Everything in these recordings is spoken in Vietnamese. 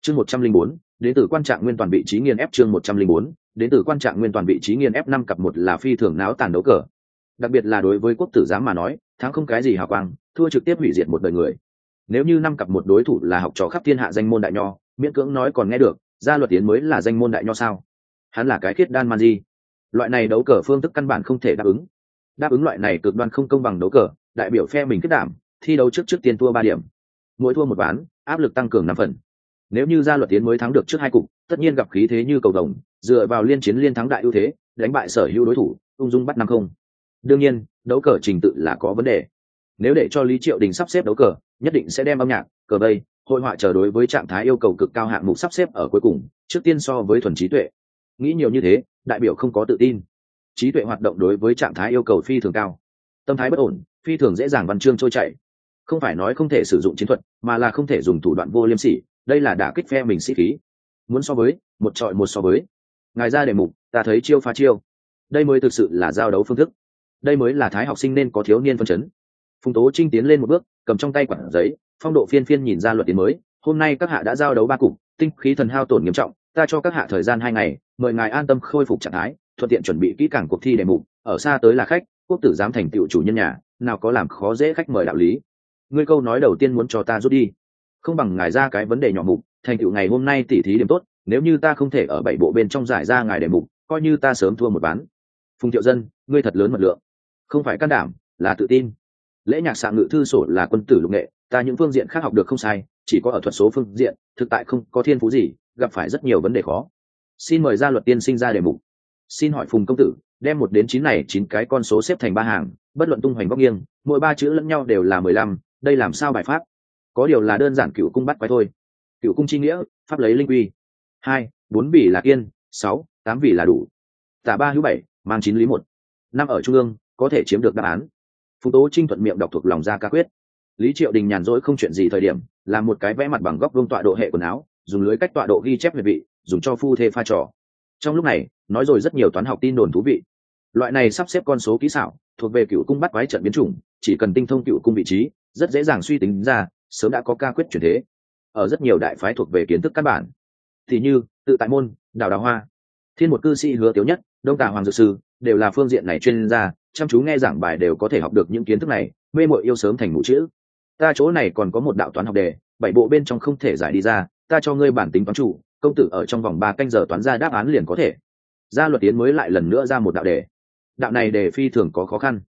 Chương 104, đến từ quan trạng nguyên toàn vị trí nghiền ép. Chương 104, đến từ quan trạng nguyên toàn vị trí nghiền ép. 5 cặp 1 là phi thường náo tàn đấu cờ. Đặc biệt là đối với quốc tử giám mà nói, thắng không cái gì hào quang, thua trực tiếp hủy diệt một đời người. Nếu như 5 cặp 1 đối thủ là học trò khắp thiên hạ danh môn đại nho, miễn cưỡng nói còn nghe được, Gia Luật Tiến mới là danh môn đại nho sao? Hắn là cái khiết đan man di. Loại này đấu cờ phương thức căn bản không thể đáp ứng loại này cực đoan không công bằng đấu cờ, đại biểu phe mình kết đảm, thi đấu trước tiên thua 3 điểm, mỗi thua một ván, áp lực tăng cường 5 phần. Nếu như Gia Luật Tiến mới thắng được trước 2 cục, tất nhiên gặp khí thế như cầu đồng, dựa vào liên chiến liên thắng đại ưu thế, đánh bại sở hữu đối thủ, ung dung bắt 5-0. Đương nhiên, đấu cờ trình tự là có vấn đề. Nếu để cho Lý Triệu Đình sắp xếp đấu cờ, nhất định sẽ đem âm nhạc, cờ vây, hội họa chờ đối với trạng thái yêu cầu cực cao hạng mục sắp xếp ở cuối cùng, trước tiên so với thuần trí tuệ. Nghĩ nhiều như thế, đại biểu không có tự tin. Trí tuệ hoạt động đối với trạng thái yêu cầu phi thường cao, tâm thái bất ổn, phi thường dễ dàng văn chương trôi chảy. Không phải nói không thể sử dụng chiến thuật, mà là không thể dùng thủ đoạn vô liêm sỉ, đây là đả kích phe mình sĩ khí. Muốn so với, một trọi một so với. Ngài ra đề mục, ta thấy chiêu phá chiêu. Đây mới thực sự là giao đấu phương thức. Đây mới là thái học sinh nên có thiếu niên phân chấn. Phùng Tố Trinh tiến lên một bước, cầm trong tay quản giấy, phong độ phiên phiên nhìn Gia Luật Tiến mới. Hôm nay các hạ đã giao đấu 3 cục, tinh khí thần hao tổn nghiêm trọng, ta cho các hạ thời gian 2 ngày, mời ngài an tâm khôi phục trạng thái, thuận tiện chuẩn bị kỹ càng cuộc thi đề mục. Ở xa tới là khách, quốc tử giám thành tựu chủ nhân nhà, nào có làm khó dễ khách mời đạo lý. Ngươi câu nói đầu tiên muốn cho ta rút đi, không bằng ngài ra cái vấn đề nhỏ mục, thành tựu ngày hôm nay tỉ thí điểm tốt, nếu như ta không thể ở 7 bộ bên trong giải ra ngài đề mục, coi như ta sớm thua một ván. Phùng Thiệu Dân, ngươi thật lớn mật lượng, không phải can đảm, là tự tin. Lễ nhạc xạ ngự thư sổ là quân tử lục nghệ, ta những phương diện khác học được không sai, chỉ có ở thuật số phương diện, thực tại không có thiên phú gì, gặp phải rất nhiều vấn đề khó. Xin mời Gia Luật tiên sinh ra đề mục. Xin hỏi Phùng công tử, đem 1 đến 9 này 9 cái con số xếp thành 3 hàng, bất luận tung hoành góc nghiêng, mỗi 3 chữ lẫn nhau đều là 15, đây làm sao bài pháp? Có điều là đơn giản cửu cung bắt quái thôi. Cửu cung chi nghĩa, pháp lấy linh quy. 2, 4 vị là kiên, 6, 8 vị là đủ. Tả 3 hữu 7, mang 9 lý 1. 5 ở trung ương, có thể chiếm được đáp án. Phùng Tố Trinh thuận miệng đọc thuộc lòng ra ca quyết. Lý Triệu Đình nhàn rỗi không chuyện gì thời điểm, làm một cái vẽ mặt bằng góc vuông tọa độ hệ quần áo, dùng lưới cách tọa độ ghi chép huyệt vị, dùng cho phu thê pha trò. Trong lúc này, nói rồi rất nhiều toán học tin đồn thú vị. Loại này sắp xếp con số kỹ xảo, thuộc về cựu cung bắt quái trận biến chủng, chỉ cần tinh thông cựu cung vị trí, rất dễ dàng suy tính ra, sớm đã có ca quyết chuyển thế. Ở rất nhiều đại phái thuộc về kiến thức căn bản, thì như Tự Tại Môn, Đào Hoa, Thiên Một Cư Sĩ Hứa Tiểu Nhất, Đông Tà Hoàng Dược Sư, đều là phương diện này chuyên gia, chăm chú nghe giảng bài đều có thể học được những kiến thức này, mê mội yêu sớm thành mũ chữ. Ta chỗ này còn có một đạo toán học đề, 7 bộ bên trong không thể giải đi ra, ta cho ngươi bản tính toán chủ, công tử ở trong vòng 3 canh giờ toán ra đáp án liền có thể. Gia Luật Tiến mới lại lần nữa ra một đạo đề. Đạo này đề phi thường có khó khăn.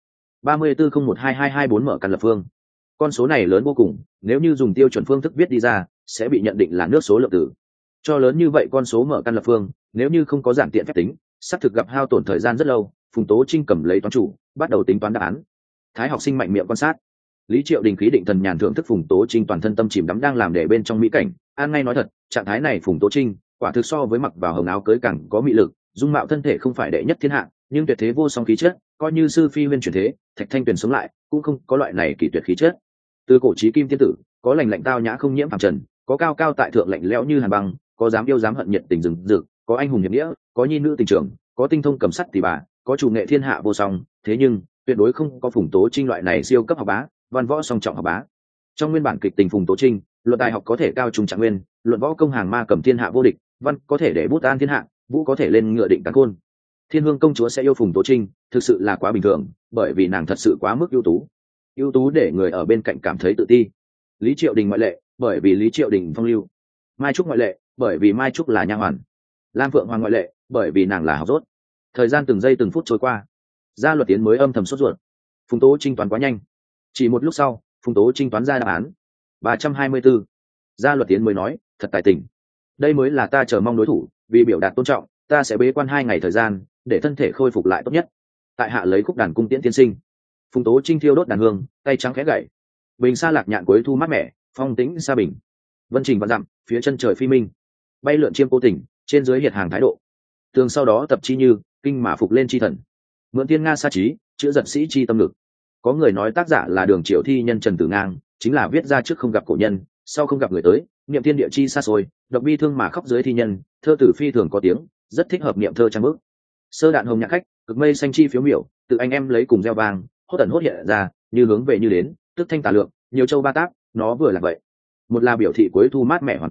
34012224 mở căn lập phương. Con số này lớn vô cùng, nếu như dùng tiêu chuẩn phương thức viết đi ra, sẽ bị nhận định là nước số lượng tử. Cho lớn như vậy con số mở căn lập phương, nếu như không có giản tiện phép tính, sắp thực gặp hao tổn thời gian rất lâu. Phùng Tố Trinh cầm lấy toán chủ, bắt đầu tính toán đáp án. Thái học sinh mạnh miệng quan sát. Lý Triệu Đình khí định thần nhàn thưởng thức Phùng Tố Trinh toàn thân tâm chìm đắm đang làm để bên trong mỹ cảnh. An ngay nói thật, trạng thái này Phùng Tố Trinh quả thực so với mặc vào hồng áo cưới càng có mị lực. Dung mạo thân thể không phải đệ nhất thiên hạ, nhưng tuyệt thế vô song khí chất, coi như sư phi huyên chuyển thế, Thạch Thanh Tuyền sống lại, cũng không có loại này kỳ tuyệt khí chất. Từ cổ chí kim tiên tử, có lành lạnh tao nhã không nhiễm phàm trần, có cao cao tại thượng lạnh lẽo như hàn băng, có dám yêu dám hận nhiệt tình rừng rực, có anh hùng hiệp nghĩa, có nhi nữ tình trường, có tinh thông cầm sắt tỷ bà, có chủ nghệ thiên hạ vô song. Thế nhưng tuyệt đối không có Phùng Tố Trinh loại này siêu cấp học bá, văn võ song trọng học bá. Trong nguyên bản kịch tình Phùng Tố Trinh, luận tài học có thể cao trung trạng nguyên, luận võ công hàng ma cầm thiên hạ vô địch, văn có thể để bút an thiên hạ, vũ có thể lên ngựa định cán khôn. Thiên Hương công chúa sẽ yêu Phùng Tố Trinh, thực sự là quá bình thường, bởi vì nàng thật sự quá mức ưu tú để người ở bên cạnh cảm thấy tự ti. Lý Triệu Đình ngoại lệ, bởi vì Lý Triệu Đình phong lưu. Mai Trúc ngoại lệ, bởi vì Mai Trúc là nha hoàn. Lam Phượng Hoàng ngoại lệ, bởi vì nàng là học dốt. Thời gian từng giây từng phút trôi qua, Gia Luật Tiến mới âm thầm sốt ruột. Phùng Tố Trinh toán quá nhanh. Chỉ một lúc sau, Phùng Tố Trinh toán ra đáp án 324. Gia Luật Tiến mới nói, thật tài tình. Đây mới là ta chờ mong đối thủ, vì biểu đạt tôn trọng, ta sẽ bế quan 2 ngày thời gian, để thân thể khôi phục lại tốt nhất. Tại hạ lấy khúc đàn cung tiễn tiên sinh. Phùng Tố Trinh thiêu đốt đàn hương, tay trắng khẽ gậy. Bình xa lạc nhạn cuối thu mát mẻ, phong tĩnh xa bình. Vân trình vạn dặm, phía chân trời phi minh. Bay lượn chiêm cố tình, trên dưới hiệt hàng thái độ. Tường sau đó tập chi như, kinh mà phục lên chi thần. Mượn thiên nga sa trí, chữ giật sĩ chi tâm lực. Có người nói tác giả là Đường Triệu thi nhân Trần Tử Ngang, chính là viết ra trước không gặp cổ nhân, sau không gặp người tới, niệm thiên địa chi xa xôi, độc bi thương mà khóc dưới thi nhân, thơ tử phi thường có tiếng, rất thích hợp niệm thơ trang bức. Sơ đạn hồng nhạc khách, cực mây xanh chi phiếu miểu, tự anh em lấy cùng gieo vang, hốt ẩn hốt hiện ra, như hướng về như đến, tức thanh tà lượng, nhiều châu ba tác, nó vừa là vậy. Một là biểu thị cuối thu mát mẻ hoàn cảnh,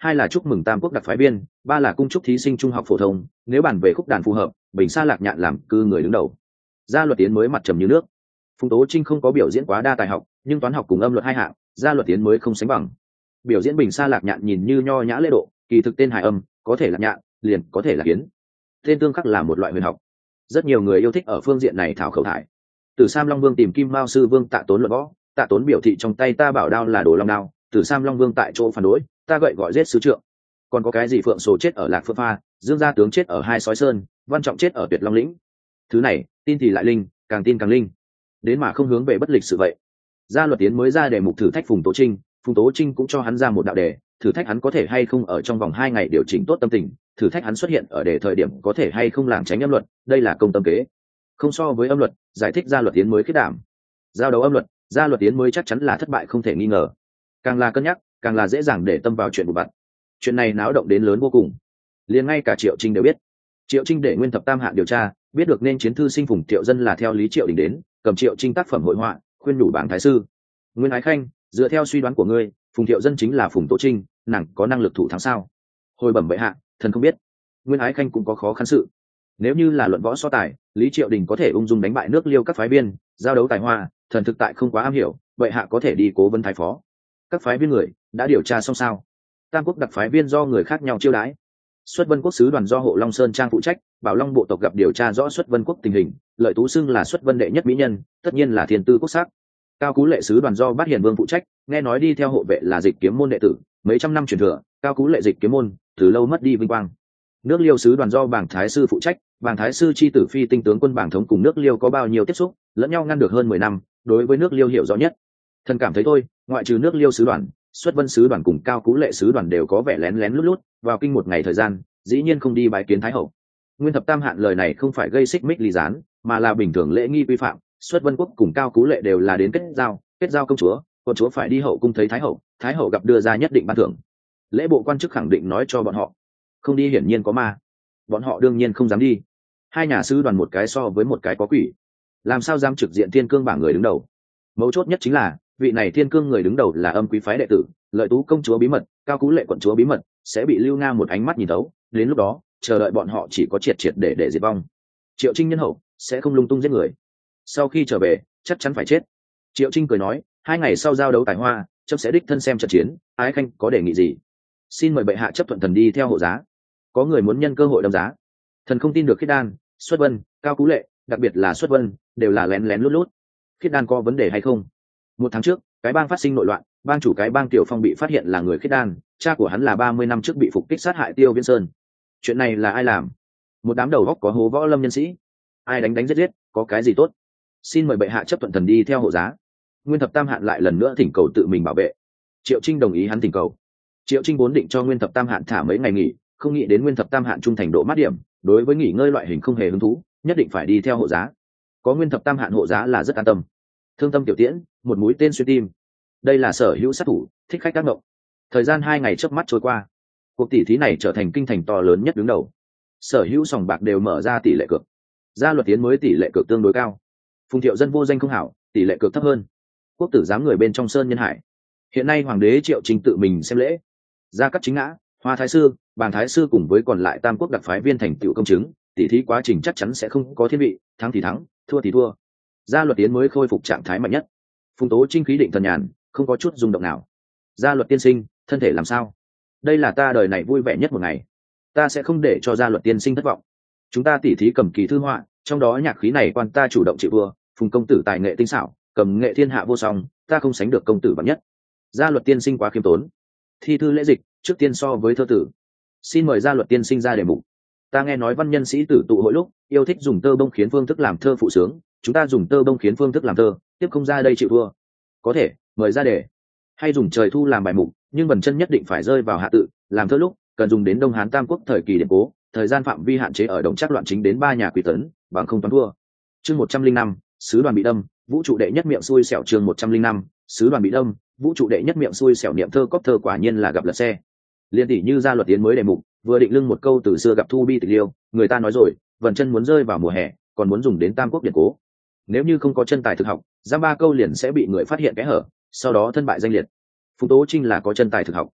2 là chúc mừng tam quốc đặc phái viên, 3 là cung chúc thí sinh trung học phổ thông. Nếu bàn về khúc đàn phù hợp, Bình Sa Lạc Nhạn làm cư người đứng đầu. Gia Luật Tiến mới mặt trầm như nước. Phùng Tố Trinh không có biểu diễn quá đa tài học, nhưng toán học cùng âm luật 2 hạng, Gia Luật Tiến mới không sánh bằng. Biểu diễn Bình Sa Lạc Nhạn nhìn như nho nhã lễ độ, kỳ thực tên hài âm, có thể là nhạn, liền có thể là kiến. Tên tương khắc là một loại huyền học. Rất nhiều người yêu thích ở phương diện này thảo khẩu thải. Từ Sam Long Vương tìm Kim Mao sư vương Tạ Tốn luận võ, Tạ Tốn biểu thị trong tay ta bảo đao là đồ long đao, Từ Sam Long Vương tại chỗ phản đối, ta gậy gọi giết sứ trượng. Còn có cái gì Phượng Sổ chết ở Lạc Phượng Pha, Dương Gia tướng chết ở Hai Sói Sơn, Văn Trọng chết ở Tuyệt Long Lĩnh. Thứ này, tin thì lại linh, càng tin càng linh. Đến mà không hướng về bất lịch sự vậy. Gia Luật Tiến mới ra đề mục thử thách Phùng Tố Trinh, Phùng Tố Trinh cũng cho hắn ra một đạo đề, thử thách hắn có thể hay không ở trong vòng 2 ngày điều chỉnh tốt tâm tình, thử thách hắn xuất hiện ở đề thời điểm có thể hay không lảng tránh âm luật, đây là công tâm kế. Không so với âm luật, giải thích Gia Luật Tiến mới khiết đảm. Giao đấu âm luật, Gia Luật Tiến mới chắc chắn là thất bại không thể nghi ngờ. Càng là cân nhắc, càng là dễ dàng để tâm vào chuyện vụn vặt. Chuyện này náo động đến lớn vô cùng, liền ngay cả Triệu Trinh đều biết. Triệu Trinh để Nguyên Thập Tam Hạng điều tra, biết được nên chiến thư sinh Phùng Thiệu Dân là theo Lý Triệu Đình đến, cầm Triệu Trinh tác phẩm hội họa, khuyên nhủ bảng thái sư. Nguyên Ái Khanh, dựa theo suy đoán của ngươi, Phùng Thiệu Dân chính là Phùng Tố Trinh, nàng có năng lực thủ thắng sao? Hồi bẩm bệ hạ, thần không biết. Nguyên Ái Khanh cũng có khó khăn sự. Nếu như là luận võ so tài, Lý Triệu Đình có thể ung dung đánh bại nước Liêu các phái viên, giao đấu tài hoa, thần thực tại không quá am hiểu, bệ hạ có thể đi cố vấn thái phó. Các phái viên người đã điều tra xong sao? Tam quốc đặc phái viên do người khác nhau chiêu đãi. Xuất Vân quốc sứ đoàn do Hộ Long Sơn Trang phụ trách, Bảo Long bộ tộc gặp điều tra rõ Xuất Vân quốc tình hình, Lợi Tú xưng là Xuất Vân đệ nhất mỹ nhân, tất nhiên là thiên tư quốc sắc. Cao Cú Lệ sứ đoàn do Bát Hiền Vương phụ trách, nghe nói đi theo hộ vệ là Dịch Kiếm môn đệ tử, mấy trăm năm truyền thừa, Cao Cú Lệ Dịch Kiếm môn từ lâu mất đi vinh quang. Nước Liêu sứ đoàn do Bàng Thái sư phụ trách, Bàng Thái sư chi tử Phi tinh tướng quân Bàng Thống cùng nước Liêu có bao nhiêu tiếp xúc, lẫn nhau ngăn được hơn 10 năm, đối với nước Liêu hiểu rõ nhất. Thần cảm thấy thôi, ngoại trừ nước Liêu sứ đoàn, Xuất Vân sứ đoàn cùng Cao Cú Lệ sứ đoàn đều có vẻ lén lén lút lút, vào kinh một ngày thời gian, dĩ nhiên không đi bái kiến thái hậu. Nguyên Thập Tam Hạn lời này không phải gây xích mích ly gián, mà là bình thường lễ nghi vi phạm. Xuất Vân quốc cùng Cao Cú Lệ đều là đến kết giao công chúa, công chúa phải đi hậu cung thấy thái hậu gặp đưa ra nhất định ban thưởng. Lễ bộ quan chức khẳng định nói cho bọn họ, không đi hiển nhiên có ma, bọn họ đương nhiên không dám đi. Hai nhà sứ đoàn một cái so với một cái có quỷ, làm sao dám trực diện thiên cương bảng người đứng đầu. Mấu chốt nhất chính là vị này thiên cương người đứng đầu là âm quý phái đệ tử, Lợi Tú công chúa bí mật, Cao Cú Lệ quận chúa bí mật sẽ bị Lưu Nga một ánh mắt nhìn thấu, đến lúc đó chờ đợi bọn họ chỉ có triệt để diệt vong. Triệu Trinh nhân hậu sẽ không lung tung giết người, sau khi trở về chắc chắn phải chết. Triệu Trinh cười nói, 2 ngày sau giao đấu tài hoa, trẫm sẽ đích thân xem trận chiến. Ái Khanh có đề nghị gì? Xin mời bệ hạ chấp thuận thần đi theo hộ giá. Có người muốn nhân cơ hội đâm giá. Thần không tin được Khiết Đan, Xuất Vân, Cao Cú Lệ, đặc biệt là Xuất Vân, đều là lén lén lút lút. Khiết Đan có vấn đề hay không? 1 tháng trước, cái bang phát sinh nội loạn, bang chủ cái bang Tiểu Phong bị phát hiện là người Khiết Đan, cha của hắn là 30 năm trước bị phục kích sát hại Tiêu Viễn Sơn. Chuyện này là ai làm? Một đám đầu góc có hố võ lâm nhân sĩ. Ai đánh giết, có cái gì tốt? Xin mời bệ hạ chấp thuận thần đi theo hộ giá. Nguyên Thập Tam Hạn lại lần nữa thỉnh cầu tự mình bảo vệ. Triệu Trinh đồng ý hắn thỉnh cầu. Triệu Trinh vốn định cho Nguyên Thập Tam Hạn thả mấy ngày nghỉ, không nghĩ đến Nguyên Thập Tam Hạn trung thành độ mát điểm, đối với nghỉ ngơi loại hình không hề hứng thú, nhất định phải đi theo hộ giá. Có Nguyên Thập Tam Hạn hộ giá là rất an tâm. Thương tâm tiểu tiễn, một mũi tên xuyên tim. Đây là sở hữu sát thủ, thích khách tác động. Thời gian 2 ngày chớp mắt trôi qua, cuộc tỷ thí này trở thành kinh thành to lớn nhất đứng đầu. Sở hữu sòng bạc đều mở ra tỷ lệ cược. Gia Luật Tiến mới tỷ lệ cược tương đối cao. Phùng Thiệu Dân vô danh không hảo, tỷ lệ cược thấp hơn. Quốc tử giám người bên trong Sơn Nhân Hải. Hiện nay hoàng đế Triệu Trinh tự mình xem lễ. Gia Cát Chính Ngã, Hoa Thái sư, Bàng Thái sư cùng với còn lại Tam quốc đặc phái viên thành tựu công chứng, tỷ thí quá trình chắc chắn sẽ không có thiên vị, thắng thì thắng, thua thì thua. Gia Luật Tiến mới khôi phục trạng thái mạnh nhất. Phùng Tố Trinh khí định thần nhàn, không có chút rung động nào. Gia Luật tiên sinh, thân thể làm sao? Đây là ta đời này vui vẻ nhất một ngày, ta sẽ không để cho Gia Luật tiên sinh thất vọng. Chúng ta tỉ thí cầm kỳ thư họa, trong đó nhạc khí này quan ta chủ động chịu thua. Phùng công tử tài nghệ tinh xảo, cầm nghệ thiên hạ vô song, ta không sánh được công tử bậc nhất. Gia Luật tiên sinh quá khiêm tốn. Thi thư lễ dịch, trước tiên so với thơ tử. Xin mời Gia Luật tiên sinh ra đề mục. Ta nghe nói văn nhân sĩ tử tụ hội lúc yêu thích dùng tơ bông khiến phương thức làm thơ phụ sướng, chúng ta dùng tơ bông khiến phương thức làm thơ, tiếp không ra đây chịu thua. Có thể mời ra đề. Hay dùng trời thu làm bài mục, nhưng vần chân nhất định phải rơi vào hạ tự, làm thơ lúc cần dùng đến Đông Hán Tam quốc thời kỳ điển cố, thời gian phạm vi hạn chế ở Đồng Trác loạn chính đến 3 nhà Quỷ Tấn, bằng không toán thua. Chương 105, sứ đoàn bị đâm, vũ trụ đệ nhất miệng xui xẻo. Chương 105, sứ đoàn bị đâm, vũ trụ đệ nhất miệng xui xẻo. Niệm thơ cóc thơ quả nhiên là gặp lật xe. Liên tỷ như Gia Luật Tiến mới đề mục, vừa định lưng một câu từ xưa gặp thu bi tịch liêu, người ta nói rồi, vần chân muốn rơi vào mùa hè, còn muốn dùng đến Tam quốc điển cố. Nếu như không có chân tài thực học, giam 3 câu liền sẽ bị người phát hiện kẽ hở, sau đó thân bại danh liệt. Phùng Tố Trinh là có chân tài thực học.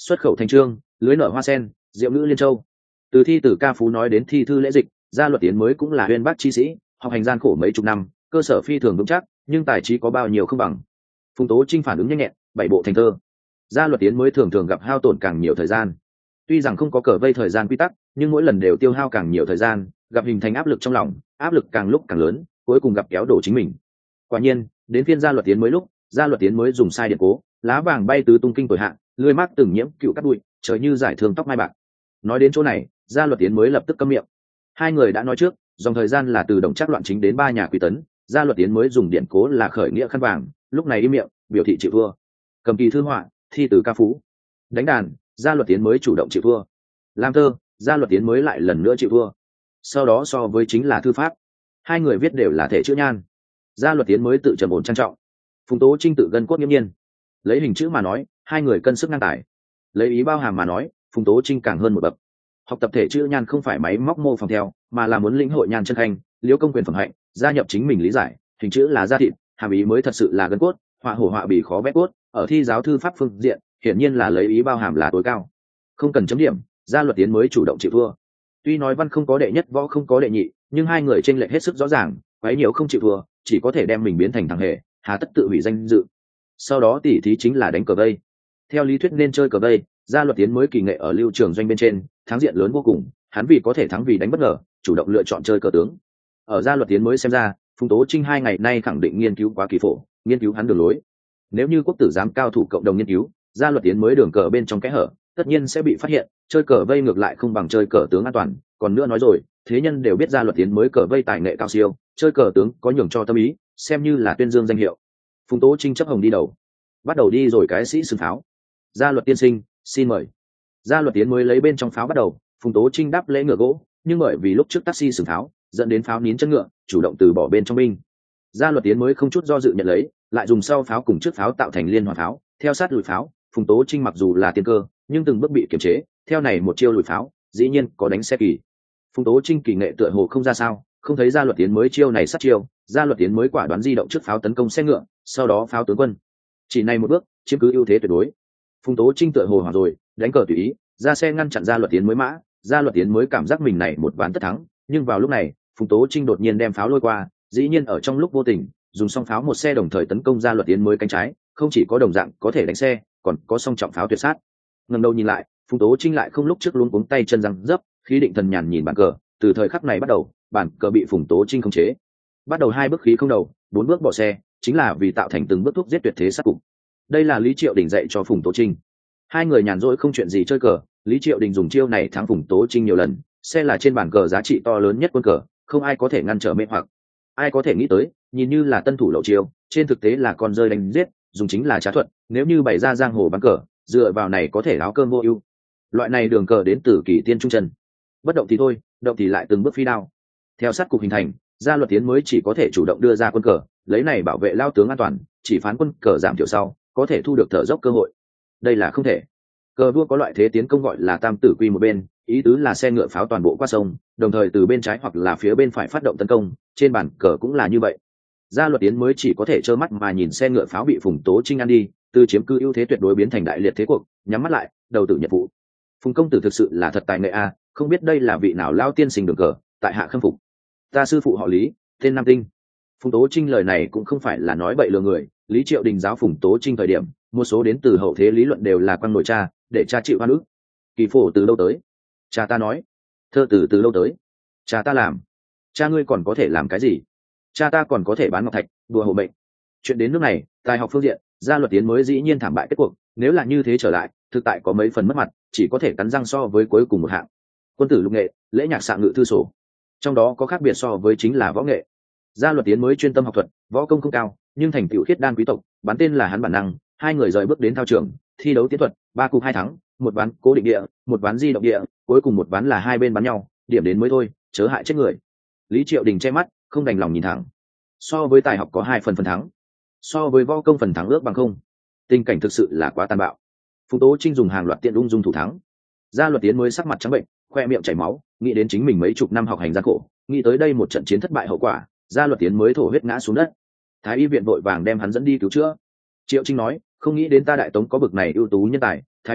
xuất khẩu thành trương, lưới nở hoa sen, diệu ngữ liên châu. Từ thi tử ca phú nói đến thi thư lễ dịch, gia luật tiến mới cũng là uyên bác chi sĩ, học hành gian khổ mấy chục năm, cơ sở phi thường vững chắc, nhưng tài trí có bao nhiêu không bằng. Phùng Tố Trinh phản ứng nhanh nhẹn, bảy bộ thành thơ. Gia luật tiến mới thường thường gặp hao tổn càng nhiều thời gian. Tuy rằng không có cờ vây thời gian quy tắc, nhưng mỗi lần đều tiêu hao càng nhiều thời gian, gặp hình thành áp lực trong lòng, áp lực càng lúc càng lớn, cuối cùng gặp kéo đổ chính mình. Quả nhiên, đến phiên gia luật tiến mới lúc, gia luật tiến mới dùng sai điện cố, lá vàng bay tứ tung kinh tuổi hạ, lưỡi mát từng nhiễm cựu cắt bụi, trời như giải thương tóc mai bạc. Nói đến chỗ này, gia luật tiến mới lập tức câm miệng. Hai người đã nói trước, dòng thời gian là từ Đồng Trác loạn chính đến ba nhà Quý Tấn, gia luật tiến mới dùng điện cố là khởi nghĩa khăn vàng, lúc này im miệng, biểu thị chịu thua. Cầm kỳ thư họa, thi từ ca phú, đánh đàn, gia luật tiến mới chủ động chịu thua. Làm thơ, gia luật tiến mới lại lần nữa chịu thua. Sau đó so với chính là thư pháp, hai người viết đều là thể chữ nhan. Gia luật tiến mới tự trầm ổn trang trọng, Phùng Tố Trinh tự gân cốt nghiêm nhiên. Lấy hình chữ mà nói, hai người cân sức ngang tài. Lấy ý bao hàm mà nói, Phùng Tố Trinh càng hơn một bậc. Học tập thể chữ nhan không phải máy móc mô phỏng theo, mà là muốn lĩnh hội nhan chân khanh, liễu công quyền phẩm hạnh, gia nhập chính mình lý giải. Hình chữ là da thịt, hàm ý mới thật sự là gân cốt, họa hổ họa bì khó vẽ cốt. Ở thi giáo thư pháp phương diện, hiển nhiên là lấy ý bao hàm là tối cao. Không cần chấm điểm, gia luật tiến mới chủ động chịu thua. Tuy nói văn không có đệ nhất, võ không có đệ nhị, nhưng hai người chênh lệch hết sức rõ ràng, quấy nhiều không chịu thua, chỉ có thể đem mình biến thành thằng hề, hà tất tự hủy danh dự. Sau đó tỉ thí chính là đánh cờ vây. Theo lý thuyết nên chơi cờ vây, gia luật tiến mới kỳ nghệ ở lưu trường doanh bên trên, thắng diện lớn vô cùng, hắn vì có thể thắng vì đánh bất ngờ, chủ động lựa chọn chơi cờ tướng. Ở gia luật tiến mới xem ra, Phùng Tố Trinh hai ngày nay khẳng định nghiên cứu quá kỳ phổ, nghiên cứu hắn đường lối. Nếu như quốc tử giám cao thủ cộng đồng nghiên cứu, gia luật tiến mới đường cờ bên trong kẽ hở, tất nhiên sẽ bị phát hiện, chơi cờ vây ngược lại không bằng chơi cờ tướng an toàn. Còn nữa nói rồi, thế nhân đều biết gia luật tiến mới cờ vây tài nghệ cao siêu, chơi cờ tướng có nhường cho tâm ý, xem như là tuyên dương danh hiệu. Phùng Tố Trinh chấp hồng đi đầu, bắt đầu đi rồi cái sĩ sừng pháo. Gia luật tiên sinh, xin mời. Gia luật tiến mới lấy bên trong pháo bắt đầu, Phùng Tố Trinh đáp lễ ngựa gỗ, nhưng bởi vì lúc trước taxi sừng pháo dẫn đến pháo nín chân ngựa, chủ động từ bỏ bên trong binh. Gia luật tiến mới không chút do dự nhận lấy, lại dùng sau pháo cùng trước pháo tạo thành liên hoàn pháo, theo sát lùi pháo. Phùng Tố Trinh mặc dù là tiên cơ, nhưng từng bước bị kiềm chế, theo này một chiêu lùi pháo, dĩ nhiên có đánh xe kỳ. Phùng Tố Trinh kỳ nghệ tựa hồ không ra sao, không thấy gia luật tiến mới chiêu này sát chiêu, gia luật tiến mới quả đoán di động trước pháo tấn công xe ngựa, sau đó pháo tướng quân. Chỉ này một bước, chiếm cứ ưu thế tuyệt đối. Phùng Tố Trinh tựa hồ hoảng rồi, đánh cờ tùy ý, ra xe ngăn chặn gia luật tiến mới mã, gia luật tiến mới cảm giác mình này một ván tất thắng, nhưng vào lúc này, Phùng Tố Trinh đột nhiên đem pháo lôi qua, dĩ nhiên ở trong lúc vô tình, dùng song pháo một xe đồng thời tấn công gia luật tiến mới cánh trái, không chỉ có đồng dạng có thể đánh xe, còn có song trọng pháo tuyệt sát. Ngẩng đầu nhìn lại, Phùng Tố Trinh lại không lúc trước luống cuống tay chân răng dấp, khí định thần nhàn nhìn bàn cờ, từ thời khắc này bắt đầu, bàn cờ bị Phùng Tố Trinh khống chế. Bắt đầu hai bước khí không đầu, bốn bước bỏ xe, chính là vì tạo thành từng bước thuốc giết tuyệt thế sát cục. Đây là Lý Triệu Đình dạy cho Phùng Tố Trinh. Hai người nhàn rỗi không chuyện gì chơi cờ, Lý Triệu Đình dùng chiêu này thắng Phùng Tố Trinh nhiều lần, xe là trên bàn cờ giá trị to lớn nhất quân cờ, không ai có thể ngăn trở mê hoặc. Ai có thể nghĩ tới, nhìn như là tân thủ lậu chiêu, trên thực tế là con rơi đánh giết, dùng chính là trá thuật, nếu như bày ra giang hồ bán cờ, dựa vào này có thể áo cơm vô ưu. Loại này đường cờ đến từ kỷ tiên trung chân. Bất động thì thôi, động thì lại từng bước phi đao. Theo sát cục hình thành, gia luật tiến mới chỉ có thể chủ động đưa ra quân cờ, lấy này bảo vệ lao tướng an toàn, chỉ phán quân cờ giảm thiểu sau, có thể thu được thở dốc cơ hội. Đây là không thể. Cờ vua có loại thế tiến công gọi là tam tử quy một bên, ý tứ là xe ngựa pháo toàn bộ qua sông, đồng thời từ bên trái hoặc là phía bên phải phát động tấn công, trên bàn cờ cũng là như vậy. Gia luật tiến mới chỉ có thể trơ mắt mà nhìn xe ngựa pháo bị Phùng Tố Trinh ăn đi, từ chiếm cứ ưu thế tuyệt đối biến thành đại liệt thế cuộc, nhắm mắt lại, đầu tử nhận vụ. Phùng công tử thực sự là thật tài nghệ a, không biết đây là vị nào lao tiên sinh đường cờ, tại hạ khâm phục. Ta sư phụ họ Lý, tên Nam Tinh. Phùng Tố Trinh lời này cũng không phải là nói bậy lừa người, Lý Triệu Đình giáo Phùng Tố Trinh thời điểm, một số đến từ hậu thế lý luận đều là quan nội cha, để cha chịu oan ức. Kỳ phổ từ lâu tới? Cha ta nói. Thơ từ lâu tới? Cha ta làm. Cha ngươi còn có thể làm cái gì? Cha ta còn có thể bán ngọc thạch, đùa hộ mệnh. Chuyện đến nước này, tài học phương diện, gia luật tiến mới dĩ nhiên thảm bại kết cuộc, nếu là như thế trở lại, thực tại có mấy phần mất mặt, chỉ có thể cắn răng so với cuối cùng một hạng. Quân tử lục nghệ, lễ nhạc xạ ngự thư sổ, trong đó có khác biệt so với chính là võ nghệ. Gia luật tiến mới chuyên tâm học thuật, võ công không cao, nhưng thành tựu khiết đan quý tộc, bán tên là hắn bản năng. Hai người rời bước đến thao trường, thi đấu tiến thuật, 3 cục 2 thắng, một ván cố định địa, một ván di động địa, cuối cùng một ván là hai bên bắn nhau, điểm đến mới thôi, chớ hại chết người. Lý Triệu Đình che mắt, không đành lòng nhìn thẳng. So với tài học có 2 phần thắng, so với võ công phần thắng ước bằng không. Tình cảnh thực sự là quá tàn bạo. Phùng Tố Trinh dùng hàng loạt tiện ung dung thủ thắng. Gia luật tiến mới sắc mặt trắng bệnh, khoe miệng chảy máu, nghĩ đến chính mình mấy chục năm học hành gian khổ, nghĩ tới đây một trận chiến thất bại hậu quả, gia luật tiến mới thổ huyết ngã xuống đất. Thái y viện vội vàng đem hắn dẫn đi cứu chữa. Triệu Trinh nói, không nghĩ đến ta Đại Tống có bực này ưu tú nhân tài, thái phó,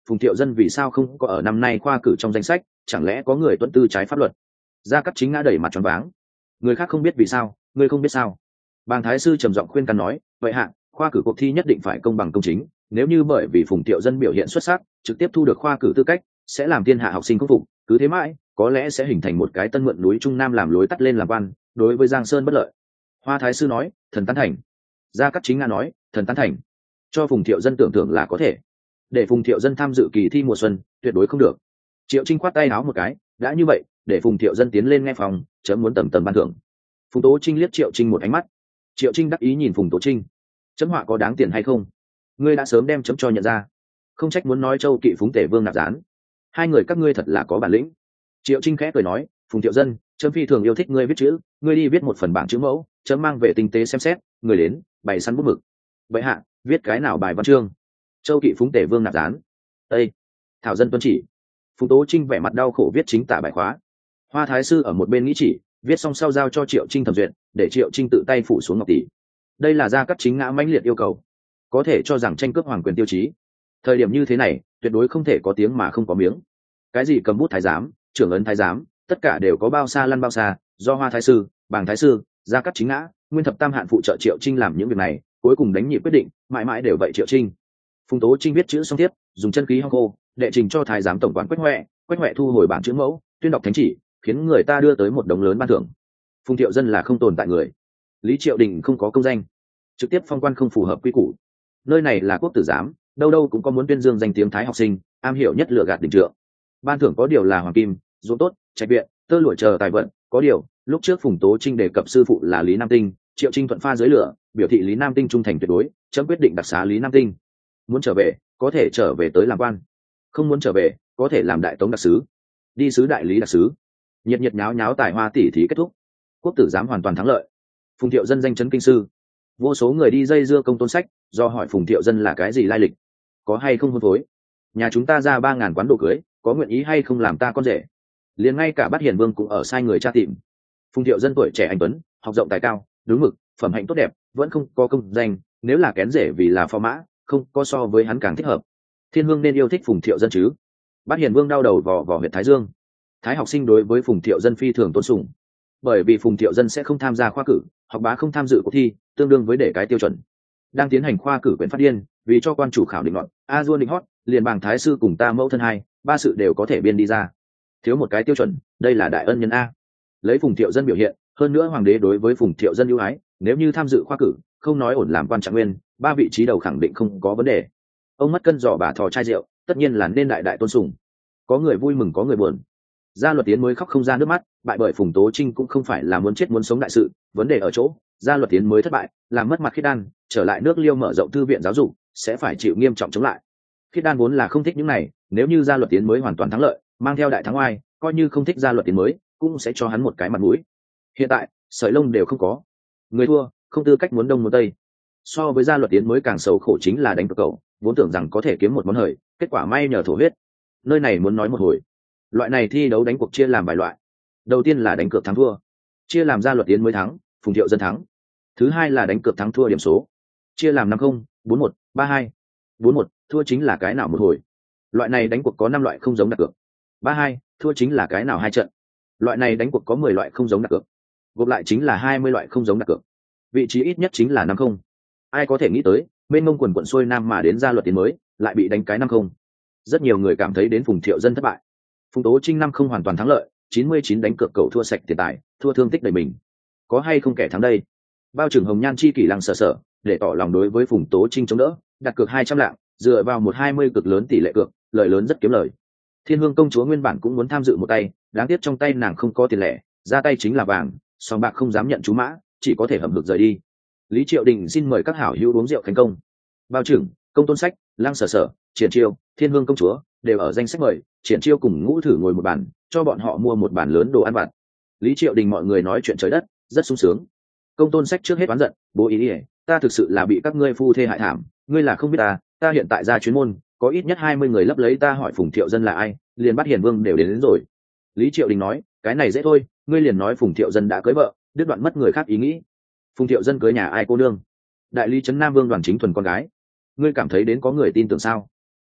Phùng Thiệu Dân vì sao không có ở năm nay khoa cử trong danh sách, chẳng lẽ có người tuân tư trái pháp luật? Gia Cát Chính Ngã đẩy mặt tròn váng. Người khác không biết vì sao, ngươi không biết sao? Bàng thái sư trầm giọng khuyên can nói, vậy hạ, khoa cử cuộc thi nhất định phải công bằng công chính, nếu như bởi vì Phùng Thiệu Dân biểu hiện xuất sắc, trực tiếp thu được khoa cử tư cách, sẽ làm thiên hạ học sinh khâm phục, cứ thế mãi, có lẽ sẽ hình thành một cái tân mượn núi Trung Nam làm lối tắt lên làm quan, đối với Giang Sơn bất lợi. Hoa thái sư nói, thần tán thành. Gia Cát Chính Ngã nói, thần tán thành. Cho Phùng Thiệu Dân tưởng tượng là có thể, để Phùng Thiệu Dân tham dự kỳ thi mùa xuân, tuyệt đối không được. Triệu Trinh khoát tay áo một cái, đã như vậy, để Phùng Thiệu Dân tiến lên nghe phòng, chấm muốn tầm tầm ban thưởng. Phùng Tố Trinh liếc Triệu Trinh một ánh mắt. Triệu Trinh đắc ý nhìn Phùng Tố Trinh, chấm họa có đáng tiền hay không? Ngươi đã sớm đem chấm cho nhận ra, không trách muốn nói Châu Kỵ phúng Tể Vương nạp gián. Hai người các ngươi thật là có bản lĩnh. Triệu Trinh khẽ cười nói, Phùng Thiệu Dân, chấm phi thường yêu thích ngươi viết chữ, ngươi đi viết một phần bảng chữ mẫu, chấm mang về tinh tế xem xét, người đến, bày sẵn bút mực. Vậy hạ, viết cái nào bài văn chương? Châu Kỵ phúng Tể Vương nạp gián. Ê, thảo dân tuân chỉ. Phùng Tố Trinh vẻ mặt đau khổ viết chính tả bài khóa. Hoa thái sư ở một bên nghĩ chỉ, viết xong sau giao cho Triệu Trinh thẩm duyệt, để Triệu Trinh tự tay phủ xuống ngọc tỷ. Đây là Gia Cát Chính Ngã mãnh liệt yêu cầu, có thể cho rằng tranh cướp hoàng quyền tiêu chí. Thời điểm như thế này, tuyệt đối không thể có tiếng mà không có miếng. Cái gì cầm bút thái giám, trưởng ấn thái giám, tất cả đều có bao xa lăn bao xa, do Hoa thái sư, Bàng thái sư, Gia Cát Chính Ngã, Nguyên Thập Tam Hạn phụ trợ Triệu Trinh làm những việc này, cuối cùng đánh nhị quyết định, mãi mãi đều vậy Triệu Trinh. Phùng Tố Trinh viết chữ xong tiếp, dùng chân khí hong khô, đệ trình cho thái giám tổng quản Quách Huệ thu hồi bản chữ mẫu, tuyên đọc thánh chỉ, khiến người ta đưa tới một đống lớn ban thưởng. Phùng Thiệu Dân là không tồn tại người, Lý Triệu Đình không có công danh, trực tiếp phong quan không phù hợp quy củ. Nơi này là quốc tử giám, đâu đâu cũng có muốn tuyên dương danh tiếng thái học sinh, am hiểu nhất lựa gạt đỉnh trượng. Ban thưởng có điều là hoàng kim, ruộng tốt, trạch viện, tơ lụa chờ tài vận, có điều lúc trước Phùng Tố Trinh đề cập sư phụ là Lý Nam Tinh, Triệu Trinh thuận pha dưới lửa, biểu thị Lý Nam Tinh trung thành tuyệt đối, chấm quyết định đặc xá Lý Nam Tinh. Muốn trở về, có thể trở về tới làm quan, không muốn trở về, có thể làm đại tống đặc sứ, đi sứ đại lý đặc sứ. Nhiệt nhiệt nháo nháo tài hoa tỉ thí kết thúc, quốc tử giám hoàn toàn thắng lợi. Phùng Thiệu Dân danh chấn kinh sư, vô số người đi dây dưa Công Tôn Sách, do hỏi Phùng Thiệu Dân là cái gì lai lịch, có hay không hôn phối, nhà chúng ta ra 3.000 quán đồ cưới, có nguyện ý hay không làm ta con rể. Liền ngay cả Bát Hiền Vương cũng ở sai người tra tìm. Phùng Thiệu Dân tuổi trẻ anh tuấn, học rộng tài cao, đúng mực, phẩm hạnh tốt đẹp, vẫn không có công danh, nếu là kén rể vì là phò mã, không có so với hắn càng thích hợp. Thiên Hương nên yêu thích Phùng Thiệu Dân chứ? Bát Hiền Vương đau đầu vò huyện Thái Dương. Thái học sinh đối với Phùng Thiệu Dân phi thường tôn sùng, bởi vì Phùng Thiệu Dân sẽ không tham gia khoa cử, học bá không tham dự cuộc thi, tương đương với để cái tiêu chuẩn. Đang tiến hành khoa cử quyển phát điên, vì cho quan chủ khảo định luận, a dua định hót, liền Bàng thái sư cùng ta mẫu thân hai, ba sự đều có thể biên đi ra. Thiếu một cái tiêu chuẩn, đây là đại ân nhân a. Lấy Phùng Thiệu Dân biểu hiện, hơn nữa hoàng đế đối với Phùng Thiệu Dân ưu ái, nếu như tham dự khoa cử, không nói ổn làm quan trạng nguyên, 3 vị trí đầu khẳng định không có vấn đề. Ông mất cân giỏ bà thò chai rượu, tất nhiên là nên đại đại tôn sùng. Có người vui mừng có người buồn. Gia Luật Tiến mới khóc không ra nước mắt, bại bởi Phùng Tố Trinh cũng không phải là muốn chết muốn sống đại sự, vấn đề ở chỗ Gia Luật Tiến mới thất bại, làm mất mặt Khiết Đan, trở lại nước Liêu mở rộng thư viện giáo dục, sẽ phải chịu nghiêm trọng chống lại. Khiết Đan vốn là không thích những này, nếu như Gia Luật Tiến mới hoàn toàn thắng lợi, mang theo đại thắng oai, coi như không thích Gia Luật Tiến mới, cũng sẽ cho hắn một cái mặt mũi. Hiện tại, sợi lông đều không có, người thua, không tư cách muốn đông muốn tây. So với Gia Luật Tiến mới càng xấu khổ chính là đánh cược cầu, vốn tưởng rằng có thể kiếm một món hời, kết quả may nhờ thổ huyết. Nơi này muốn nói một hồi. Loại này thi đấu đánh cuộc chia làm vài loại. Đầu tiên là đánh cược thắng thua, chia làm Gia Luật Tiến mới thắng, Phùng Thiệu Dân thắng. Thứ hai là đánh cược thắng thua điểm số, chia làm 50, 41, 32. 41, thua chính là cái nào một hồi. Loại này đánh cuộc có 5 loại không giống đặt cược. 32, thua chính là cái nào 2 trận. Loại này đánh cuộc có 10 loại không giống đặt cược. Gộp lại chính là 20 loại không giống đặt cược. Vị trí ít nhất chính là 50. Ai có thể nghĩ tới, bên mông quần quận xuôi nam mà đến Gia Luật Tiến mới, lại bị đánh cái 50. Rất nhiều người cảm thấy đến Phùng Thiệu Dân thất bại. Phùng Tố Trinh 50 hoàn toàn thắng lợi, 99 đánh cược cầu thua sạch tiền tài, thua thương tích đầy mình. Có hay không kẻ thắng đây? Bao trưởng Hồng Nhan chi kỷ lăng sở để tỏ lòng đối với Phùng Tố Trinh chống đỡ, đặt cược 200 lạng, dựa vào 120 cực lớn tỷ lệ cược, lợi lớn rất kiếm lời. Thiên Hương công chúa nguyên bản cũng muốn tham dự một tay, đáng tiếc trong tay nàng không có tiền lẻ, ra tay chính là vàng, song bạc không dám nhận chú mã, chỉ có thể hậm hực rời đi. Lý Triệu Đình xin mời các hảo hữu uống rượu thành công. Bao trưởng, Công Tôn Sách, Lăng Sở, Triển Chiêu, Thiên Hương công chúa đều ở danh sách mời. Triển Chiêu cùng Ngũ Thử ngồi một bàn, cho bọn họ mua một bàn lớn đồ ăn vặt. Lý Triệu Đình mọi người nói chuyện trời đất, rất sung sướng. Công Tôn Sách trước hết oán giận, bố ý ỉa, ta thực sự là bị các ngươi phu thê hại thảm, ngươi là không biết ta hiện tại ra chuyến môn, có ít nhất 20 người lấp lấy ta hỏi Phùng Thiệu Dân là ai, liền Bát Hiền Vương đều đến rồi. Lý Triệu Đình nói, cái này dễ thôi, ngươi liền nói Phùng Thiệu Dân đã cưới vợ, đứt đoạn mất người khác ý nghĩ. Phùng Thiệu Dân cưới nhà ai cô nương? Đại lý trấn Nam Vương Đoàn Chính Thuần con gái. Ngươi cảm thấy đến có người tin tưởng sao?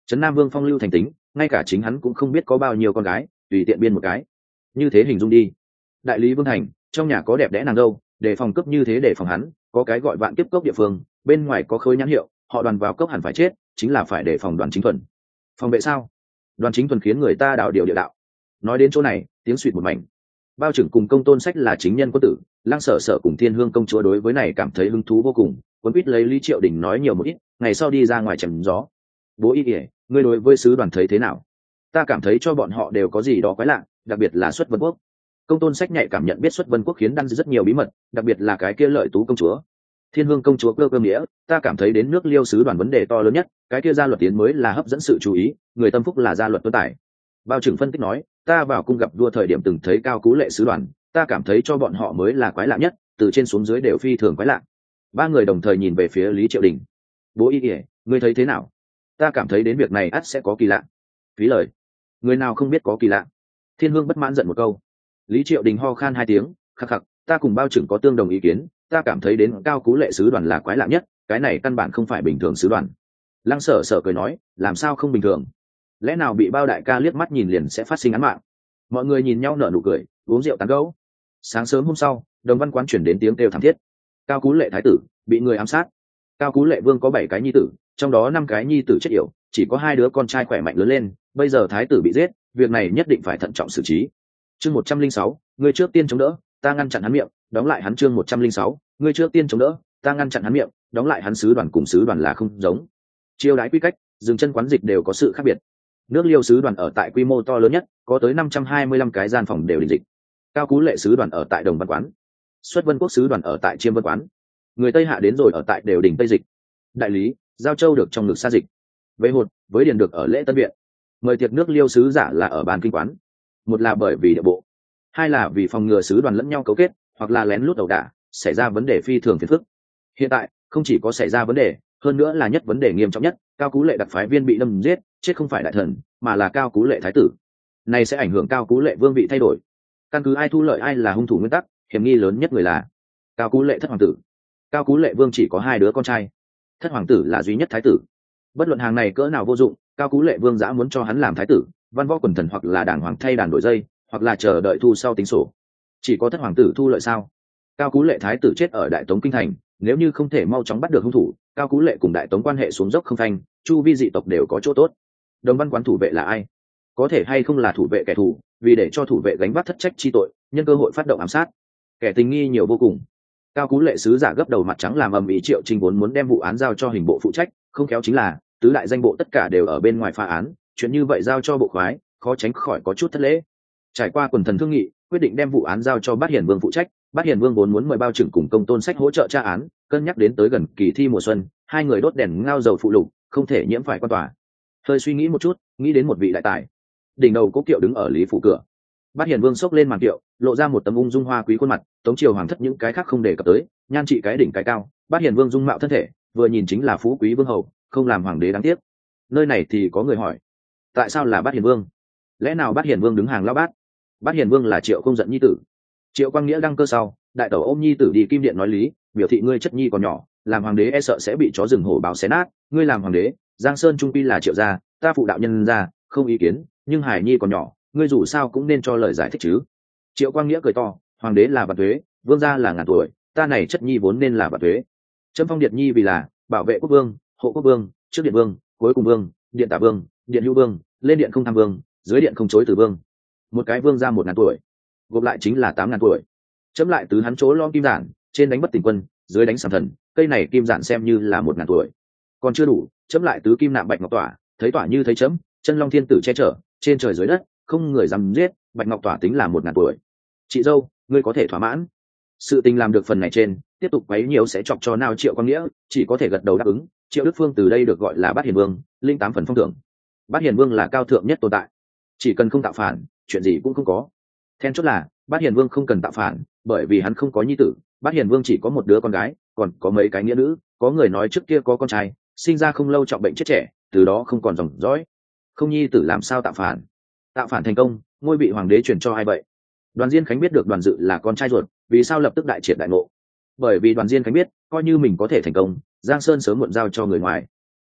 trấn Nam Vương phong lưu thành tính, ngay cả chính hắn cũng không biết có bao nhiêu con gái, tùy tiện biên một cái. Như thế hình dung đi. Đại lý Vương thành, trong nhà có đẹp đẽ nàng dâu, để phòng cướp như thế để phòng hắn, có cái gọi Vạn Kiếp Cốc địa phương, bên ngoài có khối nhãn hiệu, họ Đoàn vào cốc hẳn phải chết, chính là phải để phòng Đoàn Chính Thuần. Phòng vệ sao? Đoàn Chính Thuần khiến người ta đạo điều địa đạo. Nói đến chỗ này, tiếng suýt một mảnh. Bao trưởng cùng Công Tôn Sách là chính nhân quân tử, Lăng Sở Sở cùng Thiên Hương công chúa đối với này cảm thấy hứng thú vô cùng, cuốn quýt lấy Lý Triệu Đình nói nhiều một ít, ngày sau đi ra ngoài chém gió. Bố Y Kể, ngươi đối với sứ đoàn thấy thế nào? Ta cảm thấy cho bọn họ đều có gì đó quái lạ, đặc biệt là Xuất Vân Quốc. Công Tôn Sách nhạy cảm nhận biết Xuất Vân Quốc khiến đăng rất nhiều bí mật, đặc biệt là cái kia Lợi Tú công chúa. Thiên Hương công chúa cơ nghĩa, ta cảm thấy đến nước Liêu sứ đoàn vấn đề to lớn nhất, cái kia gia luật tiến mới là hấp dẫn sự chú ý, người tâm phúc là gia luật tuân tải. Bao trưởng phân tích nói, ta vào cung gặp vua thời điểm từng thấy Cao Cú Lệ sứ đoàn, ta cảm thấy cho bọn họ mới là quái lạ nhất, từ trên xuống dưới đều phi thường quái lạ. Ba người đồng thời nhìn về phía Lý Triệu Đình. Bố Y Kể, ngươi thấy thế nào? Ta cảm thấy đến việc này ắt sẽ có kỳ lạ. Phí lời, người nào không biết có kỳ lạ? Thiên Hương bất mãn giận một câu. Lý Triệu Đình ho khan hai tiếng, khắc khắc, ta cùng Bao trưởng có tương đồng ý kiến, ta cảm thấy đến Cao Cú Lệ sứ đoàn là quái lạ nhất, cái này căn bản không phải bình thường sứ đoàn. Lăng Sở Sở cười nói, làm sao không bình thường? Lẽ nào bị Bao đại ca liếc mắt nhìn liền sẽ phát sinh án mạng? Mọi người nhìn nhau nở nụ cười, uống rượu tán gẫu. Sáng sớm hôm sau, Đồng Văn quán chuyển đến tiếng kêu thảm thiết. Cao Cú Lệ thái tử bị người ám sát. Cao Cú Lệ vương có 7 cái nhi tử, trong đó 5 cái nhi tử chết yểu, chỉ có 2 đứa con trai khỏe mạnh lớn lên, bây giờ thái tử bị giết, việc này nhất định phải thận trọng xử trí. Chương 106, người trước tiên chống đỡ, ta ngăn chặn hắn miệng, đóng lại hắn. Chương 106, người trước tiên chống đỡ, ta ngăn chặn hắn miệng, đóng lại hắn. Sứ đoàn cùng sứ đoàn là không giống. Chiêu đãi quy cách, dừng chân quán dịch đều có sự khác biệt. Nước Liêu sứ đoàn ở tại quy mô to lớn nhất, có tới 525 cái gian phòng đều đình dịch. Cao Cú Lệ sứ đoàn ở tại Đồng Văn quán. Xuất Vân Quốc sứ đoàn ở tại Chiêm Vân quán. Người Tây Hạ đến rồi ở tại đều đình Tây dịch. Đại lý, Giao Châu được trong ngực Sa dịch. Vệ hột với điền được ở lễ Tân Viện. Mời tiệc nước Liêu sứ giả là ở bàn kinh quán. Một là bởi vì địa bộ, hai là vì phòng ngừa sứ đoàn lẫn nhau cấu kết, hoặc là lén lút ẩu đả, xảy ra vấn đề phi thường phiền phức. Hiện tại, không chỉ có xảy ra vấn đề, hơn nữa là nhất vấn đề nghiêm trọng nhất, Cao Cú Lệ đặc phái viên bị đâm giết, chết không phải đại thần, mà là Cao Cú Lệ thái tử. Này sẽ ảnh hưởng Cao Cú Lệ vương vị thay đổi. Căn cứ ai thu lợi ai là hung thủ nguyên tắc, hiểm nghi lớn nhất người là Cao Cú Lệ thất hoàng tử. Cao Cú Lệ vương chỉ có 2 đứa con trai, thất hoàng tử là duy nhất thái tử. Bất luận hàng này cỡ nào vô dụng, Cao Cú Lệ vương dã muốn cho hắn làm thái tử, văn võ quần thần hoặc là đảng hoàng thay đàn đổi dây, hoặc là chờ đợi thu sau tính sổ. Chỉ có thất hoàng tử thu lợi sao? Cao Cú Lệ thái tử chết ở Đại Tống kinh thành, nếu như không thể mau chóng bắt được hung thủ, Cao Cú Lệ cùng Đại Tống quan hệ xuống dốc không phanh, chu vi dị tộc đều có chỗ tốt. Đồng Văn quán thủ vệ là ai? Có thể hay không là thủ vệ kẻ thù, vì để cho thủ vệ gánh vác thất trách chi tội, nhân cơ hội phát động ám sát. Kẻ tình nghi nhiều vô cùng. Cao Cú Lệ sứ giả gấp đầu mặt trắng làm ầm ĩ. Triệu Trinh vốn muốn đem vụ án giao cho hình bộ phụ trách, không khéo chính là tứ đại danh bộ tất cả đều ở bên ngoài phá án, chuyện như vậy giao cho bộ khoái, khó tránh khỏi có chút thất lễ. Trải qua quần thần thương nghị, quyết định đem vụ án giao cho Bát Hiền Vương phụ trách. Bát Hiền Vương vốn muốn mời Bao trưởng cùng Công Tôn Sách hỗ trợ tra án, cân nhắc đến tới gần kỳ thi mùa xuân, 2 người đốt đèn ngao dầu phụ lục, không thể nhiễm phải quan tòa. Hơi suy nghĩ một chút, nghĩ đến một vị đại tài. Đỉnh đầu Cố Kiệu đứng ở Lý phủ cửa. Bát Hiền Vương xốc lên màn kiệu, lộ ra một tấm ung dung hoa quý khuôn mặt, Tống triều hoàng thất những cái khác không đề cập tới, nhan trị cái đỉnh cái cao. Bát Hiền Vương dung mạo thân thể, vừa nhìn chính là phú quý vương hầu, không làm hoàng đế đáng tiếc. Nơi này thì có người hỏi, tại sao là Bát Hiền Vương? Lẽ nào Bát Hiền Vương đứng hàng lão bát? Bát Hiền Vương là Triệu không giận nhi tử. Triệu Quang Nghĩa đăng cơ sau, đại tẩu ôm nhi tử đi Kim Điện nói lý, biểu thị ngươi chất nhi còn nhỏ, làm hoàng đế e sợ sẽ bị chó rừng hổ báo xé nát, ngươi làm hoàng đế, Giang Sơn trung quy là Triệu gia, ta phụ đạo nhân gia, không ý kiến, nhưng Hải nhi còn nhỏ, ngươi dù sao cũng nên cho lời giải thích chứ. Triệu Quang Nghĩa cười to, hoàng đế là vạn tuế, vương gia là ngàn tuổi, ta này chất nhi vốn nên là vạn tuế. Trâm phong Điện nhi vì là bảo vệ quốc vương, hộ quốc vương, trước điện vương, cuối cùng vương, điện tả vương, điện hữu vương, lên điện không tham vương, dưới điện không chối từ vương. Một cái vương gia 1000 tuổi, gộp lại chính là 8000 tuổi. Chấm lại tứ hắn chỗ lo kim giản, trên đánh bất tỉnh quân, dưới đánh sàm thần, cây này kim giản xem như là 1000 tuổi. Còn chưa đủ, chấm lại tứ kim nạm bạch ngọc tỏa, thấy tỏa như thấy chấm, chân long thiên tử che chở, trên trời dưới đất, không người dám giết, bạch ngọc tỏa tính là 1000 tuổi. Chị dâu, ngươi có thể thỏa mãn. Sự tình làm được phần này trên, tiếp tục quấy nhiều sẽ chọc cho nào Triệu Quang Nghĩa, chỉ có thể gật đầu đáp ứng. Triệu Đức Phương từ đây được gọi là Bát Hiền Vương, linh 8 phần phong thưởng. Bát Hiền Vương là cao thượng nhất tồn tại, chỉ cần không tạo phản, chuyện gì cũng không có. Then chốt là Bát Hiền Vương không cần tạo phản, bởi vì hắn không có nhi tử. Bát Hiền Vương chỉ có một đứa con gái, còn có mấy cái nghĩa nữ. Có người nói trước kia có con trai, sinh ra không lâu trọng bệnh chết trẻ, từ đó không còn dòng dõi. Không nhi tử làm sao tạo phản? Tạo phản thành công, ngôi vị hoàng đế truyền cho ai vậy? Đoàn Diên Khánh biết được Đoàn Dự là con trai ruột, vì sao lập tức đại triệt đại ngộ? Bởi vì Đoàn Diên Khánh biết, coi như mình có thể thành công, Giang Sơn sớm muộn giao cho người ngoài.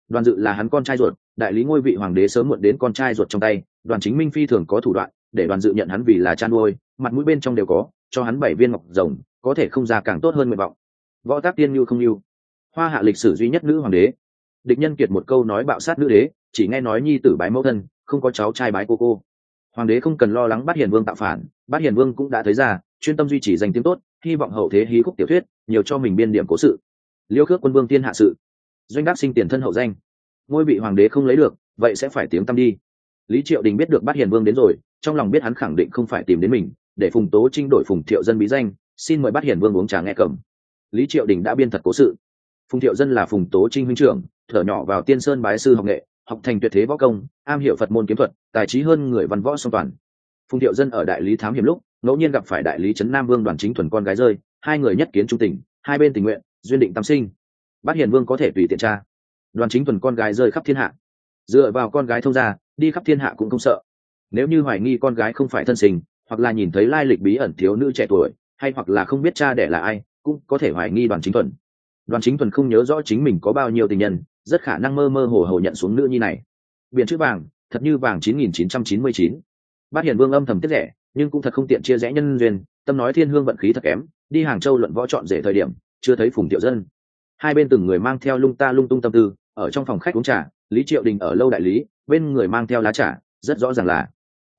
Đoàn Dự là hắn con trai ruột, đại lý ngôi vị hoàng đế sớm muộn đến con trai ruột trong tay. Đoàn Chính Minh phi thường có thủ đoạn, để Đoàn Dự nhận hắn vì là cha nuôi, mặt mũi bên trong đều có, cho hắn 7 viên ngọc rồng, có thể không ra càng tốt hơn nguyện vọng. Võ Tác Tiên như không lưu, hoa hạ lịch sử duy nhất nữ hoàng đế. Địch Nhân Kiệt một câu nói bạo sát nữ đế, chỉ nghe nói nhi tử bái mẫu thân, không có cháu trai bái cô. Hoàng đế không cần lo lắng Bát Hiền Vương tạo phản, Bát Hiền Vương cũng đã thấy ra, chuyên tâm duy trì danh tiếng tốt, hy vọng hậu thế hí khúc tiểu thuyết, nhiều cho mình biên điểm cố sự. Liêu Khước Quân Vương tiên hạ sự, Doanh Đắc Sinh tiền thân hậu danh, ngôi vị hoàng đế không lấy được, vậy sẽ phải tiếng tăm đi. Lý Triệu Đình biết được Bát Hiền Vương đến rồi, trong lòng biết hắn khẳng định không phải tìm đến mình, để Phùng Tố Trinh đổi Phùng Thiệu Dân bí danh, xin mời Bát Hiền Vương uống trà nghe cầm. Lý Triệu Đình đã biên thật cố sự. Phùng Thiệu Dân là Phùng Tố Trinh huynh trưởng, thở nhỏ vào Tiên Sơn bái sư học nghệ, học thành tuyệt thế võ công, am hiểu Phật môn kiếm thuật, tài trí hơn người văn võ song toàn. Phùng Thiệu Dân ở đại lý thám hiểm lúc, ngẫu nhiên gặp phải đại lý trấn Nam Vương Đoàn Chính Thuần con gái rơi, hai người nhất kiến trung tình, hai bên tình nguyện, duyên định tam sinh. Bát Hiền Vương có thể tùy tiện tra. Đoàn Chính Thuần con gái rơi khắp thiên hạ, dựa vào con gái thông gia, đi khắp thiên hạ cũng không sợ. Nếu như hoài nghi con gái không phải thân sinh, hoặc là nhìn thấy lai lịch bí ẩn thiếu nữ trẻ tuổi, hay hoặc là không biết cha đẻ là ai, cũng có thể hoài nghi Đoàn Chính Thuần. Đoàn Chính Thuần không nhớ rõ chính mình có bao nhiêu tình nhân, rất khả năng mơ mơ hồ hồ nhận xuống nữ nhi này. Biển chữ vàng, thật như vàng 9999. Bát Hiền Vương âm thầm tiếc rẻ, nhưng cũng thật không tiện chia rẽ nhân duyên, tâm nói thiên hương vận khí thật kém, đi Hàng Châu luận võ chọn rể thời điểm, chưa thấy Phùng Thiệu Dân. Hai bên từng người mang theo lung ta lung tung tâm tư, ở trong phòng khách uống trà, Lý Triệu Đình ở lâu đại lý, bên người mang theo lá trà, rất rõ ràng là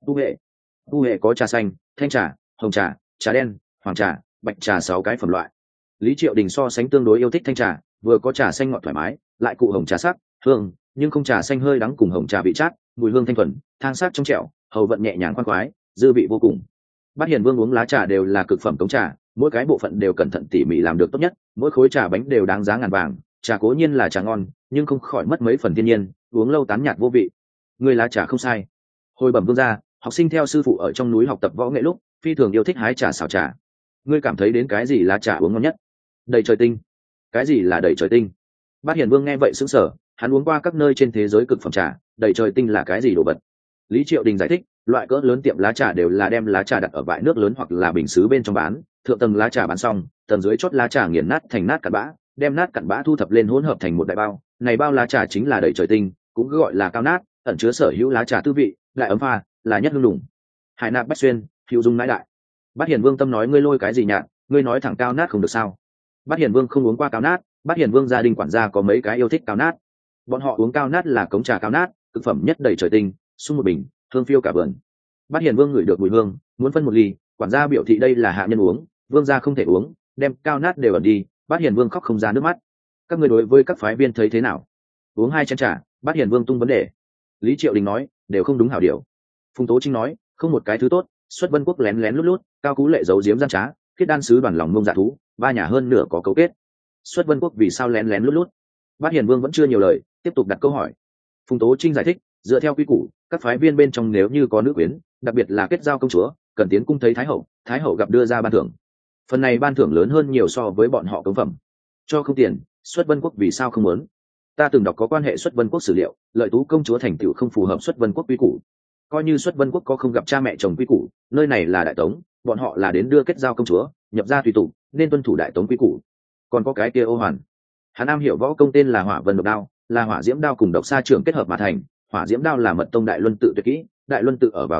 tu hệ có trà xanh, thanh trà, hồng trà, trà đen, hoàng trà, bạch trà 6 cái phẩm loại. Lý Triệu Đình so sánh tương đối yêu thích thanh trà, vừa có trà xanh ngọt thoải mái, lại cụ hồng trà sắc, hương, nhưng không trà xanh hơi đắng cùng hồng trà vị chát, mùi hương thanh thuần, thang sắc trong trẻo, hầu vận nhẹ nhàng khoan khoái, dư vị vô cùng. Bát Hiền Vương uống lá trà đều là cực phẩm cống trà, mỗi cái bộ phận đều cẩn thận tỉ mỉ làm được tốt nhất, mỗi khối trà bánh đều đáng giá ngàn vàng. Trà cố nhiên là trà ngon, nhưng không khỏi mất mấy phần thiên nhiên, uống lâu tán nhạt vô vị. Người lá trà không sai. Hồi bẩm vương gia, học sinh theo sư phụ ở trong núi học tập võ nghệ lúc, phi thường yêu thích hái trà xào trà. Ngươi cảm thấy đến cái gì lá trà uống ngon nhất? Đầy trời tinh. Cái gì là đầy trời tinh? Bát Hiền Vương nghe vậy sững sờ, hắn uống qua các nơi trên thế giới cực phẩm trà, đầy trời tinh là cái gì đồ vật? Lý Triệu Đình giải thích, loại cỡ lớn tiệm lá trà đều là đem lá trà đặt ở bãi nước lớn hoặc là bình sứ bên trong bán, thượng tầng lá trà bán xong, tầng dưới chốt lá trà nghiền nát thành nát cặn bã, đem nát cặn bã thu thập lên hỗn hợp thành một đại bao, này bao lá trà chính là đầy trời tinh, cũng gọi là cao nát, ẩn chứa sở hữu lá trà tư vị, lại ấm pha, là nhất hương đủng. Hải nạp bách xuyên, hữu dung nãi đại. Bát Hiền Vương tâm nói ngươi lôi cái gì nhạt, ngươi nói thẳng cao nát không được sao? Bát Hiền Vương không uống qua cao nát, Bát Hiền Vương gia đình quản gia có mấy cái yêu thích cao nát. Bọn họ uống cao nát là cống trà cao nát, thực phẩm nhất đầy trời tinh, xung một bình, hương phiêu cả vườn. Bát Hiền Vương ngửi được mùi hương, muốn phân một ly, quản gia biểu thị đây là hạ nhân uống, vương gia không thể uống, đem cao nát đều ẩn đi. Bát Hiền Vương khóc không ra nước mắt. Các ngươi đối với các phái viên thấy thế nào? Uống 2 chén trà, Bát Hiền Vương tung vấn đề. Lý Triệu Đình nói, đều không đúng hảo điều. Phùng Tố Trinh nói, không một cái thứ tốt, Xuất Vân Quốc lén lén lút lút, Cao Cú Lệ giấu giếm gian trá, Khiết Đan sứ đoàn lòng mông dạ thú, ba nhà hơn nửa có cấu kết. Xuất Vân Quốc vì sao lén lén lút lút? Bát Hiền Vương vẫn chưa nhiều lời, tiếp tục đặt câu hỏi. Phùng Tố Trinh giải thích, dựa theo quy củ, các phái viên bên trong nếu như có nữ quyến, đặc biệt là kết giao công chúa, cần tiến cung thấy thái hậu gặp đưa ra ban thưởng. Phần này ban thưởng lớn hơn nhiều so với bọn họ cống phẩm. Cho không tiền, Xuất Vân Quốc vì sao không muốn? Ta từng đọc có quan hệ Xuất Vân Quốc sử liệu, lợi tú công chúa thành tựu không phù hợp Xuất Vân Quốc quy củ. Coi như Xuất Vân Quốc có không gặp cha mẹ chồng quy củ, nơi này là Đại Tống, bọn họ là đến đưa kết giao công chúa, nhập gia tùy tục, nên tuân thủ Đại Tống quy củ. Còn có cái kia Ô Hoàn, hắn am hiểu võ công tên là Hỏa Vân Độc Đao, là hỏa diễm đao cùng độc sa trưởng kết hợp mà thành. Hỏa diễm đao là mật tông Đại Luân tự tuyệt kỹ, Đại Luân tự ở vào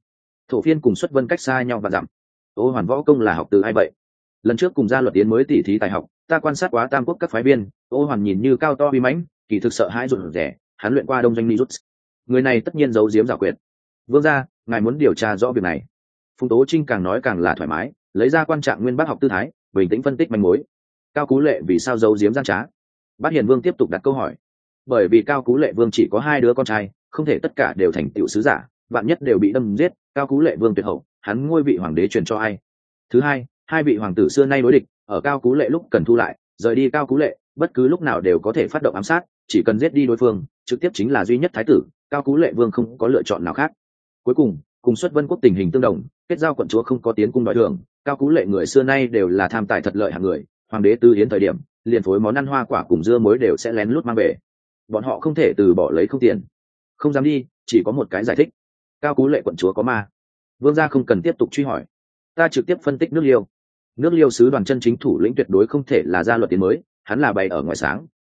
Thổ Phiên cùng Xuất Vân cách xa nhau và dặm. Ô Hoàn võ công là học từ ai vậy? Lần trước cùng gia luật tiến mới tỉ thí tài học, ta quan sát quá Tam Quốc các phái viên, Ô Hoàn nhìn như cao to uy mãnh, kỳ thực sợ hãi rụt rẻ, hắn luyện qua đông doanh Nijut. Người này tất nhiên giấu giếm giả quyệt. Vương gia, ngài muốn điều tra rõ việc này. Phùng Tố Trinh càng nói càng là thoải mái, lấy ra quan trạng nguyên bác học tư thái, bình tĩnh phân tích manh mối. Cao Cú Lệ vì sao giấu giếm gian trá? Bát Hiền Vương tiếp tục đặt câu hỏi. Bởi vì Cao Cú Lệ Vương chỉ có 2 đứa con trai, không thể tất cả đều thành tiểu sứ giả, vạn nhất đều bị đâm giết, Cao Cú Lệ Vương tuyệt hậu, hắn ngôi vị hoàng đế truyền cho ai? Thứ hai, 2 vị hoàng tử xưa nay đối địch, ở Cao Cú Lệ lúc cần thu lại, rời đi Cao Cú Lệ, bất cứ lúc nào đều có thể phát động ám sát, chỉ cần giết đi đối phương, trực tiếp chính là duy nhất thái tử, Cao Cú Lệ Vương không có lựa chọn nào khác. Cuối cùng Xuất Vân Quốc tình hình tương đồng, kết giao quận chúa không có tiến cung đòi thưởng, Cao Cú Lệ người xưa nay đều là tham tài thật lợi hạng người, hoàng đế tư hiến thời điểm, liền phối món ăn hoa quả cùng dưa muối đều sẽ lén lút mang về. Bọn họ không thể từ bỏ lấy không tiền. Không dám đi, chỉ có một cái giải thích. Cao Cú Lệ quận chúa có ma. Vương gia không cần tiếp tục truy hỏi. Ta trực tiếp phân tích nước Liêu. Nước Liêu sứ đoàn chân chính thủ lĩnh tuyệt đối không thể là gia luật tiến mới, hắn là bày ở ngoài sáng,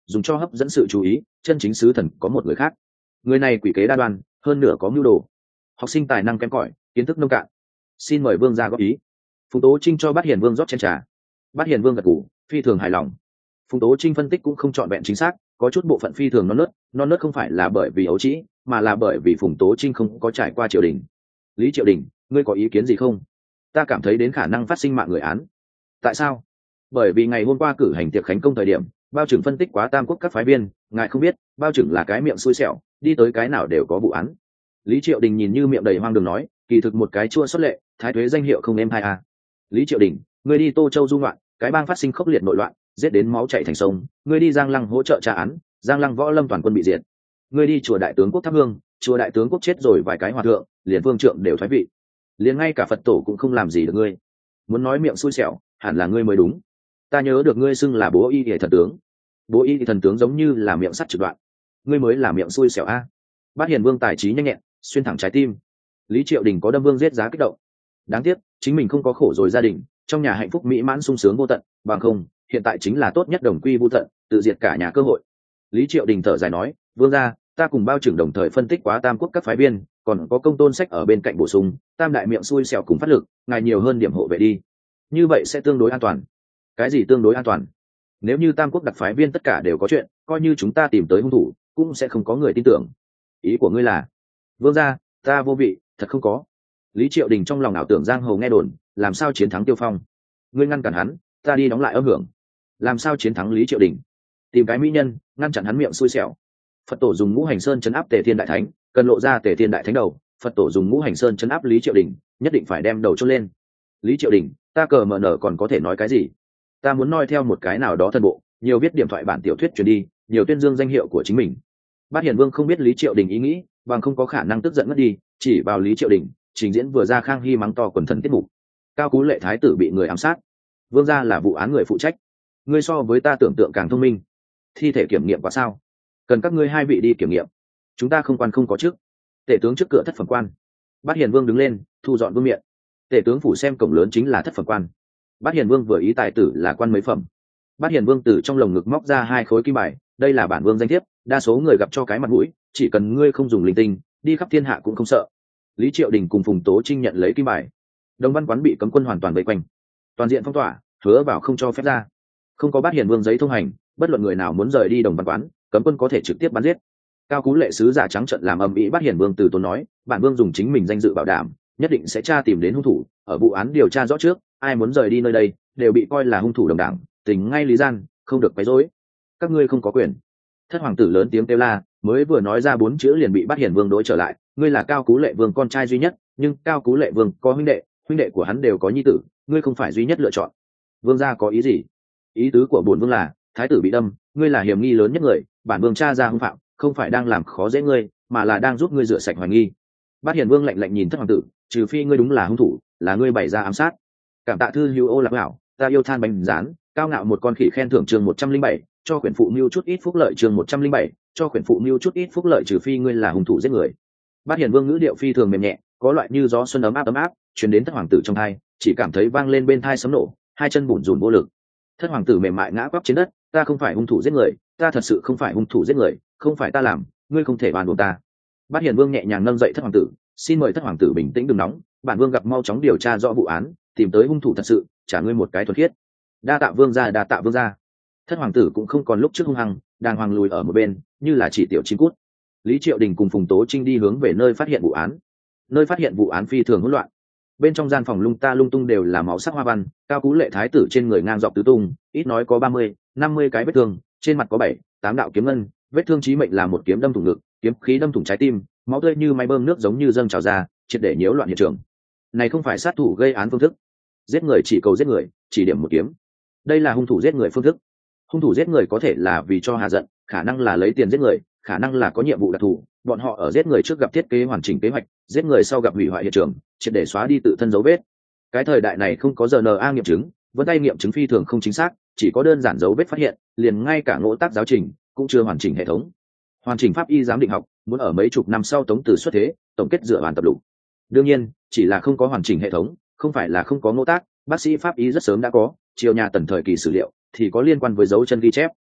dùng cho hấp dẫn sự chú ý, chân chính sứ thần có một người khác. Người này quỷ kế đa đoan, hơn nửa có mưu đồ. Học sinh tài năng kém cỏi, kiến thức nông cạn. Xin mời vương gia góp ý. Phùng Tố Trinh cho Bát Hiền Vương rót chén trà. Bát Hiền Vương gật gù, phi thường hài lòng. Phùng Tố Trinh phân tích cũng không trọn vẹn chính xác, có chút bộ phận phi thường non nớt không phải là bởi vì ấu trĩ, mà là bởi vì Phùng Tố Trinh không có trải qua triều đình. Lý Triệu Đình, ngươi có ý kiến gì không? Ta cảm thấy đến khả năng phát sinh mạng người án. Tại sao? Bởi vì ngày hôm qua cử hành tiệc khánh công thời điểm, bao trưởng phân tích quá Tam Quốc các phái viên, ngài không biết, bao trưởng là cái miệng xui xẻo, đi tới cái nào đều có vụ án. Lý Triệu Đình nhìn như miệng đầy hoang đường nói, kỳ thực một cái chua xuất lệ, thái thuế danh hiệu không êm hai a. Lý Triệu Đình, ngươi đi Tô Châu du ngoạn, cái bang phát sinh khốc liệt nội loạn, giết đến máu chảy thành sông, ngươi đi Giang Lăng hỗ trợ tra án, Giang Lăng võ lâm toàn quân bị diệt. Ngươi đi chùa Đại tướng quốc thắp hương, chùa Đại tướng quốc chết rồi vài cái hòa thượng, liền vương trượng đều thoái vị, liền ngay cả Phật tổ cũng không làm gì được ngươi. Muốn nói miệng xui xẻo, hẳn là ngươi mới đúng. Ta nhớ được ngươi xưng là bố y hệ thần tướng. Bố y thần tướng giống như là miệng sắt trực đoạn, ngươi mới là miệng xui xẻo a. Bát Hiền Vương tài trí nhanh nhẹn, xuyên thẳng trái tim. Lý Triệu Đình có đâm vương giết giá kích động. Đáng tiếc chính mình không có khổ rồi gia đình, trong nhà hạnh phúc mỹ mãn sung sướng vô tận, bằng không hiện tại chính là tốt nhất đồng quy vô tận, tự diệt cả nhà cơ hội. Lý Triệu Đình thở dài nói, vương gia, ta cùng bao trưởng đồng thời phân tích quá Tam Quốc các phái viên, còn có Công Tôn Sách ở bên cạnh bổ sung, tam đại miệng xui xẻo cùng phát lực, ngài nhiều hơn điểm hộ vệ đi, như vậy sẽ tương đối an toàn. Cái gì tương đối an toàn? Nếu như Tam Quốc đặc phái viên tất cả đều có chuyện, coi như chúng ta tìm tới hung thủ cũng sẽ không có người tin tưởng. Ý của ngươi là? Vương gia, ta vô vị, thật không có. Lý Triệu Đình trong lòng ảo tưởng giang hồ nghe đồn, làm sao chiến thắng Tiêu Phong? Ngươi ngăn cản hắn, ta đi đóng lại âm hưởng. Làm sao chiến thắng Lý Triệu Đình? Tìm cái mỹ nhân, ngăn chặn hắn miệng xui xẻo. Phật tổ dùng Ngũ Hành Sơn trấn áp Tề Thiên Đại Thánh, cần lộ ra Tề Thiên Đại Thánh đầu. Phật tổ dùng Ngũ Hành Sơn trấn áp Lý Triệu Đình, nhất định phải đem đầu chôn lên. Lý Triệu Đình, ta cờ mờ nở còn có thể nói cái gì? Ta muốn noi theo một cái nào đó thân bộ, nhiều viết điểm thoại bản tiểu thuyết truyền đi, nhiều tuyên dương danh hiệu của chính mình. Bát Hiền Vương không biết Lý Triệu Đình ý nghĩ, bằng không có khả năng tức giận mất đi, chỉ vào Lý Triệu Đình trình diễn vừa ra Khang Hy mắng to quần thần tiết mục. Cao Cú Lệ thái tử bị người ám sát, vương gia là vụ án người phụ trách. Ngươi so với ta tưởng tượng càng thông minh. Thi thể kiểm nghiệm quá sao? Cần các ngươi hai vị đi kiểm nghiệm. Chúng ta không quan không có trước. Tể tướng trước cửa thất phẩm quan. Bát Hiền Vương đứng lên, thu dọn vương miện. Tể tướng phủ xem cổng lớn chính là thất phẩm quan. Bát Hiền Vương vừa ý tài tử là quan mấy phẩm. Bát Hiền Vương từ trong lồng ngực móc ra 2 khối kim bài, đây là bản vương danh thiếp, đa số người gặp cho cái mặt mũi, chỉ cần ngươi không dùng linh tinh, đi khắp thiên hạ cũng không sợ. Lý Triệu Đình cùng Phùng Tố Trinh nhận lấy kim bài. Đồng Văn quán bị cấm quân hoàn toàn vây quanh, toàn diện phong tỏa, hứa vào không cho phép ra. Không có Bát Hiền Vương giấy thông hành, bất luận người nào muốn rời đi Đồng Văn quán, cấm quân có thể trực tiếp bắn giết. Cao Cú Lệ sứ giả trắng trợn làm ầm ĩ. Bát Hiền Vương từ tốn nói, bản vương dùng chính mình danh dự bảo đảm, nhất định sẽ tra tìm đến hung thủ, ở vụ án điều tra rõ trước, ai muốn rời đi nơi đây đều bị coi là hung thủ đồng đảng, tình ngay lý gian, không được quấy rối. Các ngươi không có quyền. Thất hoàng tử lớn tiếng kêu la, mới vừa nói ra 4 chữ liền bị Bát Hiền Vương đối trở lại. Ngươi là Cao Cú Lệ Vương con trai duy nhất, nhưng Cao Cú Lệ Vương có huynh đệ của hắn đều có nhi tử, ngươi không phải duy nhất lựa chọn. Vương gia có ý gì? Ý tứ của bổn vương là, thái tử bị đâm, ngươi là hiểm nghi lớn nhất người, bản vương tra ra hung phạm, không phải đang làm khó dễ ngươi, mà là đang giúp ngươi rửa sạch hoài nghi. Bát Hiền Vương lạnh lạnh nhìn Thất hoàng tử, trừ phi ngươi đúng là hung thủ, là ngươi bày ra ám sát. Cảm tạ thư hữu Ô Lạc Hảo, ta yêu than bánh rán, cao ngạo một con khỉ khen thưởng chương 107, cho quyển phụ mưu chút ít phúc lợi chương 107, cho quyển phụ mưu chút ít phúc lợi trừ phi ngươi là hung thủ giết người. Bát Hiền Vương ngữ điệu phi thường mềm nhẹ, có loại như gió xuân ấm áp truyền đến Thất hoàng tử trong tai, chỉ cảm thấy vang lên bên tai sấm nổ, 2 chân bủn rủn vô lực. Thất hoàng tử mềm mại ngã quắp trên đất, ta không phải hung thủ giết người, ta thật sự không phải hung thủ giết người, không phải ta làm, ngươi không thể bàn buộc ta. Bát Hiền Vương nhẹ nhàng nâng dậy Thất hoàng tử, xin mời Thất hoàng tử bình tĩnh đừng nóng, bản vương gặp mau chóng điều tra rõ vụ án, tìm tới hung thủ thật sự, trả ngươi một cái thuần khiết. Đa tạ vương gia, đa tạ vương gia. Thất hoàng tử cũng không còn lúc trước hung hăng, đàng hoàng lùi ở một bên, như là chỉ tiểu chim cút. Lý Triệu Đình cùng Phùng Tố Trinh đi hướng về nơi phát hiện vụ án. Nơi phát hiện vụ án phi thường hỗn loạn, bên trong gian phòng lung ta lung tung đều là máu sắc hoa văn. Cao Cú Lệ thái tử trên người ngang dọc tứ tung, ít nói có 30-50 cái vết thương, trên mặt có 7-8 đạo kiếm ngân, vết thương chí mệnh là một kiếm đâm thủng ngực, kiếm khí đâm thủng trái tim, máu tươi như máy bơm nước giống như dâng trào ra, triệt để nhiễu loạn hiện trường. Này không phải sát thủ gây án phương thức, giết người chỉ cầu giết người, chỉ điểm một kiếm. Đây là hung thủ giết người phương thức. Hung thủ giết người có thể là vì cho hạ giận, khả năng là lấy tiền giết người, khả năng là có nhiệm vụ đặc thù. Bọn họ ở giết người trước gặp thiết kế hoàn chỉnh kế hoạch, giết người sau gặp hủy hoại hiện trường, triệt để xóa đi tự thân dấu vết. Cái thời đại này không có RNA nghiệm chứng, vân tay nghiệm chứng phi thường không chính xác, chỉ có đơn giản dấu vết phát hiện, liền ngay cả ngộ tác giáo trình cũng chưa hoàn chỉnh hệ thống. Hoàn chỉnh pháp y giám định học muốn ở mấy chục năm sau Tống Từ xuất thế, tổng kết dựa hoàn tập lục. Đương nhiên, chỉ là không có hoàn chỉnh hệ thống, không phải là không có ngộ tác, bác sĩ pháp y rất sớm đã có, triều nhà Tần thời kỳ sử liệu thì có liên quan với dấu chân ghi chép.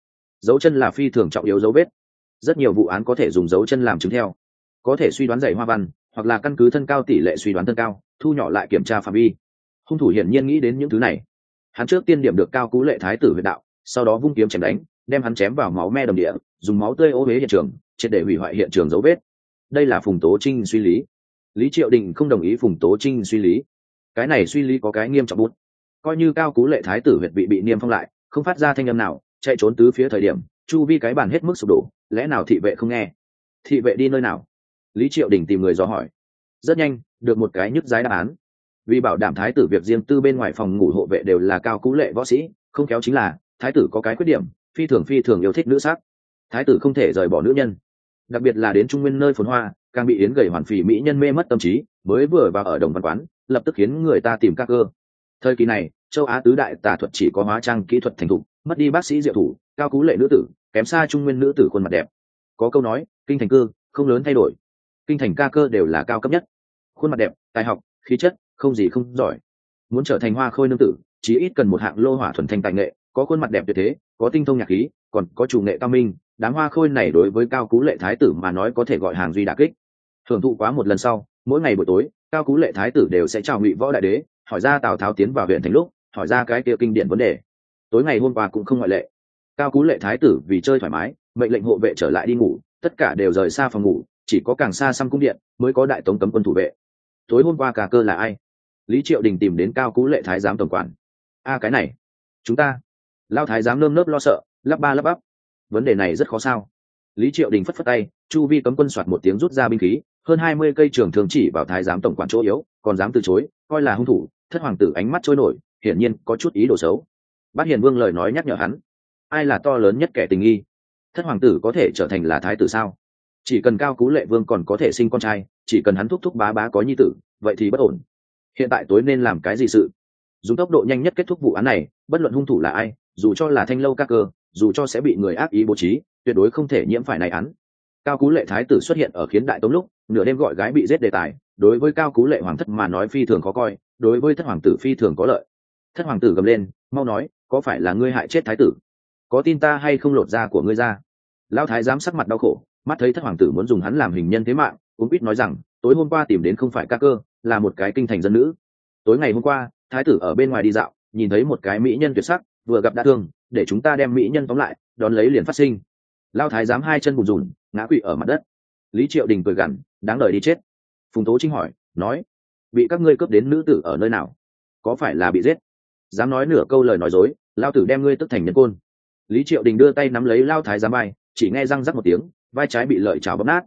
Dấu chân là phi thường trọng yếu dấu vết, rất nhiều vụ án có thể dùng dấu chân làm chứng theo, có thể suy đoán giày hoa văn, hoặc là căn cứ thân cao tỷ lệ suy đoán thân cao, thu nhỏ lại kiểm tra phạm vi. Hung thủ hiển nhiên nghĩ đến những thứ này. Hắn trước tiên điểm được Cao Cú Lệ thái tử huyệt đạo, sau đó vung kiếm chém đánh, đem hắn chém vào máu me đầm địa, dùng máu tươi ô uế hiện trường, triệt để hủy hoại hiện trường dấu vết. Đây là Phùng Tố Trinh suy lý. Lý Triệu Đình không đồng ý Phùng Tố Trinh suy lý. Cái này suy lý có cái nghiêm trọng bút. Coi như Cao Cú Lệ thái tử huyệt bị niêm phong lại, không phát ra thanh âm nào, chạy trốn tứ phía thời điểm, chu vi cái bàn hết mức sụp đổ, lẽ nào thị vệ không nghe? Thị vệ đi nơi nào? Lý Triệu Đình tìm người dò hỏi. Rất nhanh, được một cái nhức dái đáp án. Vì bảo đảm thái tử việc riêng tư bên ngoài phòng ngủ hộ vệ đều là Cao Cú Lệ võ sĩ, không khéo chính là thái tử có cái khuyết điểm, phi thường yêu thích nữ sắc. Thái tử không thể rời bỏ nữ nhân, đặc biệt là đến Trung Nguyên nơi phồn hoa, càng bị yến gầy hoàn phì mỹ nhân mê mất tâm trí, mới vừa vào ở Đồng Văn quán, lập tức khiến người ta tìm các cơ. Thời kỳ này, châu Á tứ đại tà thuật chỉ có hóa trang kỹ thuật thành thục, mất đi bác sĩ diệu thủ, Cao Cú Lệ nữ tử, kém xa Trung Nguyên nữ tử khuôn mặt đẹp. Có câu nói, kinh thành cư, không lớn thay đổi. Kinh thành ca cơ đều là cao cấp nhất. Khuôn mặt đẹp, tài học, khí chất, không gì không giỏi. Muốn trở thành hoa khôi nương tử, chí ít cần một hạng lô hỏa thuần thanh tài nghệ, có khuôn mặt đẹp tuyệt thế, có tinh thông nhạc khí, còn có chủ nghệ cao minh. Đám hoa khôi này đối với Cao Cú Lệ thái tử mà nói có thể gọi hàng duy đả kích. Thưởng thụ quá một lần sau, mỗi ngày buổi tối, Cao Cú Lệ thái tử đều sẽ chào Ngụy Võ đại đế, hỏi ra Tào Tháo tiến vào huyện thành lúc, hỏi ra cái kia kinh điển vấn đề. Tối ngày hôm qua cũng không ngoại lệ. Cao Cú Lệ thái tử vì chơi thoải mái, mệnh lệnh hộ vệ trở lại đi ngủ, tất cả đều rời xa phòng ngủ, chỉ có càng xa xăm cung điện mới có đại tống cấm quân thủ vệ. Tối hôm qua cả cơ là ai? Lý Triệu Đình tìm đến Cao Cú Lệ thái giám tổng quản. Cái này, chúng ta. Lao thái giám nơm nớp lo sợ, lắp ba lắp bắp. Vấn đề này rất khó sao? Lý Triệu Đình phất phất tay, chu vi cấm quân soạt một tiếng rút ra binh khí, hơn 20 cây trường thường chỉ vào thái giám tổng quản chỗ yếu, còn dám từ chối, coi là hung thủ. Thất hoàng tử ánh mắt trôi nổi, hiển nhiên có chút ý đồ xấu. Bát Hiền Vương lời nói nhắc nhở hắn, ai là to lớn nhất kẻ tình nghi? Thất hoàng tử có thể trở thành là thái tử sao? Chỉ cần Cao Cú Lệ Vương còn có thể sinh con trai, chỉ cần hắn thúc thúc bá bá có nhi tử, vậy thì bất ổn. Hiện tại tối nên làm cái gì sự? Dùng tốc độ nhanh nhất kết thúc vụ án này, bất luận hung thủ là ai, dù cho là Thanh Lâu các cơ, dù cho sẽ bị người ác ý bố trí, tuyệt đối không thể nhiễm phải này án. Cao Cú Lệ thái tử xuất hiện ở khiến đại tống lúc, nửa đêm gọi gái bị giết đề tài, đối với Cao Cú Lệ hoàng thất mà nói phi thường khó coi, đối với thất hoàng tử phi thường có lợi. Thất hoàng tử gầm lên, mau nói, có phải là ngươi hại chết thái tử? Có tin ta hay không lột da của ngươi ra? Lão thái giám sắc mặt đau khổ, mắt thấy thất hoàng tử muốn dùng hắn làm hình nhân thế mạng, cũng biết nói rằng, tối hôm qua tìm đến không phải ca cơ, là một cái kinh thành dân nữ. Tối ngày hôm qua, thái tử ở bên ngoài đi dạo, nhìn thấy một cái mỹ nhân tuyệt sắc, vừa gặp đã thương, để chúng ta đem mỹ nhân tóm lại, đón lấy liền phát sinh. Lão thái giám hai chân bùn rùn, ngã quỵ ở mặt đất. Lý Triệu Đình cười gằn, đáng đời đi chết. Phùng Tố Trinh hỏi, nói, bị các ngươi cướp đến nữ tử ở nơi nào? Có phải là bị giết? Dám nói nửa câu lời nói dối, lao tử đem ngươi tức thành nhân côn. Lý Triệu Đình đưa tay nắm lấy lao thái giám vai, chỉ nghe răng rắc một tiếng, vai trái bị lợi chảo bóp nát.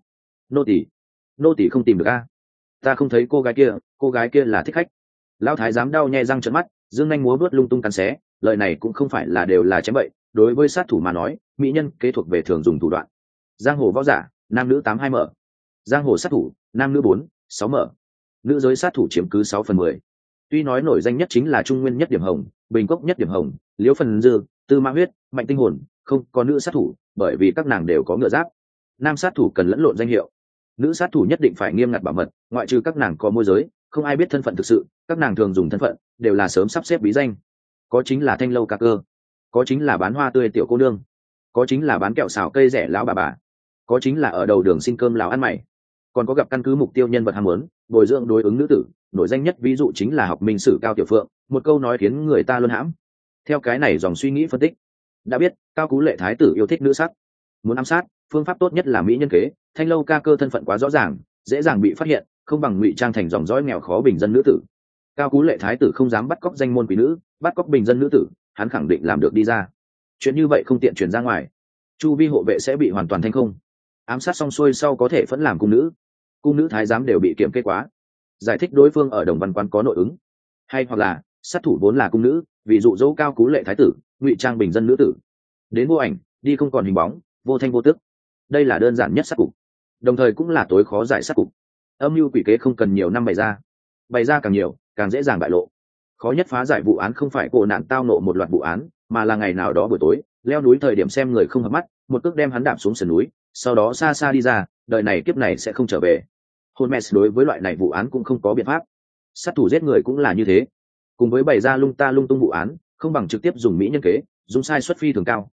Nô tỳ không tìm được a. Ta không thấy cô gái kia là thích khách. Lao thái giám đau nhe răng trợn mắt, dương nhanh múa vớt lung tung cắn xé, lời này cũng không phải là đều là chém bậy, đối với sát thủ mà nói, mỹ nhân kế thuộc về thường dùng thủ đoạn. Giang hồ võ giả, nam nữ 82 mở. Giang hồ sát thủ, nam nữ 4-6 mở. Nữ giới sát thủ chiếm cứ 6/10. Tuy nói nổi danh nhất chính là Trung Nguyên nhất điểm hồng, Bình Cốc nhất điểm hồng, Liễu Phần Dư, Tư Mã Huyết, Mạnh Tinh Hồn, không có nữ sát thủ, bởi vì các nàng đều có ngựa giáp. Nam sát thủ cần lẫn lộn danh hiệu, nữ sát thủ nhất định phải nghiêm ngặt bảo mật, ngoại trừ các nàng có môi giới, không ai biết thân phận thực sự, các nàng thường dùng thân phận đều là sớm sắp xếp bí danh. Có chính là Thanh Lâu ca cơ, có chính là bán hoa tươi tiểu cô nương, có chính là bán kẹo xào cây rẻ lão bà, có chính là ở đầu đường xin cơm lào ăn mày, còn có gặp căn cứ mục tiêu nhân vật ham muốn, bồi dưỡng đối ứng nữ tử, nổi danh nhất ví dụ chính là học minh sử Cao Tiểu Phượng, một câu nói khiến người ta luôn hãm. Theo cái này dòng suy nghĩ phân tích, đã biết Cao Cú Lệ thái tử yêu thích nữ sắc, muốn ám sát, phương pháp tốt nhất là mỹ nhân kế. Thanh Lâu ca cơ thân phận quá rõ ràng, dễ dàng bị phát hiện, không bằng ngụy trang thành dòng dõi nghèo khó bình dân nữ tử. Cao Cú Lệ thái tử không dám bắt cóc danh môn quý nữ, bắt cóc bình dân nữ tử, hắn khẳng định làm được đi ra. Chuyện như vậy không tiện truyền ra ngoài, chu vi hộ vệ sẽ bị hoàn toàn thanh không. Ám sát xong xuôi sau có thể vẫn làm cung nữ thái giám đều bị kiểm kê quá, giải thích đối phương ở Đồng Văn quán có nội ứng, hay hoặc là sát thủ vốn là cung nữ, ví dụ dỗ Cao Cú Lệ thái tử ngụy trang bình dân nữ tử, đến vô ảnh đi không còn hình bóng, vô thanh vô tức. Đây là đơn giản nhất sát cục, đồng thời cũng là tối khó giải sát cục. Âm mưu quỷ kế không cần nhiều năm bày ra càng nhiều càng dễ dàng bại lộ. Khó nhất phá giải vụ án không phải cổ nạn tao nộ một loạt vụ án, mà là ngày nào đó buổi tối leo núi thời điểm xem người không hợp mắt, một cước đem hắn đạp xuống sườn núi, sau đó xa xa đi ra, đời này kiếp này sẽ không trở về. Holmes đối với loại này vụ án cũng không có biện pháp. Sát thủ giết người cũng là như thế, cùng với bày ra lung tung vụ án, không bằng trực tiếp dùng mỹ nhân kế, dùng sai suất phi thường cao,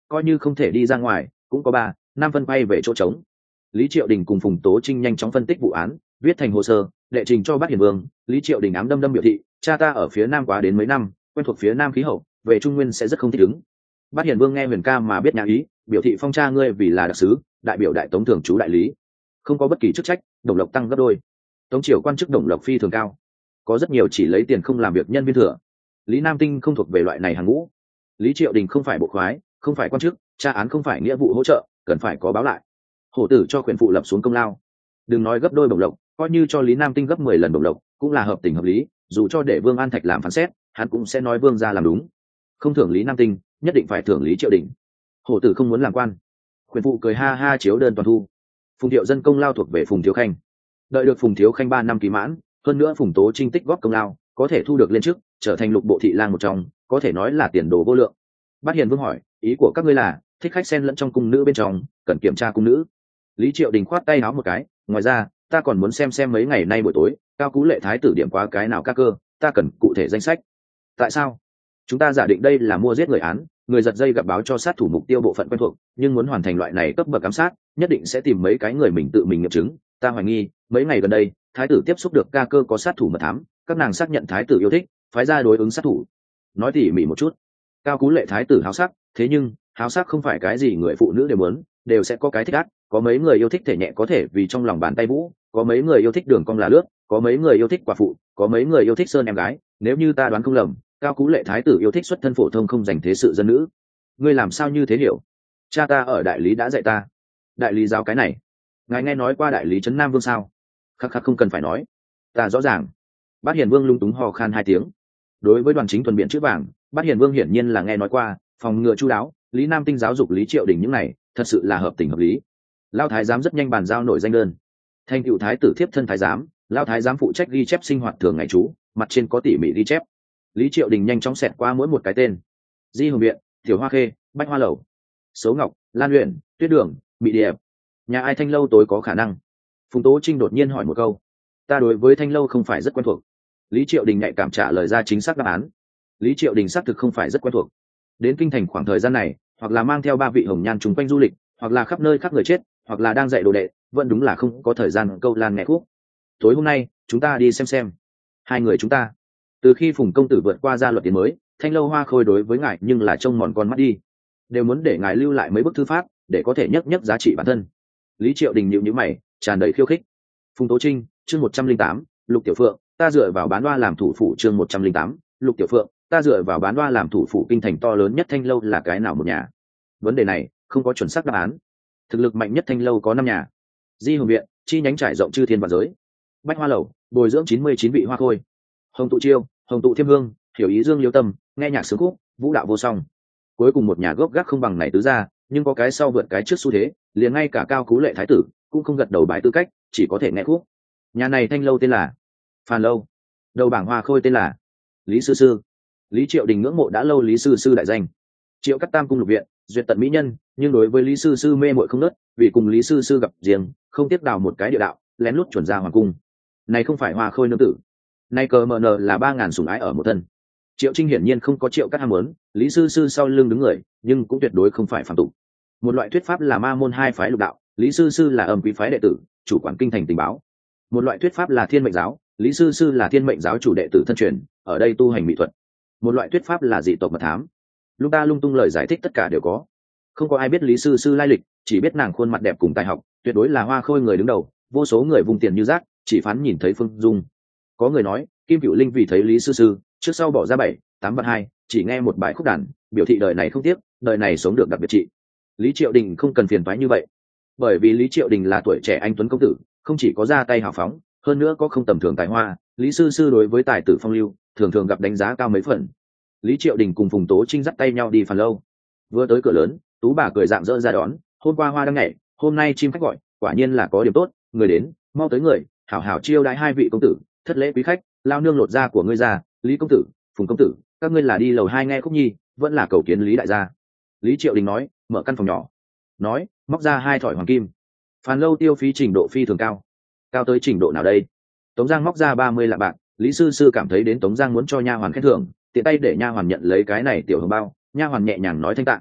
coi như không thể đi ra ngoài cũng có 3-5 phân quay về chỗ trống. Lý Triệu Đình cùng Phùng Tố Trinh nhanh chóng phân tích vụ án, viết thành hồ sơ đệ trình cho Bát Hiền Vương. Lý Triệu Đình ám đâm biểu thị cha ta ở phía nam quá đến mấy năm, quen thuộc phía nam khí hậu, về trung nguyên sẽ rất không thích ứng. Bát Hiền Vương nghe Huyền ca mà biết nhà ý, biểu thị phong cha ngươi vì là đặc sứ, đại biểu đại tống thường trú đại lý, không có bất kỳ chức trách, đồng lộc tăng gấp đôi. Tống triều quan chức đồng lộc phi thường cao, có rất nhiều chỉ lấy tiền không làm việc nhân viên thừa. Lý Nam Tinh không thuộc về loại này hàng ngũ. Lý Triệu Đình không phải bộ khoái, không phải quan chức, tra án không phải nghĩa vụ hỗ trợ, cần phải có báo lại. Hổ tử cho quyền phụ lập xuống công lao, đừng nói gấp đôi bổng lộc, coi như cho Lý Nam Tinh gấp 10 lần bổng lộc cũng là hợp tình hợp lý. Dù cho để Vương An Thạch làm phán xét, hắn cũng sẽ nói Vương gia làm đúng. Không thưởng Lý Nam Tinh, nhất định phải thưởng Lý Triệu Đình. Hổ tử không muốn làm quan, quyền phụ cười ha ha chiếu đơn toàn thu. Phùng Thiệu Dân công lao thuộc về Phùng Thiếu Khanh, đợi được Phùng Thiếu Khanh 3 năm kỳ mãn, hơn nữa Phùng Tố Trinh tích góp công lao, có thể thu được lên chức, trở thành lục bộ thị lang một trong, có thể nói là tiền đồ vô lượng. Bát Hiền Vương hỏi, ý của các ngươi là thích khách xen lẫn trong cung nữ bên trong, cần kiểm tra cung nữ. Lý Triệu Đình khoát tay áo một cái, ngoài ra ta còn muốn xem mấy ngày nay buổi tối Cao Cú Lệ thái tử điểm qua cái nào ca cơ, ta cần cụ thể danh sách. Tại sao? Chúng ta giả định đây là mua giết người án, người giật dây gặp báo cho sát thủ mục tiêu bộ phận quen thuộc, nhưng muốn hoàn thành loại này cấp bậc ám sát, nhất định sẽ tìm mấy cái người mình tự mình nghiệm chứng. Ta hoài nghi mấy ngày gần đây thái tử tiếp xúc được ca cơ có sát thủ mật thám, các nàng xác nhận thái tử yêu thích, phái ra đối ứng sát thủ. Nói tỉ mỉ một chút. Cao Cú Lệ thái tử háo sắc, thế nhưng háo sắc không phải cái gì người phụ nữ đều muốn, đều sẽ có cái thích ác. Có mấy người yêu thích thể nhẹ có thể vì trong lòng bàn tay vũ, có mấy người yêu thích đường cong là lướt, có mấy người yêu thích quả phụ, có mấy người yêu thích sơn em gái. Nếu như ta đoán không lầm, Cao Cú Lệ thái tử yêu thích xuất thân phổ thông không dành thế sự dân nữ. Ngươi làm sao như thế hiểu? Cha ta ở đại lý đã dạy ta. Đại lý giáo cái này, ngài nghe nói qua đại lý trấn Nam Vương sao? Khắc khắc, không cần phải nói, ta rõ ràng. Bát Hiền Vương lung túng hò khan 2 tiếng. Đối với đoàn chính thuần biện chữ vàng, Bát Hiền Vương hiển nhiên là nghe nói qua, phòng ngừa chu đáo. Lý Nam Tinh giáo dục Lý Triệu Đình những này, thật sự là hợp tình hợp lý. Lao thái giám rất nhanh bàn giao nội danh đơn. Thành cựu thái tử thiếp thân thái giám, Lao thái giám phụ trách ghi chép sinh hoạt thường ngày chú, mặt trên có tỉ mỉ ghi chép. Lý Triệu Đình nhanh chóng xẹt qua mỗi một cái tên: Di Hồng Viện, Tiểu Hoa Khê, Bách Hoa Lầu, Số Ngọc, Lan Luyện, Tuyết Đường, Mỹ Điệp. Nhà ai Thanh Lâu tối có khả năng? Phùng Tố Trinh đột nhiên hỏi một câu. Ta đối với Thanh Lâu không phải rất quen thuộc. Lý Triệu Đình nhạy cảm trả lời ra chính xác đáp án. Lý Triệu Đình xác thực không phải rất quen thuộc. Đến kinh thành khoảng thời gian này, hoặc là mang theo 3 vị hồng nhan chung quanh du lịch, hoặc là khắp nơi khắp người chết, hoặc là đang dạy đồ đệ, vẫn đúng là không có thời gian câu lan nghe khúc. Tối hôm nay chúng ta đi xem. 2 người chúng ta, từ khi Phùng công tử vượt qua gia luật tiến mới, Thanh Lâu Hoa Khôi đối với ngài nhưng là trông mòn con mắt đi, đều muốn để ngài lưu lại mấy bức thư pháp để có thể nhấc giá trị bản thân. Lý Triệu Đình nhíu mày, tràn đầy khiêu khích. Phùng Tố Trinh, chương 108, Lục Tiểu Phượng, ta dựa vào bán đoa làm thủ phủ. Chương 108, Lục Tiểu Phượng, ta dựa vào bán đoa làm thủ phủ. Kinh thành to lớn nhất Thanh Lâu là cái nào một nhà? Vấn đề này không có chuẩn xác đáp án. Thực lực mạnh nhất Thanh Lâu có 5 nhà. Di Hồng Viện, chi nhánh trải rộng chư thiên vạn giới. Bách Hoa Lầu, bồi dưỡng 99 vị hoa khôi. Hồng Tụ Chiêu, Hồng Tụ Thiêm Hương, hiểu ý dương liêu tâm, nghe nhạc sướng khúc, vũ đạo vô song. Cuối cùng một nhà gốc gác không bằng này tứ gia, nhưng có cái sau vượt cái trước xu thế, liền ngay cả Cao Cú Lệ thái tử cũng không gật đầu bái tư cách, chỉ có thể nghe khúc. Nhà này Thanh Lâu tên là Phan Lâu, đầu bảng hoa khôi tên là Lý Sư Sư. Lý Triệu Đình ngưỡng mộ đã lâu Lý Sư Sư đại danh. Triệu cắt Tam cung lục viện, duyệt tận mỹ nhân, nhưng đối với Lý Sư Sư mê muội không nớt, vì cùng Lý Sư Sư gặp riêng, không tiếc đào một cái địa đạo, lén lút chuẩn ra hoàng cung. Này không phải hoa khôi nương tử, này cờ mờ nờ là 3000 sủng ái ở một thân. Triệu Trinh hiển nhiên không có Triệu cắt ham muốn, Lý Sư Sư sau lưng đứng người, nhưng cũng tuyệt đối không phải phàm tục. Một loại thuyết pháp là ma môn 2 phái lục đạo, Lý Sư Sư là âm quý phái đệ tử, chủ quản kinh thành tình báo. Một loại thuyết pháp là thiên mệnh giáo, Lý Sư Sư là thiên mệnh giáo chủ đệ tử thân truyền, ở đây tu hành mỹ thuật. Một loại thuyết pháp là dị tộc mật thám. Lung ta lung tung lời giải thích tất cả đều có, không có ai biết Lý Sư Sư lai lịch, chỉ biết nàng khuôn mặt đẹp cùng tài học, tuyệt đối là hoa khôi người đứng đầu. Vô số người vùng tiền như rác, chỉ phán nhìn thấy Phương Dung. Có người nói Kim Cửu Linh vì thấy Lý Sư Sư, trước sau bỏ ra 7-8 vạn 2, chỉ nghe một bài khúc đàn, biểu thị đời này không tiếc, đời này sống được đặc biệt trị. Lý Triệu Đình không cần phiền toái như vậy, bởi vì Lý Triệu Đình là tuổi trẻ anh tuấn công tử, không chỉ có ra tay hào phóng, hơn nữa có không tầm thường tài hoa. Lý Sư Sư đối với tài tử phong lưu, thường thường gặp đánh giá cao mấy phần. Lý Triệu Đình cùng Phùng Tố Trinh dắt tay nhau đi Phan Lâu. Vừa tới cửa lớn, Tú bà cười rạng rỡ ra đón. Hôm qua hoa đang nhảy, hôm nay chim khách gọi, quả nhiên là có điểm tốt. Người đến, mau tới người, hảo hảo chiêu đãi 2 vị công tử, thất lễ quý khách. Lao nương lột da của ngươi ra, Lý công tử, Phùng công tử, các ngươi là đi lầu 2 nghe khúc nhi, vẫn là cầu kiến Lý đại gia. Lý Triệu Đình nói, mở căn phòng nhỏ, nói, móc ra 2 thỏi hoàng kim. Phan Lâu tiêu phí trình độ phi thường cao. Cao tới trình độ nào đây? Tống Giang móc ra 30 lạng bạc, Lý Sư Sư cảm thấy đến Tống Giang muốn cho nha hoàn khen thưởng, tiện tay để nha hoàn nhận lấy cái này tiểu hồng bao. Nha hoàn nhẹ nhàng nói thanh tạ.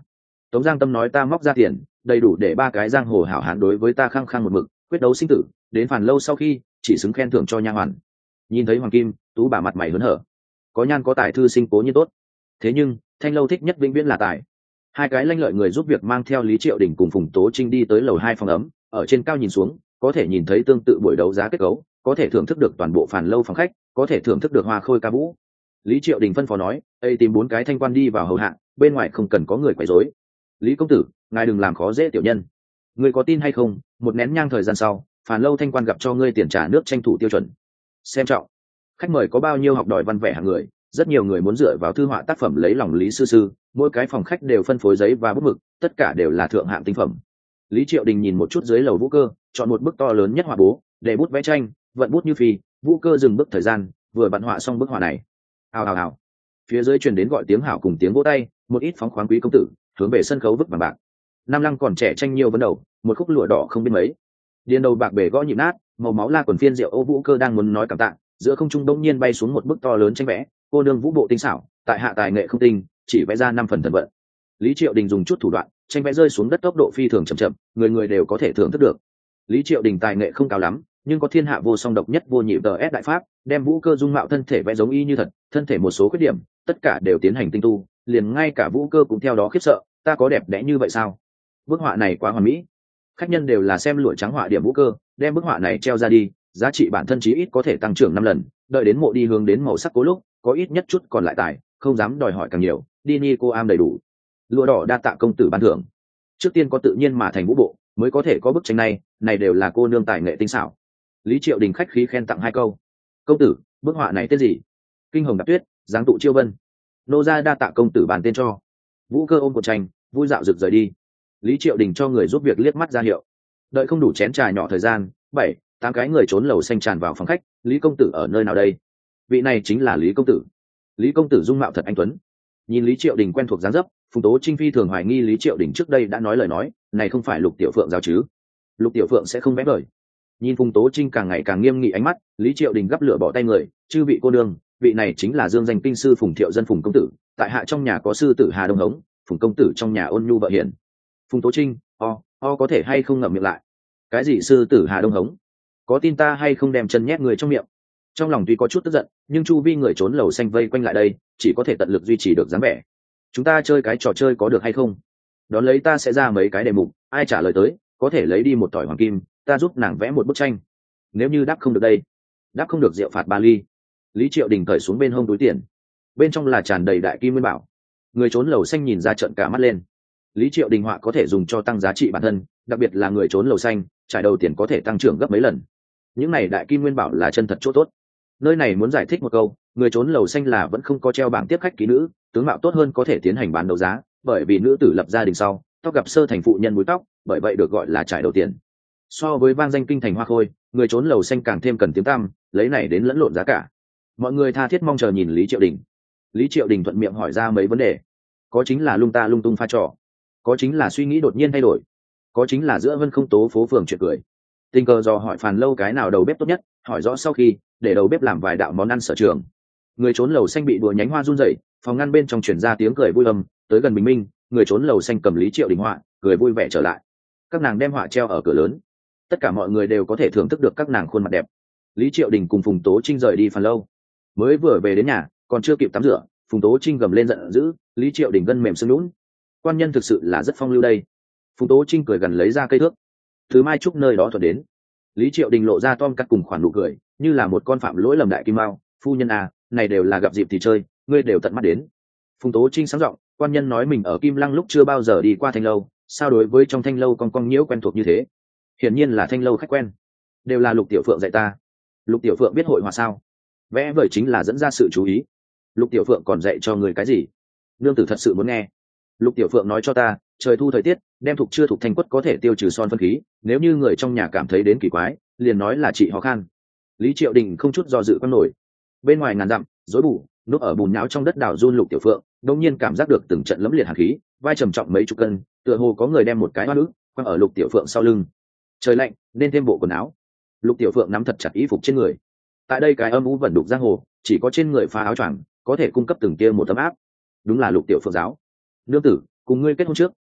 Tống Giang Tâm nói ta móc ra tiền đầy đủ để ba cái giang hồ hảo hán đối với ta khăng khăng một mực quyết đấu sinh tử, đến Phàn Lâu sau khi chỉ xứng khen thưởng cho nha hoàn. Nhìn thấy Hoàng Kim, Tú bà mặt mày hớn hở, có nhan có tài thư sinh cố nhiên tốt, thế nhưng Thanh Lâu thích nhất vĩnh viễn là tài. Hai cái lanh lợi người giúp việc mang theo Lý Triệu Đình cùng Phùng Tố Trinh đi tới lầu 2 phòng ấm, ở trên cao nhìn xuống có thể nhìn thấy tương tự buổi đấu giá kết cấu, có thể thưởng thức được toàn bộ Phàn Lâu phòng khách, có thể thưởng thức được hoa khôi ca vũ. Lý Triệu Đình phân phó nói, "Ê, tìm 4 cái thanh quan đi vào hầu hạ, bên ngoài không cần có người quấy rối." "Lý công tử, ngài đừng làm khó dễ tiểu nhân." "Ngươi có tin hay không, một nén nhang thời gian sau, Phàn Lâu thanh quan gặp cho ngươi tiền trả nước tranh thủ tiêu chuẩn." Xem trọng. Khách mời có bao nhiêu học đòi văn vẻ hạng người, rất nhiều người muốn dựa vào thư họa tác phẩm lấy lòng Lý sư sư, mỗi cái phòng khách đều phân phối giấy và bút mực, tất cả đều là thượng hạng tinh phẩm. Lý Triệu Đình nhìn một chút dưới lầu Vũ Cơ, chọn một bức to lớn nhất họa bố, để bút vẽ tranh, vận bút như phi. Vũ Cơ dừng bước thời gian, vừa bận họa xong bức họa này. Hào hào hào. Phía dưới truyền đến gọi tiếng hảo cùng tiếng vỗ tay, một ít phóng khoáng quý công tử hướng về sân khấu vứt vàng bạc. Nam Lăng còn trẻ tranh nhiều vấn đầu, một khúc lụa đỏ không biết mấy. Điền đầu bạc bể gõ nhịp nát, màu máu la quần phiên rượu Ô Vũ Cơ đang muốn nói cảm tạ, giữa không trung đông nhiên bay xuống một bức to lớn tranh vẽ, cô nương vũ bộ tinh xảo, tại hạ tài nghệ không tinh, chỉ vẽ ra 5 phần thần vận. Lý Triệu Đình dùng chút thủ đoạn, tranh vẽ rơi xuống đất tốc độ phi thường chậm chậm, người người đều có thể thưởng thức được. Lý Triệu Đình tài nghệ không cao lắm, nhưng có thiên hạ vô song độc nhất vô nhị DS đại pháp, đem Vũ Cơ dung mạo thân thể vẽ giống y như thật, thân thể một số khuyết điểm, tất cả đều tiến hành tinh tu, liền ngay cả Vũ Cơ cũng theo đó khiếp sợ, ta có đẹp đẽ như vậy sao? Bức họa này quá hoàn mỹ. Khách nhân đều là xem lụa trắng họa điểm Vũ Cơ, đem bức họa này treo ra đi, giá trị bản thân chí ít có thể tăng trưởng 5 lần, đợi đến mộ đi hướng đến màu sắc cố lúc, có ít nhất chút còn lại tài, không dám đòi hỏi càng nhiều, đi ni cô am đầy đủ. Lụa đỏ đa tạ công tử ban thưởng. Trước tiên có tự nhiên mà thành vũ bộ, mới có thể có bức tranh này đều là cô nương tài nghệ tinh xảo. Lý Triệu Đình khách khí khen tặng 2 câu. Công tử, bức họa này tên gì? Kinh hồng đạp tuyết, dáng tụ chiêu vân. Nô gia đa tạ công tử bàn tên cho. Vũ Cơ ôm cuộn tranh, vui dạo rực rời đi. Lý Triệu Đình cho người giúp việc liếc mắt ra hiệu. Đợi không đủ chén trà nhỏ thời gian, 7-8 cái người trốn lầu xanh tràn vào phòng khách. Lý công tử ở nơi nào đây? Vị này chính là Lý công tử. Lý công tử dung mạo thật anh tuấn. Nhìn Lý Triệu Đình quen thuộc dáng dấp, Phùng Tố Trinh phi thường hoài nghi Lý Triệu Đình trước đây đã nói lời nói này không phải Lục Tiểu Phượng giao chứ? Lục Tiểu Phượng sẽ không vẽ vời. Nhìn Phùng Tố Trinh càng ngày càng nghiêm nghị ánh mắt, Lý Triệu Đình gấp lửa bỏ tay người, chư vị cô đương, vị này chính là dương danh kinh sư Phùng Thiệu dân Phùng công tử, tại hạ trong nhà có sư tử Hà Đông Hống, Phùng công tử trong nhà ôn nhu vợ hiền. Phùng Tố Trinh, có thể hay không ngậm miệng lại? Cái gì sư tử Hà Đông Hống? Có tin ta hay không đem chân nhét người trong miệng? Trong lòng tuy có chút tức giận, nhưng chu vi người trốn lầu xanh vây quanh lại đây, chỉ có thể tận lực duy trì được dáng vẻ. Chúng ta chơi cái trò chơi có được hay không? Đón lấy ta sẽ ra mấy cái đề mục, ai trả lời tới, có thể lấy đi một tỏi hoàng kim, ta giúp nàng vẽ một bức tranh. Nếu như đáp không được đây, đáp không được rượu phạt 3 ly. Lý Triệu Đình cởi xuống bên hông túi tiền, bên trong là tràn đầy đại kim nguyên bảo. Người trốn lầu xanh nhìn ra trợn cả mắt lên. Lý Triệu Đình họa có thể dùng cho tăng giá trị bản thân, đặc biệt là người trốn lầu xanh, trải đầu tiền có thể tăng trưởng gấp mấy lần. Những này đại kim nguyên bảo là chân thật chỗ tốt. Nơi này muốn giải thích một câu, người trốn lầu xanh là vẫn không có treo bảng tiếp khách ký nữ, tướng mạo tốt hơn có thể tiến hành bán đấu giá, bởi vì nữ tử lập gia đình sau, tóc gặp sơ thành phụ nhân búi tóc, bởi vậy được gọi là trải đầu tiền. So với vang danh kinh thành hoa khôi, người trốn lầu xanh càng thêm cần tiếng tăm, lấy này đến lẫn lộn giá cả. Mọi người tha thiết mong chờ nhìn Lý Triệu Đình. Lý Triệu Đình thuận miệng hỏi ra mấy vấn đề. Có chính là lung ta lung tung pha trò, có chính là suy nghĩ đột nhiên thay đổi, có chính là giữa vân không tố phố phường chuyện cười. Tình cờ dò hỏi Phàn Lâu cái nào đầu bếp tốt nhất, hỏi rõ sau khi để đầu bếp làm vài đạo món ăn sở trường. Người trốn lầu xanh bị đùa nhánh hoa run rẩy, phòng ngăn bên trong truyền ra tiếng cười vui âm. Tới gần bình minh, người trốn lầu xanh cầm Lý Triệu Đình họa, cười vui vẻ trở lại. Các nàng đem họa treo ở cửa lớn, tất cả mọi người đều có thể thưởng thức được các nàng khuôn mặt đẹp. Lý Triệu Đình cùng Phùng Tố Trinh rời đi Phàn Lâu, mới vừa về đến nhà còn chưa kịp tắm rửa, Phùng Tố Trinh gầm lên giận dữ, Lý Triệu Đình gân mềm xương lún. Quan nhân thực sự là rất phong lưu đây. Phùng Tố Trinh cười gần lấy ra cây thước, thứ Mai Trúc nơi đó thuận đến. Lý Triệu Đình lộ ra tom cắt cùng khoản nụ cười, như là một con phạm lỗi lầm đại kim mao. Phu nhân à, này đều là gặp dịp thì chơi, ngươi đều tận mắt đến. Phùng Tố Trinh sáng giọng, quan nhân nói mình ở Kim Lăng lúc chưa bao giờ đi qua Thanh Lâu, sao đối với trong Thanh Lâu con nhiễu quen thuộc như thế? Hiển nhiên là Thanh Lâu khách quen, đều là Lục Tiểu Phượng dạy ta. Lục Tiểu Phượng biết hội họa sao? Vẽ vời chính là dẫn ra sự chú ý. Lục Tiểu Phượng còn dạy cho người cái gì? Nương tử thật sự muốn nghe. Lục Tiểu Phượng nói cho ta, trời thu thời tiết, đem thục chưa thục thanh quất có thể tiêu trừ son phân khí, nếu như người trong nhà cảm thấy đến kỳ quái, liền nói là chị ho khan. Lý Triệu Đình không chút do dự con nổi. Bên ngoài ngàn dặm, rối bù, núp ở bùn nhão trong đất đào run Lục Tiểu Phượng, đột nhiên cảm giác được từng trận lẫm liệt hàn khí, vai trầm trọng mấy chục cân, tựa hồ có người đem một cái hoa nữ quăng ở Lục Tiểu Phượng sau lưng. Trời lạnh, nên thêm bộ quần áo. Lục Tiểu Phượng nắm thật chặt y phục trên người. Tại đây cái âm u vẩn đục giang hồ, chỉ có trên người phá áo choàng có thể cung cấp từng tia một tấm áp. Đúng là Lục Tiểu Phượng giáo. Nương tử, cùng ngươi kết hôn trước,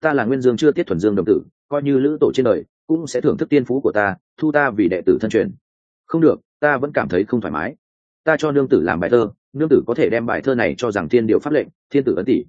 ta là Nguyên Dương chưa tiết thuần dương đồng tử, coi như lữ tổ trên đời cũng sẽ thưởng thức tiên phú của ta, thu ta vì đệ tử thân truyền. Không được, ta vẫn cảm thấy không thoải mái. Ta cho nương tử làm bài thơ, nương tử có thể đem bài thơ này cho rằng thiên điều pháp lệnh, thiên tử ấn tỷ.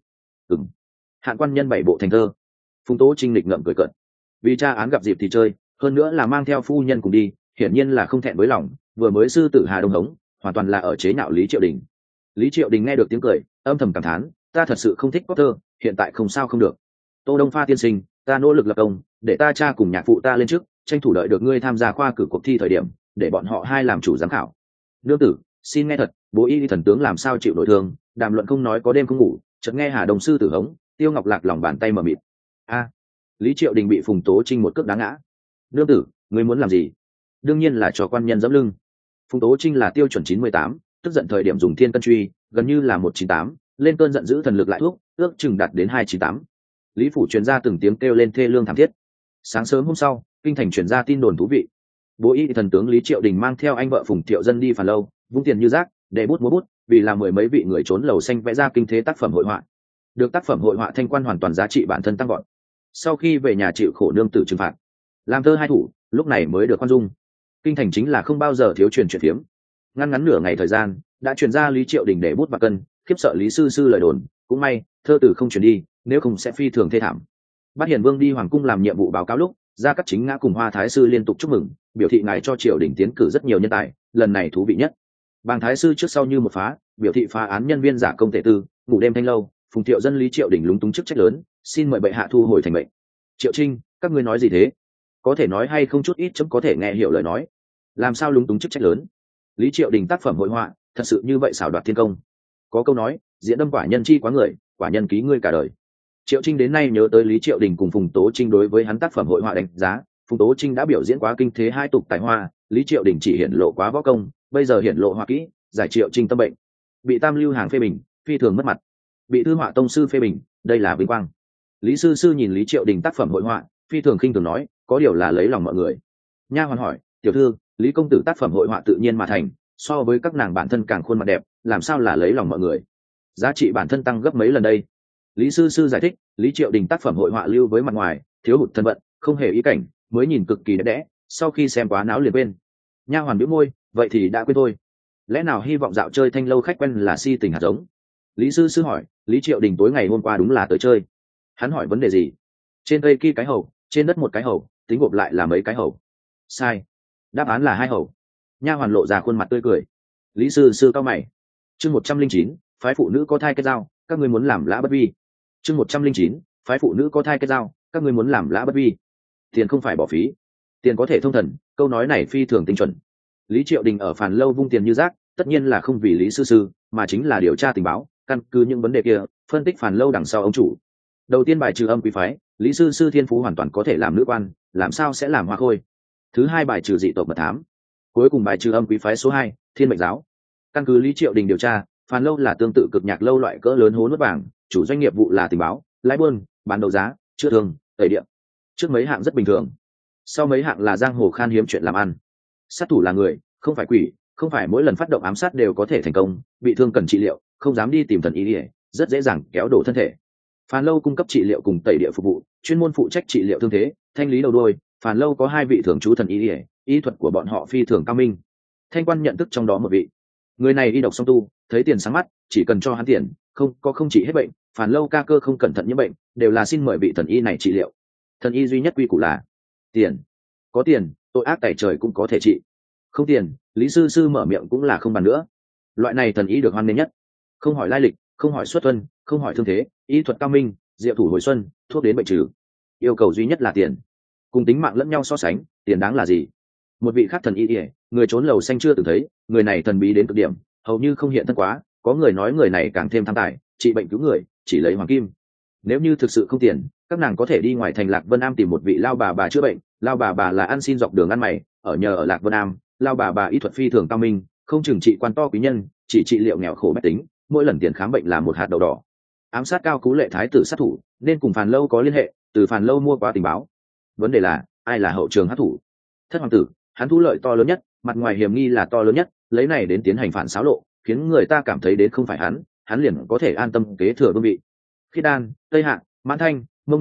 Hạn quan nhân 7 bộ thành thơ. Phùng Tố Trinh lịch ngậm cười cợt. Vì cha án gặp dịp thì chơi, hơn nữa là mang theo phu nhân cùng đi, hiển nhiên là không thẹn với lòng, vừa mới sư tử Hà Đông hống, hoàn toàn là ở chế nhạo Lý Triệu Đình. Lý Triệu Đình nghe được tiếng cười, âm thầm cảm thán, ta thật sự không thích có thơ, hiện tại không sao không được. Tô Đông Pha tiên sinh, ta nỗ lực lập công, để ta cha cùng nhạc phụ ta lên trước, tranh thủ đợi được ngươi tham gia khoa cử cuộc thi thời điểm, để bọn họ hai làm chủ giám khảo. Nương tử, xin nghe thật, bố y thần tướng làm sao chịu nổi thương, đàm luận không nói có đêm không ngủ, chợt nghe Hà Đông sư tử hống, Tiêu Ngọc Lạc lòng bàn tay mở mịt. A, Lý Triệu Đình bị Phùng Tố Trinh một cước đá ngã. Nương tử, ngươi muốn làm gì? Đương nhiên là cho quan nhân dẫm lưng. Phùng Tố Trinh là tiêu chuẩn 98, tức giận thời điểm dùng thiên cân truy, gần như là 198, lên cơn giận dữ thần lực lại thuốc, ước chừng đạt đến 298. Lý phủ truyền ra từng tiếng kêu lên thê lương thảm thiết. Sáng sớm hôm sau, kinh thành truyền ra tin đồn thú vị. Bố y thần tướng Lý Triệu Đình mang theo anh vợ Phùng Thiệu Dân đi Phàn Lâu, vung tiền như rác, để bút múa bút, vì là mười mấy vị người trốn lầu xanh vẽ ra kinh thế tác phẩm hội họa. Được tác phẩm hội họa thanh quan hoàn toàn giá trị bản thân tăng vọt. Sau khi về nhà chịu khổ nương tử trừng phạt, làm thơ hai thủ, lúc này mới được khoan dung. Kinh thành chính là không bao giờ thiếu truyền chuyện phiếm. Ngắn nửa ngày thời gian, đã truyền ra Lý Triệu Đình để bút và cân, khiếp sợ Lý sư sư lời đồn, cũng may thơ tử không truyền đi, nếu không sẽ phi thường thê thảm. Bát Hiền Vương đi hoàng cung làm nhiệm vụ báo cáo lúc, Gia Cát Chính Ngã cùng Hoa Thái sư liên tục chúc mừng, biểu thị ngài cho triều đình tiến cử rất nhiều nhân tài, lần này thú vị nhất. Bàng Thái sư trước sau như một phá, biểu thị phá án nhân viên giả công tể tư, ngủ đêm thanh lâu, Phùng Thiệu Dân Lý Triệu Đình lúng túng chức trách lớn, xin mời bệ hạ thu hồi thành mệnh. Triệu Trinh, các ngươi nói gì thế? Có thể nói hay không chút ít chấm có thể nghe hiểu lời nói. Làm sao lúng túng chức trách lớn? Lý Triệu Đình tác phẩm hội họa, thật sự như vậy xảo đoạt thiên công. Có câu nói, diễn đâm quả nhân chi quá người, quả nhân ký ngươi cả đời. Triệu Trinh đến nay nhớ tới Lý Triệu Đình cùng Phùng Tố Trinh đối với hắn tác phẩm hội họa đánh giá, Phùng Tố Trinh đã biểu diễn quá kinh thế hai tục tài hoa, Lý Triệu Đình chỉ hiển lộ quá võ công, bây giờ hiển lộ họa kỹ, giải Triệu Trinh tâm bệnh. Bị Tam Lưu hàng phê bình, phi thường mất mặt. Bị Thư họa tông sư phê bình, đây là vinh quang. Lý sư sư nhìn Lý Triệu Đình tác phẩm hội họa, phi thường khinh thường nói, có điều là lấy lòng mọi người. Nha hoàn hỏi, tiểu thư, Lý công tử tác phẩm hội họa tự nhiên mà thành, so với các nàng bản thân càng khuôn mặt đẹp, làm sao là lấy lòng mọi người? Giá trị bản thân tăng gấp mấy lần đây? Lý sư sư giải thích, Lý Triệu Đình tác phẩm hội họa lưu với mặt ngoài, thiếu hụt thân vận, không hề ý cảnh, mới nhìn cực kỳ đẹp đẽ, sau khi xem quá não liền quên. Nha hoàn bĩu môi, vậy thì đã quên thôi. Lẽ nào hy vọng dạo chơi thanh lâu khách quen là si tình hạt giống? Lý sư sư hỏi, Lý Triệu Đình tối ngày hôm qua đúng là tới chơi. Hắn hỏi vấn đề gì? Trên cây kia cái hầu, trên đất một cái hầu, tính gộp lại là mấy cái hầu? Sai. Đáp án là 2 hầu. Nha hoàn lộ ra khuôn mặt tươi cười. Lý sư sư cao mày. Chương 109, phái phụ nữ có thai kết giao, các ngươi muốn làm lã bất vi. Chương 109, phái phụ nữ có thai kết giao, các ngươi muốn làm lã bất vi. Tiền không phải bỏ phí, tiền có thể thông thần, câu nói này phi thường tinh chuẩn. Lý Triệu Đình ở Phàn Lâu vung tiền như rác, tất nhiên là không vì Lý sư sư, mà chính là điều tra tình báo, căn cứ những vấn đề kia, phân tích Phàn Lâu đằng sau ông chủ. Đầu tiên bài trừ âm quý phái, Lý sư sư thiên phú hoàn toàn có thể làm nữ quan, làm sao sẽ làm hoa khôi. Thứ hai bài trừ dị tộc mật thám. Cuối cùng bài trừ âm quý phái số 2, Thiên Mệnh giáo. Căn cứ Lý Triệu Đình điều tra, Phàn Lâu là tương tự cực nhạc lâu loại cỡ lớn hố nuốt vàng, chủ doanh nghiệp vụ là tình báo, lái buôn, bán đấu giá, chữa thương, tẩy điện. Trước mấy hạng rất bình thường, sau mấy hạng là giang hồ khan hiếm chuyện làm ăn. Sát thủ là người, không phải quỷ, không phải mỗi lần phát động ám sát đều có thể thành công, bị thương cần trị liệu, không dám đi tìm thần y, rất dễ dàng kéo đổ thân thể. Phàn Lâu cung cấp trị liệu cùng tẩy địa phục vụ, chuyên môn phụ trách trị liệu thương thế, thanh lý đầu đuôi. Phàn Lâu có 2 vị thường trú thần y, y thuật của bọn họ phi thường cao minh. Thanh quan nhận thức trong đó một vị, người này y độc song tu, thấy tiền sáng mắt, chỉ cần cho hắn tiền, không trị hết bệnh. Phàn Lâu ca cơ không cẩn thận nhiễm bệnh, đều là xin mời vị thần y này trị liệu. Thần y duy nhất quy củ là tiền. Có tiền, tội ác tày trời cũng có thể trị. Không tiền, Lý sư sư mở miệng cũng là không bàn nữa. Loại này thần y được hoan nghênh nhất, không hỏi lai lịch, không hỏi xuất thân, không hỏi thương thế, y thuật cao minh, diệu thủ hồi xuân, thuốc đến bệnh trừ. Yêu cầu duy nhất là tiền. Cùng tính mạng lẫn nhau so sánh, tiền đáng là gì? Một vị khác thần y, người trốn lầu xanh chưa từng thấy, người này thần bí đến cực điểm, hầu như không hiện thân quá. Có người nói người này càng thêm tham tài, trị bệnh cứu người, chỉ lấy hoàng kim. Nếu như thực sự không tiền, các nàng có thể đi ngoài thành Lạc Vân Am tìm một vị lao bà chữa bệnh. Lao bà là ăn xin dọc đường ăn mày, ở nhờ ở Lạc Vân Am. Lao bà y thuật phi thường cao minh, không chừng trị quan to quý nhân, chỉ trị liệu nghèo khổ bách tính, mỗi lần tiền khám bệnh là 1 hạt đậu đỏ. Ám sát Cao Cú Lệ thái tử sát thủ, nên cùng Phàn Lâu có liên hệ, từ Phàn Lâu mua qua tình báo. Vấn đề là, ai là hậu trường hắc thủ? Thất hoàng tử, hắn thu lợi to lớn nhất, mặt ngoài hiểm nghi là to lớn nhất, lấy này đến tiến hành phản xáo lộ, khiến người ta cảm thấy đến không phải hắn liền có thể an tâm kế thừa vương vị. Khiết Đan, Tây Hạ, Mãn Thanh, Mông Nguyên,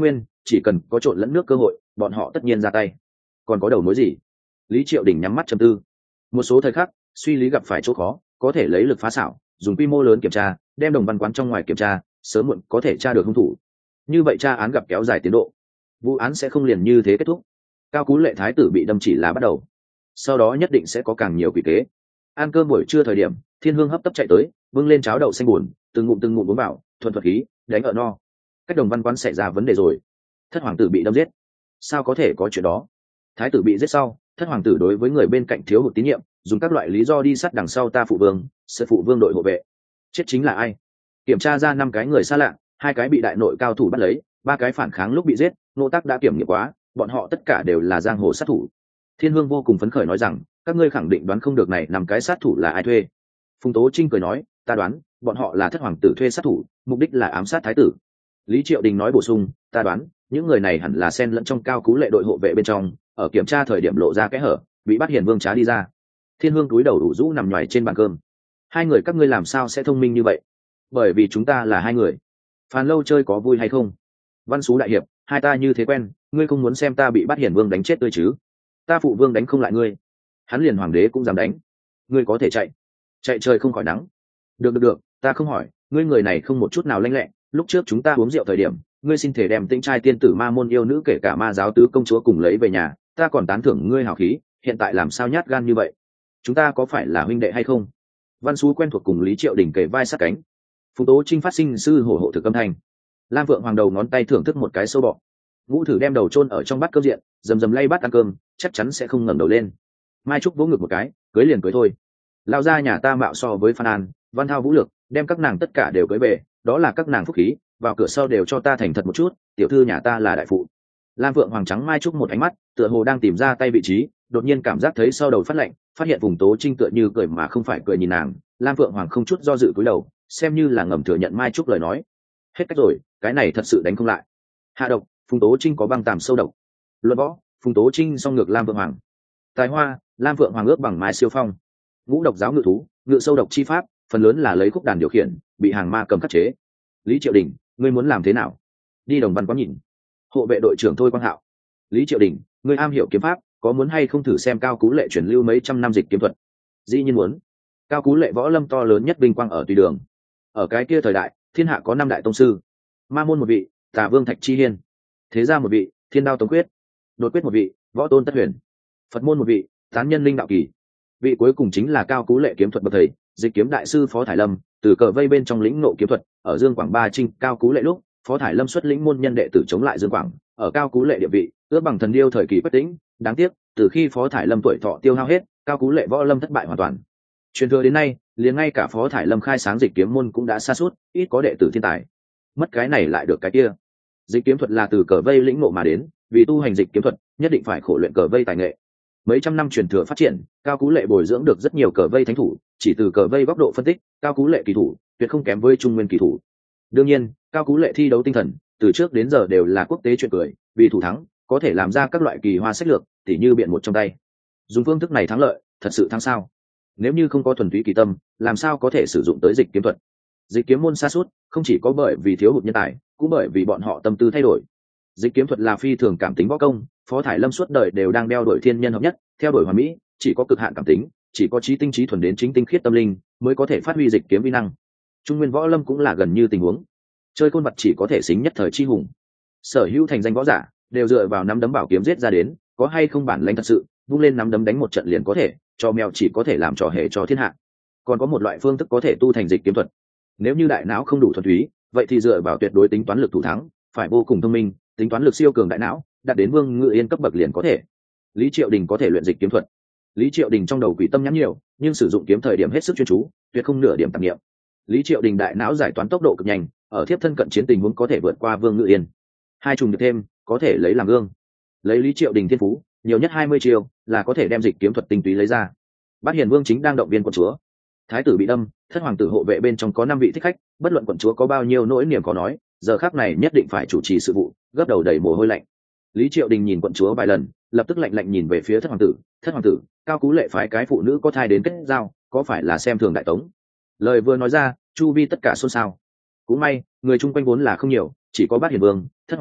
chỉ cần có trộn lẫn nước cơ hội bọn họ tất nhiên ra tay. Còn có đầu mối gì? Lý Triệu Đình nhắm mắt trầm tư. Một số thời khắc suy lý gặp phải chỗ khó, có thể lấy lực phá xảo, dùng quy mô lớn kiểm tra, đem Đồng Văn quán trong ngoài kiểm tra, sớm muộn có thể tra được hung thủ. Như vậy tra án gặp kéo dài tiến độ, vụ án sẽ không liền như thế kết thúc. Cao Cú Lệ thái tử bị đâm chỉ là bắt đầu, sau đó nhất định sẽ có càng nhiều quỷ kế. Ăn cơm buổi trưa thời điểm, Thiên Hương hấp tấp chạy tới, bưng lên cháo đậu xanh buồn, từng ngụm uống vào, thuần thuật khí, đánh ở no. Cách Đồng Văn quán xảy ra vấn đề rồi, thất hoàng tử bị đâm giết. Sao có thể có chuyện đó? Thái tử bị giết sau, thất hoàng tử đối với người bên cạnh thiếu hụt tín nhiệm, dùng các loại lý do đi sát đằng sau ta phụ vương, sợ phụ vương đội hộ vệ. Chết chính là ai? Kiểm tra ra 5 cái người xa lạ, 2 cái bị đại nội cao thủ bắt lấy, 3 cái phản kháng lúc bị giết. Nô Tác đã kiểm nghiệm quá, bọn họ tất cả đều là giang hồ sát thủ. Thiên Hương vô cùng phấn khởi nói rằng, các ngươi khẳng định đoán không được này 5 cái sát thủ là ai thuê. Phùng Tố Trinh cười nói, ta đoán, bọn họ là thất hoàng tử thuê sát thủ, mục đích là ám sát thái tử. Lý Triệu Đình nói bổ sung, ta đoán, những người này hẳn là xen lẫn trong Cao Cú Lệ đội hộ vệ bên trong, ở kiểm tra thời điểm lộ ra kẽ hở, bị bắt Hiền Vương trá đi ra. Thiên Hương túi đầu đủ rũ nằm nhoài trên bàn cơm. 2 người các ngươi làm sao sẽ thông minh như vậy? Bởi vì chúng ta là 2 người. Phàn Lâu chơi có vui hay không? Văn Xú đại hiệp, hai ta như thế quen, ngươi không muốn xem ta bị bắt Hiền Vương đánh chết tươi chứ? Ta phụ vương đánh không lại ngươi, hắn liền hoàng đế cũng dám đánh. Ngươi có thể chạy, chạy trời không khỏi nắng. Được, ta không hỏi, ngươi người này không một chút nào lanh lẹ. Lúc trước chúng ta uống rượu thời điểm, ngươi xin thể đem Tĩnh trai tiên tử Ma môn yêu nữ kể cả Ma giáo tứ công chúa cùng lấy về nhà, ta còn tán thưởng ngươi hào khí, hiện tại làm sao nhát gan như vậy? Chúng ta có phải là huynh đệ hay không? Văn Xú quen thuộc cùng Lý Triệu Đình kề vai sát cánh. Phùng Tố Trinh phát sinh sư hổ hộ thực âm thanh. Lam Vượng Hoàng đầu ngón tay thưởng thức một cái sâu bọ. Ngũ Thử đem đầu chôn ở trong bát cơm diện, rầm lay bát ăn cơm, chắc chắn sẽ không ngẩng đầu lên. Mai Trúc vỗ ngực một cái, cưới liền cưới thôi. Lao ra nhà ta mạo so với Phan An, Văn Thao Vũ Lược, đem các nàng tất cả đều cưới về, đó là các nàng phúc khí, vào cửa sau đều cho ta thành thật một chút, tiểu thư nhà ta là đại phụ. Lam Vượng Hoàng trắng Mai Trúc một ánh mắt, tựa hồ đang tìm ra tay vị trí, đột nhiên cảm giác thấy sau đầu phát lạnh, phát hiện Phùng Tố Trinh tựa như cười mà không phải cười nhìn nàng. Lam Vượng Hoàng không chút do dự cúi đầu, xem như là ngầm thừa nhận Mai Trúc lời nói. Hết cách rồi, cái này thật sự đánh không lại. Hạ độc, Phùng Tố Trinh có băng tàm sâu độc. Luận võ, Phùng Tố Trinh song ngược Lam Vượng Hoàng. Tài hoa, Lam Vượng Hoàng ước bằng Mai Siêu Phong. Ngũ độc giáo ngự thú, ngự sâu độc chi pháp, phần lớn là lấy khúc đàn điều khiển, bị hàng ma cầm khắc chế. Lý Triệu Đình, ngươi muốn làm thế nào? Đi Đồng Văn quán nhìn. Hộ vệ đội trưởng Thôi Quang Hạo. Lý Triệu Đình, ngươi am hiểu kiếm pháp, có muốn hay không thử xem Cao Cú Lệ truyền lưu mấy trăm năm dịch kiếm thuật? Dĩ nhiên muốn. Cao Cú Lệ võ lâm to lớn nhất vinh quang ở tùy đường. Ở cái kia thời đại, thiên hạ có 5 đại tông sư. Ma môn một vị, Tả Vương Thạch Chi Hiên. Thế gia một vị, Thiên Đao Tống Quyết. Đột quyết một vị, Võ Tôn Tất Huyền. Phật môn một vị, Tán Nhân Linh Đạo Kỳ. Vị cuối cùng chính là Cao Cú Lệ kiếm thuật bậc thầy, dịch kiếm đại sư Phó Thải Lâm, từ cờ vây bên trong lĩnh ngộ kiếm thuật, ở Dương Quảng Ba Trinh Cao Cú Lệ lúc, Phó Thải Lâm xuất lĩnh môn nhân đệ tử chống lại Dương Quảng, ở Cao Cú Lệ địa vị, ước bằng thần điêu thời kỳ Quách Tĩnh, đáng tiếc, từ khi Phó Thải Lâm tuổi thọ tiêu hao hết, Cao Cú Lệ võ lâm thất bại hoàn toàn. Truyền thừa đến nay, liền ngay cả Phó Thải Lâm khai sáng dịch kiếm môn cũng đã sa sút, ít có đệ tử thiên tài. Mất cái này lại được cái kia. Dịch kiếm thuật là từ cờ vây lĩnh ngộ mà đến, vì tu hành dịch kiếm thuật, nhất định phải khổ luyện cờ vây tài nghệ. Mấy trăm năm truyền thừa phát triển, Cao Cú Lệ bồi dưỡng được rất nhiều cờ vây thánh thủ, chỉ từ cờ vây góc độ phân tích, Cao Cú Lệ kỳ thủ tuyệt không kém với trung nguyên kỳ thủ. Đương nhiên, Cao Cú Lệ thi đấu tinh thần, từ trước đến giờ đều là quốc tế chuyện cười, vì thủ thắng, có thể làm ra các loại kỳ hoa sách lược, tỉ như biện một trong tay. Dùng phương thức này thắng lợi, thật sự thắng sao? Nếu như không có thuần túy kỳ tâm, làm sao có thể sử dụng tới dịch kiếm thuật? Dịch kiếm môn sa sút, không chỉ có bởi vì thiếu hụt nhân tài, cũng bởi vì bọn họ tâm tư thay đổi. Dịch kiếm thuật là phi thường cảm tính võ công, Phó Thải Lâm suốt đời đều đang đeo đuổi thiên nhân hợp nhất, theo đuổi hoàn mỹ, chỉ có cực hạn cảm tính, chỉ có trí tinh trí thuần đến chính tinh khiết tâm linh, mới có thể phát huy dịch kiếm vi năng. Trung nguyên võ lâm cũng là gần như tình huống, chơi côn vật chỉ có thể xính nhất thời chi hùng. Sở hữu thành danh võ giả đều dựa vào nắm đấm bảo kiếm giết ra đến, có hay không bản lĩnh thật sự, vung lên nắm đấm đánh một trận liền có thể, cho mèo chỉ có thể làm trò hề cho thiên hạ. Còn có một loại phương thức có thể tu thành dịch kiếm thuật. Nếu như đại não không đủ thuần túy, vậy thì dựa vào tuyệt đối tính toán lực thủ thắng, phải vô cùng thông minh, tính toán lực siêu cường đại não, đạt đến Vương Ngự Yên cấp bậc liền có thể. Lý Triệu Đình có thể luyện dịch kiếm thuật. Lý Triệu Đình trong đầu quỷ tâm nhắm nhiều, nhưng sử dụng kiếm thời điểm hết sức chuyên chú, tuyệt không nửa điểm tạp niệm. Lý Triệu Đình đại não giải toán tốc độ cực nhanh, ở thiếp thân cận chiến tình huống có thể vượt qua Vương Ngự Yên. 2 trùng được thêm, có thể lấy làm gương. Lấy Lý Triệu Đình thiên phú, nhiều nhất 20 chiêu là có thể đem dịch kiếm thuật tinh túy lấy ra. Bát Hiền Vương chính đang động viên quận chúa. Thái tử bị đâm, thất hoàng tử hộ vệ bên trong có 5 vị thích khách, bất luận quận chúa có bao nhiêu nỗi niềm có nói, giờ khắc này nhất định phải chủ trì sự vụ, gấp đầu đầy mồ hôi lạnh. Lý Triệu Đình nhìn quận chúa vài lần, lập tức lạnh nhìn về phía thất hoàng tử. Thất hoàng tử, Cao Cú Lệ phái cái phụ nữ có thai đến kết giao, có phải là xem thường đại tống? Lời vừa nói ra, chu vi tất cả xôn xao. Cũng may, người chung quanh vốn là không nhiều, chỉ có Bát Hiền Vương, thất hoàng tử,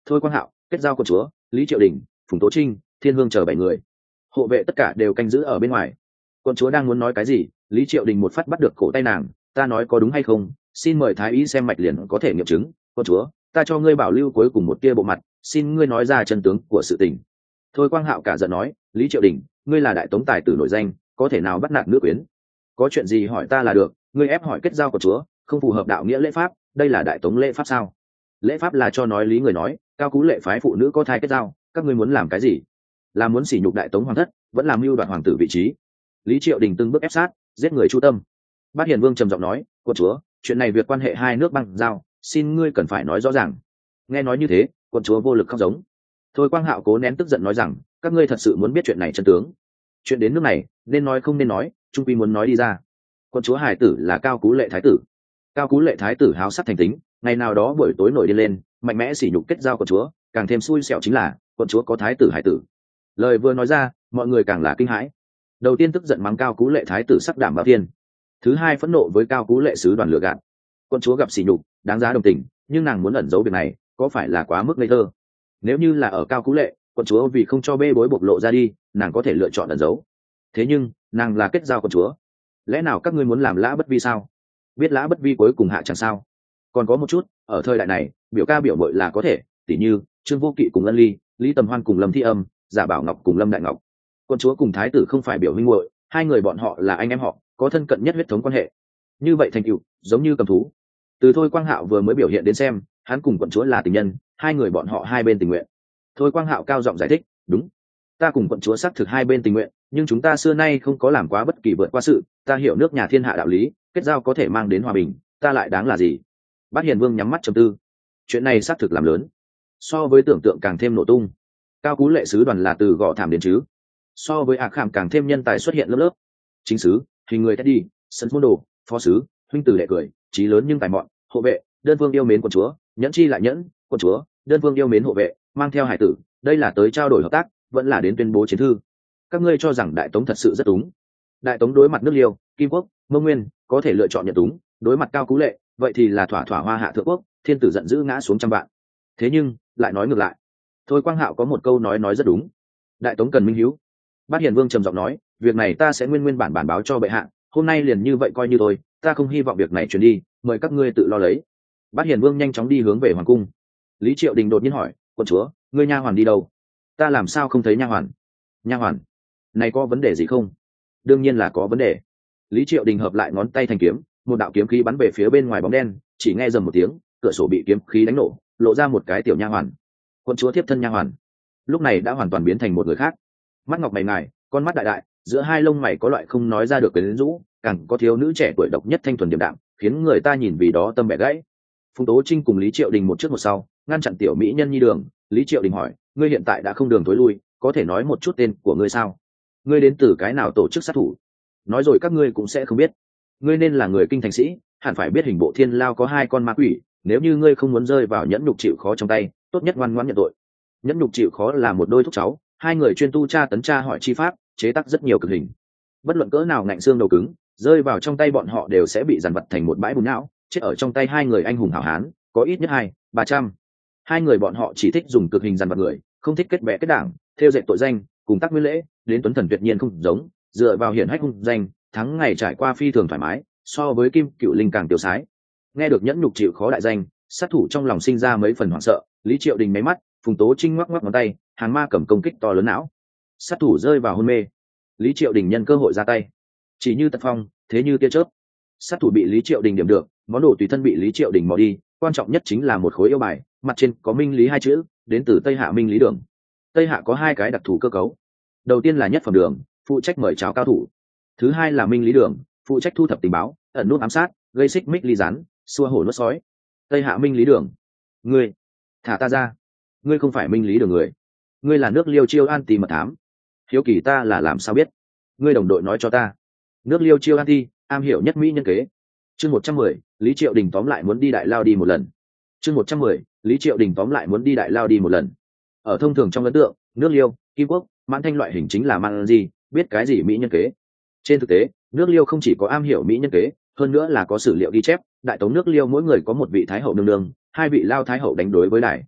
Thôi Quang Hạo, kết giao quận chúa, Lý Triệu Đình, Phùng Tố Trinh, Thiên Hương chờ 7 người. Hộ vệ tất cả đều canh giữ ở bên ngoài. Quận chúa đang muốn nói cái gì, Lý Triệu Đình một phát bắt được cổ tay nàng, ta nói có đúng hay không, xin mời thái y xem mạch liền có thể nghiệm chứng. Quận chúa, ta cho ngươi bảo lưu cuối cùng một tia bộ mặt, xin ngươi nói ra chân tướng của sự tình. Thôi Quang Hạo cả giận nói, Lý Triệu Đình, ngươi là đại tống tài tử nổi danh, có thể nào bắt nạt nữ quyến? Có chuyện gì hỏi ta là được, ngươi ép hỏi kết giao quận chúa, không phù hợp đạo nghĩa lễ pháp, đây là đại tống lễ pháp sao? Lễ pháp là cho nói lý người nói, cao cú lệ phái phụ nữ có thai kết giao, các ngươi muốn làm cái gì? Là muốn sỉ nhục đại tống hoàng thất, vẫn làm mưu đoạt hoàng tử vị trí? Lý Triệu Đình từng bước ép sát, giết người chu tâm. Bát Hiền Vương trầm giọng nói, quận chúa, chuyện này việc quan hệ hai nước băng giao, xin ngươi cần phải nói rõ ràng. Nghe nói như thế, quận chúa vô lực khóc giống. Thôi Quang Hạo cố nén tức giận nói rằng, các ngươi thật sự muốn biết chuyện này chân tướng? Chuyện đến nước này, nên nói không nên nói, trung quy muốn nói đi ra. Quận chúa hải tử là cao cú lệ thái tử. Cao cú lệ thái tử háo sắc thành tính, ngày nào đó buổi tối nổi đi lên, mạnh mẽ sỉ nhục kết giao quận chúa, càng thêm xui xẻo chính là quận chúa có thái tử hải tử. Lời vừa nói ra, mọi người càng là kinh hãi. Đầu tiên tức giận mắng cao cú lệ thái tử sắc đảm bảo thiên. Thứ hai phẫn nộ với cao cú lệ sứ đoàn lừa gạt. Quận chúa gặp sỉ nhục, đáng giá đồng tình, nhưng nàng muốn ẩn giấu việc này, có phải là quá mức ngây thơ? Nếu như là ở cao cú lệ, quận chúa vì không cho bê bối bộc lộ ra đi, nàng có thể lựa chọn ẩn giấu. Thế nhưng nàng là kết giao quận chúa, lẽ nào các ngươi muốn làm lã bất vi sao? Biết lã bất vi cuối cùng hạ chẳng sao? Còn có một chút, ở thời đại này, biểu ca biểu bội là có thể, tỉ như Trương Vô Kỵ cùng Ân Ly, Lý Tầm Hoan cùng Lâm Thi Âm, Giả Bảo Ngọc cùng Lâm Đại Ngọc. Quận chúa cùng thái tử không phải biểu huynh muội, hai người bọn họ là anh em họ, có thân cận nhất huyết thống quan hệ. Như vậy thành tựu giống như cầm thú. Từ Thôi Quang Hạo vừa mới biểu hiện đến xem, hắn cùng quận chúa là tình nhân, hai người bọn họ hai bên tình nguyện. Thôi Quang Hạo cao giọng giải thích, đúng, ta cùng quận chúa xác thực hai bên tình nguyện, nhưng chúng ta xưa nay không có làm quá bất kỳ vượt qua sự, ta hiểu nước nhà thiên hạ đạo lý, kết giao có thể mang đến hòa bình, ta lại đáng là gì? Bát Hiền Vương nhắm mắt trầm tư. Chuyện này xác thực làm lớn, so với tưởng tượng càng thêm nổ tung. Cao cú lệ sứ đoàn là từ gò thảm đến chứ, so với ạc khảm càng thêm nhân tài xuất hiện lớp lớp. Chính sứ, hình người Teddy, sân môn đồ, phó sứ, huynh tử đệ cười, trí lớn nhưng tài mọn, hộ vệ, đơn vương yêu mến quận chúa, nhẫn chi lại nhẫn, quận chúa, đơn vương yêu mến hộ vệ, mang theo hải tử, đây là tới trao đổi hợp tác, vẫn là đến tuyên bố chiến thư. Các ngươi cho rằng đại tống thật sự rất túng? Đại tống đối mặt nước Liêu, Kim Quốc, Mông Nguyên, có thể lựa chọn nhận túng, đối mặt cao cú lệ, vậy thì là thỏa thỏa hoa hạ thượng quốc, thiên tử giận dữ ngã xuống trăm vạn. Thế nhưng lại nói ngược lại. Thôi Quang Hạo có một câu nói rất đúng, đại tống cần minh hiếu. Bát Hiền Vương trầm giọng nói, việc này ta sẽ nguyên bản báo cho bệ hạ, hôm nay liền như vậy coi như thôi, ta không hy vọng việc này truyền đi, mời các ngươi tự lo lấy. Bát Hiền Vương nhanh chóng đi hướng về hoàng cung. Lý Triệu Đình đột nhiên hỏi, quận chúa, ngươi nha hoàn đi đâu? Ta làm sao không thấy nha hoàn? Nha hoàn này có vấn đề gì không? Đương nhiên là có vấn đề. Lý Triệu Đình hợp lại ngón tay thành kiếm, một đạo kiếm khí bắn về phía bên ngoài bóng đen, chỉ nghe rầm một tiếng, cửa sổ bị kiếm khí đánh nổ, lộ ra một cái tiểu nha hoàn. Quận chúa tiếp thân nha hoàn lúc này đã hoàn toàn biến thành một người khác, mắt ngọc mày ngài, con mắt đại đại, giữa hai lông mày có loại không nói ra được quyến rũ, càng có thiếu nữ trẻ tuổi độc nhất thanh thuần điềm đạm, khiến người ta nhìn vì đó tâm bẻ gãy. Phùng Tố Trinh cùng Lý Triệu Đình một trước một sau, ngăn chặn tiểu mỹ nhân nhi đường. Lý Triệu Đình hỏi, ngươi hiện tại đã không đường thối lui, có thể nói một chút tên của ngươi sao? Ngươi đến từ cái nào tổ chức sát thủ? Nói rồi các ngươi cũng sẽ không biết. Ngươi nên là người kinh thành sĩ, hẳn phải biết hình bộ thiên lao có hai con ma quỷ, nếu như ngươi không muốn rơi vào nhẫn nhục chịu khó trong tay, tốt nhất ngoan ngoãn nhận tội. Nhẫn nhục chịu khó là một đôi thúc cháu, hai người chuyên tu tra tấn tra hỏi chi pháp, chế tác rất nhiều cực hình. Bất luận cỡ nào ngạnh xương đầu cứng, rơi vào trong tay bọn họ đều sẽ bị dằn vặt thành một bãi bùn não, chết ở trong tay hai người anh hùng hảo hán, có ít nhất 200-300. Hai người bọn họ chỉ thích dùng cực hình dằn vặt người, không thích kết bè kết đảng, theo dệt tội danh, cùng tác nguyên lễ, đến tuấn thần tuyệt nhiên không giống, dựa vào hiển hách hung danh, thắng ngày trải qua phi thường thoải mái, so với Kim Cựu Linh càng tiêu sái. Nghe được nhẫn nhục chịu khó đại danh, sát thủ trong lòng sinh ra mấy phần hoảng sợ. Lý Triệu Đình máy mắt, Phùng Tố Trinh ngoắc ngoắc ngón tay, hàng ma cầm công kích to lớn não. Sát thủ rơi vào hôn mê. Lý Triệu Đình nhân cơ hội ra tay, chỉ như tật phong, thế như tia chớp. Sát thủ bị Lý Triệu Đình điểm được, món đồ tùy thân bị Lý Triệu Đình mò đi, quan trọng nhất chính là một khối yêu bài, mặt trên có Minh Lý hai chữ, đến từ Tây Hạ Minh Lý Đường. Tây Hạ có hai cái đặc thù cơ cấu. Đầu tiên là nhất phẩm đường, phụ trách mời chào cao thủ. Thứ hai là Minh Lý Đường, phụ trách thu thập tình báo, ẩn nút ám sát, gây xích mích ly rắn, xua hổ nuốt sói. Tây Hạ Minh Lý Đường, ngươi thả ta ra, ngươi không phải Minh Lý Đường người, ngươi là nước Liêu Chiêu An Ti mật thám. Hiếu kỳ ta là làm sao biết? Ngươi đồng đội nói cho ta. Nước Liêu Chiêu An Ti am hiểu nhất mỹ nhân kế. Chương 110, Lý Triệu Đình tóm lại muốn đi đại lao đi một lần. Chương 110, Lý Triệu Đình tóm lại muốn đi đại lao đi một lần. Ở thông thường trong ấn tượng, nước Liêu, Kim Quốc, Mãn Thanh loại hình chính là mang gì, biết cái gì mỹ nhân kế. Trên thực tế, nước Liêu không chỉ có am hiểu mỹ nhân kế, hơn nữa là có sử liệu ghi chép, đại tống nước Liêu mỗi người có một vị thái hậu nương nương, hai vị lao thái hậu đánh đối với đài.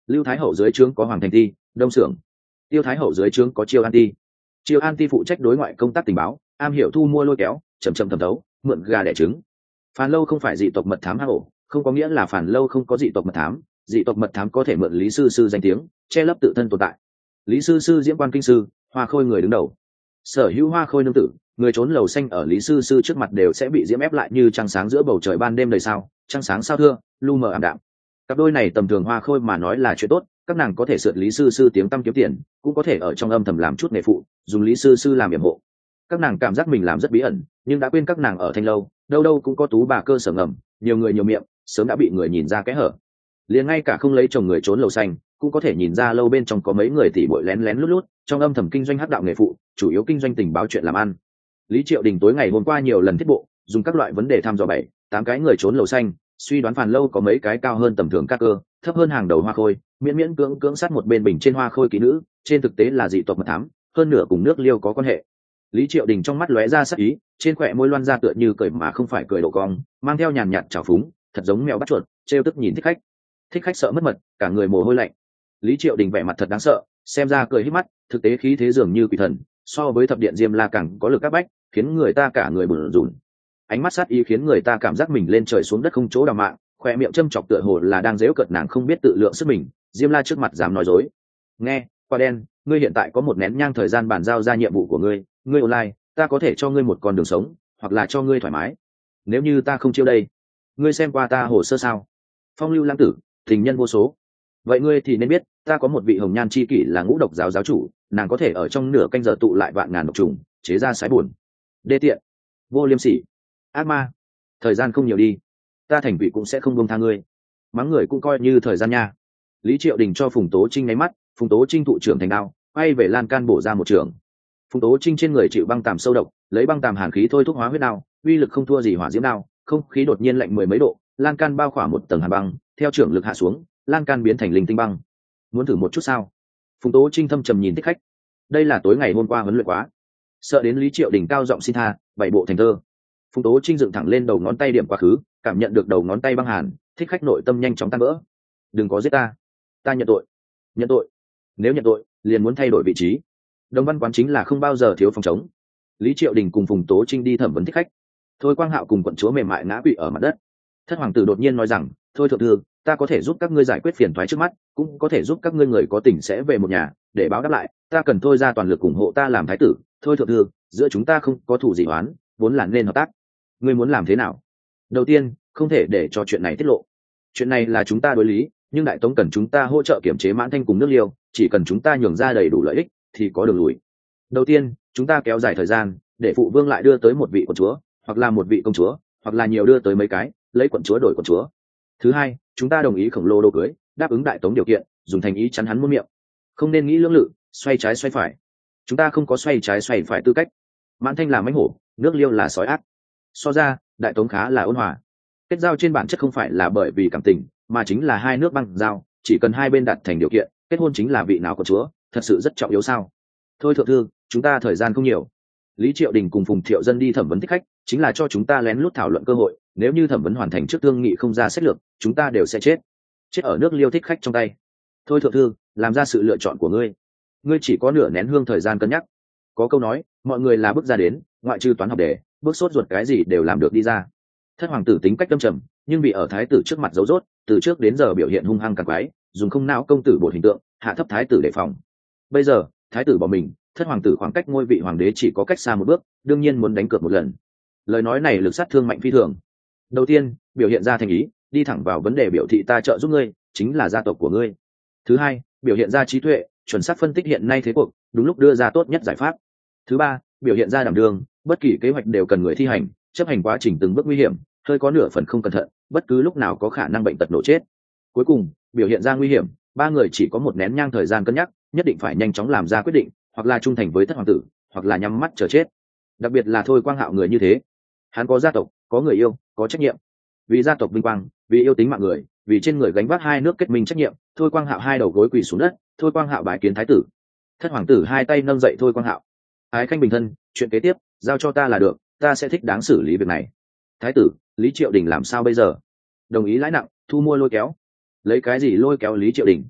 Lưu Thái Hậu dưới trướng có Hoàng Thành Ti, Đông Sưởng. Tiêu Thái Hậu dưới trướng có Chiêu An Ti. Chiêu An Ti phụ trách đối ngoại công tác tình báo, am hiểu thu mua lôi kéo, chậm chậm thẩm thấu, mượn gà đẻ trứng. Phản Lâu không phải dị tộc mật thám hang ổ, không có nghĩa là Phản Lâu không có dị tộc mật thám, dị tộc mật thám có thể mượn Lý Sư Sư danh tiếng, che lấp tự thân tồn tại. Lý Sư Sư diễm quan kinh sư, Hoa Khôi người đứng đầu. Sở hữu Hoa Khôi nương tử, người trốn lầu xanh ở Lý Sư Sư trước mặt đều sẽ bị diễm ép lại như trăng sáng giữa bầu trời ban đêm đầy sao, trăng sáng sao thưa, lu mờ ảm đạm. Cặp đôi này tầm thường Hoa Khôi mà nói là chuyện tốt, các nàng có thể sượt Lý Sư Sư tiếng tăm kiếm tiền, cũng có thể ở trong âm thầm làm chút nghề phụ, dùng Lý Sư Sư làm yểm hộ. Các nàng cảm giác mình làm rất bí ẩn, nhưng đã quên các nàng ở Thanh Lâu, đâu đâu cũng có tú bà cơ sở ngầm, nhiều người nhiều miệng, sớm đã bị người nhìn ra kẽ hở. Liền ngay cả không lấy chồng người trốn lầu xanh, cũng có thể nhìn ra lâu bên trong có mấy người tỉ muội lén lén lút lút, trong âm thầm kinh doanh hắc đạo nghề phụ, chủ yếu kinh doanh tình báo chuyện làm ăn. Lý Triệu Đình tối ngày hôm qua nhiều lần thiết bộ, dùng các loại vấn đề thăm dò 7-8 cái người trốn lầu xanh, suy đoán Phàn Lâu có mấy cái cao hơn tầm thường các cơ, thấp hơn hàng đầu Hoa Khôi, miễn miễn cưỡng sát một bên bình trên Hoa Khôi kỹ nữ, trên thực tế là dị tộc mật thám, hơn nửa cùng nước Liêu có quan hệ. Lý Triệu Đình trong mắt lóe ra sắc ý, trên khóe môi loan ra tựa như cười mà không phải cười độ cong, mang theo nhàn nhạt trào phúng, thật giống mèo bắt chuột, trêu tức nhìn thích khách. Thích khách sợ mất mật, cả người mồ hôi lạnh. Lý Triệu Đình vẻ mặt thật đáng sợ, xem ra cười hít mắt, thực tế khí thế dường như quỷ thần, so với thập điện Diêm La càng có lực áp bách, khiến người ta cả người bủn rủn. Ánh mắt sát ý khiến người ta cảm giác mình lên trời xuống đất không chỗ đào mạng, khoe miệng châm chọc tựa hồ là đang giễu cợt nàng không biết tự lượng sức mình. Diêm La trước mặt dám nói dối. Nghe, Quả Đen, ngươi hiện tại có một nén nhang thời gian bàn giao ra nhiệm vụ của ngươi, ngươi online, ta có thể cho ngươi một con đường sống, hoặc là cho ngươi thoải mái. Nếu như ta không chiêu đây, ngươi xem qua ta hồ sơ sao? Phong lưu lãng tử, tình nhân vô số. Vậy ngươi thì nên biết, ta có một vị hồng nhan chi kỷ là Ngũ Độc giáo giáo chủ, nàng có thể ở trong nửa canh giờ tụ lại vạn ngàn độc trùng, chế ra sái buồn. Đê tiện, vô liêm sỉ, ác ma. Thời gian không nhiều đi, ta thành vị cũng sẽ không buông tha ngươi. Mắng người cũng coi như thời gian nha. Lý Triệu Đình cho Phùng Tố Trinh nháy mắt, Phùng Tố Trinh thụ trưởng thành đao, quay về lan can bổ ra một trường. Phùng Tố Trinh trên người chịu băng tàm sâu độc, lấy băng tàm hàn khí thôi thúc hóa huyết đao, uy lực không thua gì hỏa diễm đao, không khí đột nhiên lạnh mười mấy độ, lan can bao khỏa một tầng hàn băng, theo trưởng lực hạ xuống, lan can biến thành linh tinh băng. Muốn thử một chút sao? Phùng Tố Trinh thâm trầm nhìn thích khách. Đây là tối ngày hôm qua huấn luyện quá, sợ đến Lý Triệu Đình cao giọng xin tha, bảy bộ thành thơ. Phùng Tố Trinh dựng thẳng lên đầu ngón tay điểm quá khứ, cảm nhận được đầu ngón tay băng hàn, thích khách nội tâm nhanh chóng tan vỡ. Đừng có giết ta, ta nhận tội. Nhận tội? Nếu nhận tội, liền muốn thay đổi vị trí. Đồng văn quán chính là không bao giờ thiếu phòng chống. Lý Triệu Đình cùng Phùng Tố Trinh đi thẩm vấn thích khách. Thôi Quang Hạo cùng quận chúa mềm mại ngã quỵ ở mặt đất. Thất hoàng tử đột nhiên nói rằng, thôi thượng thư, ta có thể giúp các ngươi giải quyết phiền toái trước mắt, cũng có thể giúp các ngươi người có tình sẽ về một nhà, để báo đáp lại, ta cần thôi ra toàn lực ủng hộ ta làm thái tử. Thôi thượng thư, giữa chúng ta không có thù gì oán, vốn là nên hợp tác. Ngươi muốn làm thế nào? Đầu tiên, không thể để cho chuyện này tiết lộ. Chuyện này là chúng ta đối lý, nhưng đại tống cần chúng ta hỗ trợ kiểm chế Mãn Thanh cùng nước Liêu, chỉ cần chúng ta nhường ra đầy đủ lợi ích thì có đường lùi. Đầu tiên, chúng ta kéo dài thời gian, để phụ vương lại đưa tới một vị quận chúa, hoặc là một vị công chúa, hoặc là nhiều đưa tới mấy cái, lấy quận chúa đổi quận chúa. Thứ hai, chúng ta đồng ý khổng lồ đồ cưới, đáp ứng đại tống điều kiện, dùng thành ý chắn hắn muôn miệng. Không nên nghĩ lưỡng lự, xoay trái xoay phải. Chúng ta không có xoay trái xoay phải tư cách. Mãn Thanh là mãnh hổ, nước Liêu là sói ác. So ra, đại tống khá là ôn hòa. Kết giao trên bản chất không phải là bởi vì cảm tình, mà chính là hai nước băng giao, chỉ cần hai bên đạt thành điều kiện, kết hôn chính là vị nào quận chúa, thật sự rất trọng yếu sao? Thôi thượng thư, chúng ta thời gian không nhiều. Lý Triệu Đình cùng Phùng Thiệu Dân đi thẩm vấn thích khách, chính là cho chúng ta lén lút thảo luận cơ hội, nếu như thẩm vấn hoàn thành trước thương nghị không ra sách lược, chúng ta đều sẽ chết ở nước Liêu thích khách trong tay. Thôi thượng thư, làm ra sự lựa chọn của ngươi. Ngươi chỉ có nửa nén hương thời gian cân nhắc. Có câu nói, mọi người là bước ra đến, ngoại trừ toán học đề, bước sốt ruột cái gì đều làm được đi ra. Thất hoàng tử tính cách tâm trầm, nhưng bị ở thái tử trước mặt giấu rốt, từ trước đến giờ biểu hiện hung hăng càng quái, dùng không não công tử bột hình tượng, hạ thấp thái tử đề phòng. Bây giờ, thái tử bỏ mình, thất hoàng tử khoảng cách ngôi vị hoàng đế chỉ có cách xa một bước, đương nhiên muốn đánh cược một lần. Lời nói này lực sát thương mạnh phi thường. Đầu tiên, biểu hiện ra thành ý, đi thẳng vào vấn đề biểu thị ta trợ giúp ngươi, chính là gia tộc của ngươi. Thứ hai, biểu hiện ra trí tuệ, chuẩn xác phân tích hiện nay thế cuộc, đúng lúc đưa ra tốt nhất giải pháp. Thứ ba, biểu hiện ra đảm đương, bất kỳ kế hoạch đều cần người thi hành, chấp hành quá trình từng bước nguy hiểm, hơi có nửa phần không cẩn thận, bất cứ lúc nào có khả năng bệnh tật nổ chết. Cuối cùng, biểu hiện ra nguy hiểm, ba người chỉ có một nén nhang thời gian cân nhắc, nhất định phải nhanh chóng làm ra quyết định, hoặc là trung thành với thất hoàng tử, hoặc là nhắm mắt chờ chết. Đặc biệt là Thôi Quang Hạo người như thế, hắn có gia tộc, có người yêu, có trách nhiệm. Vì gia tộc vinh quang, vì yêu tính mạng người, vì trên người gánh vác hai nước kết minh trách nhiệm, Thôi Quang Hạo hai đầu gối quỳ xuống đất, Thôi Quang Hạo bái kiến thái tử. Thất hoàng tử hai tay nâng dậy Thôi Quang Hạo. Ái khanh bình thân, chuyện kế tiếp giao cho ta là được, ta sẽ thích đáng xử lý việc này. Thái tử, Lý Triệu Đình làm sao bây giờ? Đồng ý lãi nặng, thu mua lôi kéo. Lấy cái gì lôi kéo Lý Triệu Đình?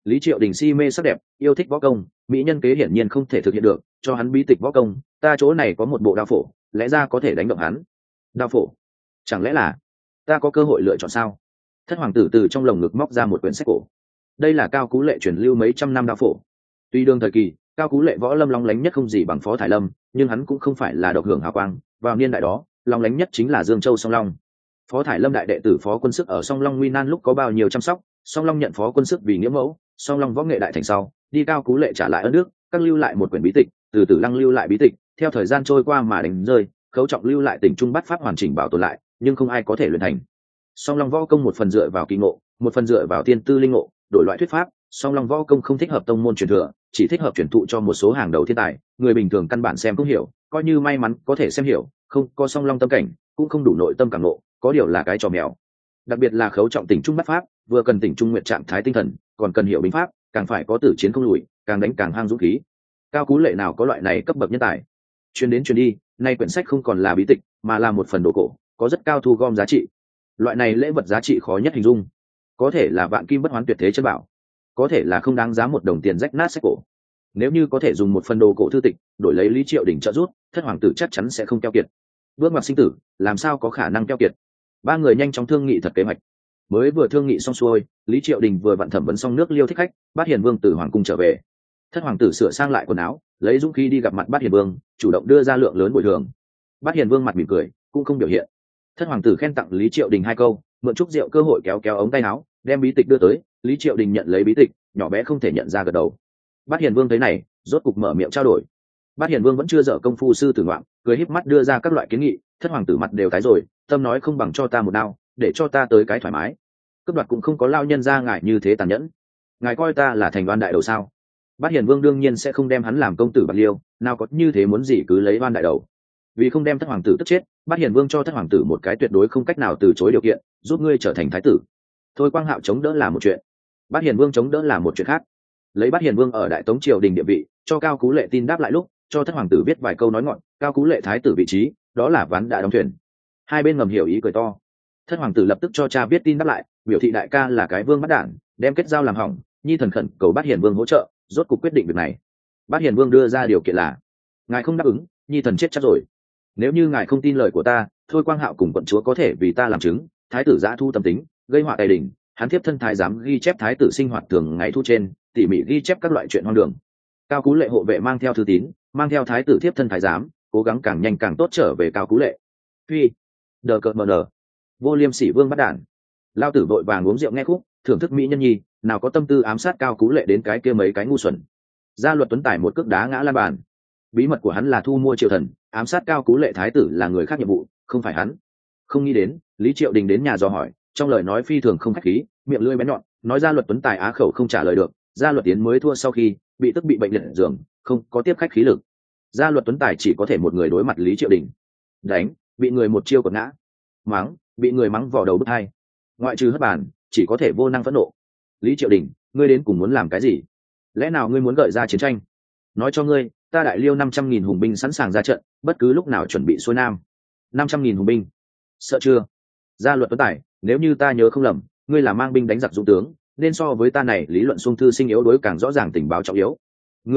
Lý Triệu Đình si mê sắc đẹp, yêu thích võ công, mỹ nhân kế hiển nhiên không thể thực hiện được, cho hắn bí tịch võ công, ta chỗ này có một bộ đao phổ, lẽ ra có thể đánh động hắn. Đao phổ? Chẳng lẽ là ta có cơ hội lựa chọn sao? Thất hoàng tử từ trong lồng ngực móc ra một quyển sách cổ. Đây là Cao Cú Lệ truyền lưu mấy trăm năm đao phổ. Tuy đương thời kỳ, Cao Cú Lệ võ lâm long lánh nhất không gì bằng Phó Thải Lâm, nhưng hắn cũng không phải là độc hưởng hào quang, vào niên đại đó, long lánh nhất chính là Dương Châu Song Long. Phó Thải Lâm đại đệ tử Phó Quân Sức ở Song Long nguy nan lúc có bao nhiêu chăm sóc, Song Long nhận Phó Quân Sức vì nghĩa mẫu, Song Long võ nghệ đại thành sau, đi Cao Cú Lệ trả lại ơn đức, các lưu lại một quyển bí tịch, từ từ lăng lưu lại bí tịch, theo thời gian trôi qua mà đánh rơi, Khấu Trọng lưu lại Tỉnh Trung Bát Pháp hoàn chỉnh bảo tồn lại, nhưng không ai có thể luyện thành. Song Long võ công một phần dựa vào kỳ ngộ, một phần dựa vào tiên tư linh ngộ, đổi loại thuyết pháp, Song Long võ công không thích hợp tông môn truyền thừa, chỉ thích hợp truyền thụ cho một số hàng đầu thiên tài, người bình thường căn bản xem không hiểu, coi như may mắn có thể xem hiểu, không có Song Long tâm cảnh, cũng không đủ nội tâm cảm ngộ, có điều là cái trò mèo. Đặc biệt là Khấu Trọng Tỉnh Trung Bát Pháp, vừa cần Tỉnh Trung nguyện trạng thái tinh thần, còn cần hiểu binh pháp, càng phải có tử chiến không lùi, càng đánh càng hăng dũng khí. Cao Cú Lệ nào có loại này cấp bậc nhân tài. Truyền đến truyền đi, nay quyển sách không còn là bí tịch, mà là một phần đồ cổ, có rất cao thu gom giá trị. Loại này lễ vật giá trị khó nhất hình dung, có thể là vạn kim bất hoán tuyệt thế chân bảo, có thể là không đáng giá một đồng tiền rách nát sách cổ. Nếu như có thể dùng một phần đồ cổ thư tịch đổi lấy Lý Triệu Đình trợ giúp, Thất hoàng tử chắc chắn sẽ không keo kiệt. Bước ngoặt sinh tử, làm sao có khả năng keo kiệt. Ba người nhanh chóng thương nghị thật kế hoạch. Mới vừa thương nghị xong xuôi, Lý Triệu Đình vừa vặn thẩm vấn xong nước Liêu Thích Khách, Bát Hiền Vương từ hoàng cung trở về. Thất hoàng tử sửa sang lại quần áo, lấy dũng khí đi gặp mặt Bát Hiền Vương, chủ động đưa ra lượng lớn bồi thường. Bát Hiền Vương mặt mỉm cười, cũng không biểu hiện. Thất hoàng tử khen tặng Lý Triệu Đình 2 câu, mượn chút rượu cơ hội kéo kéo ống tay áo, đem bí tịch đưa tới. Lý Triệu Đình nhận lấy bí tịch, nhỏ bé không thể nhận ra gật đầu. Bát Hiền Vương thấy này, rốt cục mở miệng trao đổi. Bát Hiền Vương vẫn chưa dở công phu sư tử ngoạm, cười híp mắt đưa ra các loại kiến nghị. Thất hoàng tử mặt đều tái rồi, tâm nói không bằng cho ta một đao, để cho ta tới cái thoải mái. Cướp đoạt cũng không có lao nhân ra ngài như thế tàn nhẫn. Ngài coi ta là thành oan đại đầu sao? Bát Hiền Vương đương nhiên sẽ không đem hắn làm công tử bạc liêu, nào có như thế muốn gì cứ lấy oan đại đầu. Vì không đem Thất hoàng tử tức chết, Bát Hiền Vương cho Thất hoàng tử một cái tuyệt đối không cách nào từ chối điều kiện, giúp ngươi trở thành thái tử. Thôi Quang Hạo chống đỡ là một chuyện, Bát Hiền Vương chống đỡ là một chuyện khác. Lấy Bát Hiền Vương ở Đại Tống triều đình địa vị, cho Cao Cú Lệ tin đáp lại lúc, cho Thất hoàng tử viết vài câu nói ngọn, Cao Cú Lệ thái tử vị trí, đó là ván đã đóng thuyền. Hai bên ngầm hiểu ý cười to. Thất hoàng tử lập tức cho cha viết tin đáp lại, biểu thị đại ca là cái vương bắt đản, đem kết giao làm hỏng, nhi thần khẩn cầu Bát Hiền Vương hỗ trợ, rốt cuộc quyết định việc này. Bát Hiền Vương đưa ra điều kiện là, ngài không đáp ứng, nhi thần chết chắc rồi. Nếu như ngài không tin lời của ta, Thôi Quang Hạo cùng quận chúa có thể vì ta làm chứng, thái tử giã thu tâm tính, gây họa tài đình, hắn tiếp thân thái giám ghi chép thái tử sinh hoạt thường ngày thu trên, tỉ mỉ ghi chép các loại chuyện hoang đường. Cao Cú Lệ hộ vệ mang theo thư tín, mang theo thái tử tiếp thân thái giám, cố gắng càng nhanh càng tốt trở về Cao Cú Lệ. Phi, đờ cợt mờ nở, vô liêm sỉ vương bắt đản. Lao tử vội vàng uống rượu nghe khúc, thưởng thức mỹ nhân nhi, nào có tâm tư ám sát Cao Cú Lệ đến cái kia mấy cái ngu xuẩn. Gia Luật Tuấn Tài một cước đá ngã lan bàn. Bí mật của hắn là thu mua Triệu Thần, ám sát Cao Cú Lệ thái tử là người khác nhiệm vụ, không phải hắn. Không nghĩ đến, Lý Triệu Đình đến nhà dò hỏi, trong lời nói phi thường không khách khí, miệng lưỡi bén nhọn, nói Gia Luật Tuấn Tài á khẩu không trả lời được. Gia Luật Tiến mới thua sau khi bị tức bị bệnh liệt giường, không có tiếp khách khí lực. Gia Luật Tuấn Tài chỉ có thể một người đối mặt Lý Triệu Đình. Đánh, bị người một chiêu quật ngã. Mắng, bị người mắng vò đầu bứt hai. Ngoại trừ hất bàn, chỉ có thể vô năng phẫn nộ. Lý Triệu Đình, ngươi đến cùng muốn làm cái gì? Lẽ nào ngươi muốn gợi ra chiến tranh? Nói cho ngươi, ta Đại Liêu 500.000 hùng binh sẵn sàng ra trận, bất cứ lúc nào chuẩn bị xuôi nam. 500.000 hùng binh, sợ chưa? Gia Luật Tuấn Tài, nếu như ta nhớ không lầm, ngươi là mang binh đánh giặc dũng tướng, nên so với ta này lý luận xung thư sinh yếu đối càng rõ ràng tình báo trọng yếu.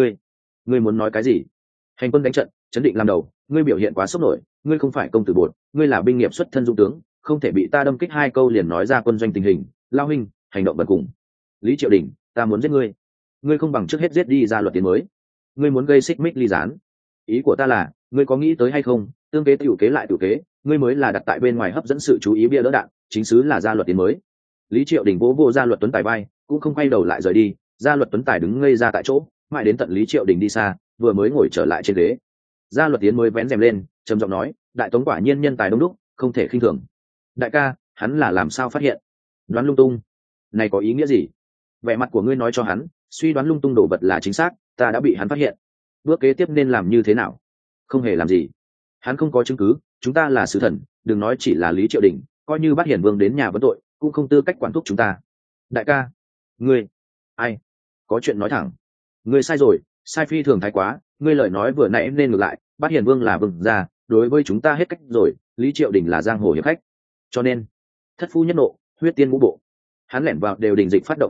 Ngươi muốn nói cái gì? Hành quân đánh trận, chấn định làm đầu, ngươi biểu hiện quá sốc nổi, ngươi không phải công tử bột, ngươi là binh nghiệp xuất thân dũng tướng, không thể bị ta đâm kích 2 câu liền nói ra quân doanh tình hình. Lao huynh, hành động bần cùng. Lý Triệu Đình, ta muốn giết ngươi. Ngươi không bằng trước hết giết đi Gia Luật Tiến mới. Ngươi muốn gây xích mích ly gián. Ý của ta là, ngươi có nghĩ tới hay không, tương kế tiểu kế lại tiểu kế, ngươi mới là đặt tại bên ngoài hấp dẫn sự chú ý bia đỡ đạn, chính xứ là Gia Luật Tiến mới. Lý Triệu Đình vỗ vỗ Gia Luật Tuấn Tài vai, cũng không quay đầu lại rời đi. Gia Luật Tuấn Tài đứng ngây ra tại chỗ, mãi đến tận Lý Triệu Đình đi xa, vừa mới ngồi trở lại trên ghế. Gia Luật Tiến mới vén rèm lên, trầm giọng nói, đại tống quả nhiên nhân tài đông đúc, không thể khinh thường. Đại ca, hắn là làm sao phát hiện? Đoán lung tung. Này có ý nghĩa gì? Vẻ mặt của ngươi nói cho hắn, suy đoán lung tung đồ vật là chính xác, ta đã bị hắn phát hiện. Bước kế tiếp nên làm như thế nào? Không hề làm gì. Hắn không có chứng cứ, chúng ta là sứ thần, đừng nói chỉ là Lý Triệu Đình, coi như Bát Hiền Vương đến nhà vấn tội, cũng không tư cách quản thúc chúng ta. Đại ca, ngươi, ai? Có chuyện nói thẳng. Ngươi sai rồi, sai phi thường thái quá, ngươi lời nói vừa nãy nên ngược lại, Bát Hiền Vương là vương gia, đối với chúng ta hết cách rồi, Lý Triệu Đình là giang hồ hiệp khách. Cho nên, thất phu nhất nộ, huyết tiên ngũ bộ. Hắn lẻn vào đều đình dịch phát động ám sát,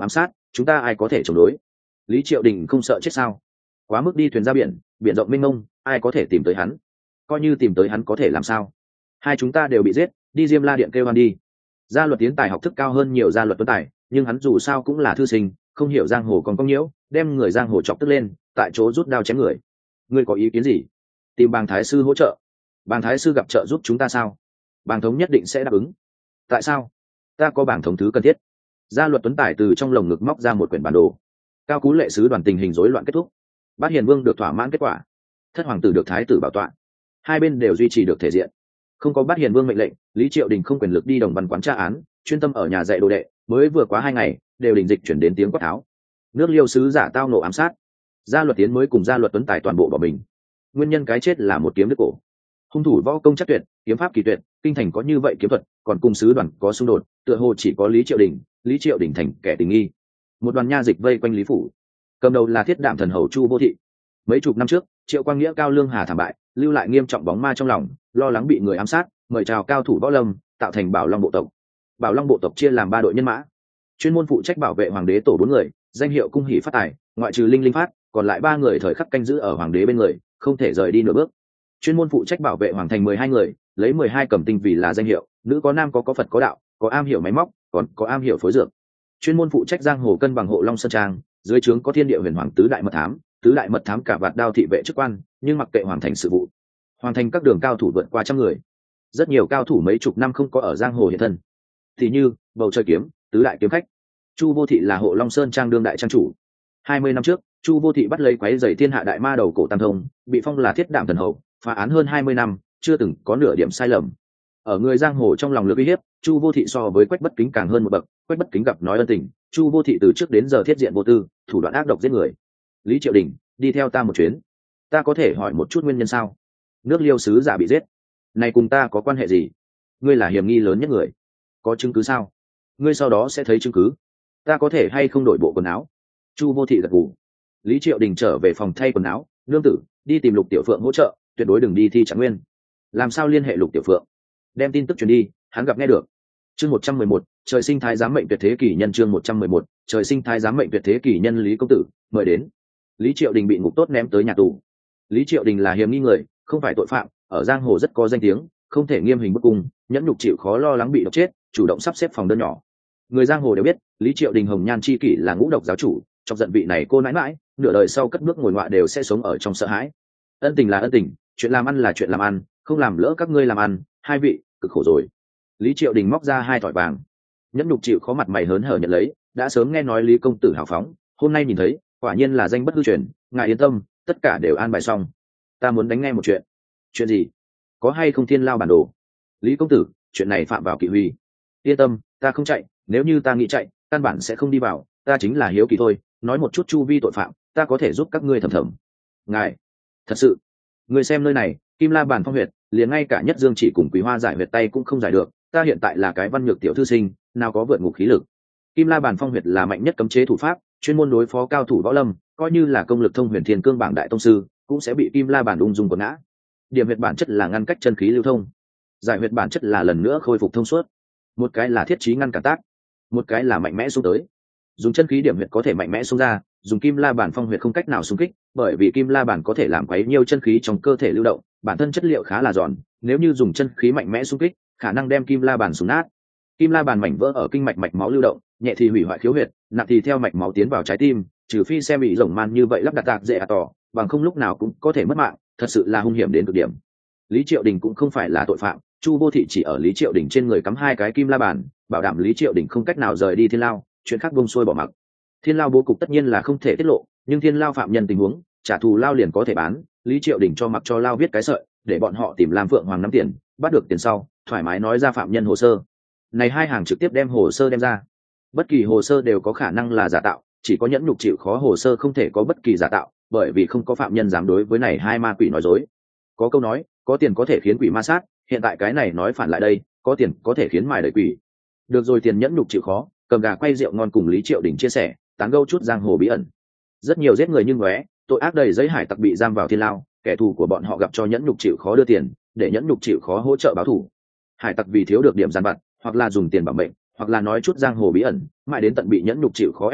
chúng ta ai có thể chống đối? Lý Triệu Đình không sợ chết sao? Quá mức đi thuyền ra biển, biển rộng mênh mông, ai có thể tìm tới hắn? Coi như tìm tới hắn có thể làm sao? Hai chúng ta đều bị giết, đi Diêm La Điện kêu hoan đi. Gia Luật Tiến tài học thức cao hơn nhiều Gia Luật Tuấn Tài, nhưng hắn dù sao cũng là thư sinh, không hiểu giang hồ còn công nhiễu, đem người giang hồ chọc tức lên, tại chỗ rút đao chém người. Ngươi có ý kiến gì? Tìm Bàng Thái sư hỗ trợ. Bàng Thái sư gặp trợ giúp chúng ta sao? Bàng thống nhất định sẽ đáp ứng. Tại sao? Ta có bảng thống thứ cần thiết. Gia Luật Tuấn Tài từ trong lồng ngực móc ra một quyển bản đồ. Cao Cú lệ sứ đoàn tình hình rối loạn kết thúc. Bát Hiền Vương được thỏa mãn kết quả, Thất hoàng tử được thái tử bảo tọa, hai bên đều duy trì được thể diện. Không có Bát Hiền Vương mệnh lệnh, Lý Triệu Đình không quyền lực đi đồng văn quán tra án, chuyên tâm ở nhà dạy đồ đệ. Mới vừa quá 2 ngày, đều đình dịch chuyển đến tiếng quát tháo. Nước Liêu sứ giả tao nộ ám sát, Gia Luật Tiến mới cùng Gia Luật Tuấn Tài toàn bộ bỏ mình. Nguyên nhân cái chết là một kiếm đứt cổ. Hung thủ võ công chắc tuyệt, kiếm pháp kỳ tuyệt, kinh thành có như vậy kiếm thuật, còn cùng sứ đoàn có xung đột, tựa hồ chỉ có Lý Triệu Đình thành kẻ tình nghi. Một đoàn nha dịch vây quanh Lý phủ, cầm đầu là Thiết Đạm thần hầu Chu Vô Thị. Mấy chục năm trước, Triệu Quang Nghĩa Cao Lương Hà thảm bại, lưu lại nghiêm trọng bóng ma trong lòng, lo lắng bị người ám sát, mời chào cao thủ võ lâm, tạo thành Bảo Long bộ tộc. Bảo Long bộ tộc chia làm 3 đội nhân mã, chuyên môn phụ trách bảo vệ hoàng đế tổ 4 người, danh hiệu cung hỷ phát tài, ngoại trừ Linh Linh phát, còn lại 3 người thời khắc canh giữ ở hoàng đế bên người, không thể rời đi nửa bước. Chuyên môn phụ trách bảo vệ hoàng thành 12 người, lấy 12 cầm tinh vì là danh hiệu, nữ có nam có Phật có đạo, có am hiểu máy móc, còn có am hiểu phối dược. Chuyên môn phụ trách giang hồ cân bằng hộ Long Sơn Trang, dưới trướng có Thiên Địa Huyền Hoàng tứ đại mật thám cả vạt đao thị vệ chức quan, nhưng mặc kệ hoàng thành sự vụ. Hoàng thành các đường cao thủ vượt qua 100 người. Rất nhiều cao thủ mấy chục năm không có ở giang hồ hiện thân. Thì như Bầu Trời Kiếm, tứ đại kiếm khách. Chu Vô Thị là hộ Long Sơn Trang đương đại trang chủ. 20 năm trước, Chu Vô Thị bắt lấy quấy rầy thiên hạ đại ma đầu Cổ Tam Thông, bị phong là Thiết Đạm thần hầu, phá án hơn 20 năm, chưa từng có nửa điểm sai lầm. Ở người giang hồ trong lòng lực uy hiếp, Chu Vô Thị so với Quách Bất Kính càng hơn một bậc. Quách Bất Kính gặp nói ân tình, Chu Vô Thị từ trước đến giờ thiết diện vô tư, thủ đoạn ác độc giết người. Lý Triệu Đình, đi theo ta một chuyến. Ta có thể hỏi một chút nguyên nhân sao? Nước Liêu sứ giả bị giết, này cùng ta có quan hệ gì? Ngươi là hiểm nghi lớn nhất người, có chứng cứ sao? Ngươi sau đó sẽ thấy chứng cứ. Ta có thể hay không đổi bộ quần áo? Chu Vô Thị gật gù. Lý Triệu Đình trở về phòng thay quần áo. Nương tử, đi tìm Lục Tiểu Phượng hỗ trợ, tuyệt đối đừng đi thi Trạng Nguyên. Làm sao liên hệ Lục Tiểu Phượng? Đem tin tức truyền đi, hắn gặp nghe được. Chương 111, trời sinh thái giám mệnh tuyệt thế kỷ nhân. Chương 111, trời sinh thái giám mệnh tuyệt thế kỷ nhân. Lý công tử, mời đến. Lý Triệu Đình bị ngục tốt ném tới nhà tù. Lý Triệu Đình là hiểm nghi người, không phải tội phạm, ở giang hồ rất có danh tiếng, không thể nghiêm hình bức cung, nhẫn nhục chịu khó, lo lắng bị độc chết, chủ động sắp xếp phòng đơn nhỏ. Người giang hồ đều biết, Lý Triệu Đình hồng nhan chi kỷ là ngũ độc giáo chủ, chọc giận vị này cô nãi mãi, nửa đời sau cất bước ngồi ngoại đều sẽ sống ở trong sợ hãi. Ân tình là ân tình, chuyện làm ăn là chuyện làm ăn, không làm lỡ các ngươi làm ăn, hai vị cực khổ rồi. Lý Triệu Đình móc ra 2 thỏi vàng, nhẫn nhục chịu khó mặt mày hớn hở nhận lấy, đã sớm nghe nói Lý công tử hào phóng, hôm nay nhìn thấy, quả nhiên là danh bất hư truyền, ngài yên tâm, tất cả đều an bài xong. Ta muốn đánh nghe một chuyện. Chuyện gì? Có hay không thiên lao bản đồ? Lý công tử, chuyện này phạm vào kỵ huy. Yên tâm, ta không chạy, nếu như ta nghĩ chạy, căn bản sẽ không đi vào, ta chính là hiếu kỳ thôi, nói một chút chu vi tội phạm, ta có thể giúp các ngươi thầm thầm. Ngài, thật sự, người xem nơi này, Kim La Bản Phong huyệt, liền ngay cả Nhất Dương Chỉ cùng Quý Hoa giải huyệt tay cũng không giải được, ta hiện tại là cái văn nhược tiểu thư sinh, nào có vượt ngục khí lực. Kim La Bản Phong huyệt là mạnh nhất cấm chế thủ pháp, chuyên môn đối phó cao thủ võ lâm, coi như là công lực thông huyền thiên cương bảng đại tông sư, cũng sẽ bị Kim La Bản ung dung quật ngã. Điểm huyệt bản chất là ngăn cách chân khí lưu thông, giải huyệt bản chất là lần nữa khôi phục thông suốt. Một cái là thiết trí ngăn cản tác, một cái là mạnh mẽ xuống tới. Dùng chân khí điểm huyệt có thể mạnh mẽ xuống ra, dùng Kim La Bản Phong huyệt không cách nào xung kích, bởi vì Kim La Bản có thể làm quấy nhiều chân khí trong cơ thể lưu động, bản thân chất liệu khá là giòn, nếu như dùng chân khí mạnh mẽ xung kích, khả năng đem Kim La Bản xung nát. Kim La Bản mảnh vỡ ở kinh mạch mạch máu lưu động, nhẹ thì hủy hoại khiếu huyệt, nặng thì theo mạch máu tiến vào trái tim, trừ phi xem bị rồng man như vậy lắp đặt tạc dễ tỏ, bằng không lúc nào cũng có thể mất mạng, thật sự là hung hiểm đến cực điểm. Lý Triệu Đình cũng không phải là tội phạm, Chu Vô Thị chỉ ở Lý Triệu Đình trên người cắm 2 cái Kim La Bản, bảo đảm Lý Triệu Đình không cách nào rời đi thiên lao, chuyện khác buông xuôi bỏ mặc. Thiên lao bố cục tất nhiên là không thể tiết lộ, nhưng thiên lao phạm nhân tình huống, trả thù lao liền có thể bán, Lý Triệu Đình cho mặc cho lao viết cái sợi, để bọn họ tìm Lam Phượng Hoàng nắm tiền, bắt được tiền sau, thoải mái nói ra phạm nhân hồ sơ. Này 2 hàng trực tiếp đem hồ sơ đem ra. Bất kỳ hồ sơ đều có khả năng là giả tạo, chỉ có nhẫn nhục chịu khó hồ sơ không thể có bất kỳ giả tạo, bởi vì không có phạm nhân dám đối với này 2 ma quỷ nói dối. Có câu nói, có tiền có thể khiến quỷ ma sát, hiện tại cái này nói phản lại đây, có tiền có thể khiến mài đời quỷ. Được rồi, tiền nhẫn nhục chịu khó, cầm gà quay rượu ngon cùng Lý Triệu Đình chia sẻ, tán gẫu chút giang hồ bí ẩn. Rất nhiều giết người như ngóe, tội ác đầy giấy hải tặc bị giam vào thiên lao, kẻ thù của bọn họ gặp cho nhẫn nhục chịu khó đưa tiền, để nhẫn nhục chịu khó hỗ trợ báo thù. Hải tặc vì thiếu được điểm gian vặt, hoặc là dùng tiền bảo mệnh, hoặc là nói chút giang hồ bí ẩn, mãi đến tận bị nhẫn nhục chịu khó ép cô,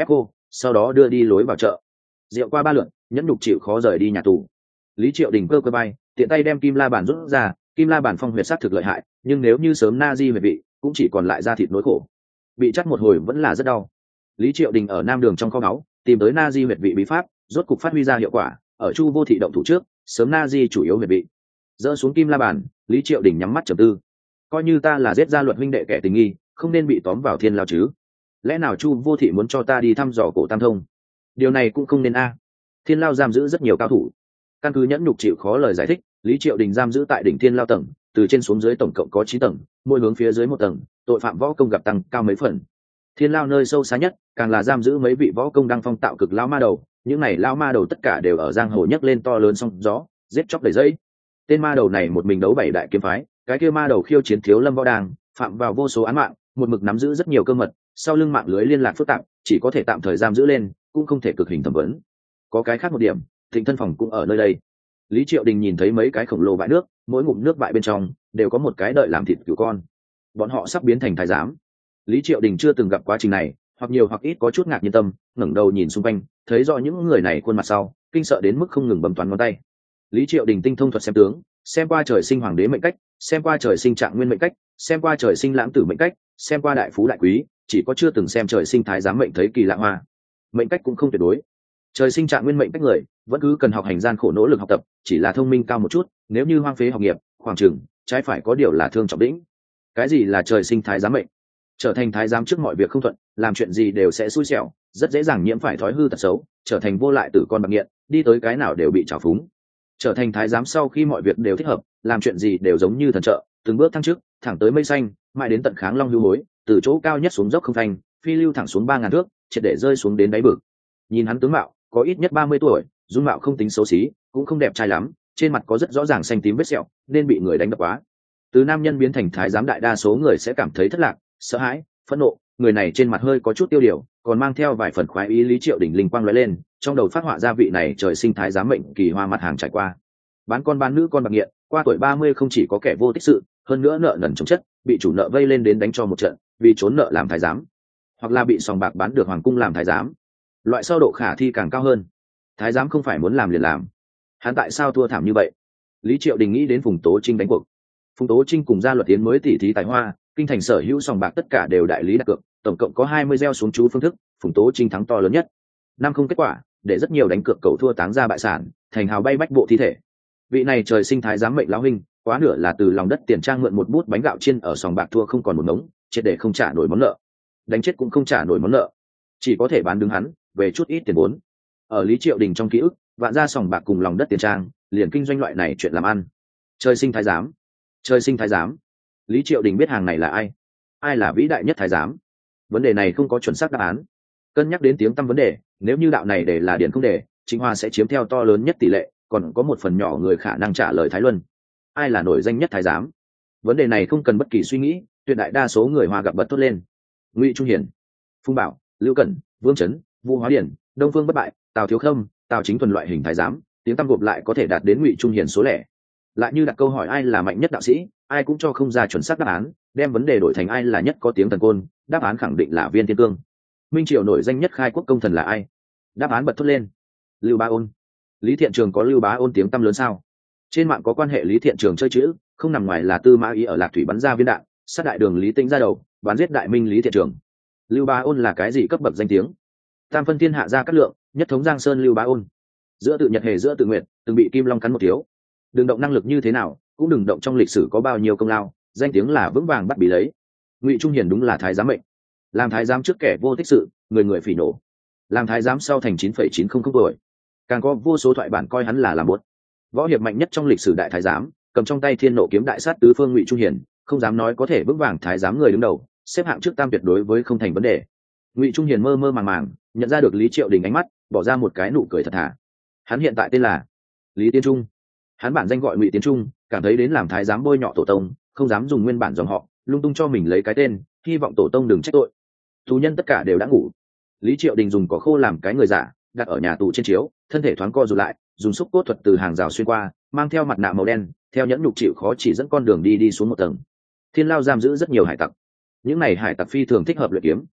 sau đó đưa đi lối vào chợ. Rượu qua 3 lượt, nhẫn nhục chịu khó rời đi nhà tù. Lý Triệu Đình cơ bay, tiện tay đem kim la bàn rút ra. Kim la bàn phong huyệt sát thực lợi hại, nhưng nếu như sớm na di huyệt vị, cũng chỉ còn lại da thịt nỗi khổ. Bị chắt một hồi vẫn là rất đau. Lý Triệu Đình ở Nam Đường trong kho báu tìm tới na di huyệt vị bí pháp, rốt cục phát huy ra hiệu quả. Ở Chu Vô Thị động thủ trước, sớm na di chủ yếu huyệt vị. Dỡ xuống kim la bàn, Lý Triệu Đình nhắm mắt trầm tư. Coi như ta là giết gia luật huynh đệ kẻ tình nghi, không nên bị tóm vào thiên lao chứ? Lẽ nào Chu Vô Thị muốn cho ta đi thăm dò cổ Tam Thông? Điều này cũng không nên a. Thiên lao giam giữ rất nhiều cao thủ, căn cứ nhẫn nhục chịu khó lời giải thích, Lý Triệu Đình giam giữ tại đỉnh thiên lao tầng, từ trên xuống dưới tổng cộng có 9 tầng, mỗi hướng phía dưới một tầng, tội phạm võ công gặp tăng cao mấy phần. Thiên lao nơi sâu xa nhất, càng là giam giữ mấy vị võ công đang phong tạo cực lao ma đầu, những này lao ma đầu tất cả đều ở giang hồ nhấc lên to lớn sóng gió, giết chóc đầy dẫy. Tên ma đầu này một mình đấu 7 đại kiếm phái, cái kia ma đầu khiêu chiến thiếu lâm võ đàng, phạm vào vô số án mạng, một mực nắm giữ rất nhiều cơ mật, sau lưng mạng lưới liên lạc phức tạp, chỉ có thể tạm thời giam giữ lên, cũng không thể cực hình thẩm vấn. Có cái khác một điểm, Thịnh thân phòng cũng ở nơi đây. Lý Triệu Đình nhìn thấy mấy cái khổng lồ bãi nước, mỗi ngụm nước bãi bên trong đều có một cái đợi làm thịt cừu con. Bọn họ sắp biến thành thái giám. Lý Triệu Đình chưa từng gặp quá trình này, hoặc nhiều hoặc ít có chút ngạc nhiên tâm, ngẩng đầu nhìn xung quanh, thấy rõ những người này khuôn mặt sau, kinh sợ đến mức không ngừng bấm toán ngón tay. Lý Triệu Đình tinh thông thuật xem tướng, xem qua trời sinh hoàng đế mệnh cách, xem qua trời sinh trạng nguyên mệnh cách, xem qua trời sinh lãng tử mệnh cách, xem qua đại phú đại quý, chỉ có chưa từng xem trời sinh thái giám mệnh thấy kỳ lạ hoa. Mệnh cách cũng không tuyệt đối. Trời sinh trạng nguyên mệnh cách người vẫn cứ cần học hành gian khổ nỗ lực học tập, chỉ là thông minh cao một chút, nếu như hoang phế học nghiệp, khoảng chừng trái phải có điều là thương trọng đỉnh. Cái gì là trời sinh thái giám mệnh? Trở thành thái giám trước mọi việc không thuận, làm chuyện gì đều sẽ xui xẻo, rất dễ dàng nhiễm phải thói hư tật xấu, trở thành vô lại tử con bạc nghiện, đi tới cái nào đều bị trào phúng. Trở thành thái giám sau khi mọi việc đều thích hợp, làm chuyện gì đều giống như thần trợ, từng bước thăng chức, thẳng tới mây xanh, mãi đến tận kháng long hưu hối, từ chỗ cao nhất xuống dốc không thành, phi lưu thẳng xuống 3000 thước, triệt để rơi xuống đến đáy vực. Nhìn hắn tướng mạo, có ít nhất 30 tuổi, dung mạo không tính xấu xí, cũng không đẹp trai lắm, trên mặt có rất rõ ràng xanh tím vết sẹo, nên bị người đánh đập quá. Từ nam nhân biến thành thái giám, đại đa số người sẽ cảm thấy thất lạc, sợ hãi, phẫn nộ. Người này trên mặt hơi có chút tiêu điều, còn mang theo vài phần khoái ý. Lý Triệu Đình linh quang lóe lên, trong đầu phát họa ra vị này trời sinh thái giám mệnh kỳ hoa mặt hàng trải qua. Bán con bán nữ con bạc nghiện, qua tuổi 30 không chỉ có kẻ vô tích sự, hơn nữa nợ nần chồng chất, bị chủ nợ vây lên đến đánh cho một trận, vì trốn nợ làm thái giám, hoặc là bị sòng bạc bán được hoàng cung làm thái giám. Loại sau độ khả thi càng cao hơn. Thái giám không phải muốn làm liền làm. Hắn tại sao thua thảm như vậy? Lý Triệu Đình nghĩ đến Phùng Tố Trinh đánh cuộc. Phùng Tố Trinh cùng Gia Luật Tiến mới tỉ thí tài hoa, kinh thành sở hữu sòng bạc tất cả đều đại lý đặt cược, tổng cộng có 20 gieo xuống chú phương thức, Phùng Tố Trinh thắng to lớn nhất. Năm không kết quả, để rất nhiều đánh cược cầu thua táng ra bại sản, thành hào bay bách bộ thi thể. Vị này trời sinh thái giám mệnh lão huynh, quá nửa là từ lòng đất tiền trang mượn một bút bánh gạo chiên ở sòng bạc thua không còn một ngống, triệt để không trả nổi món nợ. Đánh chết cũng không trả nổi món nợ, chỉ có thể bán đứng hắn, về chút ít tiền vốn. Ở Lý Triệu Đình trong ký ức, vạn gia sòng bạc cùng lòng đất tiền trang, liền kinh doanh loại này chuyện làm ăn. Trời sinh thái giám, trời sinh thái giám. Lý Triệu Đình biết hàng này là ai, ai là vĩ đại nhất thái giám. Vấn đề này không có chuẩn xác đáp án. Cân nhắc đến tiếng tăm vấn đề, nếu như đạo này để là điển không để, Trịnh Hoa sẽ chiếm theo to lớn nhất tỷ lệ, còn có một phần nhỏ người khả năng trả lời Thái Luân. Ai là nổi danh nhất thái giám? Vấn đề này không cần bất kỳ suy nghĩ, tuyệt đại đa số người Hoa gặp bật tốt lên. Ngụy Trung Hiển, Phùng Bảo, Lưu Cẩn, Vương Chấn, Vu Hóa Điển, Đông Phương Bất Bại, Tào Thiếu Khâm, Tào Chính Thuần loại hình thái giám, tiếng tăm gộp lại có thể đạt đến Ngụy Trung Hiển số lẻ. Lại như đặt câu hỏi ai là mạnh nhất đạo sĩ, ai cũng cho không ra chuẩn xác đáp án, đem vấn đề đổi thành ai là nhất có tiếng thần côn, đáp án khẳng định là Viên Thiên Cương. Minh Triều nổi danh nhất khai quốc công thần là ai? Đáp án bật thốt lên: Lưu Bá Ôn. Lý Thiện Trường có Lưu Bá Ôn tiếng tăm lớn sao? Trên mạng có quan hệ Lý Thiện Trường chơi chữ, không nằm ngoài là Tư Mã Ý ở Lạc Thủy bắn ra viên đạn, sát đại đường Lý Tĩnh ra đầu, bắn giết đại minh Lý Thiện Trường. Lưu Bá Ôn là cái gì cấp bậc danh tiếng? Tam phân thiên hạ ra cát lượng, nhất thống Giang Sơn Lưu Bá Ôn. Giữa tự Nhật Hề giữa tự nguyện, từng bị Kim Long cắn một thiếu. Đừng động năng lực như thế nào, cũng đừng động trong lịch sử có bao nhiêu công lao, danh tiếng là vững vàng bắt bí lấy. Ngụy Trung Hiển đúng là thái giám mệnh. Làm thái giám trước kẻ vô tích sự, người người phỉ nổ. Làm thái giám sau thành 9,900 tuổi. Càng có vô số thoại bản coi hắn là làm buốt. Võ hiệp mạnh nhất trong lịch sử đại thái giám, cầm trong tay thiên nộ kiếm đại sát tứ phương Ngụy Trung Hiển, không dám nói có thể vững vàng thái giám người đứng đầu, xếp hạng trước tam tuyệt đối với không thành vấn đề. Ngụy Trung Hiển mơ mơ màng màng, nhận ra được Lý Triệu Đình ánh mắt, bỏ ra một cái nụ cười thật thà. Hắn hiện tại tên là Lý Tiến Trung. Hắn bản danh gọi Ngụy Tiến Trung, cảm thấy đến làm thái giám bôi nhọ tổ tông, không dám dùng nguyên bản dòng họ, lung tung cho mình lấy cái tên, hy vọng tổ tông đừng trách tội. Tù nhân tất cả đều đã ngủ. Lý Triệu Đình dùng cỏ khô làm cái người giả, đặt ở nhà tù trên chiếu, thân thể thoáng co rụt lại, dùng xúc cốt thuật từ hàng rào xuyên qua, mang theo mặt nạ màu đen, theo nhẫn nhục chịu khó chỉ dẫn con đường đi xuống một tầng. Thiên lao giam giữ rất nhiều hải tặc. Những này hải tặc phi thường thích hợp luyện kiếm.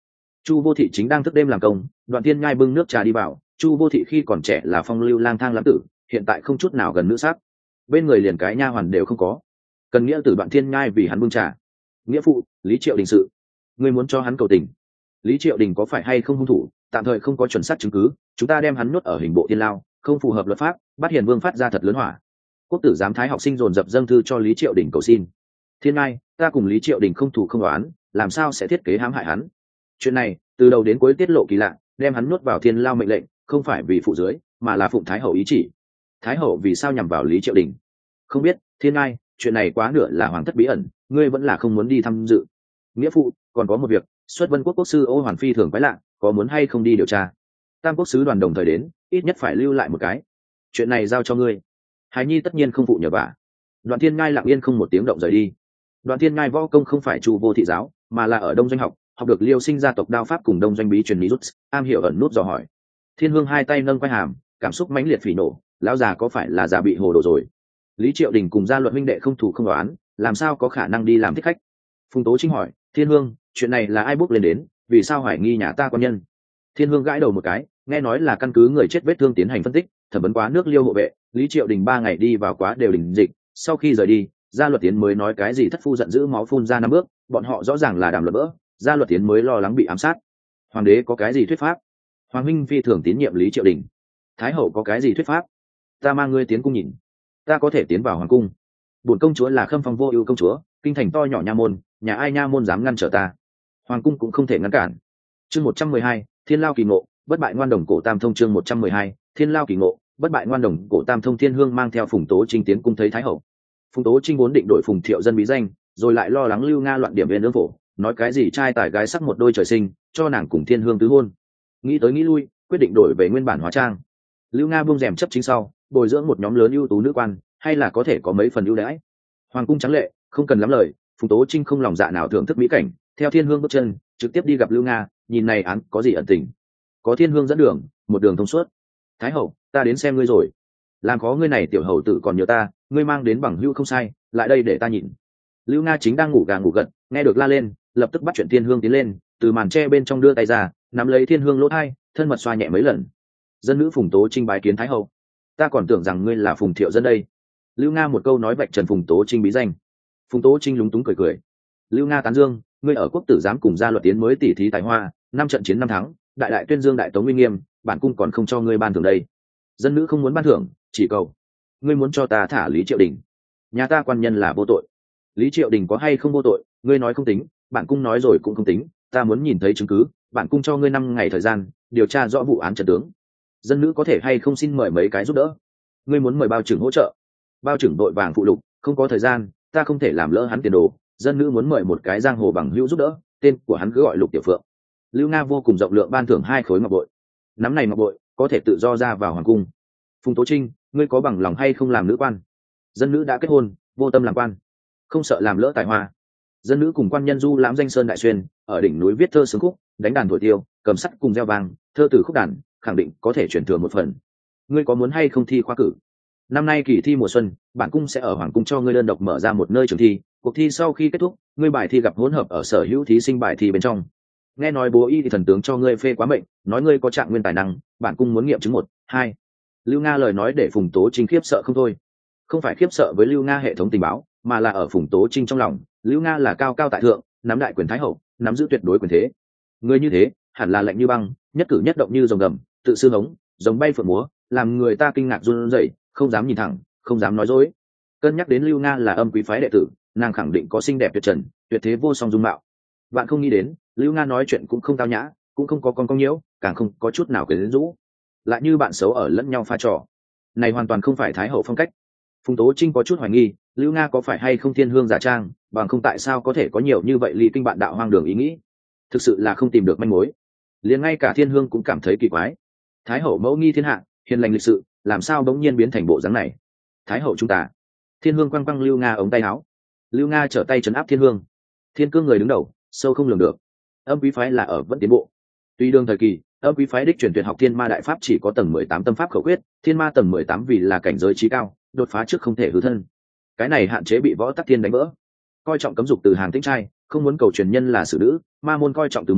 Chu Vô Thị chính đang thức đêm làm công, Đoạn Thiên Nhai bưng nước trà đi vào. Chu Vô Thị khi còn trẻ là phong lưu lang thang lãng tử, hiện tại không chút nào gần nữ sắc, bên người liền cái nha hoàn đều không có. Cần nghĩa tử Đoạn Thiên Nhai vì hắn bưng trà. Nghĩa phụ, Lý Triệu Đình sự, ngươi muốn cho hắn cầu tình. Lý Triệu Đình có phải hay không hung thủ, tạm thời không có chuẩn xác chứng cứ, chúng ta đem hắn nhốt ở hình bộ thiên lao, không phù hợp luật pháp, bắt Hiền Vương phát ra thật lớn hỏa. Quốc tử giám thái học sinh dồn dập dâng thư cho Lý Triệu Đình cầu xin. Thiên Ngai, ta cùng Lý Triệu Đình không thù không đoán, làm sao sẽ thiết kế hãm hại hắn? Chuyện này từ đầu đến cuối tiết lộ kỳ lạ, đem hắn nuốt vào thiên lao mệnh lệnh, không phải vì phụ dưới, mà là phụng thái hậu ý chỉ. Thái hậu vì sao nhằm vào Lý Triệu Đình? Không biết. Thiên Ngai, chuyện này quá nửa là hoàng thất bí ẩn, ngươi vẫn là không muốn đi tham dự. Nghĩa phụ, còn có một việc, xuất Vân Quốc quốc sư Ô Hoàn phi thường quái lạ, có muốn hay không đi điều tra? Tam quốc sứ đoàn đồng thời đến, ít nhất phải lưu lại một cái. Chuyện này giao cho ngươi. Hải nhi tất nhiên không phụ nhờ vả. Đoạn Thiên Ngai lặng yên không một tiếng động rời đi. Đoạn Thiên Ngai võ công không phải Chu Vô Thị giáo, mà là ở Đông Doanh học được Liêu Sinh gia tộc đao pháp cùng Đông Doanh bí truyền lý rút, am hiểu ẩn nút dò hỏi. Thiên Hương hai tay nâng quai hàm, cảm xúc mãnh liệt phỉ nổ, lão già có phải là già bị hồ đồ rồi? Lý Triệu Đình cùng gia luật huynh đệ không thù không đoán, làm sao có khả năng đi làm thích khách? Phùng Tố Trinh hỏi, Thiên Hương, chuyện này là ai bước lên đến, vì sao hoài nghi nhà ta quan nhân? Thiên Hương gãi đầu một cái, nghe nói là căn cứ người chết vết thương tiến hành phân tích, thẩm vấn quá nước Liêu hộ vệ, Lý Triệu Đình 3 ngày đi vào quá đều đình dịch, sau khi rời đi, gia luật tiến mới nói cái gì thất phu giận dữ máu phun ra 5 bước, bọn họ rõ ràng là đàm luận bỡ, gia luật tiến mới lo lắng bị ám sát. Hoàng đế có cái gì thuyết pháp? Hoàng huynh phi thường tín nhiệm Lý Triệu Đình. Thái hậu có cái gì thuyết pháp? Ta mang ngươi tiến cung nhìn. Ta có thể tiến vào hoàng cung. Bổn công chúa là Khâm Phong Vô Ưu công chúa, kinh thành to nhỏ nha môn, nhà ai nha môn dám ngăn trở ta? Hoàng cung cũng không thể ngăn cản. Chương 112, Thiên Lao kỳ ngộ, bất bại ngoan đồng cổ tam thông. Chương 112, Thiên Lao kỳ ngộ, bất bại ngoan đồng cổ tam thông. Thiên Hương mang theo Phùng Tố Trinh tiến cung thấy Thái hậu. Phùng Tố Trinh vốn định đổi Phùng Thiệu dân bí danh, rồi lại lo lắng Lưu Nga loạn điểm viên ương phổ, nói cái gì trai tài gái sắc một đôi trời sinh, cho nàng cùng Thiên Hương tứ hôn. Nghĩ tới nghĩ lui, quyết định đổi về nguyên bản hóa trang. Lưu Nga buông rèm chấp chính sau, bồi dưỡng một nhóm lớn ưu tú nữ quan, hay là có thể có mấy phần ưu đãi. Hoàng cung trắng lệ, không cần lắm lời, Phùng Tố Trinh không lòng dạ nào thưởng thức mỹ cảnh, theo Thiên Hương bước chân, trực tiếp đi gặp Lưu Nga, nhìn này án có gì ẩn tình. Có Thiên Hương dẫn đường, một đường thông suốt. Thái hậu, ta đến xem ngươi rồi. Làm khó ngươi này tiểu hầu tử còn nhớ ta, ngươi mang đến bằng hữu không sai, lại đây để ta nhìn. Lưu Nga chính đang ngủ gà ngủ gật, nghe được la lên, lập tức bắt chuyện Thiên Hương tiến lên, từ màn tre bên trong đưa tay ra, nắm lấy Thiên Hương lỗ tai, thân mật xoa nhẹ mấy lần. Dân nữ Phùng Tố Trinh bái kiến Thái hậu. Ta còn tưởng rằng ngươi là Phùng Thiệu dân đây. Lưu Nga một câu nói vạch trần Phùng Tố Trinh bí danh. Phùng Tố Trinh lúng túng cười cười. Lưu Nga tán dương, ngươi ở quốc tử giám cùng gia luật tiến mới tỉ thí tài hoa, 5 trận chiến 5 thắng, đại đại tuyên dương đại tống uy nghiêm, bản cung còn không cho ngươi ban thưởng đây. Dân nữ không muốn ban thưởng, chỉ cầu ngươi muốn cho ta thả Lý Triệu Đình. Nhà ta quan nhân là vô tội. Lý Triệu Đình có hay không vô tội, ngươi nói không tính, bản cung nói rồi cũng không tính, ta muốn nhìn thấy chứng cứ, bản cung cho ngươi 5 ngày thời gian điều tra rõ vụ án trận tướng. Dân nữ có thể hay không xin mời mấy cái giúp đỡ? Ngươi muốn mời bao trưởng hỗ trợ? Bao trưởng đội vàng phụ lục, không có thời gian, ta không thể làm lỡ hắn tiền đồ. Dân nữ muốn mời một cái giang hồ bằng hữu giúp đỡ, tên của hắn cứ gọi Lục Tiểu Phượng. Lưu Nga vô cùng rộng lượng ban thưởng 2 khối ngọc bội. Nắm này ngọc bội có thể tự do ra vào hoàng cung. Phùng Tố Trinh, ngươi có bằng lòng hay không làm nữ quan? Dân nữ đã kết hôn, vô tâm làm quan, không sợ làm lỡ tài hoa. Dân nữ cùng quan nhân du lãm danh sơn đại xuyên, ở đỉnh núi viết thơ sướng khúc, đánh đàn thổi tiêu, cầm sắt cùng gieo vàng, thơ từ khúc đàn, khẳng định có thể chuyển thừa một phần. Ngươi có muốn hay không thi khoa cử? Năm nay kỳ thi mùa xuân, bản cung sẽ ở hoàng cung cho ngươi đơn độc mở ra một nơi trường thi. Cuộc thi sau khi kết thúc, ngươi bài thi gặp hỗn hợp ở sở hữu thí sinh bài thi bên trong. Nghe nói bố y thì thần tướng cho ngươi phê quá mệnh, nói ngươi có trạng nguyên tài năng, bản cung muốn nghiệm chứng 1, 2. Lưu Nga lời nói để Phùng Tố Trinh khiếp sợ không thôi. Không phải khiếp sợ với Lưu Nga hệ thống tình báo, mà là ở Phùng Tố Trinh trong lòng, Lưu Nga là cao cao tại thượng, nắm đại quyền thái hậu, nắm giữ tuyệt đối quyền thế. Người như thế, hẳn là lạnh như băng, nhất cử nhất động như rồng gầm, tự sư hống, giống bay phượng múa, làm người ta kinh ngạc run rẩy, không dám nhìn thẳng, không dám nói dối. Cân nhắc đến Lưu Nga là âm quý phái đệ tử, nàng khẳng định có xinh đẹp tuyệt trần, tuyệt thế vô song dung mạo. Bạn không nghĩ đến, Lưu Nga nói chuyện cũng không tao nhã, cũng không có con cong nhiễu, càng không có chút nào quyến rũ, lại như bạn xấu ở lẫn nhau pha trò. Này hoàn toàn không phải thái hậu phong cách. Phùng Tố Trinh có chút hoài nghi, Lưu Nga có phải hay không thiên hương giả trang, bằng không tại sao có thể có nhiều như vậy ly kinh bạn đạo hoang đường ý nghĩ. Thực sự là không tìm được manh mối. Liền ngay cả thiên hương cũng cảm thấy kỳ quái. Thái hậu mẫu nghi thiên hạ, hiền lành lịch sự, làm sao bỗng nhiên biến thành bộ dáng này? Thái hậu chúng ta. Thiên hương quăng quăng Lưu Nga ống tay áo. Lưu Nga trở tay trấn áp thiên hương. Thiên cương người đứng đầu, sâu không lường được. Âm quý phái là ở vẫn tiến bộ. Tuy đương thời kỳ, âm quý phái đích truyền tuyệt học thiên ma đại pháp chỉ có tầng 18 tâm pháp khẩu quyết, thiên ma tầng 18 vì là cảnh giới trí cao, đột phá trước không thể hư thân. Cái này hạn chế bị võ tắc thiên đánh vỡ. Coi trọng cấm dục từ hàng tĩnh trai, không muốn cầu truyền nhân là xử nữ, ma môn coi trọng từ mớn,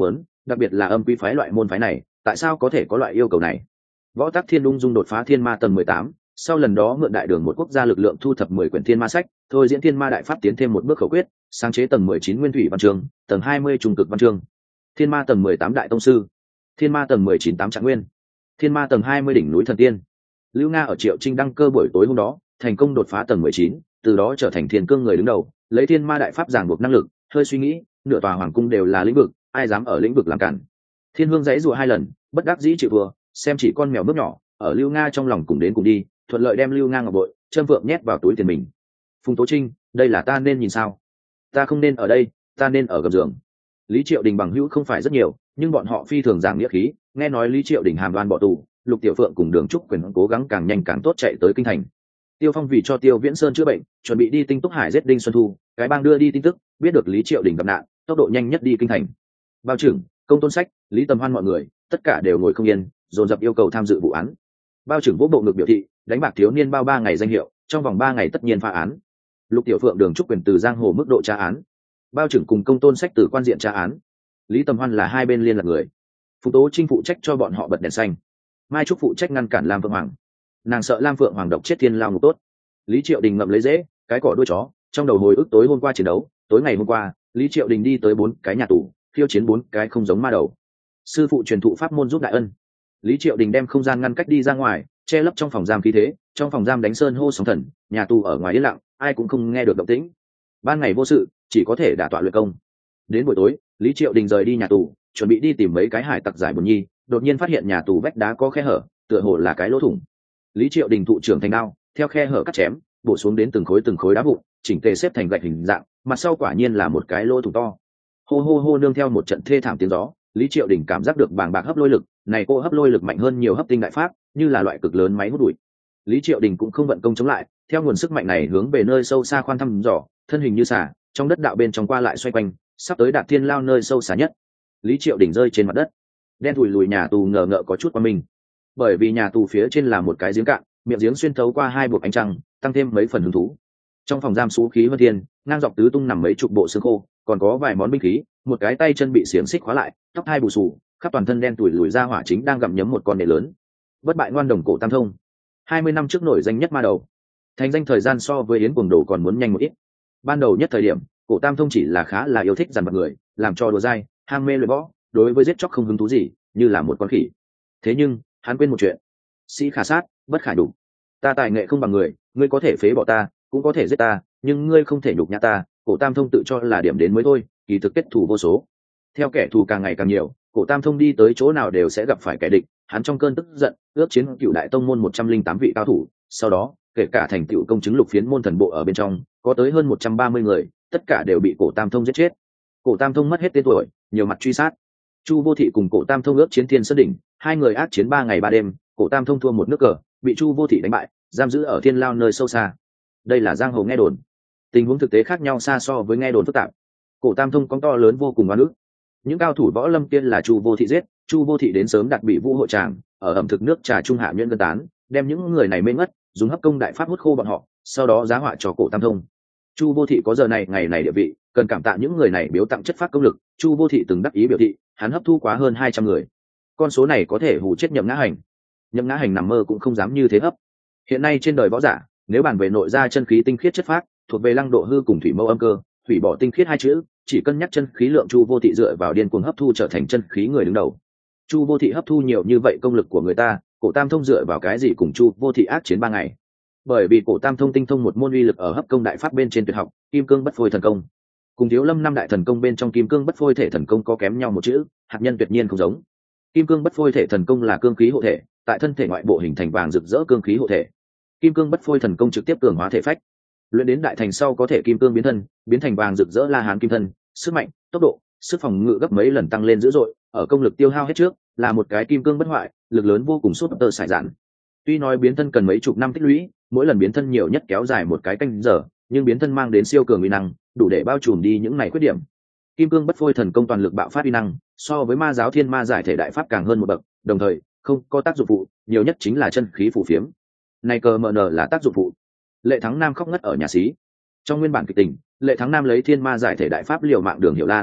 đặc biệt là âm quý phái loại môn phái này tại sao có thể có loại yêu cầu này. Võ Tắc Thiên ung dung đột phá thiên ma tầng 18, sau lần đó mượn đại đường một quốc gia lực lượng thu thập 10 quyển thiên ma sách, thôi diễn thiên ma đại pháp tiến thêm một bước khẩu quyết, sáng chế tầng 19 nguyên thủy văn chương, tầng 20 trung cực văn chương. Thiên ma tầng 18 đại tông sư, thiên ma tầng 19 tám trạng nguyên, thiên ma tầng 20 đỉnh núi thần tiên. Lưu Nga ở Triệu Trinh đăng cơ buổi tối hôm đó, thành công đột phá tầng 19, từ đó trở thành thiên cương người đứng đầu, lấy thiên ma đại pháp giảng buộc năng lực, hơi suy nghĩ, nửa tòa hoàng cung đều là lĩnh vực, ai dám ở lĩnh vực làm cản. Thiên Hương giãy giụa 2 lần, bất đắc dĩ chịu vừa, xem chỉ con mèo bước nhỏ, ở Lưu Nga trong lòng cùng đến cùng đi, thuận lợi đem Lưu Nga ngọc bội, châm vượng nhét vào túi tiền mình. Phùng Tố Trinh, đây là ta nên nhìn sao? Ta không nên ở đây, ta nên ở gầm giường. Lý Triệu Đình bằng hữu không phải rất nhiều, nhưng bọn họ phi thường giảng nghĩa khí, nghe nói Lý Triệu Đình hàm đoan bỏ tù, Lục Tiểu Phượng cùng Đường Trúc Quyền cố gắng càng nhanh càng tốt chạy tới kinh thành. Tiêu Phong vì cho Tiêu Viễn Sơn chữa bệnh, chuẩn bị đi Tinh Túc Hải giết Đinh Xuân Thu, cái bang đưa đi tin tức, biết được Lý Triệu Đình gặp nạn, tốc độ nhanh nhất đi kinh thành. Bao trưởng, Công Tôn Sách, Lý Tầm Hoan mọi người, tất cả đều ngồi không yên, dồn dập yêu cầu tham dự vụ án. Bao trưởng vỗ bộ ngực biểu thị, đánh bạc thiếu niên bao 3 ngày danh hiệu, trong vòng 3 ngày tất nhiên phá án. Lục Tiểu Phượng Đường Trúc Quyền từ giang hồ mức độ tra án, Bao trưởng cùng Công Tôn Sách từ quan diện tra án. Lý Tầm Hoan là hai bên liên lạc người. Phùng Tố Trinh phụ trách cho bọn họ bật đèn xanh, Mai Trúc phụ trách ngăn cản Lam Phượng Hoàng. Nàng sợ Lam Phượng Hoàng độc chết thiên lao ngục tốt. Lý Triệu Đình ngậm lấy dễ, cái cỏ đuôi chó, trong đầu hồi ức tối hôm qua chiến đấu, tối ngày hôm qua, Lý Triệu Đình đi tới 4 cái nhà tù, khiêu chiến 4 cái không giống ma đầu. Sư phụ truyền thụ pháp môn giúp đại ân. Lý Triệu Đình đem không gian ngăn cách đi ra ngoài, che lấp trong phòng giam khí thế, trong phòng giam đánh sơn hô sóng thần, nhà tù ở ngoài yên lặng, ai cũng không nghe được động tĩnh. Ban ngày vô sự, chỉ có thể đả tọa luyện công. Đến buổi tối, Lý Triệu Đình rời đi nhà tù, chuẩn bị đi tìm mấy cái hải tặc giải buồn nhi, đột nhiên phát hiện nhà tù vách đá có khe hở, tựa hồ là cái lỗ thủng. Lý Triệu Đình thụ trưởng thành đao, theo khe hở cắt chém, bổ xuống đến từng khối đá vụn, chỉnh tề xếp thành gạch hình dạng, mặt sau quả nhiên là một cái lỗ thủng to. Hô hô hô, nương theo một trận thê thảm tiếng gió, Lý Triệu Đình cảm giác được bàng bạc hấp lôi lực, này cô hấp lôi lực mạnh hơn nhiều hấp tinh đại pháp, như là loại cực lớn máy hút bụi. Lý Triệu Đình cũng không vận công chống lại, theo nguồn sức mạnh này hướng về nơi sâu xa khoan thăm dò, thân hình như xà, trong đất đạo bên trong qua lại xoay quanh, sắp tới đạt thiên lao nơi sâu xa nhất. Lý Triệu Đình rơi trên mặt đất, đen thùi lùi nhà tù ngờ ngợ có chút qua mình, bởi vì nhà tù phía trên là một cái giếng cạn, miệng giếng xuyên thấu qua 2 buộc ánh trăng, tăng thêm mấy phần hứng thú. Trong phòng giam xú khí hơn thiên, ngang dọc tứ tung nằm mấy chục bộ xương khô, còn có vài món binh khí, một cái tay chân bị xiềng xích khóa lại, tóc hai bù xù, khắp toàn thân đen tủi lùi ra hỏa chính đang gặm nhấm một con nệ lớn. Bất bại ngoan đồng cổ Tam Thông, 20 năm trước nổi danh nhất ma đầu, thành danh thời gian so với Yến Cuồng Đồ còn muốn nhanh một ít. Ban đầu nhất thời điểm, cổ Tam Thông chỉ là khá là yêu thích dằn vặt người, làm cho đùa dai, ham mê luyện võ, đối với giết chóc không hứng thú gì, như là một con khỉ. Thế nhưng hắn quên một chuyện: sĩ khả sát, bất khả nhục. Ta tài nghệ không bằng người, ngươi có thể phế bỏ ta, cũng có thể giết ta, nhưng ngươi không thể nhục nhã ta. Cổ Tam Thông tự cho là điểm đến mới thôi, kỳ thực kết thù vô số. Theo kẻ thù càng ngày càng nhiều, cổ Tam Thông đi tới chỗ nào đều sẽ gặp phải kẻ địch. Hắn trong cơn tức giận ước chiến Cựu Đại Tông môn 108 vị cao thủ, sau đó kể cả thành tựu công chứng Lục Phiến môn thần bộ ở bên trong, có tới hơn 130 người, tất cả đều bị cổ Tam Thông giết chết. Cổ Tam Thông mất hết tên tuổi, nhiều mặt truy sát. Chu Vô Thị cùng cổ Tam Thông ước chiến Thiên Sơn đỉnh, 2 người ác chiến 3 ngày 3 đêm, cổ Tam Thông thua một nước cờ, bị Chu Vô Thị đánh bại, giam giữ ở thiên lao nơi sâu xa. Đây là giang hồ nghe đồn, tình huống thực tế khác nhau xa so với nghe đồn phức tạp. Cổ Tam Thông có to lớn vô cùng oan ức. Những cao thủ võ lâm kia là Chu Vô Thị giết, Chu Vô Thị đến sớm đặt bị Vũ hội tràng, ở ẩm thực nước trà trung hạ nhuyễn cân tán, đem những người này mê ngất, dùng hấp công đại pháp hút khô bọn họ, sau đó giá họa cho cổ Tam Thông. Chu Vô Thị có giờ này ngày này địa vị, cần cảm tạ những người này biếu tặng chất phát công lực. Chu Vô Thị từng đắc ý biểu thị, hắn hấp thu quá hơn 200 người, con số này có thể hù chết Nhậm Ngã Hành. Nhậm Ngã Hành nằm mơ cũng không dám như thế hấp. Hiện nay trên đời võ giả, nếu bàn về nội gia chân khí tinh khiết chất phát, thuộc về Lăng Độ Hư cùng Thủy Mâu Âm Cơ, hủy bỏ tinh khiết 2 chữ, chỉ cân nhắc chân khí lượng, Chu Vô Thị dựa vào điên cuồng hấp thu trở thành chân khí người đứng đầu. Chu Vô Thị hấp thu nhiều như vậy công lực của người ta, cổ Tam Thông dựa vào cái gì cùng Chu Vô Thị ác chiến 3 ngày? Bởi vì cổ Tam Thông tinh thông một môn uy lực ở hấp công đại pháp bên trên tuyệt học, Kim Cương Bất Phôi thần công. Cùng Thiếu Lâm 5 đại thần công bên trong Kim Cương Bất Phôi thể thần công có kém nhau một chữ, hạt nhân tuyệt nhiên không giống. Kim Cương Bất Phôi thể thần công là cương khí hộ thể, tại thân thể ngoại bộ hình thành vàng rực rỡ cương khí hộ thể. Kim Cương Bất Phôi thần công trực tiếp cường hóa thể phách, luyện đến đại thành sau có thể kim cương biến thân, biến thành vàng rực rỡ La Hán kim thân, sức mạnh, tốc độ, sức phòng ngự gấp mấy lần tăng lên dữ dội, ở công lực tiêu hao hết trước, là một cái kim cương bất hoại, lực lớn vô cùng suốt tơ sải giản. Tuy nói biến thân cần mấy chục năm tích lũy, mỗi lần biến thân nhiều nhất kéo dài một cái canh giờ, nhưng biến thân mang đến siêu cường uy năng, đủ để bao trùm đi những này khuyết điểm. Kim Cương Bất Phôi thần công toàn lực bạo phát uy năng, so với Ma giáo Thiên Ma giải thể đại pháp càng hơn một bậc, đồng thời không có tác dụng phụ, nhiều nhất chính là chân khí phù phiếm. Này cờ mờ nở là tác dụng phụ. Lệ Thắng Nam khóc ngất ở nhà xí. Trong nguyên bản kịch tình, Lệ Thắng Nam lấy Thiên Ma giải thể đại pháp liều mạng Đường Hiểu Lan,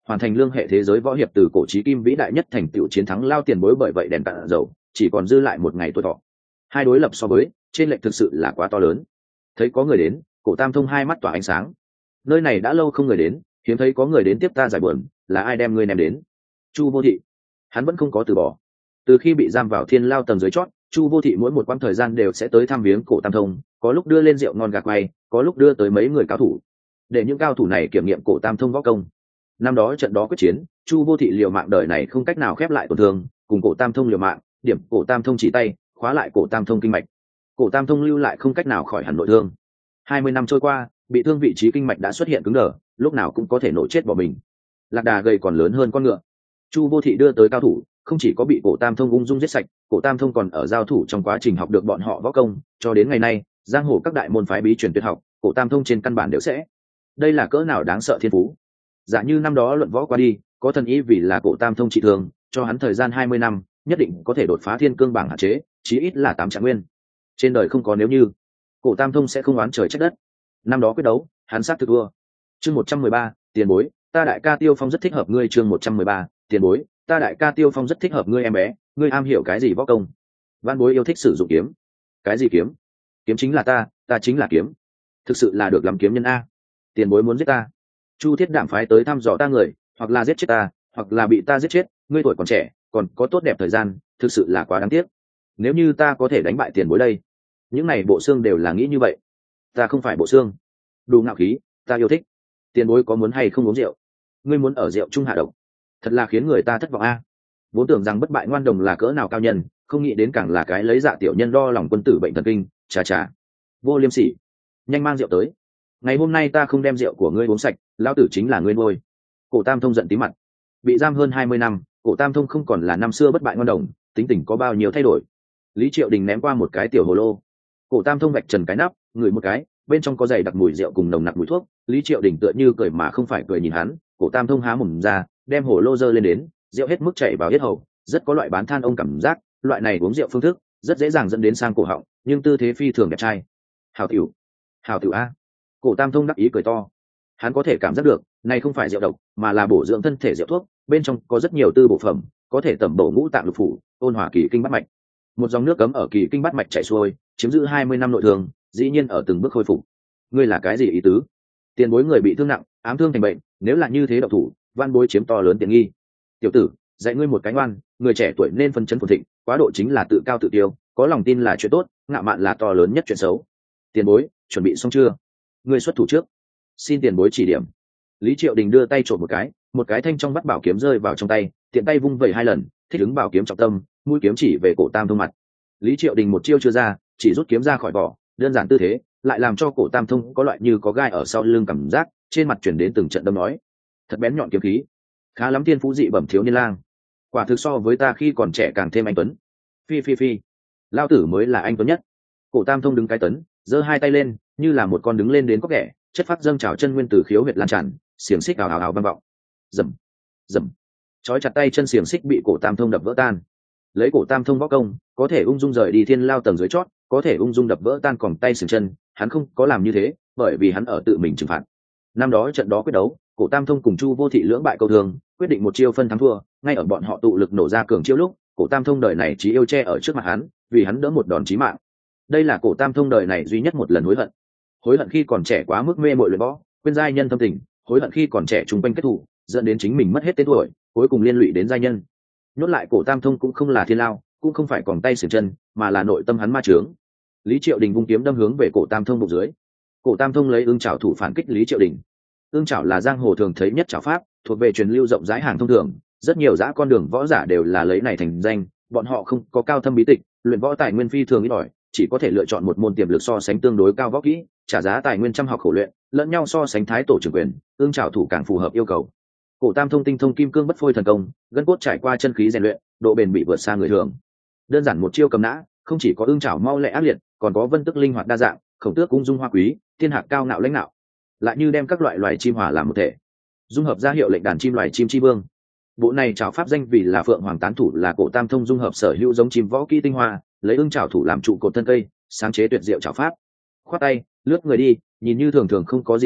hoàn thành lương hệ thế giới võ hiệp từ cổ chí kim vĩ đại nhất thành tựu chiến thắng Lao tiền bối, bởi vậy đèn cạn dầu chỉ còn dư lại một ngày tuổi thọ. Hai đối lập so với, trên lệch thực sự là quá to lớn. Thấy có người đến, Cổ Tam Thông hai mắt tỏa ánh sáng. Nơi này đã lâu không người đến, hiếm thấy có người đến tiếp ta giải buồn, là ai đem ngươi ném đến? Chu Vô Thị. Hắn vẫn không có từ bỏ. Từ khi bị giam vào Thiên Lao tầng dưới chót, Chu Vô Thị mỗi một quãng thời gian đều sẽ tới thăm viếng Cổ Tam Thông, có lúc đưa lên rượu ngon gà quay, có lúc đưa tới mấy người cao thủ, để những cao thủ này kiểm nghiệm Cổ Tam Thông võ công. Năm đó trận đó quyết chiến, Chu Vô Thị liều mạng đời này không cách nào khép lại tổn thương, cùng Cổ Tam Thông liều mạng, điểm Cổ Tam Thông chỉ tay, khóa lại Cổ Tam Thông kinh mạch. Cổ Tam Thông lưu lại không cách nào khỏi hẳn nội thương. 20 năm trôi qua, bị thương vị trí kinh mạch đã xuất hiện cứng đờ, lúc nào cũng có thể nổ chết bỏ mình. Lạc đà gầy còn lớn hơn con ngựa. Chu Vô Thị đưa tới cao thủ, không chỉ có bị Cổ Tam Thông ung dung giết sạch, Cổ Tam Thông còn ở giao thủ trong quá trình học được bọn họ võ công, cho đến ngày nay, giang hồ các đại môn phái bí truyền tuyệt học, Cổ Tam Thông trên căn bản đều sẽ. Đây là cỡ nào đáng sợ thiên phú. Giả như năm đó luận võ qua đi, có thần ý vì là Cổ Tam Thông trị thương, cho hắn thời gian 20 năm, nhất định có thể đột phá thiên cương bảng hạn chế, chí ít là 8 trạng nguyên. Trên đời không có nếu như. Cổ Tam Thông sẽ không oán trời trách đất. Năm đó quyết đấu, hắn sát thực thua. Chương 113, tiền bối, ta đại ca Tiêu Phong rất thích hợp ngươi. Chương 113, tiền bối, ta đại ca Tiêu Phong rất thích hợp ngươi. Em bé, ngươi am hiểu cái gì võ công? Văn bối yêu thích sử dụng kiếm. Cái gì kiếm? Kiếm chính là ta chính là kiếm. Thực sự là được làm kiếm nhân a. Tiền bối muốn giết ta. Chu Thiết Đảm phái tới thăm dò ta người, hoặc là giết chết ta, hoặc là bị ta giết chết. Ngươi tuổi còn trẻ, còn có tốt đẹp thời gian, thực sự là quá đáng tiếc. Nếu như ta có thể đánh bại tiền bối đây. Những này bộ xương đều là nghĩ như vậy. Ta không phải bộ xương. Đủ ngạo khí, ta yêu thích. Tiền bối có muốn hay không uống rượu? Ngươi muốn ở rượu trung hạ độc, thật là khiến người ta thất vọng a. Vốn tưởng rằng bất bại ngoan đồng là cỡ nào cao nhân, không nghĩ đến càng là cái lấy dạ tiểu nhân đo lòng quân tử bệnh thần kinh. Chà, vô liêm sỉ. Nhanh mang rượu tới. Ngày hôm nay ta không đem rượu của ngươi uống sạch, lão tử chính là ngươi nuôi. Cổ Tam Thông giận tí mặt. Bị giam hơn 20 năm, Cổ Tam Thông không còn là năm xưa bất bại ngoan đồng, tính tình có bao nhiêu thay đổi. Lý Triệu Đình ném qua một cái tiểu hồ lô. Cổ Tam Thông vạch trần cái nắp, ngửi một cái, bên trong có dày đặc mùi rượu cùng nồng nặc mùi thuốc. Lý Triệu Đình tựa như cười mà không phải cười nhìn hắn. Cổ Tam Thông há mồm ra, đem hồ lô dơ lên đến, rượu hết mức chảy vào yết hầu, rất có loại bán than ông cảm giác. Loại này uống rượu phương thức rất dễ dàng dẫn đến sang cổ họng, nhưng tư thế phi thường đẹp trai. Hào tiểu a. Cổ Tam Thông đắc ý cười to. Hắn có thể cảm giác được, này không phải rượu độc, mà là bổ dưỡng thân thể rượu thuốc, bên trong có rất nhiều tư bổ phẩm, có thể tẩm bổ ngũ tạng lục phủ, ôn hòa kỳ kinh bát mạch. Một dòng nước cấm ở kỳ kinh bát mạch chảy xuôi, chiếm giữ 20 năm nội thương, dĩ nhiên ở từng bước khôi phục. Ngươi là cái gì ý tứ? Tiền bối người bị thương nặng, ám thương thành bệnh, nếu là như thế độc thủ, van bối chiếm to lớn tiện nghi. Tiểu tử, dạy ngươi một cái ngoan, người trẻ tuổi nên phân chấn phồn thịnh, quá độ chính là tự cao tự tiêu, có lòng tin là chuyện tốt, ngạo mạn là to lớn nhất chuyện xấu. Tiền bối, chuẩn bị xong chưa? Ngươi xuất thủ trước. Xin tiền bối chỉ điểm. Lý Triệu Đình đưa tay trộm một cái thanh trong bắt bảo kiếm rơi vào trong tay, tiện tay vung vẩy 2 lần, thích ứng bảo kiếm trọng tâm, mũi kiếm chỉ về Cổ Tam Thông mặt. Lý Triệu Đình một chiêu chưa ra, chỉ rút kiếm ra khỏi vỏ, đơn giản tư thế, lại làm cho Cổ Tam Thông có loại như có gai ở sau lưng cảm giác, trên mặt chuyển đến từng trận đâm nói. Thật bén nhọn kiếm khí, khá lắm, thiên phú dị bẩm thiếu niên lang. Quả thực so với ta khi còn trẻ càng thêm anh tuấn. Phi, lao tử mới là anh tuấn nhất. Cổ Tam Thông đứng cái tấn, giơ 2 tay lên, như là một con đứng lên đến có ghẻ, chất phát dâng trào chân nguyên từ khiếu huyệt lan tràn, xiềng xích ào vang vọng. Rầm. Chói chặt tay chân xiềng xích bị Cổ Tam Thông đập vỡ tan. Lấy Cổ Tam Thông võ công, có thể ung dung rời đi Thiên Lao tầng dưới chót, có thể ung dung đập vỡ tan còng tay xiềng chân, hắn không có làm như thế, bởi vì hắn ở tự mình trừng phạt. Năm đó trận đó quyết đấu, Cổ Tam Thông cùng Chu Vô Thị lưỡng bại câu thương, quyết định một chiêu phân thắng thua, ngay ở bọn họ tụ lực nổ ra cường chiêu lúc, Cổ Tam Thông đời này chỉ yêu che ở trước mặt hắn, vì hắn đỡ một đòn chí mạng. Đây là Cổ Tam Thông đời này duy nhất một lần hối hận khi còn trẻ quá mức mê mội luyện võ, quên giai nhân thâm tình, hối hận khi còn trẻ chung quanh kết thù, dẫn đến chính mình mất hết tên tuổi, cuối cùng liên lụy đến giai nhân. Nhốt lại Cổ Tam Thông cũng không là Thiên Lao, cũng không phải còng tay xiềng chân, mà là nội tâm hắn ma chướng. Lý Triệu Đình vung kiếm đâm hướng về Cổ Tam Thông bụng dưới. Cổ Tam Thông lấy ương chảo thủ phản kích Lý Triệu Đình. Ương chảo là giang hồ thường thấy nhất chảo pháp, thuộc về truyền lưu rộng rãi hàng thông thường, rất nhiều dã con đường võ giả đều là lấy này thành danh, bọn họ không có cao thâm bí tịch, luyện võ tài nguyên phi thường ít ỏi, chỉ có thể lựa chọn một môn tiềm lực so sánh tương đối cao võ kỹ, trả giá tài nguyên trăm học khổ luyện, lẫn nhau so sánh thái tổ trưởng quyền, ương chảo thủ càng phù hợp yêu cầu. Cổ Tam Thông tinh thông kim cương bất phôi thần công, gân cốt trải qua chân khí rèn luyện, độ bền bị vượt xa người thường. Đơn giản một chiêu cầm nã, không chỉ có ương chảo mau lẹ ác liệt, còn có vân tức linh hoạt đa dạng, khổng tước ung dung hoa quý, thiên hạc cao ngạo lãnh nạo, lại như đem các loại loài chim hòa làm một thể, dung hợp ra hiệu lệnh đàn chim loài chim chi vương. Bộ này chảo pháp danh vì là Phượng Hoàng Tán Thủ, là Cổ Tam Thông dung hợp sở hữu giống chim võ kỹ tinh hoa, lấy ưng chảo thủ làm trụ cột thân cây, sáng chế tuyệt diệu chảo pháp. Khoát tay, lướt người đi, nhìn như thường thường không có gì lạ,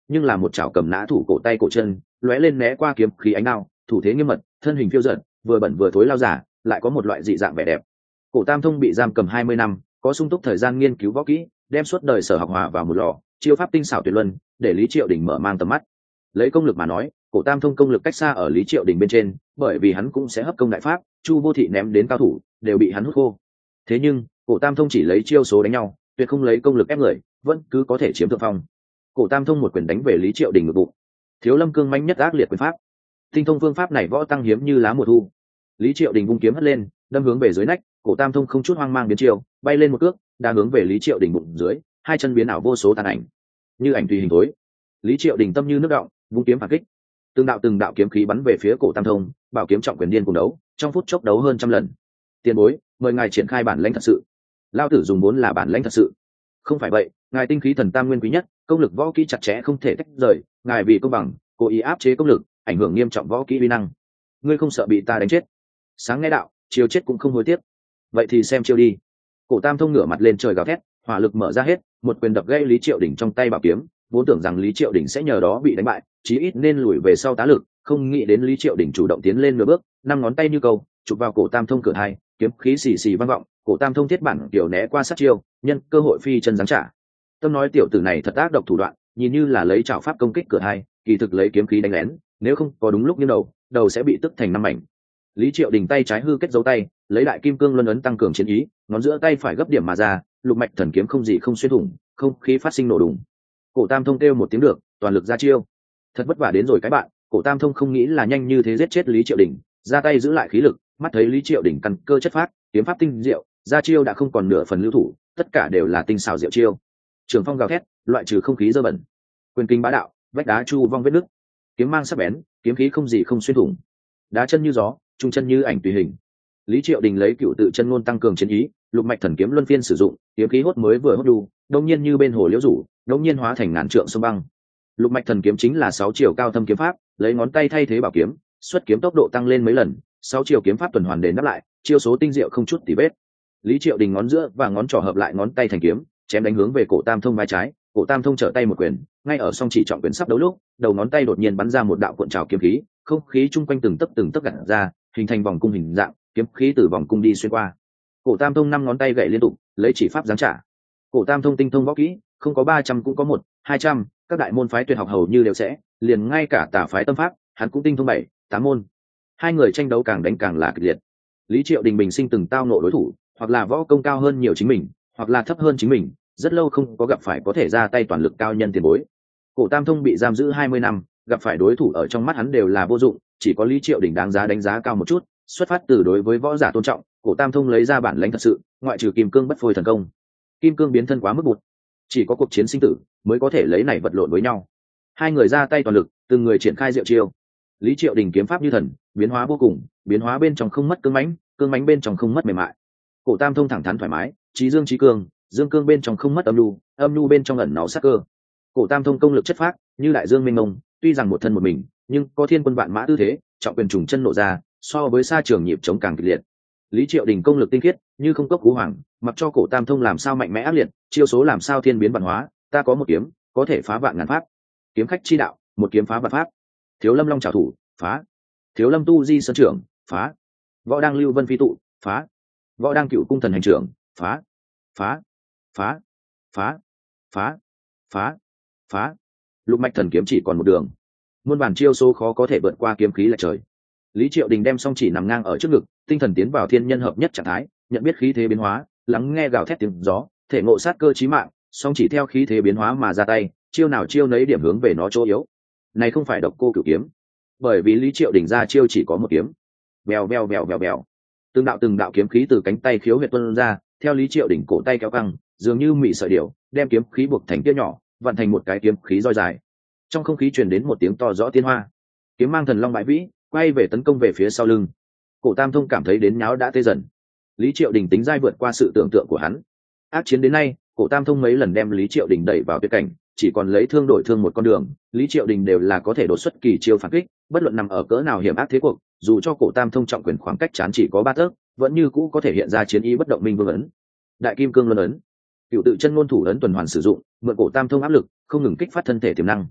nhưng là một chảo cầm nã thủ cổ tay cổ chân, lóe lên né qua kiếm khí ánh đao, thủ thế nghiêm mật, thân hình phiêu dật, vừa bẩn vừa thối lao giả, lại có một loại dị dạng vẻ đẹp. Cổ Tam Thông bị giam cầm 20 năm, có sung túc thời gian nghiên cứu võ kỹ, đem suốt đời sở học hòa vào một lò, chiêu pháp tinh xảo tuyệt luân, để Lý Triệu Đình mở mang tầm mắt. Lấy công lực mà nói, Cổ Tam Thông công lực cách xa ở Lý Triệu Đình bên trên, bởi vì hắn cũng sẽ hấp công đại pháp, Chu Vô Thị ném đến cao thủ, đều bị hắn hút khô. Thế nhưng, Cổ Tam Thông chỉ lấy chiêu số đánh nhau, tuyệt không lấy công lực ép người, vẫn cứ có thể chiếm thượng phong. Cổ Tam Thông một quyền đánh về Lý Triệu Đình ngực bụng. Thiếu Lâm cương mãnh nhất ác liệt quyền pháp. Tinh thông phương pháp này võ tăng hiếm như lá mùa thu. Lý Triệu Đình vung kiếm hất lên, đâm hướng về dưới nách, Cổ Tam Thông không chút hoang mang biến chiều, bay lên một cước, đá hướng về Lý Triệu Đình bụng dưới, hai chân biến ảo vô số tàn ảnh, như ảnh tùy hình tối. Lý Triệu Đình tâm như nước động, vung kiếm phản kích. Từng đạo kiếm khí bắn về phía Cổ Tam Thông, bảo kiếm trọng quyền điên cùng đấu, trong phút chốc đấu hơn trăm lần. Tiền bối, mời ngài triển khai bản lãnh thật sự. Lao tử dùng vốn là bản lãnh thật sự. Không phải vậy, ngài tinh khí thần tam nguyên quý nhất, công lực võ kỹ chặt chẽ không thể tách rời, ngài vì công bằng, cố ý áp chế công lực, ảnh hưởng nghiêm trọng võ kỹ uy năng. Ngươi không sợ bị ta đánh chết? Sáng nghe đạo, chiều chết cũng không hối tiếc. Vậy thì xem chiêu đi. Cổ Tam Thông ngửa mặt lên trời gào thét, hỏa lực mở ra hết, một quyền đập gãy Lý Triệu Đỉnh trong tay bảo kiếm, vốn tưởng rằng Lý Triệu Đỉnh sẽ nhờ đó bị đánh bại, chí ít nên lùi về sau tá lực, không nghĩ đến Lý Triệu Đỉnh chủ động tiến lên nửa bước, năm ngón tay như câu, chụp vào Cổ Tam Thông cửa hai, kiếm khí xì xì vang vọng, Cổ Tam Thông thiết bản kiểu né qua sát chiêu, nhân cơ hội phi chân giáng trả. Tâm nói tiểu tử này thật ác độc thủ đoạn, nhìn như là lấy trảo pháp công kích cửa hai, kỳ thực lấy kiếm khí đánh lén, nếu không có đúng lúc như đầu sẽ bị tức thành năm mảnh. Lý Triệu Đình tay trái hư kết dấu tay, lấy đại kim cương luân ấn tăng cường chiến ý, ngón giữa tay phải gấp điểm mà ra, lục mạch thần kiếm không gì không xuyên thủng, không khí phát sinh nổ đùng. Cổ Tam Thông kêu một tiếng được, toàn lực ra chiêu. Thật vất vả đến rồi cái bạn, Cổ Tam Thông không nghĩ là nhanh như thế giết chết Lý Triệu Đình, ra tay giữ lại khí lực, mắt thấy Lý Triệu Đình căn cơ chất phát, kiếm pháp tinh diệu, ra chiêu đã không còn nửa phần lưu thủ, tất cả đều là tinh xảo diệu chiêu. Trường phong gào thét, loại trừ không khí dơ bẩn. Quyền kinh bá đạo, vách đá chu vong vết nứt. Kiếm mang sắc bén, kiếm khí không gì không xuyên thủng. Đá chân như gió, trung chân như ảnh tùy hình. Lý Triệu Đình lấy cựu tự chân ngôn tăng cường chiến ý, lục mạch thần kiếm luân phiên sử dụng, kiếm khí hốt mới vừa hốt đu, đông nhiên như bên hồ liễu rủ, đông nhiên hóa thành ngàn trượng sông băng. Lục mạch thần kiếm chính là 6 chiều cao thâm kiếm pháp, lấy ngón tay thay thế bảo kiếm, xuất kiếm tốc độ tăng lên mấy lần, 6 chiều kiếm pháp tuần hoàn đền đáp lại, chiêu số tinh diệu không chút tì vết. Lý Triệu Đình ngón giữa và ngón trỏ hợp lại ngón tay thành kiếm, chém đánh hướng về Cổ Tam Thông vai trái, Cổ Tam Thông trở tay một quyền, ngay ở song chỉ trọng quyền sắp đấu lúc, đầu ngón tay đột nhiên bắn ra một đạo cuộn trào kiếm khí, không khí chung quanh từng tấc gặt ra, hình thành vòng cung hình dạng, kiếm khí từ vòng cung đi xuyên qua. Cổ Tam Thông 5 ngón tay gậy liên tục, lấy chỉ pháp giáng trả. Cổ Tam Thông tinh thông võ kỹ, không có 300 cũng có 100-200, các đại môn phái tuyệt học hầu như đều sẽ, liền ngay cả tà phái tâm pháp, hắn cũng tinh thông 7-8 môn. Hai người tranh đấu càng đánh càng là kịch liệt. Lý Triệu Đình bình sinh từng tao nộ đối thủ, hoặc là võ công cao hơn nhiều chính mình, hoặc là thấp hơn chính mình, rất lâu không có gặp phải có thể ra tay toàn lực cao nhân tiền bối. Cổ Tam Thông bị giam giữ 20 năm, gặp phải đối thủ ở trong mắt hắn đều là vô dụng, chỉ có Lý Triệu Đình đáng giá đánh giá cao một chút, xuất phát từ đối với võ giả tôn trọng, Cổ Tam Thông lấy ra bản lãnh thật sự, ngoại trừ kim cương bất phôi thần công. Kim cương biến thân quá mức bụt, chỉ có cuộc chiến sinh tử mới có thể lấy này vật lộn với nhau. Hai người ra tay toàn lực, từng người triển khai diệu chiêu. Lý Triệu Đình kiếm pháp như thần, biến hóa vô cùng, biến hóa bên trong không mất cương mãnh bên trong không mất mềm mại. Cổ Tam Thông thẳng thắn thoải mái, trí dương trí cương, dương cương bên trong không mất âm nhu bên trong ẩn náu sát cơ. Cổ Tam Thông công lực chất phác, như đại dương mênh mông, tuy rằng một thân một mình, nhưng có thiên quân vạn mã tư thế, trọng quyền trùng chân nộ ra, so với sa trường nhịp chống càng kịch liệt. Lý Triệu Đình công lực tinh khiết, như không cốc cú hoàng, mặc cho Cổ Tam Thông làm sao mạnh mẽ ác liệt, chiêu số làm sao thiên biến vạn hóa, ta có một kiếm, có thể phá vạn ngàn pháp. Kiếm khách chi đạo, một kiếm phá vạn pháp. Thiếu Lâm Long trảo thủ, phá. Thiếu Lâm Tu Di sơn trưởng, phá. Võ đang Lưu Vân phi tụ, phá. Võ đang Cựu Cung thần hành trưởng, phá. Phá. Phá. Phá. Phá. Phá. Phá. Lục mạch thần kiếm chỉ còn một đường, muôn bản chiêu số khó có thể vượt qua kiếm khí lệch trời. Lý Triệu Đình đem song chỉ nằm ngang ở trước ngực, tinh thần tiến vào thiên nhân hợp nhất trạng thái, nhận biết khí thế biến hóa, lắng nghe gào thét tiếng gió, thể ngộ sát cơ chí mạng, song chỉ theo khí thế biến hóa mà ra tay, chiêu nào chiêu nấy điểm hướng về nó chỗ yếu. Này không phải độc cô cửu kiếm, bởi vì Lý Triệu Đình ra chiêu chỉ có một kiếm. Bèo bèo bèo bèo bèo, từng đạo kiếm khí từ cánh tay khiếu huyệt tuôn ra, theo Lý Triệu Đình cổ tay kéo căng, dường như mị sợi điểu, đem kiếm khí buộc thành tia nhỏ, vặn thành một cái kiếm khí roi dài. Trong không khí truyền đến một tiếng to rõ tiên hoa, kiếm mang thần long bãi vĩ, quay về tấn công về phía sau lưng. Cổ Tam Thông cảm thấy đến nháo đã tê dần. Lý Triệu Đình tính dai vượt qua sự tưởng tượng của hắn. Ác chiến đến nay, Cổ Tam Thông mấy lần đem Lý Triệu Đình đẩy vào tuyệt cảnh, chỉ còn lấy thương đổi thương một con đường, Lý Triệu Đình đều là có thể đột xuất kỳ chiêu phản kích, bất luận nằm ở cỡ nào hiểm ác thế cuộc, dù cho Cổ Tam Thông trọng quyền khoảng cách chán chỉ có 3 tấc, vẫn như cũ có thể hiện ra chiến ý bất động minh vương ấn. Đại kim cương luân ấn, cựu tự chân ngôn thủ ấn tuần hoàn sử dụng, mượn Cổ Tam Thông áp lực, không ngừng kích phát thân thể tiềm năng.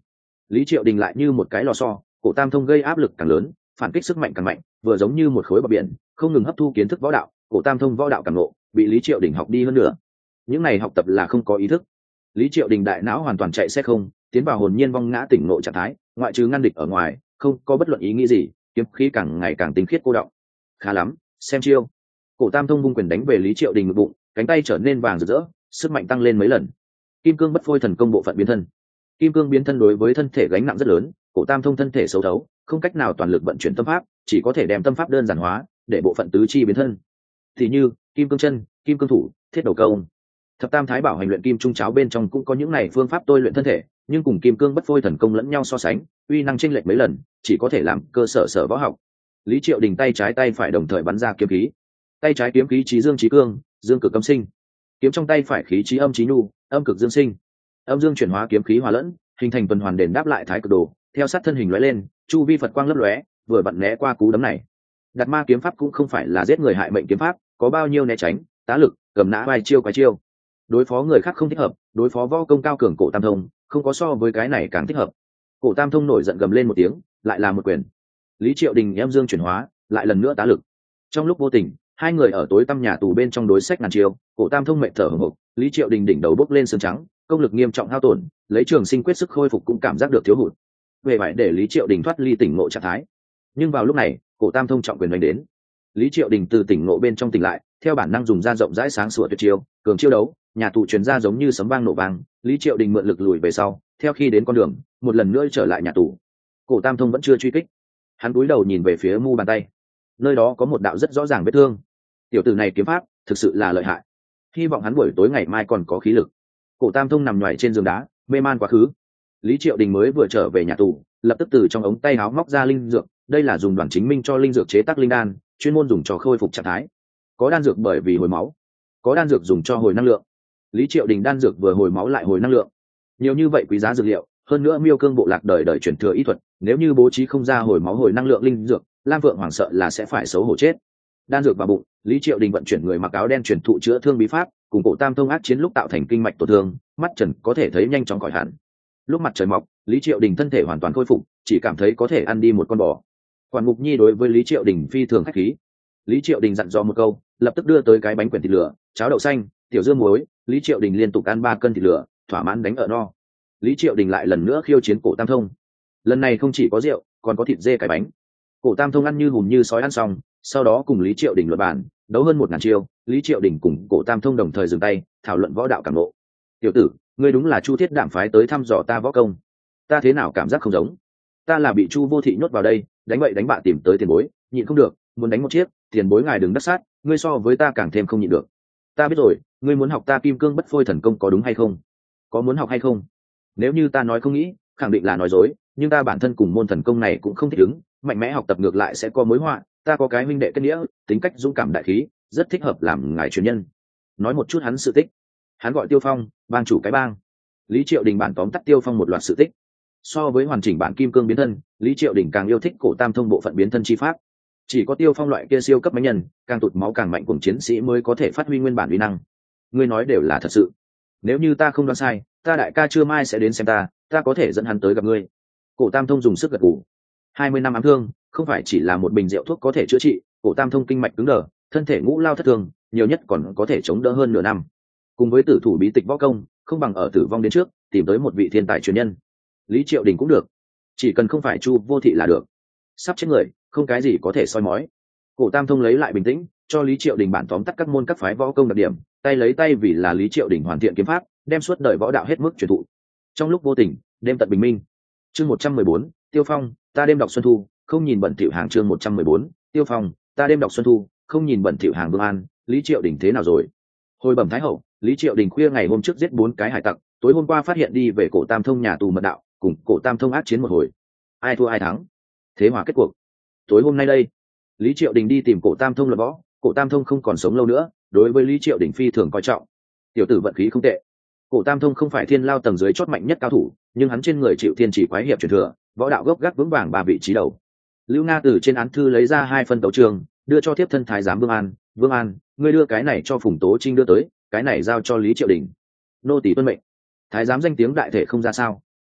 Lý Triệu Đình lại như một cái lò xo, Cổ Tam Thông gây áp lực càng lớn, phản kích sức mạnh càng mạnh, vừa giống như một khối bọt biển, không ngừng hấp thu kiến thức võ đạo. Cổ Tam Thông võ đạo càng ngộ, bị Lý Triệu Đình học đi hơn nữa. Những này học tập là không có ý thức. Lý Triệu Đình đại não hoàn toàn chạy xe không, tiến vào hồn nhiên vong ngã tỉnh ngộ trạng thái, ngoại trừ ngăn địch ở ngoài, không có bất luận ý nghĩ gì, kiếm khí càng ngày càng tinh khiết cô đọng. Khá lắm, xem chiêu. Cổ Tam Thông vung quyền đánh về Lý Triệu Đình ngực bụng, cánh tay trở nên vàng rực rỡ, sức mạnh tăng lên mấy lần. Kim cương bất phôi thần công bộ phận biến thân. Kim cương biến thân đối với thân thể gánh nặng rất lớn, Cổ Tam Thông thân thể xấu thấu, không cách nào toàn lực vận chuyển tâm pháp, chỉ có thể đem tâm pháp đơn giản hóa, để bộ phận tứ chi biến thân. Thì như kim cương chân, kim cương thủ, thiết đầu công. Thập tam thái bảo hành luyện kim trung cháo bên trong cũng có những này phương pháp tôi luyện thân thể, nhưng cùng kim cương bất phôi thần công lẫn nhau so sánh, uy năng chênh lệch mấy lần, chỉ có thể làm cơ sở võ học. Lý Triệu Đình tay trái tay phải đồng thời bắn ra kiếm khí. Tay trái kiếm khí chí dương chí cương, dương cực âm sinh. Kiếm trong tay phải khí chí âm chí nhu, âm cực dương sinh. Âm dương chuyển hóa kiếm khí hòa lẫn, hình thành tuần hoàn đền đáp lại thái cực đồ, theo sát thân hình lóe lên, chu vi Phật quang lấp lóe, vừa vặn né qua cú đấm này. Đạt ma kiếm pháp cũng không phải là giết người hại mệnh kiếm pháp, có bao nhiêu né tránh, tá lực, cầm nã vai chiêu quái chiêu. Đối phó người khác không thích hợp, đối phó võ công cao cường Cổ Tam Thông, không có so với cái này càng thích hợp. Cổ Tam Thông nổi giận gầm lên một tiếng, lại là một quyền. Lý Triệu Đình em dương chuyển hóa, lại lần nữa tá lực. Trong lúc vô tình, hai người ở tối tăm nhà tù bên trong đối sách ngàn chiêu, Cổ Tam Thông mệt thở hổn hộc, Lý Triệu Đình đỉnh đầu bốc lên sương trắng, công lực nghiêm trọng hao tổn, lấy trường sinh quyết sức khôi phục cũng cảm giác được thiếu hụt. Về phải để Lý Triệu Đình thoát ly tỉnh ngộ trạng thái. Nhưng vào lúc này, Cổ Tam Thông trọng quyền đánh đến. Lý Triệu Đình từ tỉnh ngộ bên trong tỉnh lại, theo bản năng dùng ra rộng rãi sáng sủa tuyệt chiêu, cường chiêu đấu, nhà tù truyền ra giống như sấm vang nổ vang. Lý Triệu Đình mượn lực lùi về sau, theo khi đến con đường, một lần nữa trở lại nhà tù. Cổ Tam Thông vẫn chưa truy kích, hắn cúi đầu nhìn về phía mu bàn tay, nơi đó có một đạo rất rõ ràng vết thương. Tiểu tử này kiếm pháp thực sự là lợi hại, hy vọng hắn buổi tối ngày mai còn có khí lực. Cổ Tam Thông nằm nhoài trên giường đá, mê man quá khứ. Lý Triệu Đình mới vừa trở về nhà tù, lập tức từ trong ống tay áo móc ra linh dược, đây là dùng Đoàn Chính Minh cho linh dược chế tác linh đan, chuyên môn dùng cho khôi phục trạng thái. Có đan dược bởi vì hồi máu, có đan dược dùng cho hồi năng lượng. Lý Triệu Đình đan dược vừa hồi máu lại hồi năng lượng, nhiều như vậy quý giá dược liệu, hơn nữa Miêu Cương bộ lạc đời đời truyền thừa y thuật, nếu như bố trí không ra hồi máu hồi năng lượng linh dược, Lam Vượng Hoàng sợ là sẽ phải xấu hổ chết. Đan dược vào bụng, Lý Triệu Đình vận chuyển người mặc áo đen truyền thụ chữa thương bí pháp, cùng Cổ Tam Thông ác chiến lúc tạo thành kinh mạch tổn thương, mắt trần có thể thấy nhanh chóng khỏi hẳn. Lúc mặt trời mọc, Lý Triệu Đình thân thể hoàn toàn khôi phục, chỉ cảm thấy có thể ăn đi một con bò. Quản Mục Nhi đối với Lý Triệu Đình phi thường khách khí. Lý Triệu Đình dặn dò một câu, lập tức đưa tới cái bánh quyển thịt lửa, cháo đậu xanh, tiểu dưa muối. Lý Triệu Đình liên tục ăn 3 cân thịt lửa, thỏa mãn đánh ở no. Lý Triệu Đình lại lần nữa khiêu chiến Cổ Tam Thông. Lần này không chỉ có rượu, còn có thịt dê cải bánh. Cổ Tam Thông ăn như hùm như sói ăn xong, sau đó cùng Lý Triệu Đình luận bàn, đấu hơn 1000 chiêu. Lý Triệu Đình cùng Cổ Tam Thông đồng thời dừng tay, thảo luận võ đạo cảm ngộ. Tiểu tử, ngươi đúng là Chu Thiết Đạm phái tới thăm dò ta võ công. Ta thế nào cảm giác không giống? Ta là bị Chu Vô Thị nhốt vào đây, đánh bậy đánh bạ tìm tới tiền bối, nhịn không được, muốn đánh một chiếc, tiền bối ngài đừng đắc sát, ngươi so với ta càng thêm không nhịn được. Ta biết rồi, ngươi muốn học ta kim cương bất phôi thần công có đúng hay không? Có muốn học hay không? Nếu như ta nói không nghĩ, khẳng định là nói dối, nhưng ta bản thân cùng môn thần công này cũng không thích ứng, mạnh mẽ học tập ngược lại sẽ có mối họa. Ta có cái huynh đệ kết nghĩa, tính cách dũng cảm đại khí, rất thích hợp làm ngài truyền nhân. Nói một chút hắn sự tích. Hắn gọi Tiêu Phong, bang chủ cái bang. Lý Triệu Đình bản tóm tắt Tiêu Phong một loạt sự tích. So với hoàn chỉnh bản kim cương biến thân, Lý Triệu Đình càng yêu thích Cổ Tam Thông bộ phận biến thân chi pháp. Chỉ có Tiêu Phong loại kia siêu cấp mạnh nhân, càng tụt máu càng mạnh cùng chiến sĩ mới có thể phát huy nguyên bản uy năng. Ngươi nói đều là thật sự. Nếu như ta không đoán sai, ta đại ca trưa mai sẽ đến xem ta có thể dẫn hắn tới gặp ngươi. Cổ Tam Thông dùng sức gật gù. 20 năm ám thương, không phải chỉ là một bình rượu thuốc có thể chữa trị. Cổ Tam Thông kinh mạch cứng đờ, thân thể ngũ lao thất thường, nhiều nhất còn có thể chống đỡ hơn nửa năm. Cùng với tử thủ bí tịch võ công, không bằng ở tử vong đến trước tìm tới một vị thiên tài truyền nhân. Lý Triệu Đình cũng được, chỉ cần không phải Chu Vô Thị là được. Sắp chết người, không cái gì có thể soi mói. Cổ Tam Thông lấy lại bình tĩnh, cho Lý Triệu Đình bản tóm tắt các môn các phái võ công đặc điểm, tay lấy tay vì là Lý Triệu Đình hoàn thiện kiếm pháp, đem suốt đời võ đạo hết mức truyền thụ. Trong lúc vô tình, đêm tận bình minh. Chương 114, Tiêu Phong, ta đêm đọc xuân thu, không nhìn bẩn thỉu hàng. Chương 114, Tiêu Phong, ta đêm đọc xuân thu, không nhìn bẩn thỉu hàng. Vương An, Lý Triệu Đình thế nào rồi? Hồi bẩm thái hậu, Lý Triệu Đình khuya ngày hôm trước giết 4 cái hải tặc, tối hôm qua phát hiện đi về Cổ Tam Thông nhà tù mật đạo, cùng Cổ Tam Thông ác chiến một hồi. Ai thua ai thắng? Thế hòa kết cuộc. Tối hôm nay đây, Lý Triệu Đình đi tìm Cổ Tam Thông luận võ, Cổ Tam Thông không còn sống lâu nữa, đối với Lý Triệu Đình phi thường coi trọng. Tiểu tử vận khí không tệ. Cổ Tam Thông không phải thiên lao tầng dưới chót mạnh nhất cao thủ, nhưng hắn trên người chịu thiên chỉ quái hiệp truyền thừa, võ đạo gốc gác vững vàng 3 vị trí đầu. Lưu Nga từ trên án thư lấy ra 2 phân tấu trường, đưa cho tiếp thân thái giám Vương An. Vương An, ngươi đưa cái này cho Phùng Tố Trinh đưa tới, cái này giao cho Lý Triệu Đình. Nô tỳ tuân mệnh. Thái giám danh tiếng đại thể không ra sao.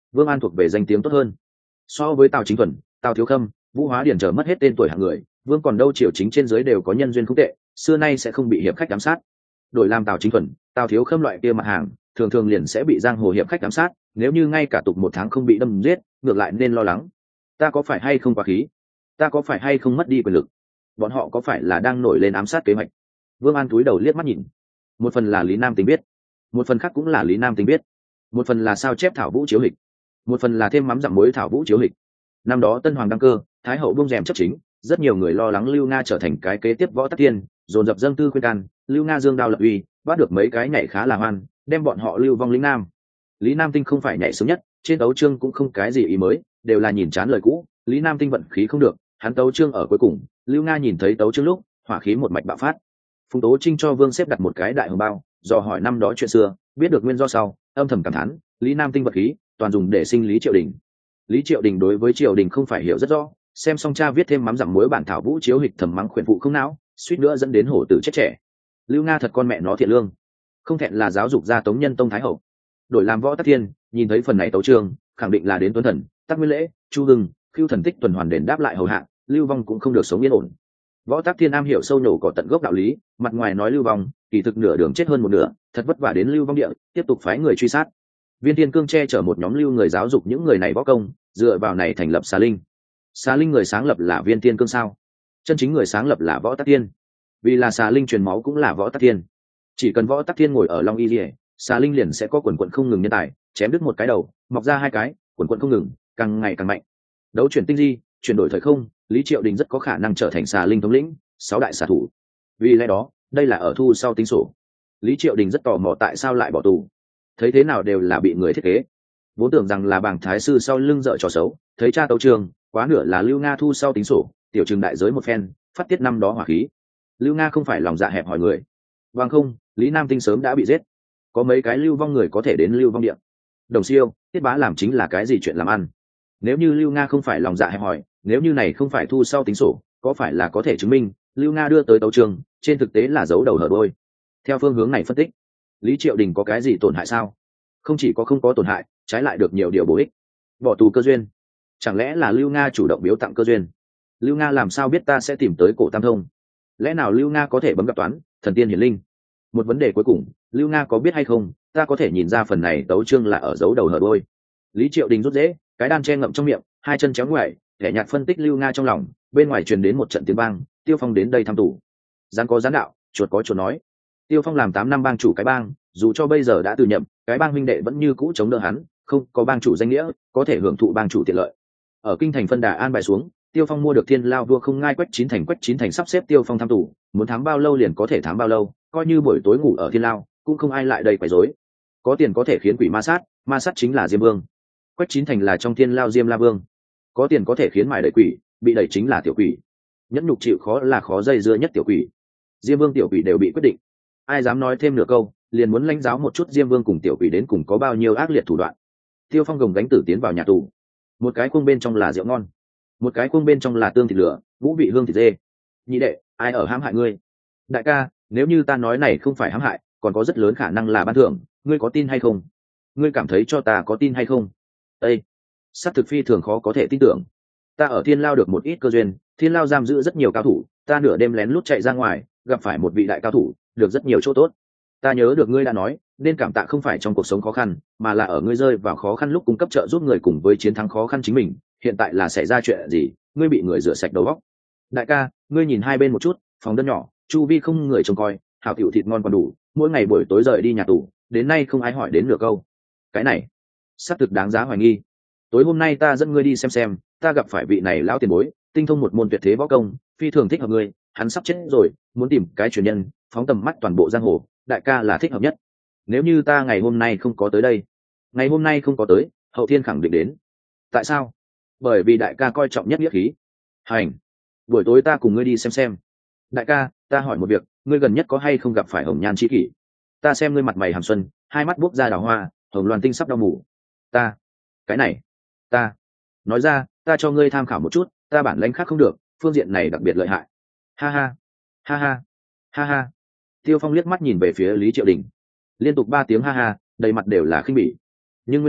Vương An thuộc về danh tiếng tốt hơn. So với Tào Chính Thuần, Tào Thiếu Khâm, Vũ Hóa Điền trở mất hết tên tuổi hạng người, Vương còn đâu triều chính trên dưới đều có nhân duyên không tệ, xưa nay sẽ không bị hiệp khách giám sát. Đổi làm Tào Chính Thuần, Tào Thiếu Khâm loại kia mặt hàng, thường thường liền sẽ bị giang hồ hiệp khách giám sát, nếu như ngay cả tục 1 tháng không bị đâm giết, ngược lại nên lo lắng. Ta có phải hay không quá khí? Ta có phải hay không mất đi quyền lực? Bọn họ có phải là đang nổi lên ám sát kế hoạch? Vương An túi đầu liếc mắt nhìn. Một phần là Lý Nam Tính biết, một phần khác cũng là Lý Nam Tính biết, một phần là sao chép thảo vũ chiếu hịch, một phần là thêm mắm dặm muối thảo vũ chiếu hịch. Năm đó Tân Hoàng đăng cơ, Thái hậu buông rèm chấp chính, rất nhiều người lo lắng Lưu Nga trở thành cái kế tiếp Võ Tắc Thiên, dồn dập dâng tư khuyên can, Lưu Nga dương đao lập uy, bắt được mấy cái nhảy khá là hoan, đem bọn họ lưu vong lĩnh Nam. Lý Nam Tinh không phải nhảy sớm nhất, trên tấu chương cũng không cái gì ý mới, đều là nhìn chán lời cũ. Lý Nam Tinh vận khí không được, hắn tấu chương ở cuối cùng, Lưu Nga nhìn thấy tấu chương lúc, hỏa khí một mạch bạo phát. Phùng Tố Trinh cho Vương xếp đặt một cái đại hồng bao, dò hỏi năm đó chuyện xưa, biết được nguyên do sau, âm thầm cảm thán, Lý Nam Tinh vận khí, toàn dùng để sinh Lý Triệu Đình. Lý Triệu Đình đối với Triều Đình không phải hiểu rất rõ, xem xong cha viết thêm mắm dặm muối bản thảo vũ chiếu hịch thầm mắng khuyển phụ không não, suýt nữa dẫn đến hổ tử chết trẻ. Lưu Nga thật con mẹ nó thiện lương, không thẹn là giáo dục ra Tống Nhân Tông Thái hậu. Đổi làm Võ Tắc Thiên, nhìn thấy phần này tấu chương, khẳng định là đến Tuấn Thần, Tắc Nguyên Lễ, Chu Hưng, Khưu Thần Tích tuần hoàn đền đáp lại hầu hạ, Lưu Vong cũng không được sống yên ổn. Võ Tắc Thiên am hiểu sâu nhổ cỏ tận gốc đạo lý, mặt ngoài nói Lưu Vong, kỳ thực nửa đường chết hơn một nửa, thật vất vả đến Lưu Vong địa, tiếp tục phái người truy sát. Viên Thiên Cương che chở một nhóm lưu người giáo dục những người này võ công, dựa vào này thành lập Xà Linh. Xà Linh người sáng lập là Viên Thiên Cương sao? Chân chính người sáng lập là Võ Tắc Thiên. Vì là Xà Linh truyền máu cũng là Võ Tắc Thiên. Chỉ cần Võ Tắc Thiên ngồi ở Long Y Liễu, Xà Linh liền sẽ có quần quần không ngừng nhân tài, chém đứt một cái đầu, mọc ra 2 cái, quần quần không ngừng, càng ngày càng mạnh. Đấu chuyển tinh di, chuyển đổi thời không, Lý Triệu Đình rất có khả năng trở thành Xà Linh thống lĩnh, 6 đại xà thủ. Vì lẽ đó, đây là ở thu sau tính sổ. Lý Triệu Đình rất tò mò tại sao lại bỏ tù. Thấy thế nào đều là bị người thiết kế. Vốn tưởng rằng là bảng thái sư sau lưng dợ trò xấu, thấy cha tấu trường, quá nửa là Lưu Nga thu sau tính sổ, tiểu trừng đại giới một phen, phát tiết năm đó hỏa khí. Lưu Nga không phải lòng dạ hẹp hòi người. Bằng không, Lý Nam Tinh sớm đã bị giết. Có mấy cái lưu vong người có thể đến lưu vong địa. Đồng Siêu, Tiết Bá làm chính là cái gì chuyện làm ăn. Nếu như Lưu Nga không phải lòng dạ hẹp hòi, nếu như này không phải thu sau tính sổ, có phải là có thể chứng minh Lưu Nga đưa tới tấu trường, trên thực tế là giấu đầu hở đôi. Theo phương hướng này phân tích, Lý Triệu Đình có cái gì tổn hại sao? Không chỉ có không có tổn hại, trái lại được nhiều điều bổ ích. Bỏ tù cơ duyên, chẳng lẽ là Lưu Nga chủ động biếu tặng cơ duyên? Lưu Nga làm sao biết ta sẽ tìm tới Cổ Tam Thông? Lẽ nào Lưu Nga có thể bấm gặp toán, thần tiên hiển linh? Một vấn đề cuối cùng, Lưu Nga có biết hay không, ta có thể nhìn ra phần này tấu chương là ở dấu đầu hở đôi. Lý Triệu Đình rút dễ, cái đan che ngậm trong miệng, 2 chân chéo ngoại, kẻ nhạt phân tích Lưu Nga trong lòng, bên ngoài truyền đến một trận tiếng vang, Tiêu Phong đến đây thăm tù. Gián có gián đạo, chuột có chuột nói. Tiêu Phong làm 8 năm bang chủ cái bang, dù cho bây giờ đã từ nhậm, cái bang huynh đệ vẫn như cũ chống đỡ hắn, không có bang chủ danh nghĩa, có thể hưởng thụ bang chủ tiện lợi. Ở kinh thành phân đà an bài xuống, Tiêu Phong mua được Thiên Lao vua không ngai Quách Chín Thành sắp xếp Tiêu Phong thăm tù, muốn thám bao lâu liền có thể thám bao lâu, coi như buổi tối ngủ ở Thiên Lao, cũng không ai lại đây quấy rối. Có tiền có thể khiến quỷ ma sát chính là Diêm Vương. Quách Chín Thành là trong Thiên Lao Diêm La Vương. Có tiền có thể khiến mài đẩy quỷ, bị đẩy chính là tiểu quỷ. Nhẫn nhục chịu khó là khó dây dưa nhất tiểu quỷ. Diêm Vương tiểu quỷ đều bị quyết định. Ai dám nói thêm nửa câu, liền muốn lãnh giáo một chút Diêm Vương cùng tiểu quỷ đến cùng có bao nhiêu ác liệt thủ đoạn. Tiêu Phong gồng gánh tử tiến vào nhà tù. Một cái khuôn bên trong là rượu ngon, một cái khuôn bên trong là tương thịt lửa, vũ vị hương thịt dê. Nhị đệ, ai ở hãm hại ngươi? Đại ca, nếu như ta nói này không phải hãm hại, còn có rất lớn khả năng là ban thưởng, ngươi có tin hay không? Ngươi cảm thấy cho ta có tin hay không? Ê, sát thực phi thường khó có thể tin tưởng. Ta ở Thiên Lao được một ít cơ duyên, Thiên Lao giam giữ rất nhiều cao thủ, ta nửa đêm lén lút chạy ra ngoài, gặp phải một vị đại cao thủ, được rất nhiều chỗ tốt. Ta nhớ được ngươi đã nói, nên cảm tạ không phải trong cuộc sống khó khăn, mà là ở ngươi rơi vào khó khăn lúc cung cấp trợ giúp người cùng với chiến thắng khó khăn chính mình. Hiện tại là xảy ra chuyện gì? Ngươi bị người rửa sạch đầu óc. Đại ca, ngươi nhìn hai bên một chút, phòng đơn nhỏ, chu vi không người trông coi, hảo tiểu thịt ngon còn đủ, mỗi ngày buổi tối rời đi nhà tù, đến nay không ai hỏi đến nửa câu. Cái này, xác thực đáng giá hoài nghi. Tối hôm nay ta dẫn ngươi đi xem, ta gặp phải vị này lão tiền bối, tinh thông một môn tuyệt thế võ công, phi thường thích hợp ngươi, hắn sắp chết rồi, muốn tìm cái truyền nhân, phóng tầm mắt toàn bộ giang hồ, đại ca là thích hợp nhất. Nếu như ta ngày hôm nay không có tới đây, ngày hôm nay không có tới, hậu thiên khẳng định đến. Tại sao? Bởi vì đại ca coi trọng nhất nghĩa khí. Hành, buổi tối ta cùng ngươi đi xem. Đại ca, ta hỏi một việc, ngươi gần nhất có hay không gặp phải hồng nhan chi kỷ? Ta xem ngươi mặt mày hàm xuân, hai mắt buốc ra đào hoa, hồng loan tinh sắp đau mù. Cái này, ta nói ra, ta cho ngươi tham khảo một chút, ta bản lãnh khác không được, phương diện này đặc biệt lợi hại. Ha ha, ha ha, ha ha. Tiêu Phong liếc mắt nhìn về phía Lý Triệu Đình, liên tục 3 tiếng ha ha, đầy mặt đều là khinh bỉ. Nhưng nguyên lai,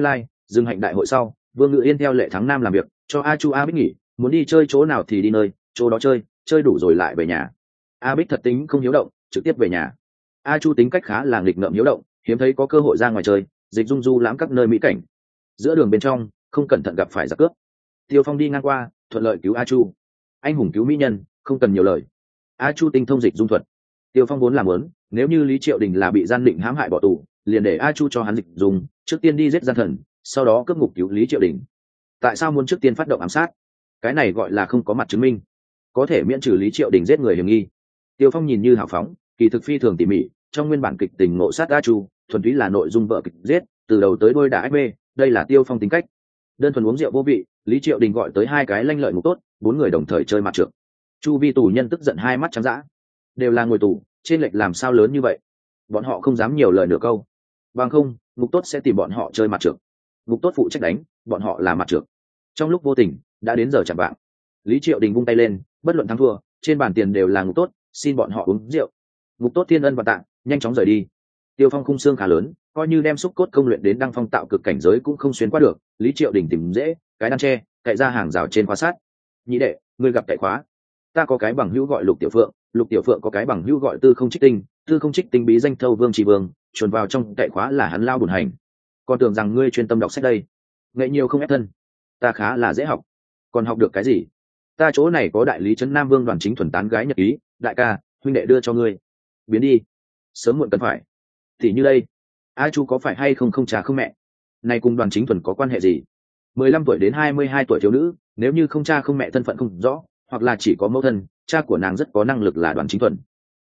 Dương hạnh đại hội sau, Vương Ngự Yên theo lệ tháng năm làm việc, cho A Chu A Bích nghỉ, muốn đi chơi chỗ nào thì đi nơi, chỗ đó chơi, chơi đủ rồi lại về nhà. A Bích thật tính không hiếu động, trực tiếp về nhà. A Chu tính cách khá là nghịch ngợm hiếu động, hiếm thấy có cơ hội ra ngoài chơi, dịch dung du lãm các nơi mỹ cảnh. Giữa đường bên trong, không cẩn thận gặp phải giặc cướp. Tiêu Phong đi ngang qua, thuận lợi cứu A Chu. Anh hùng cứu mỹ nhân, không cần nhiều lời. A Chu tinh thông dịch dung thuật. Tiêu Phong vốn làm muốn, nếu như Lý Triệu Đình là bị gian định hãm hại bỏ tù, liền để A Chu cho hắn dịch dùng, trước tiên đi giết gian thần, sau đó cướp ngục cứu Lý Triệu Đình. Tại sao muốn trước tiên phát động ám sát? Cái này gọi là không có mặt chứng minh, có thể miễn trừ Lý Triệu Đình giết người hiểm nghi. Tiêu Phong nhìn như hào phóng, kỳ thực phi thường tỉ mỉ, trong nguyên bản kịch tình ngộ sát A Chu, thuần túy là nội dung vợ kịch giết, từ đầu tới đuôi đã ép mê, đây là Tiêu Phong tính cách. Đơn thuần uống rượu vô vị, Lý Triệu Đình gọi tới hai cái lanh lợi ngục tốt, bốn người đồng thời chơi mặt trượng. Chu vi tù nhân tức giận hai mắt trắng dã, đều là ngồi tù, trên lệch làm sao lớn như vậy? Bọn họ không dám nhiều lời nửa câu, bằng không ngục tốt sẽ tìm bọn họ chơi mặt trượng. Ngục tốt phụ trách đánh, bọn họ là mặt trượng. Trong lúc vô tình đã đến giờ chạm vạng, Lý Triệu Đình vung tay lên, bất luận thắng thua, trên bàn tiền đều là ngục tốt, xin bọn họ uống rượu. Ngục tốt thiên ân và tạ, nhanh chóng rời đi. Tiêu Phong khung xương khá lớn, coi như đem xúc cốt công luyện đến đăng phong tạo cực cảnh giới cũng không xuyên qua được. Lý Triệu Đình tìm dễ, cái đan tre, cậy ra hàng rào trên khóa sát. Nhị đệ, ngươi gặp cậy khóa. Ta có cái bằng hữu gọi Lục Tiểu Phượng, Lục Tiểu Phượng có cái bằng hữu gọi Tư Không Trích Tinh, Tư Không Trích Tinh bí danh Thâu Vương Tri Vương, chuồn vào trong cậy khóa là hắn lao buồn hành. Còn tưởng rằng ngươi chuyên tâm đọc sách đây. Ngậy nhiều không ép thân. Ta khá là dễ học. Còn học được cái gì? Ta chỗ này có đại lý trấn Nam Vương Đoàn Chính thuần tán gái nhật ký, đại ca, huynh đệ đưa cho ngươi. Biến đi. Sớm muộn cần phải. Thì như đây, A Chu có phải hay không không cha không mẹ? Này cùng Đoàn Chính thuần có quan hệ gì? 15 tuổi đến 22 tuổi thiếu nữ, nếu như không cha không mẹ thân phận không rõ, hoặc là chỉ có mẫu thân, cha của nàng rất có năng lực là Đoàn Chính thuần.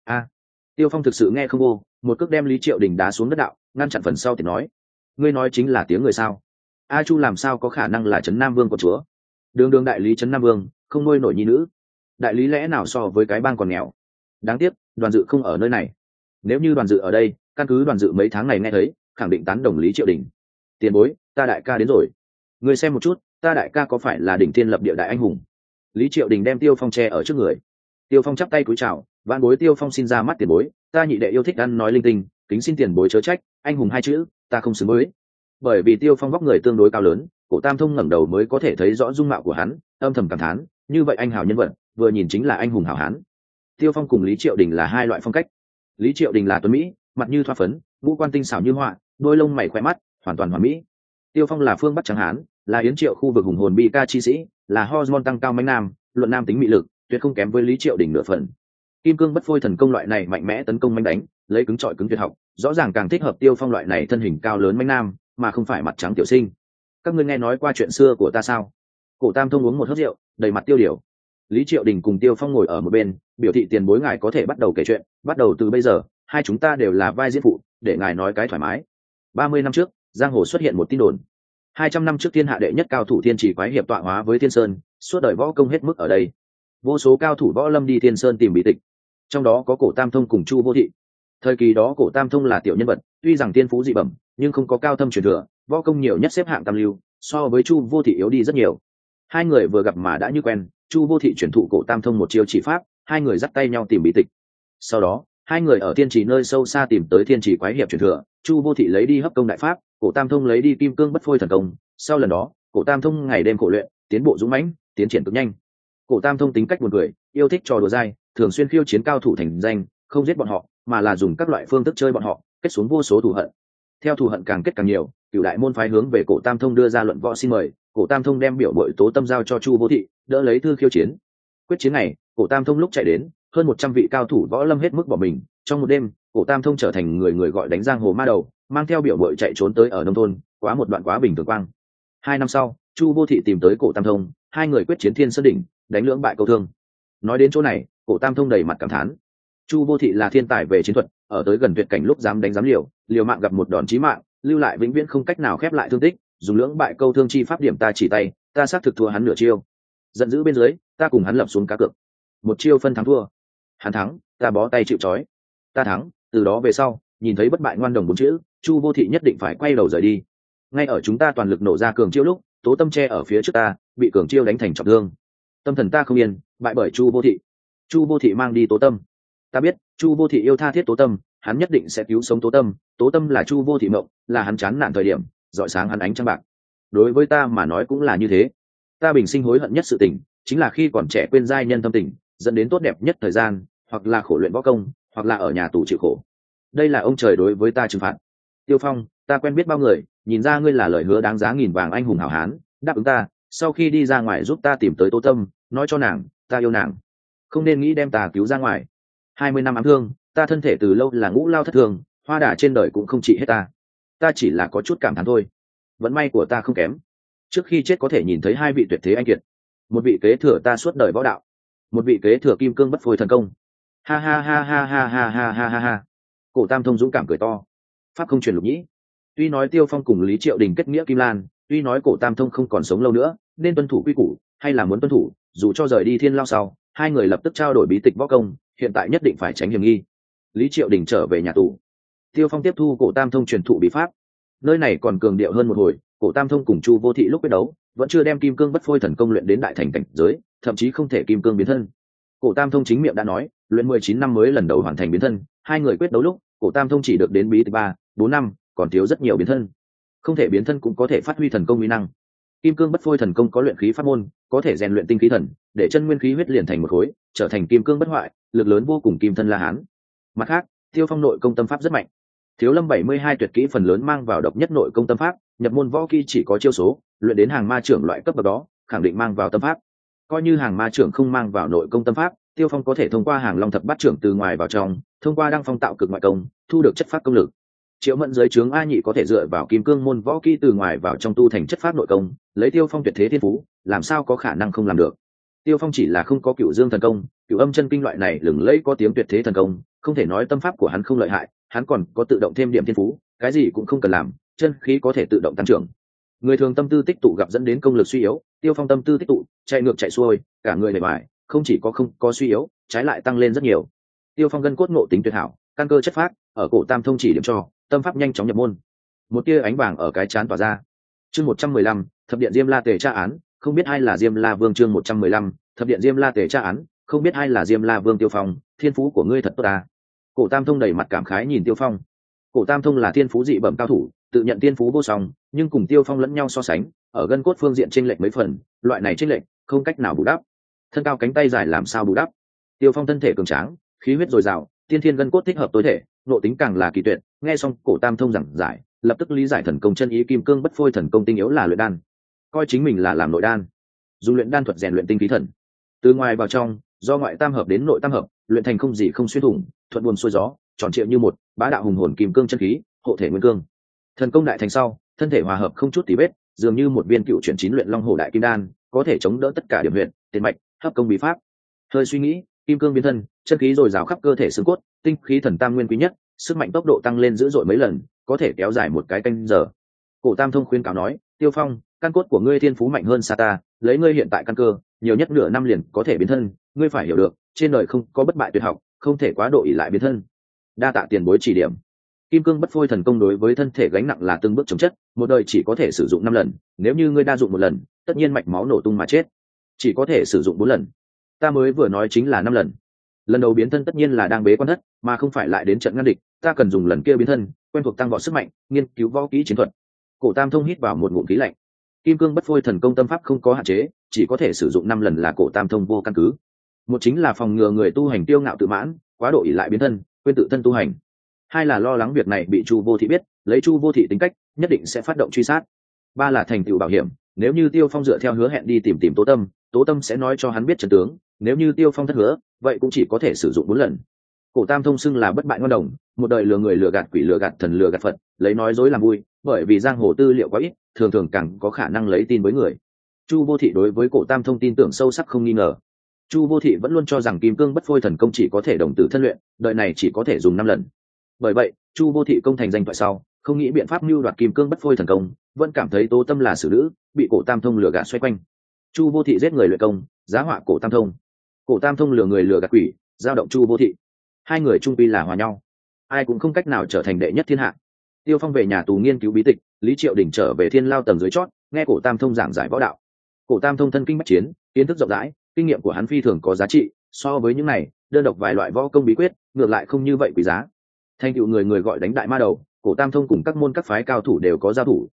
Tiêu Phong thực sự nghe không vô, một cước đem Lý Triệu Đình đá xuống đất đạo, ngăn chặn phần sau thì nói: ngươi nói chính là tiếng người sao? A Chu làm sao có khả năng là trấn Nam Vương của chúa? Đường đại lý trấn Nam Vương, không nuôi nổi nhi nữ. Đại lý lẽ nào so với cái bang còn nghèo? Đáng tiếc, Đoàn Dự không ở nơi này. Nếu như Đoàn Dự ở đây, căn cứ Đoàn Dự mấy tháng này nghe thấy, khẳng định tán đồng Lý Triệu Đình. Tiền bối, ta đại ca đến rồi. Ngươi xem một chút, ta đại ca có phải là đỉnh thiên lập địa đại anh hùng? Lý Triệu Đình đem Tiêu Phong che ở trước người. Tiêu Phong chắp tay cúi chào, vạn bối Tiêu Phong xin ra mắt tiền bối, ta nhị đệ yêu thích ăn nói linh tinh, kính xin tiền bối chớ trách, anh hùng hai chữ, ta không xứng với. Bởi vì Tiêu Phong vóc người tương đối cao lớn, Cổ Tam Thông ngẩng đầu mới có thể thấy rõ dung mạo của hắn, âm thầm cảm thán, như vậy anh hào nhân vật, vừa nhìn chính là anh hùng hảo hán. Tiêu Phong cùng Lý Triệu Đình là hai loại phong cách. Lý Triệu Đình là tuấn mỹ, mặt như thoa phấn, ngũ quan tinh xảo như họa, đôi lông mày khóe mắt, hoàn toàn hoàn mỹ. Tiêu Phong là phương Bắc trắng hán, là yến triệu khu vực hùng hồn bi ca chi sĩ, là hormone tăng cao mãnh nam, luận nam tính mị lực, tuyệt không kém với Lý Triệu Đình nửa phần. Kim cương bất phôi thần công loại này mạnh mẽ tấn công mãnh đánh, lấy cứng trọi cứng tuyệt học, rõ ràng càng thích hợp Tiêu Phong loại này thân hình cao lớn mãnh nam, mà không phải mặt trắng tiểu sinh. Các ngươi nghe nói qua chuyện xưa của ta sao? Cổ Tam Thông uống một hớp rượu, đầy mặt tiêu điều. Lý Triệu Đình cùng Tiêu Phong ngồi ở một bên, biểu thị tiền bối ngài có thể bắt đầu kể chuyện, bắt đầu từ bây giờ, hai chúng ta đều là vai diễn phụ, để ngài nói cái thoải mái. 30 năm trước, giang hồ xuất hiện một tin đồn. 200 năm trước thiên hạ đệ nhất cao thủ Thiên Chỉ Quái hiệp tọa hóa với Thiên Sơn, suốt đời võ công hết mức ở đây. Vô số cao thủ võ lâm đi Thiên Sơn tìm bí tịch, trong đó có Cổ Tam Thông cùng Chu Vô Thị. Thời kỳ đó Cổ Tam Thông là tiểu nhân vật, tuy rằng tiên phú dị bẩm, nhưng không có cao thâm truyền thừa, võ công nhiều nhất xếp hạng tam lưu, so với Chu Vô Thị yếu đi rất nhiều. Hai người vừa gặp mà đã như quen, Chu Vô Thị chuyển thụ Cổ Tam Thông một chiêu chỉ pháp, hai người dắt tay nhau tìm bí tịch. Sau đó, hai người ở Thiên Trì nơi sâu xa tìm tới Thiên Trì Quái hiệp truyền thừa, Chu Vô Thị lấy đi hấp công đại pháp, Cổ Tam Thông lấy đi kim cương bất phôi thần công. Sau lần đó, Cổ Tam Thông ngày đêm khổ luyện, tiến bộ dũng mãnh, tiến triển cực nhanh. Cổ Tam Thông tính cách buồn cười, yêu thích trò đùa dai, thường xuyên khiêu chiến cao thủ thành danh, không giết bọn họ, mà là dùng các loại phương thức chơi bọn họ, kết xuống vô số thù hận. Theo thù hận càng kết càng nhiều, Cửu đại môn phái hướng về Cổ Tam Thông đưa ra luận võ xin mời, Cổ Tam Thông đem biểu bội Tố Tâm giao cho Chu Vô Thị, đỡ lấy thư khiêu chiến. Quyết chiến này, Cổ Tam Thông lúc chạy đến, hơn 100 vị cao thủ võ lâm hết mức bỏ mình, trong một đêm, Cổ Tam Thông trở thành người gọi đánh giang hồ ma đầu, mang theo biểu bội chạy trốn tới ở nông thôn, quá một đoạn quá bình thường quang. 2 năm sau, Chu Vô Thị tìm tới Cổ Tam Thông, hai người quyết chiến Thiên Sơn đỉnh, đánh lưỡng bại câu thương. Nói đến chỗ này, Cổ Tam Thông đầy mặt cảm thán. Chu Vô Thị là thiên tài về chiến thuật, ở tới gần tuyệt cảnh lúc dám đánh dám liều mạng gặp một đòn chí mạng, lưu lại vĩnh viễn không cách nào khép lại thương tích, dùng lưỡng bại câu thương chi pháp điểm ta chỉ tay, ta xác thực thua hắn nửa chiêu. Giận dữ bên dưới, ta cùng hắn lập xuống cá cược. Một chiêu phân thắng thua. Hắn thắng, ta bó tay chịu trói. Ta thắng, từ đó về sau, nhìn thấy bất bại ngoan đồng 4 chữ, Chu Vô Thị nhất định phải quay đầu rời đi. Ngay ở chúng ta toàn lực nổ ra cường chiêu lúc, Tố Tâm che ở phía trước ta, bị cường chiêu đánh thành trọng thương. Tâm thần ta không yên, bại bởi Chu Vô Thị. Chu Vô Thị mang đi Tố Tâm. Ta biết, Chu Vô Thị yêu tha thiết Tố Tâm, hắn nhất định sẽ cứu sống Tố Tâm. Tố Tâm là Chu Vô Thị mộng, là hắn chán nản thời điểm, rọi sáng hắn ánh trăng bạc. đối với ta mà nói cũng là như thế. Ta bình sinh hối hận nhất sự tình chính là khi còn trẻ quên giai nhân tâm tình, dẫn đến tốt đẹp nhất thời gian hoặc là khổ luyện võ công, hoặc là ở nhà tù chịu khổ. Đây là ông trời đối với ta trừng phạt. Tiêu Phong, ta quen biết bao người, nhìn ra ngươi là lời hứa đáng giá nghìn vàng anh hùng hảo hán, đáp ứng ta, sau khi đi ra ngoài giúp ta tìm tới Tố Tâm, nói cho nàng ta yêu nàng, không nên nghĩ đem ta cứu ra ngoài. 20 năm ám thương, ta thân thể từ lâu là ngũ lao thất thường, hoa đà trên đời cũng không trị hết ta chỉ là có chút cảm thán thôi. Vận may của ta không kém, trước khi chết có thể nhìn thấy hai vị tuyệt thế anh kiệt, một vị kế thừa ta suốt đời võ đạo, một vị kế thừa kim cương bất phôi thần công. Ha ha ha ha ha ha ha ha ha ha. Cổ Tam Thông dũng cảm cười to. Pháp không truyền lục nhĩ. Tuy nói Tiêu Phong cùng Lý Triệu Đình kết nghĩa kim lan, tuy nói Cổ Tam Thông không còn sống lâu nữa nên tuân thủ quy củ, hay là muốn tuân thủ, dù cho rời đi thiên lao sau hai người lập tức trao đổi bí tịch võ công, hiện tại nhất định phải tránh hiểm nghi. Lý Triệu Đình trở về nhà tù, Tiêu Phong tiếp thu Cổ Tam Thông truyền thụ bí pháp. Nơi này còn cường điệu hơn một hồi, Cổ Tam Thông cùng Chu Vô Thị lúc quyết đấu vẫn chưa đem kim cương bất phôi thần công luyện đến đại thành cảnh giới, thậm chí không thể kim cương biến thân. Cổ Tam Thông chính miệng đã nói luyện 19 năm mới lần đầu hoàn thành biến thân. Hai người quyết đấu lúc Cổ Tam Thông chỉ được đến bí tịch 3-4 năm, còn thiếu rất nhiều biến thân. Không thể biến thân cũng có thể phát huy thần công uy năng. Kim cương bất phôi thần công có luyện khí pháp môn, có thể rèn luyện tinh khí thần, để chân nguyên khí huyết liền thành một khối, trở thành kim cương bất hoại, lực lớn vô cùng kim thân la hán. Mặt khác, Tiêu Phong nội công tâm pháp rất mạnh. Thiếu Lâm 72 tuyệt kỹ phần lớn mang vào độc nhất nội công tâm pháp, nhập môn võ kỹ chỉ có chiêu số, luyện đến hàng ma trưởng loại cấp bậc đó, khẳng định mang vào tâm pháp. Coi như hàng ma trưởng không mang vào nội công tâm pháp, Tiêu Phong có thể thông qua hàng long thập bát trưởng từ ngoài vào trong, thông qua đăng phong tạo cực ngoại công, thu được chất pháp công lực. Triệu Mẫn dưới trướng A Nhị có thể dựa vào kim cương môn võ kỹ từ ngoài vào trong tu thành chất pháp nội công, lấy Tiêu Phong tuyệt thế thiên phú, làm sao có khả năng không làm được. Tiêu Phong chỉ là không có Cửu Dương thần công, Cửu Âm chân kinh loại này lừng lẫy có tiếng tuyệt thế thần công, không thể nói tâm pháp của hắn không lợi hại, hắn còn có tự động thêm điểm thiên phú, cái gì cũng không cần làm, chân khí có thể tự động tăng trưởng. Người thường tâm tư tích tụ gặp dẫn đến công lực suy yếu, Tiêu Phong tâm tư tích tụ, chạy ngược chạy xuôi, cả người bề ngoài không chỉ có không có suy yếu, trái lại tăng lên rất nhiều. Tiêu Phong gân cốt ngộ tính tuyệt hảo, căn cơ chất phác, ở Cổ Tam Thông chỉ điểm cho, tâm pháp nhanh chóng nhập môn. Một tia ánh vàng ở cái trán tỏa ra. Chương 115, thập điện Diêm La Tề tra án, không biết ai là Diêm La Vương. Chương 115, thập điện Diêm La Tề tra án, không biết ai là Diêm La Vương. Tiêu Phong, thiên phú của ngươi thật tốt à. Cổ Tam Thông đầy mặt cảm khái nhìn Tiêu Phong. Cổ Tam Thông là thiên phú dị bẩm cao thủ, tự nhận thiên phú vô song, nhưng cùng Tiêu Phong lẫn nhau so sánh, ở gân cốt phương diện chênh lệch mấy phần, loại này chênh lệch không cách nào bù đắp. Thân cao cánh tay dài làm sao bù đắp? Tiêu Phong thân thể cường tráng, khí huyết dồi dào, tiên thiên gân cốt thích hợp tối thể, nội tính càng là kỳ tuyệt. Nghe xong Cổ Tam Thông giảng giải, lập tức lý giải thần công chân ý kim cương bất phôi thần công tinh yếu là luyện đan, coi chính mình là làm nội đan, dùng luyện đan thuật rèn luyện tinh khí thần, từ ngoài vào trong, do ngoại tam hợp đến nội tam hợp, luyện thành không gì không xuyên thủng, thuận buồm xuôi gió, tròn trịa như một, bá đạo hùng hồn kim cương chân khí, hộ thể nguyên cương. Thần công đại thành sau, thân thể hòa hợp không chút tì vết, dường như một viên cựu chuyển chín luyện long hổ đại kim đan, có thể chống đỡ tất cả điểm huyệt, tiền mạch, hấp công bí pháp. Hơi suy nghĩ, kim cương biến thân, chân khí dồi dào khắp cơ thể xương cốt, tinh khí thần tam nguyên quý nhất, sức mạnh tốc độ tăng lên dữ dội mấy lần, có thể kéo dài một cái canh giờ. Cổ Tam Thông khuyên cáo nói, Tiêu Phong, căn cốt của ngươi thiên phú mạnh hơn xa ta, lấy ngươi hiện tại căn cơ, nhiều nhất nửa năm liền có thể biến thân, ngươi phải hiểu được, trên đời không có bất bại tuyệt học, không thể quá độ ỷ lại biến thân. Đa tạ tiền bối chỉ điểm. Kim cương bất phôi thần công đối với thân thể gánh nặng là từng bước chống chất, một đời chỉ có thể sử dụng 5 lần, nếu như ngươi đa dụng một lần, tất nhiên mạch máu nổ tung mà chết. Chỉ có thể sử dụng 4 lần. Ta mới vừa nói chính là 5 lần. Lần đầu biến thân tất nhiên là đang bế quan thất, mà không phải lại đến trận ngăn địch, ta cần dùng lần kia biến thân, quen thuộc tăng vọt sức mạnh, nghiên cứu võ kỹ chiến thuật. Cổ Tam Thông hít vào một ngụm khí lạnh. Kim cương bất phôi thần công tâm pháp không có hạn chế, chỉ có thể sử dụng 5 lần là Cổ Tam Thông vô căn cứ. Một chính là phòng ngừa người tu hành tiêu ngạo tự mãn, quá độ ỷ lại biến thân, quên tự thân tu hành. Hai là lo lắng việc này bị Chu Vô Thị biết, lấy Chu Vô Thị tính cách, nhất định sẽ phát động truy sát. Ba là thành tựu bảo hiểm, nếu như Tiêu Phong dựa theo hứa hẹn đi tìm Tố Tâm sẽ nói cho hắn biết trận tướng, nếu như Tiêu Phong thất hứa, vậy cũng chỉ có thể sử dụng 4 lần. Cổ Tam Thông xưng là bất bại ngon đồng, một đời lừa người lừa gạt quỷ lừa gạt thần lừa gạt Phật, lấy nói dối làm vui, bởi vì giang hồ tư liệu quá ít, thường thường càng có khả năng lấy tin với người. Chu Vô Thị đối với Cổ Tam Thông tin tưởng sâu sắc không nghi ngờ. Chu Vô Thị vẫn luôn cho rằng kim cương bất phôi thần công chỉ có thể đồng tử thân luyện, đời này chỉ có thể dùng 5 lần. Bởi vậy, Chu Vô Thị công thành danh toại sau, không nghĩ biện pháp mưu đoạt kim cương bất phôi thần công, vẫn cảm thấy Tố Tâm là xử nữ, bị Cổ Tam Thông lừa gạt xoay quanh. Chu Vô Thị giết người luyện công, giá họa Cổ Tam Thông. Cổ Tam Thông lừa người lừa gạt quỷ, giao động Chu Vô Thị. Hai người chung quy là hòa nhau, ai cũng không cách nào trở thành đệ nhất thiên hạ. Tiêu Phong về nhà tù nghiên cứu bí tịch, Lý Triệu Đình trở về thiên lao tầng dưới chót, nghe Cổ Tam Thông giảng giải võ đạo. Cổ Tam Thông thân kinh bách chiến, kiến thức rộng rãi, kinh nghiệm của hắn phi thường có giá trị, so với những này, đơn độc vài loại võ công bí quyết, ngược lại không như vậy quý giá. Thành tựu người người gọi đánh đại ma đầu, Cổ Tam Thông cùng các môn các phái cao thủ đều có giao thủ,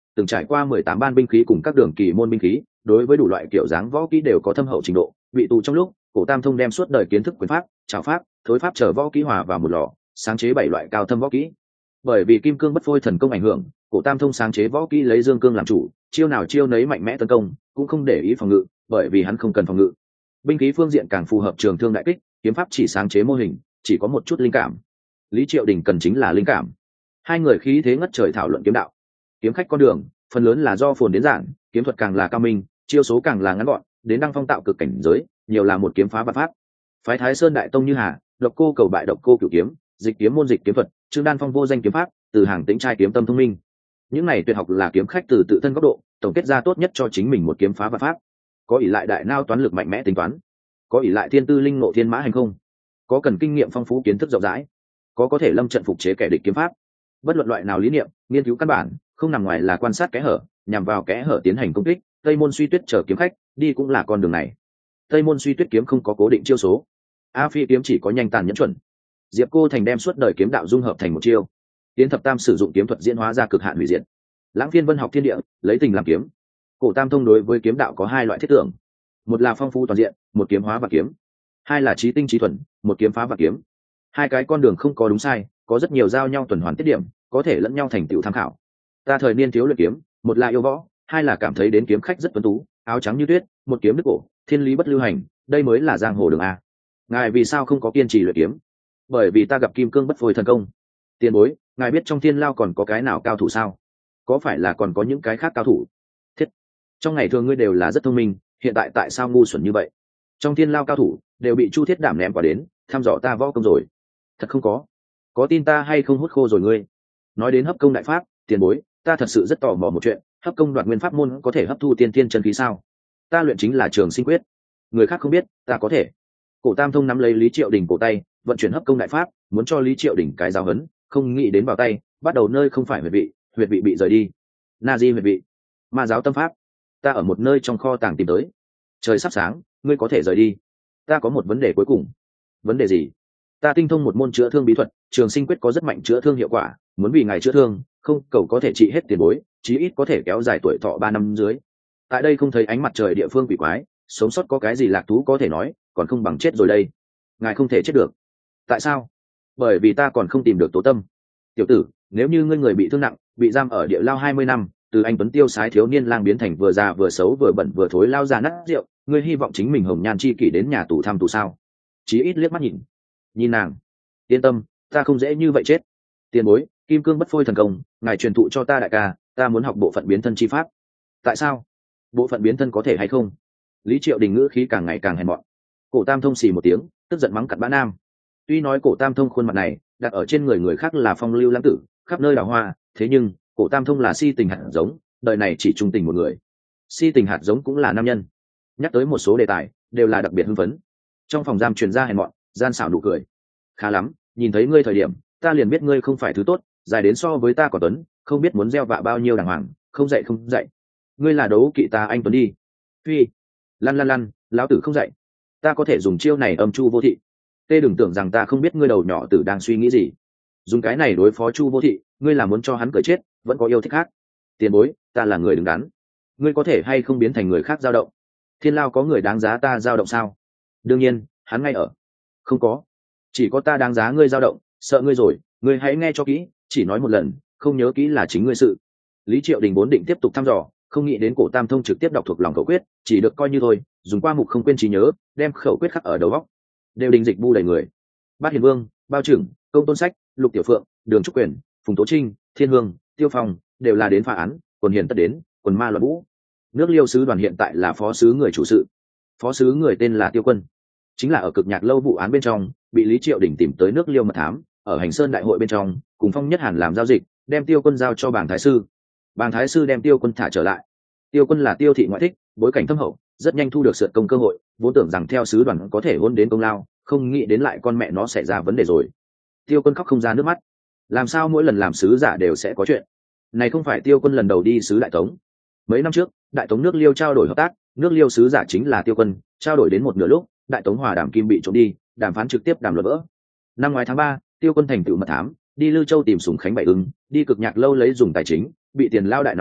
từng trải qua 18 ban binh khí cùng các đường kỳ môn binh khí, đối với đủ loại kiểu dáng võ kỹ đều có thâm hậu trình độ. Bị tù trong lúc, Cổ Tam Thông đem suốt đời kiến thức quyền pháp, trảo pháp, thối pháp chờ võ kỹ hòa vào một lò, sáng chế 7 loại cao thâm võ kỹ. Bởi vì kim cương bất phôi thần công ảnh hưởng, Cổ Tam Thông sáng chế võ kỹ lấy dương cương làm chủ, chiêu nào chiêu nấy mạnh mẽ tấn công, cũng không để ý phòng ngự, bởi vì hắn không cần phòng ngự. Binh khí phương diện càng phù hợp trường thương đại kích, kiếm pháp chỉ sáng chế mô hình, chỉ có một chút linh cảm. Lý Triệu Đình cần chính là linh cảm. Hai người khí thế ngất trời thảo luận kiếm đạo. Kiếm khách con đường, phần lớn là do phồn đến giản, kiếm thuật càng là cao minh, chiêu số càng là ngắn gọn, đến đăng phong tạo cực cảnh giới, nhiều là một kiếm phá vạn pháp. Phái Thái Sơn đại tông như Hà, Độc Cô cầu bại Độc Cô cửu kiếm, Dịch kiếm môn dịch kiếm thuật, Trương Đan phong vô danh kiếm pháp, từ hàng tĩnh trai kiếm tâm thông minh. Những này tuyệt học là kiếm khách từ tự thân góc độ, tổng kết ra tốt nhất cho chính mình một kiếm phá vạn pháp. Có ỷ lại đại nao toán lực mạnh mẽ tính toán, có ỷ lại thiên tư linh ngộ thiên mã hành không, có cần kinh nghiệm phong phú kiến thức rộng rãi, có thể lâm trận phục chế kẻ địch kiếm pháp. Bất luận loại nào lý niệm, nghiên cứu căn bản, không nằm ngoài là quan sát kẽ hở, nhằm vào kẽ hở tiến hành công kích. Tây môn suy tuyết chờ kiếm khách đi cũng là con đường này. Tây môn suy tuyết kiếm không có cố định chiêu số, A Phi kiếm chỉ có nhanh tàn nhẫn chuẩn. Diệp Cô Thành đem suốt đời kiếm đạo dung hợp thành một chiêu. Tiến Thập Tam sử dụng kiếm thuật diễn hóa ra cực hạn hủy diệt. Lãng Phiên Vân học thiên địa, lấy tình làm kiếm. Cổ Tam Thông đối với kiếm đạo có hai loại thiết tưởng: một là phong phú toàn diện, một kiếm hóa và kiếm; hai là trí tinh trí thuần, một kiếm phá và kiếm. Hai cái con đường không có đúng sai, có rất nhiều giao nhau tuần hoàn tiết điểm, có thể lẫn nhau thành tựu tham khảo. Ta thời niên thiếu luyện kiếm, một là yêu võ, hai là cảm thấy đến kiếm khách rất tuấn tú, áo trắng như tuyết, một kiếm đứt cổ, thiên lý bất lưu hành, đây mới là giang hồ đường a. Ngài vì sao không có kiên trì luyện kiếm? Bởi vì ta gặp kim cương bất phôi thần công. Tiền bối, ngài biết trong thiên lao còn có cái nào cao thủ sao? Có phải là còn có những cái khác cao thủ? Thiết, trong ngày thường ngươi đều là rất thông minh, hiện tại tại sao ngu xuẩn như vậy? Trong thiên lao cao thủ đều bị Chu Thiết Đảm ném quả đến, thăm dò ta võ công rồi. Thật không có tin ta hay không hút khô rồi ngươi? Nói đến hấp công đại pháp, tiền bối, ta thật sự rất tò mò một chuyện, hấp công đoạt nguyên pháp môn có thể hấp thu tiên thiên chân khí sao? Ta luyện chính là Trường Sinh quyết, người khác không biết, ta có thể. Cổ Tam Thông nắm lấy Lý Triệu Đình cổ tay, vận chuyển hấp công đại pháp, muốn cho Lý Triệu Đình cái giáo hấn, không nghĩ đến vào tay, bắt đầu nơi không phải huyệt vị bị rời đi. Na Di huyệt vị, ma giáo tâm pháp, ta ở một nơi trong kho tàng tìm tới. Trời sắp sáng, ngươi có thể rời đi. Ta có một vấn đề cuối cùng. Vấn đề gì? Ta tinh thông một môn chữa thương bí thuật, Trường Sinh quyết có rất mạnh chữa thương hiệu quả, muốn vì ngài chữa thương, không cầu có thể trị hết tiền bối, chí ít có thể kéo dài tuổi thọ 3 năm dưới. Tại đây không thấy ánh mặt trời địa phương quỷ quái, sống sót có cái gì lạc thú có thể nói, còn không bằng chết rồi đây. Ngài không thể chết được. Tại sao? Bởi vì ta còn không tìm được Tố Tâm. Tiểu tử, nếu như ngươi người bị thương nặng, bị giam ở địa lao 20 năm, từ anh tuấn tiêu sái thiếu niên lang biến thành vừa già vừa xấu vừa bẩn vừa thối lao già nát rượu, ngươi hy vọng chính mình hồng nhan chi kỷ đến nhà tù thăm tù sao? Chí ít liếc mắt nhìn nàng. Yên tâm, ta không dễ như vậy chết. Tiền bối, kim cương bất phôi thần công, ngài truyền thụ cho ta đại ca, ta muốn học bộ phận biến thân chi pháp. Tại sao? Bộ phận biến thân có thể hay không? Lý Triệu Đình ngữ khí càng ngày càng hèn mọn. Cổ Tam Thông xì một tiếng, tức giận mắng cặn bã nam. Tuy nói Cổ Tam Thông khuôn mặt này đặt ở trên người khác là phong lưu lãng tử, khắp nơi đào hoa, thế nhưng Cổ Tam Thông là si tình hạt giống, đời này chỉ trung tình một người. Si tình hạt giống cũng là nam nhân. Nhắc tới một số đề tài, đều là đặc biệt hưng phấn. Trong phòng giam truyền ra hèn mọn, gian xảo nụ cười. Khá lắm, nhìn thấy ngươi thời điểm, ta liền biết ngươi không phải thứ tốt, dài đến so với ta còn tuấn, không biết muốn gieo vạ bao nhiêu đàng hoàng, không dạy. Ngươi là đấu kỵ ta anh tuấn đi. Phi, lăn, lão tử không dạy. Ta có thể dùng chiêu này âm chu vô thị. Tê đừng tưởng rằng ta không biết ngươi đầu nhỏ tử đang suy nghĩ gì. Dùng cái này đối phó chu vô thị, ngươi là muốn cho hắn cười chết, vẫn có yêu thích khác. Tiền bối, ta là người đứng đắn. Ngươi có thể hay không biến thành người khác dao động? Thiên lao có người đáng giá ta dao động sao? Đương nhiên, hắn ngay ở. Không có. Chỉ có ta đáng giá ngươi dao động, sợ ngươi rồi, ngươi hãy nghe cho kỹ, chỉ nói một lần, không nhớ kỹ là chính ngươi sự. Lý Triệu Đình vốn định tiếp tục thăm dò, không nghĩ đến Cổ Tam Thông trực tiếp đọc thuộc lòng khẩu quyết, chỉ được coi như thôi, dùng qua mục không quên trí nhớ, đem khẩu quyết khắc ở đầu góc. Đều đình dịch bu đầy người. Bát Hiền Vương, Bao Trưởng, Công Tôn Sách, Lục Tiểu Phượng, Đường Trúc Quyền, Phùng Tố Trinh, Thiên Hương, Tiêu Phong, đều là đến phá án, quần hiền tất đến, quần ma loạn vũ. Nước Liêu sứ đoàn hiện tại là phó sứ người chủ sự. Phó sứ người tên là Tiêu Quân, chính là ở Cực Nhạc lâu vụ án bên trong, bị Lý Triệu Đình tìm tới nước Liêu mật thám, ở Hành Sơn đại hội bên trong, cùng Phong Nhất Hàn làm giao dịch, đem Tiêu Quân giao cho Bàng Thái sư. Bàng Thái sư đem Tiêu Quân thả trở lại. Tiêu Quân là Tiêu thị ngoại thích, bối cảnh thâm hậu, rất nhanh thu được sượt công cơ hội, vốn tưởng rằng theo sứ đoàn có thể hôn đến công lao, không nghĩ đến lại con mẹ nó xảy ra vấn đề rồi. Tiêu Quân khóc không ra nước mắt. Làm sao mỗi lần làm sứ giả đều sẽ có chuyện? Này không phải Tiêu Quân lần đầu đi sứ Đại Tống. Mấy năm trước, Đại Tống nước Liêu trao đổi hợp tác, nước Liêu sứ giả chính là Tiêu Quân, trao đổi đến một nửa lúc, Đại Tống hòa đàm kim bị trộm đi, đàm phán trực tiếp đàm luận vỡ. Năm ngoái tháng 3, Tiêu Quân thành tựu mật thám, đi Lư Châu tìm Sùng Khánh Bảy Ưng, đi Cực Nhạc lâu lấy dùng tài chính, bị Tiền lao đại nắm lấy,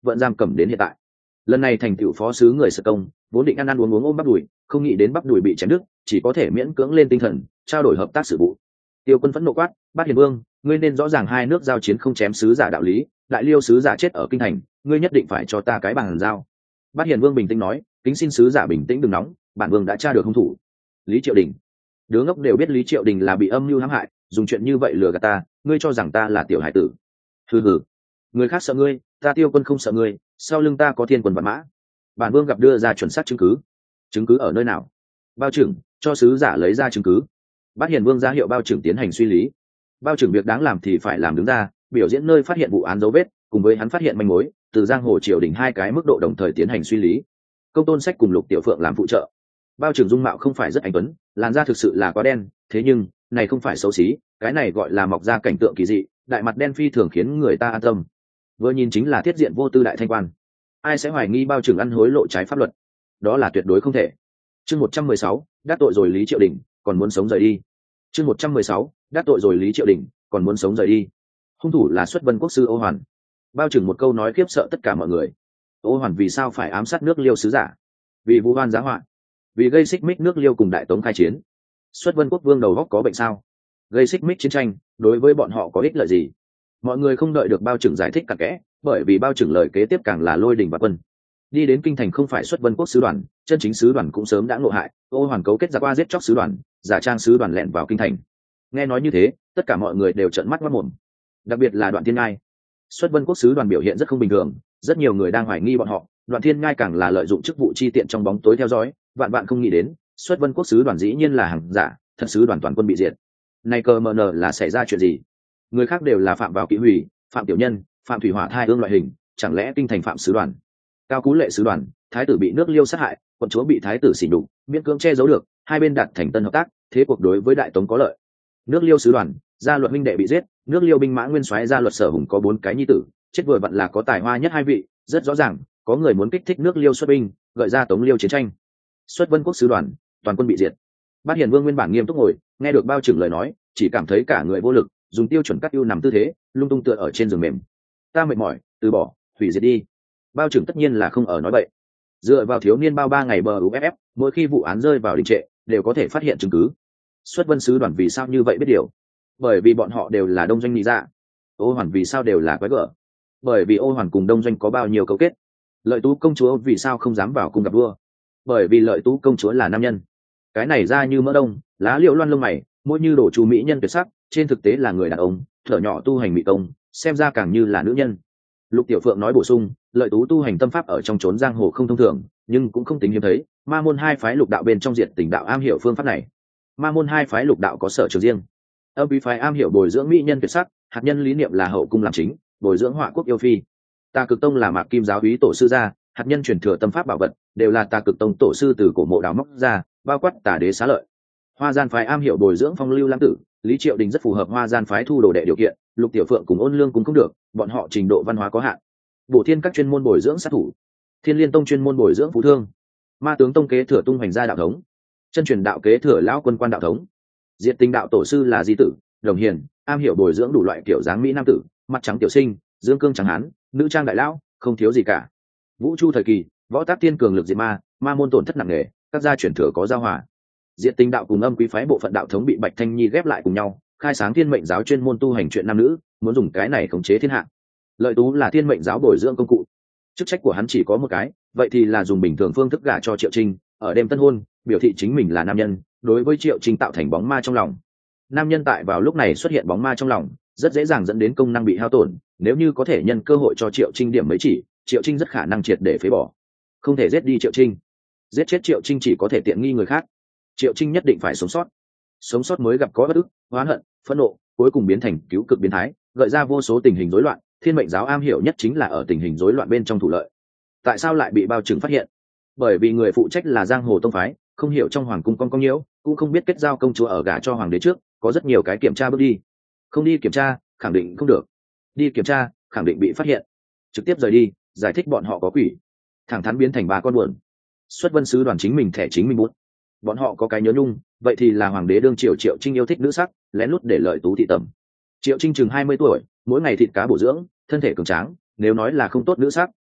vẫn giam cầm đến hiện tại. Lần này thành tựu phó sứ người Sở Công, vốn định ăn ăn uống uống ôm bắp đùi, không nghĩ đến bắp đùi bị chém đứt, chỉ có thể miễn cưỡng lên tinh thần, trao đổi hợp tác sự vụ. Tiêu Quân phẫn nộ quát, Bát Hiền Vương, ngươi nên rõ ràng hai nước giao chiến không chém sứ giả đạo lý, đại liêu sứ giả chết ở kinh thành, ngươi nhất định phải cho ta cái bàn giao. Bát Hiền Vương bình tĩnh nói, kính xin sứ giả bình tĩnh đừng nóng, bản vương đã tra được hung thủ. Lý Triệu Đình. Đứa ngốc đều biết Lý Triệu Đình là bị âm mưu hãm hại, dùng chuyện như vậy lừa gạt ta, ngươi cho rằng ta là tiểu hải tử. Hừ hừ, người khác sợ ngươi, ta Tiêu Quân không sợ ngươi, sau lưng ta có thiên quân vạn mã. Bản vương gặp đưa ra chuẩn xác chứng cứ. Chứng cứ ở nơi nào? Bao trưởng, cho sứ giả lấy ra chứng cứ. Bát Hiền Vương ra hiệu bao trưởng tiến hành suy lý. Bao trưởng việc đáng làm thì phải làm đứng ra, biểu diễn nơi phát hiện vụ án dấu vết, cùng với hắn phát hiện manh mối, từ giang hồ triều đình hai cái mức độ đồng thời tiến hành suy lý. Công Tôn Sách cùng Lục Tiểu Phượng làm phụ trợ. Bao trưởng dung mạo không phải rất anh tuấn, làn da thực sự là quá đen, thế nhưng này không phải xấu xí, cái này gọi là mọc ra cảnh tượng kỳ dị, đại mặt đen phi thường khiến người ta an tâm. Vừa nhìn chính là thiết diện vô tư đại thanh quan. Ai sẽ hoài nghi bao trưởng ăn hối lộ trái pháp luật? Đó là tuyệt đối không thể. Chương 116, đắc tội rồi Lý Triệu Đình, còn muốn sống rời đi. Chương 116, đắc tội rồi Lý Triệu Đình, còn muốn sống rời đi. Hung thủ là Xuất Vân Quốc sư Ô Hoàn. Bao trưởng một câu nói khiếp sợ tất cả mọi người. Ô Hoàn vì sao phải ám sát nước Liêu sứ giả? Vì vu oan giá họa, vì gây xích mích nước Liêu cùng Đại Tống khai chiến. Xuất Vân Quốc vương đầu óc có bệnh sao? Gây xích mích chiến tranh, đối với bọn họ có ích lợi gì? Mọi người không đợi được bao trưởng giải thích cặn kẽ, bởi vì bao trưởng lời kế tiếp càng là lôi đình và quân. Đi đến kinh thành không phải Xuất Vân Quốc sứ đoàn, chân chính sứ đoàn cũng sớm đã ngộ hại, Ô Hoàn cấu kết ra qua giết chóc sứ đoàn, giả trang sứ đoàn lẻn vào kinh thành. Nghe nói như thế, tất cả mọi người đều trợn mắt ngoác mồm. Đặc biệt là Đoạn Thiên Ngai. Xuất Vân Quốc sứ đoàn biểu hiện rất không bình thường, rất nhiều người đang hoài nghi bọn họ, Đoạn Thiên Ngai càng là lợi dụng chức vụ chi tiện trong bóng tối theo dõi, vạn bạn không nghĩ đến, Xuất Vân Quốc sứ đoàn dĩ nhiên là hàng giả, thật sứ đoàn toàn quân bị diệt. Này cờ mờ nờ là xảy ra chuyện gì? Người khác đều là phạm vào kỵ hủy, phạm tiểu nhân, phạm thủy hỏa thai ương loại hình, chẳng lẽ kinh thành phạm sứ đoàn? Cao Cú Lệ sứ đoàn, thái tử bị nước Liêu sát hại, quận chúa bị thái tử xỉ nhục, miễn cưỡng che giấu được, hai bên đạt thành tân hợp tác, thế cuộc đối với Đại Tống có lợi. Nước Liêu sứ đoàn, Gia Luật huynh đệ bị giết, nước Liêu binh mã nguyên soái Gia Luật Sở Hùng có 4 cái nhi tử, chết vừa vặn là có tài hoa nhất hai vị, rất rõ ràng, có người muốn kích thích nước Liêu xuất binh, gợi ra Tống Liêu chiến tranh. Xuất Vân Quốc sứ đoàn, toàn quân bị diệt. Bát Hiền Vương nguyên bản nghiêm túc ngồi, nghe được bao trưởng lời nói, chỉ cảm thấy cả người vô lực, dùng tiêu chuẩn cắt ưu nằm tư thế, lung tung tựa ở trên giường mềm. Ta mệt mỏi, từ bỏ, hủy diệt đi. Bao trưởng tất nhiên là không ở nói bậy. Dựa vào thiếu niên bao 3 ngày bờ UFF, mỗi khi vụ án rơi vào đình trệ, đều có thể phát hiện chứng cứ. Xuất Vân sứ đoàn vì sao như vậy biết điều? Bởi vì bọn họ đều là đông doanh lý dạ. Ô Hoàn vì sao đều là quái gở? Bởi vì Ô Hoàn cùng đông doanh có bao nhiêu cấu kết. Lợi Tú công chúa vì sao không dám vào cung gặp vua? Bởi vì Lợi Tú công chúa là nam nhân. Cái này ra như mỡ đông, lá liễu loan lông mày, môi như đổ chú mỹ nhân tuyệt sắc, trên thực tế là người đàn ông, thở nhỏ tu hành mỹ công, xem ra càng như là nữ nhân. Lục Tiểu Phượng nói bổ sung, Lợi Tú tu hành tâm pháp ở trong chốn giang hồ không thông thường, nhưng cũng không tính hiếm thấy, ma môn hai phái lục đạo bên trong diện tình đạo am hiểu phương pháp này. Ma môn hai phái lục đạo có sở trường riêng. Âm Quý phái am hiểu bồi dưỡng mỹ nhân tuyệt sắc, hạt nhân lý niệm là hậu cung làm chính, bồi dưỡng họa quốc yêu phi. Tà Cực Tông là Mạc Kim giáo úy tổ sư gia, hạt nhân truyền thừa tâm pháp bảo vật, đều là Tà Cực Tông tổ sư từ cổ mộ đào móc ra, bao quát Tà Đế xá lợi. Hoa Gian phái am hiểu bồi dưỡng phong lưu lãng tử, Lý Triệu Đình rất phù hợp Hoa Gian phái thu đồ đệ điều kiện, Lục Tiểu Phượng cùng Ôn Lương cũng không được, bọn họ trình độ văn hóa có hạn. Bổ Thiên các chuyên môn bồi dưỡng sát thủ, Thiên Liên Tông chuyên môn bồi dưỡng phú thương, Ma Tướng Tông kế thừa tung hoành gia đạo thống, Chân Truyền đạo kế thừa lão quân quan đạo thống. Diệt Tình đạo tổ sư là Di Tử, Đồng Hiền, am hiểu bồi dưỡng đủ loại kiểu dáng mỹ nam tử, mặt trắng tiểu sinh, dương cương trắng hán, nữ trang đại lão, không thiếu gì cả. Vũ Chu thời kỳ, võ tác tiên cường lực diệt ma, ma môn tổn thất nặng nề, các gia chuyển thừa có giao hòa. Diệt Tình đạo cùng Âm Quý phái bộ phận đạo thống bị Bạch Thanh Nhi ghép lại cùng nhau, khai sáng Thiên Mệnh giáo chuyên môn tu hành chuyện nam nữ, muốn dùng cái này khống chế thiên hạ. Lợi Tú là Thiên Mệnh giáo bồi dưỡng công cụ, chức trách của hắn chỉ có một cái, vậy thì là dùng bình thường phương thức gả cho Triệu Trinh, ở đêm tân hôn, biểu thị chính mình là nam nhân, đối với Triệu Trinh tạo thành bóng ma trong lòng. Nam nhân tại vào lúc này xuất hiện bóng ma trong lòng, rất dễ dàng dẫn đến công năng bị hao tổn, nếu như có thể nhân cơ hội cho Triệu Trinh điểm mấy chỉ, Triệu Trinh rất khả năng triệt để phế bỏ. Không thể giết đi Triệu Trinh, giết chết Triệu Trinh chỉ có thể tiện nghi người khác. Triệu Trinh nhất định phải sống sót mới gặp có bất ức, oán hận, phẫn nộ, cuối cùng biến thành cứu cực biến thái, gợi ra vô số tình hình rối loạn. Thiên Mệnh giáo am hiểu nhất chính là ở tình hình rối loạn bên trong thủ lợi. Tại sao lại bị bao trừng phát hiện? Bởi vì người phụ trách là giang hồ tông phái, không hiểu trong hoàng cung con nhiễu, cũng không biết kết giao công chúa ở gả cho hoàng đế trước, có rất nhiều cái kiểm tra bước đi. Không đi kiểm tra, khẳng định không được. Đi kiểm tra, khẳng định bị phát hiện. Trực tiếp rời đi, giải thích bọn họ có quỷ. Thẳng thắn biến thành ba con buồn. Xuất Vân sứ đoàn chính mình thẻ chính mình bút. Bọn họ có cái nhớ nhung, vậy thì là hoàng đế đương triều Triệu Trinh yêu thích nữ sắc, lén lút để Lợi Tú thị tẩm. Triệu Trinh chừng 20 tuổi, mỗi ngày thịt cá bổ dưỡng, thân thể cường tráng, nếu nói là không tốt nữ sắc,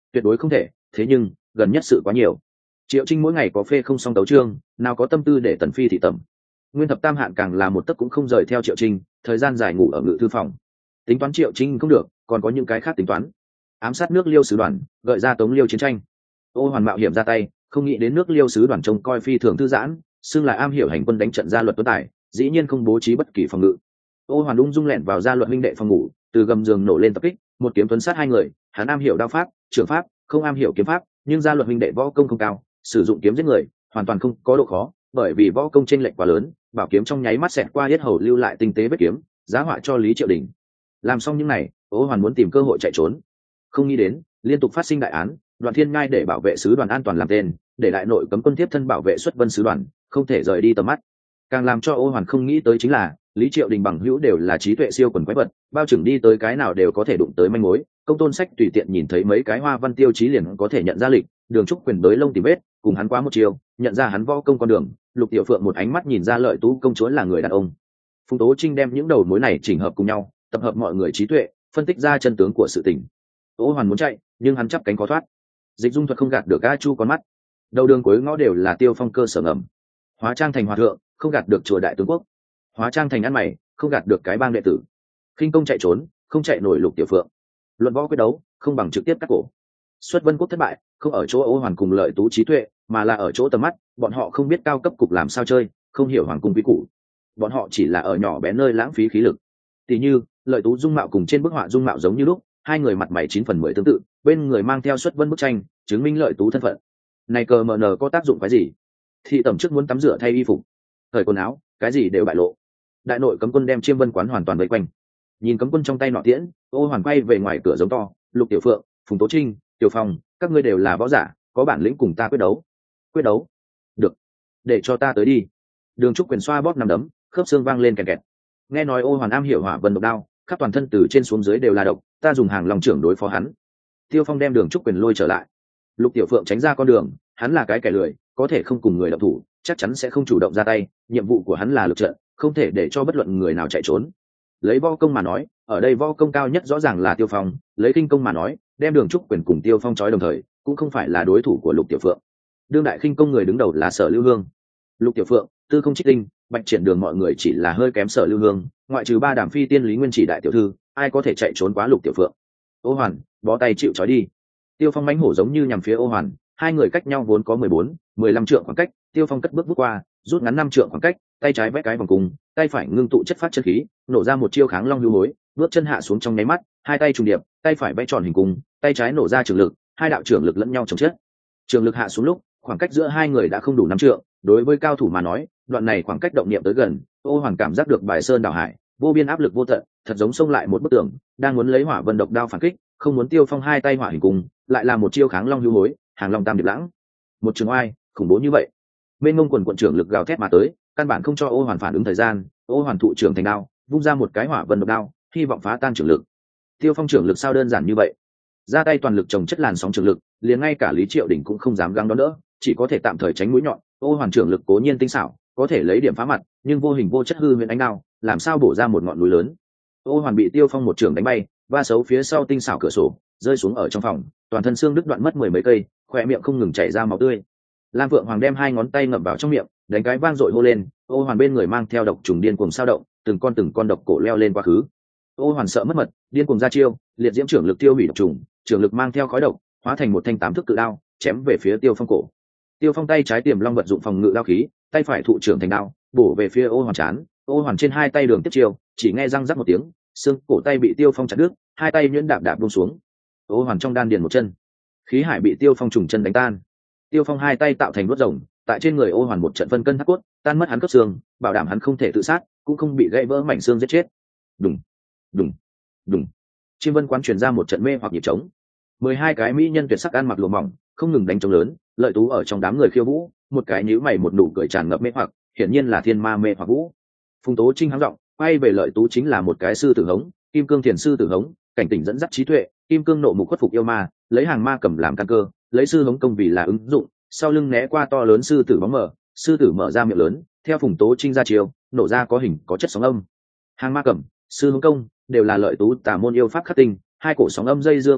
tuyệt đối không thể, thế nhưng gần nhất sự quá nhiều. Triệu Trinh mỗi ngày có phê không xong tấu chương, nào có tâm tư để tần phi thị tẩm. Nguyên thập tam hạn càng là một tấc cũng không rời theo Triệu Trinh, thời gian dài ngủ ở ngự thư phòng. Tính toán Triệu Trinh không được, còn có những cái khác tính toán. Ám sát nước Liêu sứ đoàn, gợi ra Tống Liêu chiến tranh. Ô Hoàn mạo hiểm ra tay, không nghĩ đến nước Liêu sứ đoàn trông coi phi thường thư giãn, xưng là am hiểu hành quân đánh trận gia luật tuấn tài, dĩ nhiên không bố trí bất kỳ phòng ngự. Ô Hoàn ung dung lẹn vào gia luật huynh đệ phòng ngủ, từ gầm giường nổ lên tập kích, một kiếm tuấn sát hai người. Hắn am hiểu đao pháp, trường pháp, không am hiểu kiếm pháp, nhưng gia luật huynh đệ võ công không cao, sử dụng kiếm giết người hoàn toàn không có độ khó, bởi vì võ công chênh lệch quá lớn, bảo kiếm trong nháy mắt xẹt qua yết hầu lưu lại tinh tế vết kiếm, giá họa cho Lý Triệu Đình. Làm xong những này, Ô Hoàn muốn tìm cơ hội chạy trốn, không nghĩ đến liên tục phát sinh đại án. Đoạn Thiên Ngai để bảo vệ sứ đoàn an toàn làm tên, để đại nội cấm quân tiếp thân bảo vệ xuất vân sứ đoàn, không thể rời đi tầm mắt. Càng làm cho Ô Hoàn không nghĩ tới chính là Lý Triệu Đình bằng hữu đều là trí tuệ siêu quần quái vật, bao trưởng đi tới cái nào đều có thể đụng tới manh mối. Công tôn sách tùy tiện nhìn thấy mấy cái hoa văn tiêu chí liền có thể nhận ra lịch, Đường Trúc Quyền tới lông tìm vết, cùng hắn quá một chiều, nhận ra hắn võ công con đường. Lục Tiểu Phượng một ánh mắt nhìn ra Lợi Tú công chúa là người đàn ông. Phùng Tố Trinh đem những đầu mối này chỉnh hợp cùng nhau, tập hợp mọi người trí tuệ, phân tích ra chân tướng của sự tình. Ô Hoàn muốn chạy, nhưng hắn chắp cánh khó thoát. Dịch dung thuật không gạt được A Chu con mắt, đầu đường cuối ngõ đều là Tiêu Phong cơ sở ngầm. Hóa trang thành hòa thượng, không gạt được chùa đại tướng quốc. Hóa trang thành ăn mày, không gạt được cái bang đệ tử. Khinh công chạy trốn, không chạy nổi Lục Tiểu Phượng. Luận võ quyết đấu, không bằng trực tiếp cắt cổ. Xuất Vân quốc thất bại, không ở chỗ Ô Hoàn cùng Lợi Tú trí tuệ, mà là ở chỗ tầm mắt. Bọn họ không biết cao cấp cục làm sao chơi, không hiểu hoàng cung quý củ. Bọn họ chỉ là ở nhỏ bé nơi lãng phí khí lực. Tỷ như Lợi Tú dung mạo cùng trên bức họa dung mạo giống như lúc, hai người mặt mày 9/10 tương tự, bên người mang theo Xuất Vân bức tranh, chứng minh Lợi Tú thân phận. Này cờ mờ nờ có tác dụng cái gì? Thị tẩm trước muốn tắm rửa thay y phục, thời quần áo, cái gì đều bại lộ. Đại nội cấm quân đem Chiêm Vân quán hoàn toàn vây quanh. Nhìn cấm quân trong tay nọ tiễn, Ô Hoàn quay về ngoài cửa giống to: Lục Tiểu Phượng, Phùng Tố Trinh, Tiểu Phong, các ngươi đều là võ giả, có bản lĩnh cùng ta quyết đấu. Quyết đấu? Được, để cho ta tới đi. Đường Trúc Quyền xoa bóp nằm đấm, khớp xương vang lên kẹt kẹt. Nghe nói Ô Hoàn am hiểu hỏa vân độc đao, khắp toàn thân từ trên xuống dưới đều là độc, ta dùng hàng lòng trưởng đối phó hắn. Tiêu Phong đem Đường Trúc Quyền lôi trở lại. Lục Tiểu Phượng tránh ra con đường, hắn là cái kẻ lười, có thể không cùng người động thủ, chắc chắn sẽ không chủ động ra tay. Nhiệm vụ của hắn là lực trận, không thể để cho bất luận người nào chạy trốn. Lấy võ công mà nói, ở đây võ công cao nhất rõ ràng là Tiêu Phong. Lấy khinh công mà nói, đem Đường Trúc Quyền cùng Tiêu Phong trói đồng thời, cũng không phải là đối thủ của Lục Tiểu Phượng. Đương đại khinh công người đứng đầu là Sở Lưu Hương. Lục Tiểu Phượng, Tư Không Trích Tinh, Bạch Triển Đường mọi người chỉ là hơi kém Sở Lưu Hương, ngoại trừ ba đàm phi tiên Lý Nguyên Chỉ đại tiểu thư, ai có thể chạy trốn quá Lục Tiểu Phượng. Ô Hoàn, bó tay chịu trói đi. Tiêu Phong mãnh hổ giống như nhằm phía Ô Hoàn, hai người cách nhau vốn có 14-15 trượng khoảng cách. Tiêu Phong cất bước bước qua, rút ngắn 5 trượng khoảng cách, tay trái vẽ cái vòng cung, tay phải ngưng tụ chất phát chân khí, nổ ra một chiêu kháng long hưu hối, bước chân hạ xuống trong nháy mắt, hai tay trùng điệp, tay phải vẽ tròn hình cung, tay trái nổ ra trường lực, hai đạo trường lực lẫn nhau chồng chết. Trường lực hạ xuống lúc, khoảng cách giữa hai người đã không đủ 5 trượng, đối với cao thủ mà nói, đoạn này khoảng cách động niệm tới gần, Ô Hoàn cảm giác được bài sơn đảo hải, vô biên áp lực vô tận, thật giống xông lại một bức tường, đang muốn lấy hỏa vân độc đao phản kích, không muốn Tiêu Phong hai tay hỏa hình cung, lại là một chiêu kháng long hưu hối, hàng long tam điệp lãng. Một trường oai, khủng bố như vậy. Bên ngông quần quận trưởng lực gào thét mà tới, căn bản không cho Ô Hoàn phản ứng thời gian. Ô Hoàn thụ trưởng thành đao, vung ra một cái hỏa vân độc đao, hy vọng phá tan trưởng lực. Tiêu Phong trưởng lực sao đơn giản như vậy? Ra tay toàn lực trồng chất làn sóng trưởng lực, liền ngay cả Lý Triệu Đình cũng không dám găng đón đỡ, chỉ có thể tạm thời tránh mũi nhọn. Ô Hoàn trưởng lực cố nhiên tinh xảo, có thể lấy điểm phá mặt, nhưng vô hình vô chất hư huyền ánh đao, làm sao bổ ra một ngọn núi lớn. Ô Hoàn bị Tiêu Phong một trưởng đánh bay, va xấu phía sau tinh xảo cửa sổ, rơi xuống ở trong phòng, toàn thân xương đứt đoạn mất 10 mấy cây, khỏe miệng không ngừng chảy ra máu tươi. Lam Vượng Hoàng đem hai ngón tay ngậm vào trong miệng, đánh cái vang dội hô lên. Ô Hoàn bên người mang theo độc trùng điên cuồng sao động, từng con độc cổ leo lên quá khứ. Ô Hoàn sợ mất mật, điên cuồng ra chiêu, liệt diễm trưởng lực tiêu hủy độc trùng, trưởng lực mang theo khói độc, hóa thành một thanh 8 thước cự đao, chém về phía Tiêu Phong cổ. Tiêu Phong tay trái tiềm long vật dụng phòng ngự đao khí, tay phải thụ trưởng thành đao, bổ về phía Ô Hoàn chán. Ô Hoàn trên hai tay đường tiếp chiêu, chỉ nghe răng rắc một tiếng, xương cổ tay bị Tiêu Phong chặt đứt, hai tay nhuyễn đạp đạp buông xuống. Ô Hoàn trong đan điền một chân, khí hải bị Tiêu Phong trùng chân đánh tan. Tiêu Phong hai tay tạo thành đuốt rồng, tại trên người Ô Hoàn một trận phân cân thắt cốt, tan mất hắn cốt xương, bảo đảm hắn không thể tự sát, cũng không bị gãy vỡ mảnh xương giết chết. Đùng, đùng, đùng. Chiêm Vân quán truyền ra một trận mê hoặc nhịp trống. 12 cái mỹ nhân tuyệt sắc ăn mặc lụa mỏng, không ngừng đánh trống lớn, Lợi Tú ở trong đám người khiêu vũ, một cái nhíu mày một nụ cười tràn ngập mê hoặc, hiển nhiên là thiên ma mê hoặc vũ. Phùng Tố Trinh hắng giọng, quay về Lợi Tú chính là một cái sư tử hống, Kim Cương Thiền sư tử hống, cảnh tỉnh dẫn dắt trí tuệ, Kim Cương nộ mục khuất phục yêu ma, lấy hàng ma cầm làm căn cơ, lấy sư hống công vì là ứng dụng, sau lưng né qua to lớn sư tử bóng mờ, sư tử mở ra miệng lớn, theo Phùng Tố Trinh ra chiều, nổ ra có hình có chất sóng âm. Hàng ma cầm, sư hống công đều là Lợi Tú tà môn yêu pháp khắc tinh, hai cổ sóng âm dây dưa cùng nhau,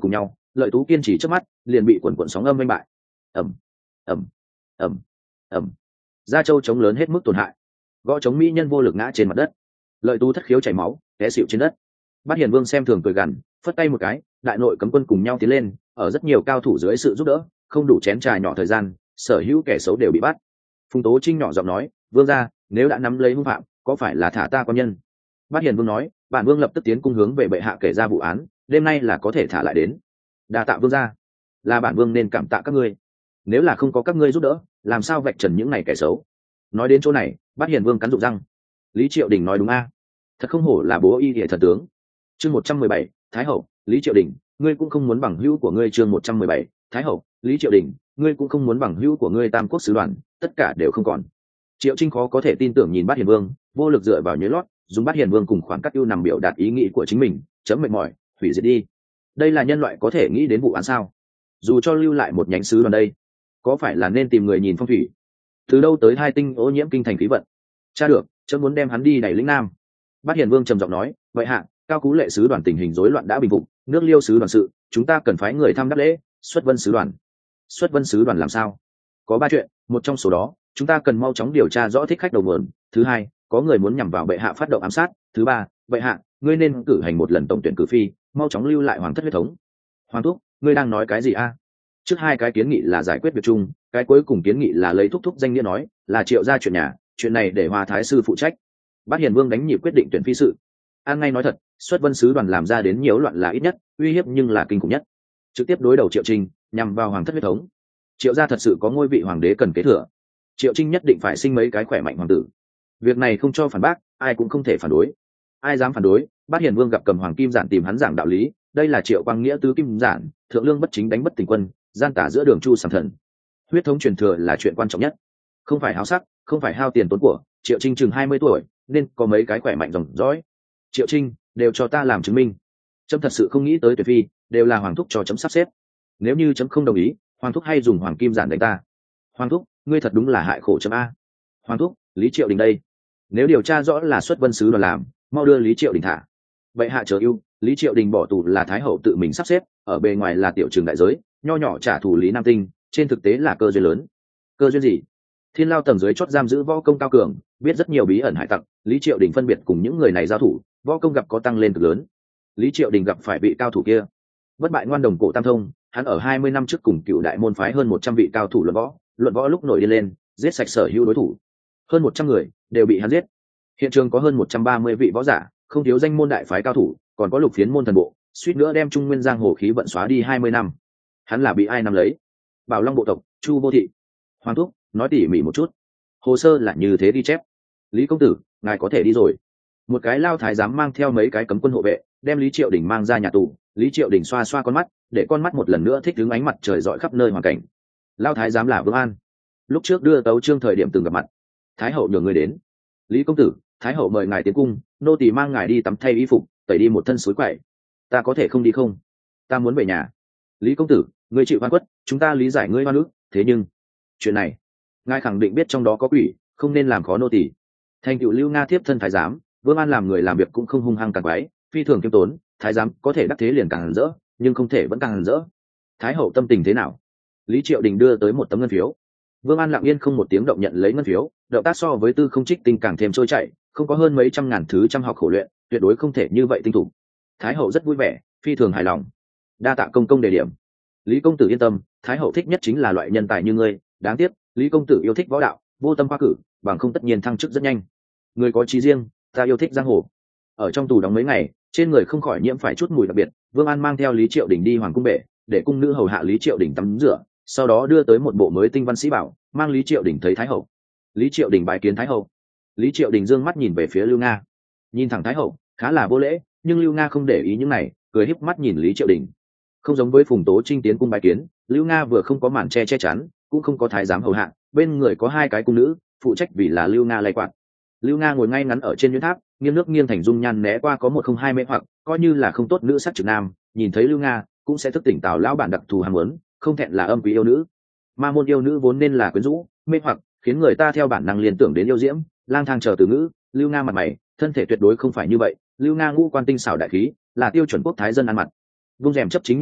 Lợi Tú kiên trì trước mắt liền bị quần quần sóng âm vanh bại. ầm ầm ầm ầm, Gia Châu chống lớn hết mức tổn hại, gõ chống mỹ nhân vô lực ngã trên mặt đất. Lợi Tú thất khiếu chảy máu té xịu trên đất. Bát Hiền Vương xem thường cười gằn, phất tay một cái, đại nội cấm quân cùng nhau tiến lên, ở rất nhiều cao thủ dưới sự giúp đỡ, không đủ chén trà nhỏ thời gian, sở hữu kẻ xấu đều bị bắt. Phùng Tố Trinh nhỏ giọng nói, vương gia, nếu đã nắm lấy hung phạm, có phải là thả ta con nhân? Bát Hiền Vương nói, bản vương lập tức tiến cung hướng về bệ hạ kể ra vụ án, đêm nay là có thể thả lại đến. Đa tạ vương gia, là bản vương nên cảm tạ các ngươi, nếu là không có các ngươi giúp đỡ, làm sao vạch trần những này kẻ xấu? Nói đến chỗ này, Bát Hiền Vương cắn rụng răng. Lý Triệu Đình nói đúng a, thật không hổ là bố y hệ thần tướng. Chương 117, Thái hậu, Lý Triệu Đình, ngươi cũng không muốn bằng hữu của ngươi. Chương 117, Thái hậu, Lý Triệu Đình, ngươi cũng không muốn bằng hữu của ngươi. Tam quốc sứ đoàn, tất cả đều không còn. Triệu Trinh khó có thể tin tưởng nhìn Bát Hiền Vương, vô lực dựa vào nhớ lót, dùng Bát Hiền Vương cùng khoảng cách ưu nằm biểu đạt ý nghĩ của chính mình, chấm mệt mỏi, hủy diệt đi. Đây là nhân loại có thể nghĩ đến vụ án sao? Dù cho lưu lại một nhánh sứ đoàn đây, có phải là nên tìm người nhìn phong thủy? Từ đâu tới hai tinh ô nhiễm kinh thành khí vận? Cha được, chấm muốn đem hắn đi đẩy lĩnh nam. Bát Hiền Vương trầm giọng nói, vậy hạ, Cao Cú Lệ sứ đoàn tình hình rối loạn đã bình phục, nước Liêu sứ đoàn sự, chúng ta cần phái người thăm đáp lễ. Xuất Vân sứ đoàn. Xuất Vân sứ đoàn làm sao? Có 3 chuyện, một trong số đó, chúng ta cần mau chóng điều tra rõ thích khách đầu nguồn. Thứ hai, có người muốn nhằm vào bệ hạ phát động ám sát. Thứ ba, bệ hạ, ngươi nên cử hành một lần tổng tuyển cử phi, mau chóng lưu lại hoàng thất huyết thống. Hoàng thúc, ngươi đang nói cái gì a? Trước 2 cái kiến nghị là giải quyết việc chung, cái cuối cùng kiến nghị là lấy thúc thúc danh nghĩa nói, là Triệu gia chuyện nhà, chuyện này để Hoa thái sư phụ trách. Bát Hiền Vương đánh nhịp quyết định tuyển phi sự. An ngay nói thật, Xuất Vân sứ đoàn làm ra đến nhiễu loạn là ít nhất, uy hiếp nhưng là kinh khủng nhất. Trực tiếp đối đầu Triệu Trinh, nhằm vào hoàng thất huyết thống. Triệu gia thật sự có ngôi vị hoàng đế cần kế thừa, Triệu Trinh nhất định phải sinh mấy cái khỏe mạnh hoàng tử. Việc này không cho phản bác, ai cũng không thể phản đối. Ai dám phản đối? Bát Hiền Vương gặp Cầm Hoàng Kim Giản tìm hắn giảng đạo lý, đây là Triệu Quang Nghĩa tứ kim giản, thượng lương bất chính đánh bất tỉnh quân, gian tả giữa đường chu sàng thần. Huyết thống truyền thừa là chuyện quan trọng nhất, không phải háo sắc, không phải hao tiền tốn của. Triệu Trinh chừng 20 tuổi, nên có mấy cái khỏe mạnh dòng dõi. Triệu Trinh, đều cho ta làm chứng minh. Chấm thật sự không nghĩ tới tuyệt phi, đều là hoàng thúc cho chấm sắp xếp. Nếu như chấm không đồng ý, hoàng thúc hay dùng hoàng kim giản đánh ta. Hoàng thúc, ngươi thật đúng là hại khổ chấm a. Hoàng thúc, Lý Triệu Đình đây, nếu điều tra rõ là Xuất Vân sứ đoàn làm, mau đưa Lý Triệu Đình thả. Vậy hạ chờ ưu, Lý Triệu Đình bỏ tù là thái hậu tự mình sắp xếp, ở bề ngoài là tiểu trường đại giới, nho nhỏ trả thù Lý Nam Tinh, trên thực tế là cơ duyên lớn. Cơ duyên gì? Thiên Lao tầng dưới chót giam giữ võ công cao cường, biết rất nhiều bí ẩn hải tặc. Lý Triệu Đình phân biệt cùng những người này giao thủ, võ công gặp có tăng lên cực lớn. Lý Triệu Đình gặp phải vị cao thủ kia, bất bại ngoan đồng cổ Tam Thông, hắn ở 20 năm trước cùng Cựu đại môn phái hơn 100 vị cao thủ luận võ lúc nổi điên lên, giết sạch sở hữu đối thủ, hơn 100 người đều bị hắn giết. Hiện trường có hơn 130 vị võ giả, không thiếu danh môn đại phái cao thủ, còn có lục phiến môn thần bộ, suýt nữa đem Trung Nguyên giang hồ khí vận xóa đi 20 năm. Hắn là bị ai nắm lấy? Bảo Long bộ tộc, Chu Vô Thị. Hoàng thúc, nói tỉ mỉ một chút. Hồ sơ là như thế ghi chép. Lý công tử, ngài có thể đi rồi. Một cái lao thái giám mang theo mấy cái cấm quân hộ vệ, đem Lý Triệu Đình mang ra nhà tù. Lý Triệu Đình xoa xoa con mắt, để con mắt một lần nữa thích ứng ánh mặt trời rọi khắp nơi hoàn cảnh. Lao thái giám là Vương An, lúc trước đưa tấu chương thời điểm từng gặp mặt. Thái hậu nhường người đến. Lý công tử, thái hậu mời ngài tiến cung, nô tỳ mang ngài đi tắm thay y phục, tẩy đi một thân suối quậy. Ta có thể không đi không? Ta muốn về nhà. Lý công tử, ngươi chịu oan khuất, chúng ta lý giải ngươi oan ức, thế nhưng chuyện này, ngài khẳng định biết trong đó có quỷ, không nên làm khó nô tỳ. Thành cựu Lưu Nga tiếp thân thái giám, Vương An làm người làm việc cũng không hung hăng càng quái, phi thường kiêm tốn. Thái giám có thể đắc thế liền càng rỡ, nhưng không thể vẫn càng rỡ. Thái hậu tâm tình thế nào? Lý Triệu Đình đưa tới một tấm ngân phiếu. Vương An lặng yên không một tiếng động nhận lấy ngân phiếu, động tác so với Tư Không Trích Tinh càng thêm trôi chảy, không có hơn mấy trăm ngàn thứ chăm học khổ luyện, tuyệt đối không thể như vậy tinh thủ. Thái hậu rất vui vẻ, phi thường hài lòng. Đa tạ công công đề điểm. Lý công tử yên tâm, thái hậu thích nhất chính là loại nhân tài như ngươi. Đáng tiếc, Lý công tử yêu thích võ đạo, vô tâm khoa cử, bằng không tất nhiên thăng chức rất nhanh. Người có chí riêng, ta yêu thích giang hồ. Ở trong tù đóng mấy ngày, trên người không khỏi nhiễm phải chút mùi đặc biệt. Vương An mang theo Lý Triệu Đình đi hoàng cung bể, để cung nữ hầu hạ Lý Triệu Đình tắm rửa, sau đó đưa tới một bộ mới tinh văn sĩ bảo, mang Lý Triệu Đình thấy thái hậu. Lý Triệu Đình bái kiến thái hậu. Lý Triệu Đình dương mắt nhìn về phía Lưu Nga, nhìn thẳng thái hậu, khá là vô lễ, nhưng Lưu Nga không để ý những này, cười híp mắt nhìn Lý Triệu Đình. Không giống với Phùng Tố Trinh tiến cung bái kiến, Lưu Nga vừa không có màn che chắn, cũng không có thái giám hầu hạ, bên người có 2 cái cung nữ phụ trách vì là Lưu Nga lay quạt. Lưu Nga ngồi ngay ngắn ở trên nhuyễn tháp, nghiêng nước nghiêng thành dung nhan né qua có 102 mê hoặc, coi như là không tốt nữ sắc trực nam, nhìn thấy Lưu Nga cũng sẽ thức tỉnh Tào lão bản đặc thù ham muốn, không thẹn là âm quý yêu nữ. Ma môn yêu nữ vốn nên là quyến rũ, mê hoặc, khiến người ta theo bản năng liên tưởng đến yêu diễm, lang thang chờ từ ngữ. Lưu Nga mặt mày, thân thể tuyệt đối không phải như vậy. Lưu Nga ngũ quan tinh xảo đại khí, là tiêu chuẩn quốc thái dân ăn mặt. Vung rèm chấp chính nhiều năm,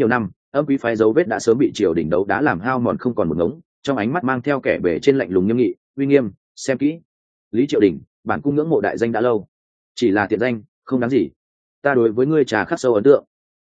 Âm quý phái dấu vết đã sớm bị triều đình đấu đá làm hao mòn không còn một ngống, trong ánh mắt mang theo kẻ bề trên lạnh lùng nghiêm nghị uy nghiêm. Xem kỹ, Lý Triệu Đình, bản cung ngưỡng mộ đại danh đã lâu, chỉ là tiện danh không đáng gì. Ta đối với ngươi trà khắc sâu ấn tượng.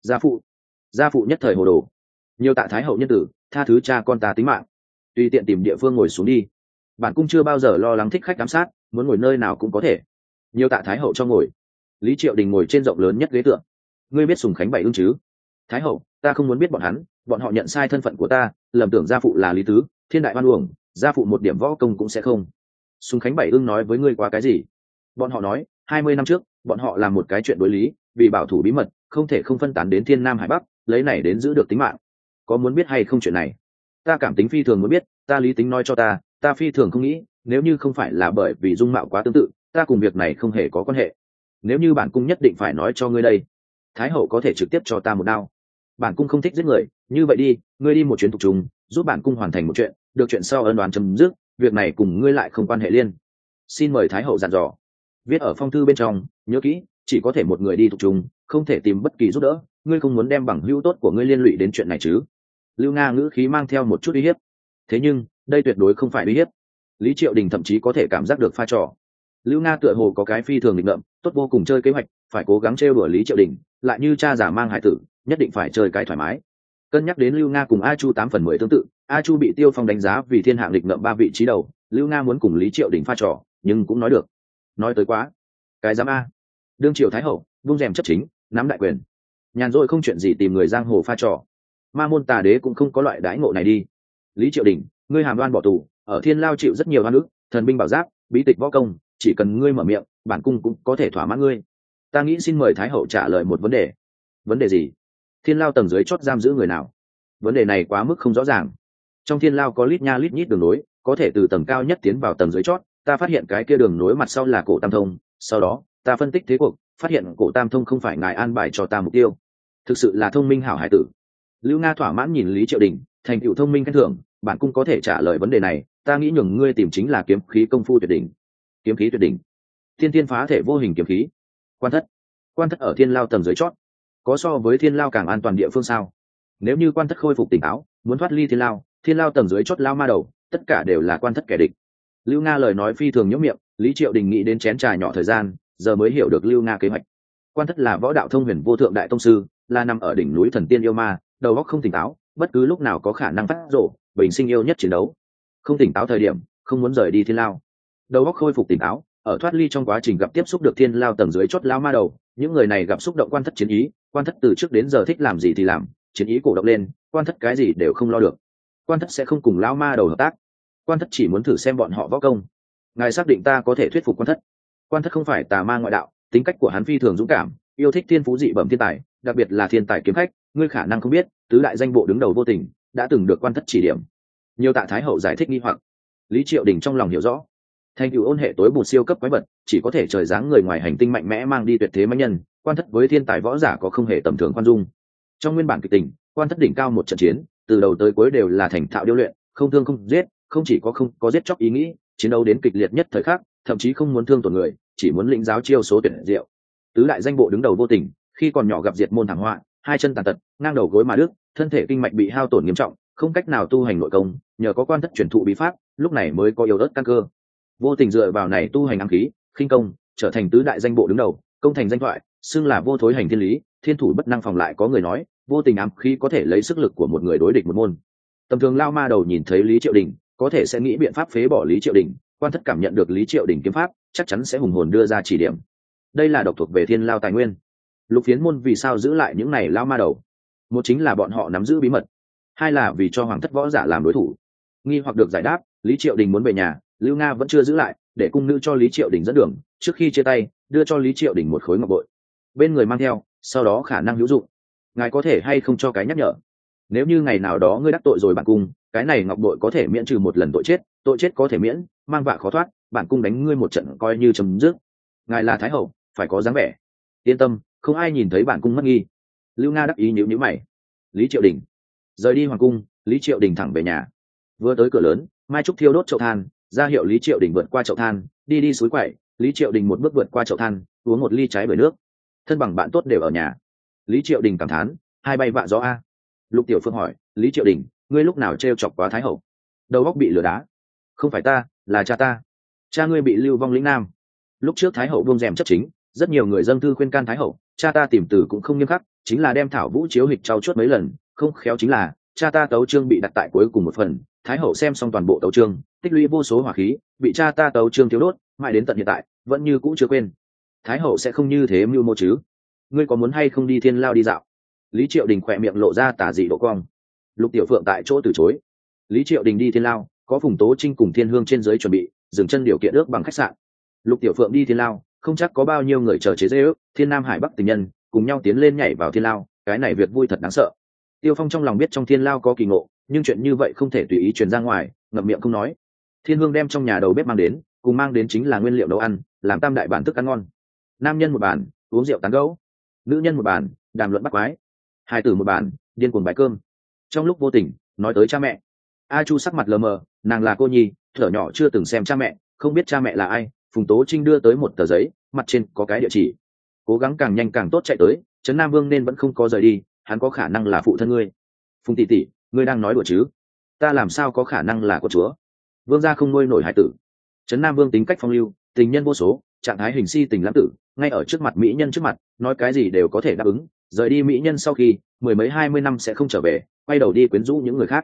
Gia phụ nhất thời hồ đồ, nhiều tạ thái hậu nhân tử, tha thứ cha con ta tính mạng, tùy tiện tìm địa phương ngồi xuống đi. Bản cung chưa bao giờ lo lắng thích khách giám sát, muốn ngồi nơi nào cũng có thể. Nhiều tạ thái hậu cho ngồi. Lý Triệu Đình ngồi trên rộng lớn nhất ghế tượng. Ngươi biết Sùng Khánh Bảy Ưng chứ? Thái hậu, ta không muốn biết bọn họ nhận sai thân phận của ta, lầm tưởng gia phụ là Lý Tứ, thiên đại oan uổng, gia phụ một điểm võ công cũng sẽ không. Sùng Khánh Bảy Ưng nói với ngươi qua cái gì? Bọn họ nói 20 năm trước bọn họ làm một cái chuyện đối lý, vì bảo thủ bí mật không thể không phân tán đến thiên nam hải bắc, lấy này đến giữ được tính mạng. Có muốn biết hay không chuyện này? Ta cảm tính phi thường muốn biết, ta lý tính nói cho ta phi thường không nghĩ, nếu như không phải là bởi vì dung mạo quá tương tự, ta cùng việc này không hề có quan hệ. Nếu như bản cung nhất định phải nói cho ngươi đây, thái hậu có thể trực tiếp cho ta một đao. Bản cung không thích giết người, như vậy đi, ngươi đi một chuyến tục trùng, giúp bản cung hoàn thành một chuyện, được chuyện sau ân đoán chấm dứt, việc này cùng ngươi lại không quan hệ liên. Xin mời thái hậu dặn dò. Viết ở phong thư bên trong, nhớ kỹ, chỉ có thể một người đi tục trùng, không thể tìm bất kỳ giúp đỡ, ngươi không muốn đem bằng hữu tốt của ngươi liên lụy đến chuyện này chứ? Lưu Nga ngữ khí mang theo một chút uy hiếp. Thế nhưng đây tuyệt đối không phải uy hiếp. Lý Triệu Đình thậm chí có thể cảm giác được pha trò. Lưu Nga tựa hồ có cái phi thường nghịch ngợm, tốt vô cùng chơi kế hoạch, phải cố gắng trêu đùa Lý Triệu Đình, lại như cha già mang hải tử, nhất định phải chơi cái thoải mái. Cân nhắc đến Lưu Nga cùng A Chu 8/10 tương tự, A Chu bị Tiêu Phong đánh giá vì thiên hạng nghịch ngợm 3 vị trí đầu, Lưu Nga muốn cùng Lý Triệu Đình pha trò, nhưng cũng nói được. Nói tới quá, cái dám a. Đương triều thái hậu, vung rèm chấp chính, nắm đại quyền. Nhàn rỗi không chuyện gì tìm người giang hồ pha trò. Ma môn tà đế cũng không có loại đãi ngộ này đi. Lý Triệu Đình, ngươi hàm đoan bỏ tù, ở thiên lao chịu rất nhiều oan ức, thần binh bảo giáp, bí tịch võ công, chỉ cần ngươi mở miệng, bản cung cũng có thể thỏa mãn ngươi. Ta nghĩ xin mời thái hậu trả lời một vấn đề. Vấn đề gì? Thiên lao tầng dưới chót giam giữ người nào? Vấn đề này quá mức không rõ ràng. Trong thiên lao có lít nha lít nhít đường nối, có thể từ tầng cao nhất tiến vào tầng dưới chót. Ta phát hiện cái kia đường nối mặt sau là cổ tam thông, sau đó ta phân tích thế cuộc, phát hiện cổ tam thông không phải ngài an bài cho ta mục tiêu. Thực sự là thông minh hảo hải tử. Lưu Nga thỏa mãn nhìn Lý Triệu Đình, thành tựu thông minh khen thưởng, bản cung có thể trả lời vấn đề này, ta nghĩ nhường ngươi tìm chính là kiếm khí công phu tuyệt đỉnh. Kiếm khí tuyệt đỉnh? Thiên thiên phá thể vô hình kiếm khí. Quan thất ở thiên lao tầng dưới chót, có so với thiên lao càng an toàn địa phương sao? Nếu như quan thất khôi phục tỉnh táo, muốn thoát ly thiên lao tầng dưới chót lao ma đầu, tất cả đều là quan thất kẻ địch. Lưu Nga lời nói phi thường nhõm miệng, Lý Triệu Đình nghĩ đến chén trà nhỏ thời gian, giờ mới hiểu được Lưu Nga kế hoạch. Quan thất là võ đạo thông huyền vô thượng đại tông sư, là nằm ở đỉnh núi thần tiên yêu ma, đầu óc không tỉnh táo, bất cứ lúc nào có khả năng phát rổ, bình sinh yêu nhất chiến đấu. Không tỉnh táo thời điểm, không muốn rời đi thiên lao. Đầu óc khôi phục tỉnh táo, ở thoát ly trong quá trình gặp tiếp xúc được thiên lao tầng dưới chót lao ma đầu, những người này gặp xúc động quan thất chiến ý, quan thất từ trước đến giờ thích làm gì thì làm, chiến ý cổ động lên, quan thất cái gì đều không lo được. Quan thất sẽ không cùng lao ma đầu hợp tác. Quan thất chỉ muốn thử xem bọn họ võ công. Ngài xác định ta có thể thuyết phục quan thất? Quan thất không phải tà ma ngoại đạo, tính cách của hắn phi thường dũng cảm, yêu thích thiên phú dị bẩm thiên tài, đặc biệt là thiên tài kiếm khách. Ngươi khả năng không biết, tứ đại danh bộ đứng đầu Vô Tình đã từng được quan thất chỉ điểm. Nhiều tạ thái hậu giải thích nghi hoặc. Lý Triệu Đình trong lòng hiểu rõ, thành cựu ôn hệ tối bùn siêu cấp quái vật, chỉ có thể trời giáng người ngoài hành tinh mạnh mẽ mang đi tuyệt thế mãnh nhân. Quan thất với thiên tài võ giả có không hề tầm thường khoan dung. Trong nguyên bản kịch tình, quan thất đỉnh cao một trận chiến, từ đầu tới cuối đều là thành thạo điêu luyện, không thương không giết, không chỉ có không có giết chóc ý nghĩ, chiến đấu đến kịch liệt nhất thời khắc, thậm chí không muốn thương tổn người, chỉ muốn lĩnh giáo chiêu số tuyệt diệu. Tứ đại danh bộ đứng đầu Vô Tình, khi còn nhỏ gặp diệt môn thảm họa, hai chân tàn tật, ngang đầu gối mà đứt, thân thể kinh mạch bị hao tổn nghiêm trọng, không cách nào tu hành nội công, nhờ có quan thất truyền thụ bí pháp, lúc này mới có yếu ớt căn cơ. Vô Tình dựa vào này tu hành ám khí, khinh công, trở thành tứ đại danh bộ đứng đầu, công thành danh thoại, xưng là vô thối hành thiên lý, thiên thủ bất năng phòng. Lại có người nói, Vô Tình ám khí có thể lấy sức lực của một người đối địch một môn. Tầm thường lao ma đầu nhìn thấy Lý Triệu Đình, có thể sẽ nghĩ biện pháp phế bỏ Lý Triệu Đình, quan thất cảm nhận được Lý Triệu Đình kiếm pháp, chắc chắn sẽ hùng hồn đưa ra chỉ điểm. Đây là độc thuộc về thiên lao tài nguyên. Lục Phiến môn vì sao giữ lại những này lao ma đầu? Một chính là bọn họ nắm giữ bí mật, hai là vì cho hoàng thất võ giả làm đối thủ. Nghi hoặc được giải đáp, Lý Triệu Đình muốn về nhà, Lưu Nga vẫn chưa giữ lại, để cung nữ cho Lý Triệu Đình dẫn đường, trước khi chia tay đưa cho Lý Triệu Đình một khối ngọc bội, bên người mang theo, sau đó khả năng hữu dụng. Ngài có thể hay không cho cái nhắc nhở? Nếu như ngày nào đó ngươi đắc tội rồi bản cung, cái này ngọc bội có thể miễn trừ một lần tội chết có thể miễn, mang vạ khó thoát, bản cung đánh ngươi một trận coi như chấm dứt. Ngài là thái hậu, phải có dáng vẻ. Yên tâm, không ai nhìn thấy bản cung mất nghi. Lưu Nga đắc ý nhíu nhíu mày. Lý Triệu Đình rời đi hoàng cung, Lý Triệu Đình thẳng về nhà. Vừa tới cửa lớn, Mai Trúc thiêu đốt chậu than, ra hiệu Lý Triệu Đình vượt qua chậu than, đi suối quậy. Lý Triệu Đình một bước vượt qua chậu than, uống một ly trái bưởi nước. Thân bằng bạn tốt đều ở nhà. Lý Triệu Đình cảm thán, hai bay vạ gió a. Lục Tiểu Phượng hỏi, Lý Triệu Đình, ngươi lúc nào trêu chọc quá thái hậu? Đầu óc bị lửa đá. Không phải ta, là cha ta. Cha ngươi bị lưu vong lĩnh nam. Lúc trước thái hậu buông rèm chấp chính, rất nhiều người dâng thư khuyên can thái hậu, cha ta tìm từ cũng không nghiêm khắc, chính là đem thảo vũ chiếu hịch trao chuốt mấy lần, không khéo chính là cha ta tấu chương bị đặt tại cuối cùng một phần, thái hậu xem xong toàn bộ tấu chương, tích lũy vô số hỏa khí, bị cha ta tấu chương thiếu đốt, mãi đến tận hiện tại vẫn như cũ chưa quên. Thái hậu sẽ không như thế mưu mô chứ? Ngươi có muốn hay không đi thiên lao đi dạo? Lý Triệu Đình khỏe miệng lộ ra tà dị độ cong. Lục Tiểu Phượng tại chỗ từ chối. Lý Triệu Đình đi thiên lao, có Phùng Tố Trinh cùng Thiên Hương trên dưới chuẩn bị dừng chân điều kiện ước bằng khách sạn. Lục Tiểu Phượng đi thiên lao, không chắc có bao nhiêu người chờ chế dễ ước thiên nam hải bắc tình nhân cùng nhau tiến lên nhảy vào thiên lao, cái này việc vui thật đáng sợ. Tiêu Phong trong lòng biết trong thiên lao có kỳ ngộ, nhưng chuyện như vậy không thể tùy ý truyền ra ngoài, ngậm miệng không nói. Thiên Hương đem trong nhà đầu bếp mang đến, cùng mang đến chính là nguyên liệu nấu ăn, làm tam đại bản thức ăn ngon. Nam nhân một bàn, uống rượu tán gẫu; nữ nhân một bàn, đàm luận bắt quái; hai tử một bàn, điên cuồng bái cơm. Trong lúc vô tình nói tới cha mẹ, A Chu sắc mặt lờ mờ, nàng là cô nhi, thở nhỏ chưa từng xem cha mẹ, không biết cha mẹ là ai. Phùng Tố Trinh đưa tới một tờ giấy, mặt trên có cái địa chỉ. Cố gắng càng nhanh càng tốt chạy tới, Trấn Nam Vương nên vẫn không có rời đi, hắn có khả năng là phụ thân ngươi. Phùng tỷ tỷ, ngươi đang nói đùa chứ? Ta làm sao có khả năng là con chúa? Vương gia không nuôi nổi hải tử. Trấn Nam Vương tính cách phong lưu, tình nhân vô số, trạng thái hình si tình lãng tử, ngay ở trước mặt mỹ nhân trước mặt, nói cái gì đều có thể đáp ứng. Rời đi mỹ nhân sau khi mười mấy 20 năm sẽ không trở về, quay đầu đi quyến rũ những người khác.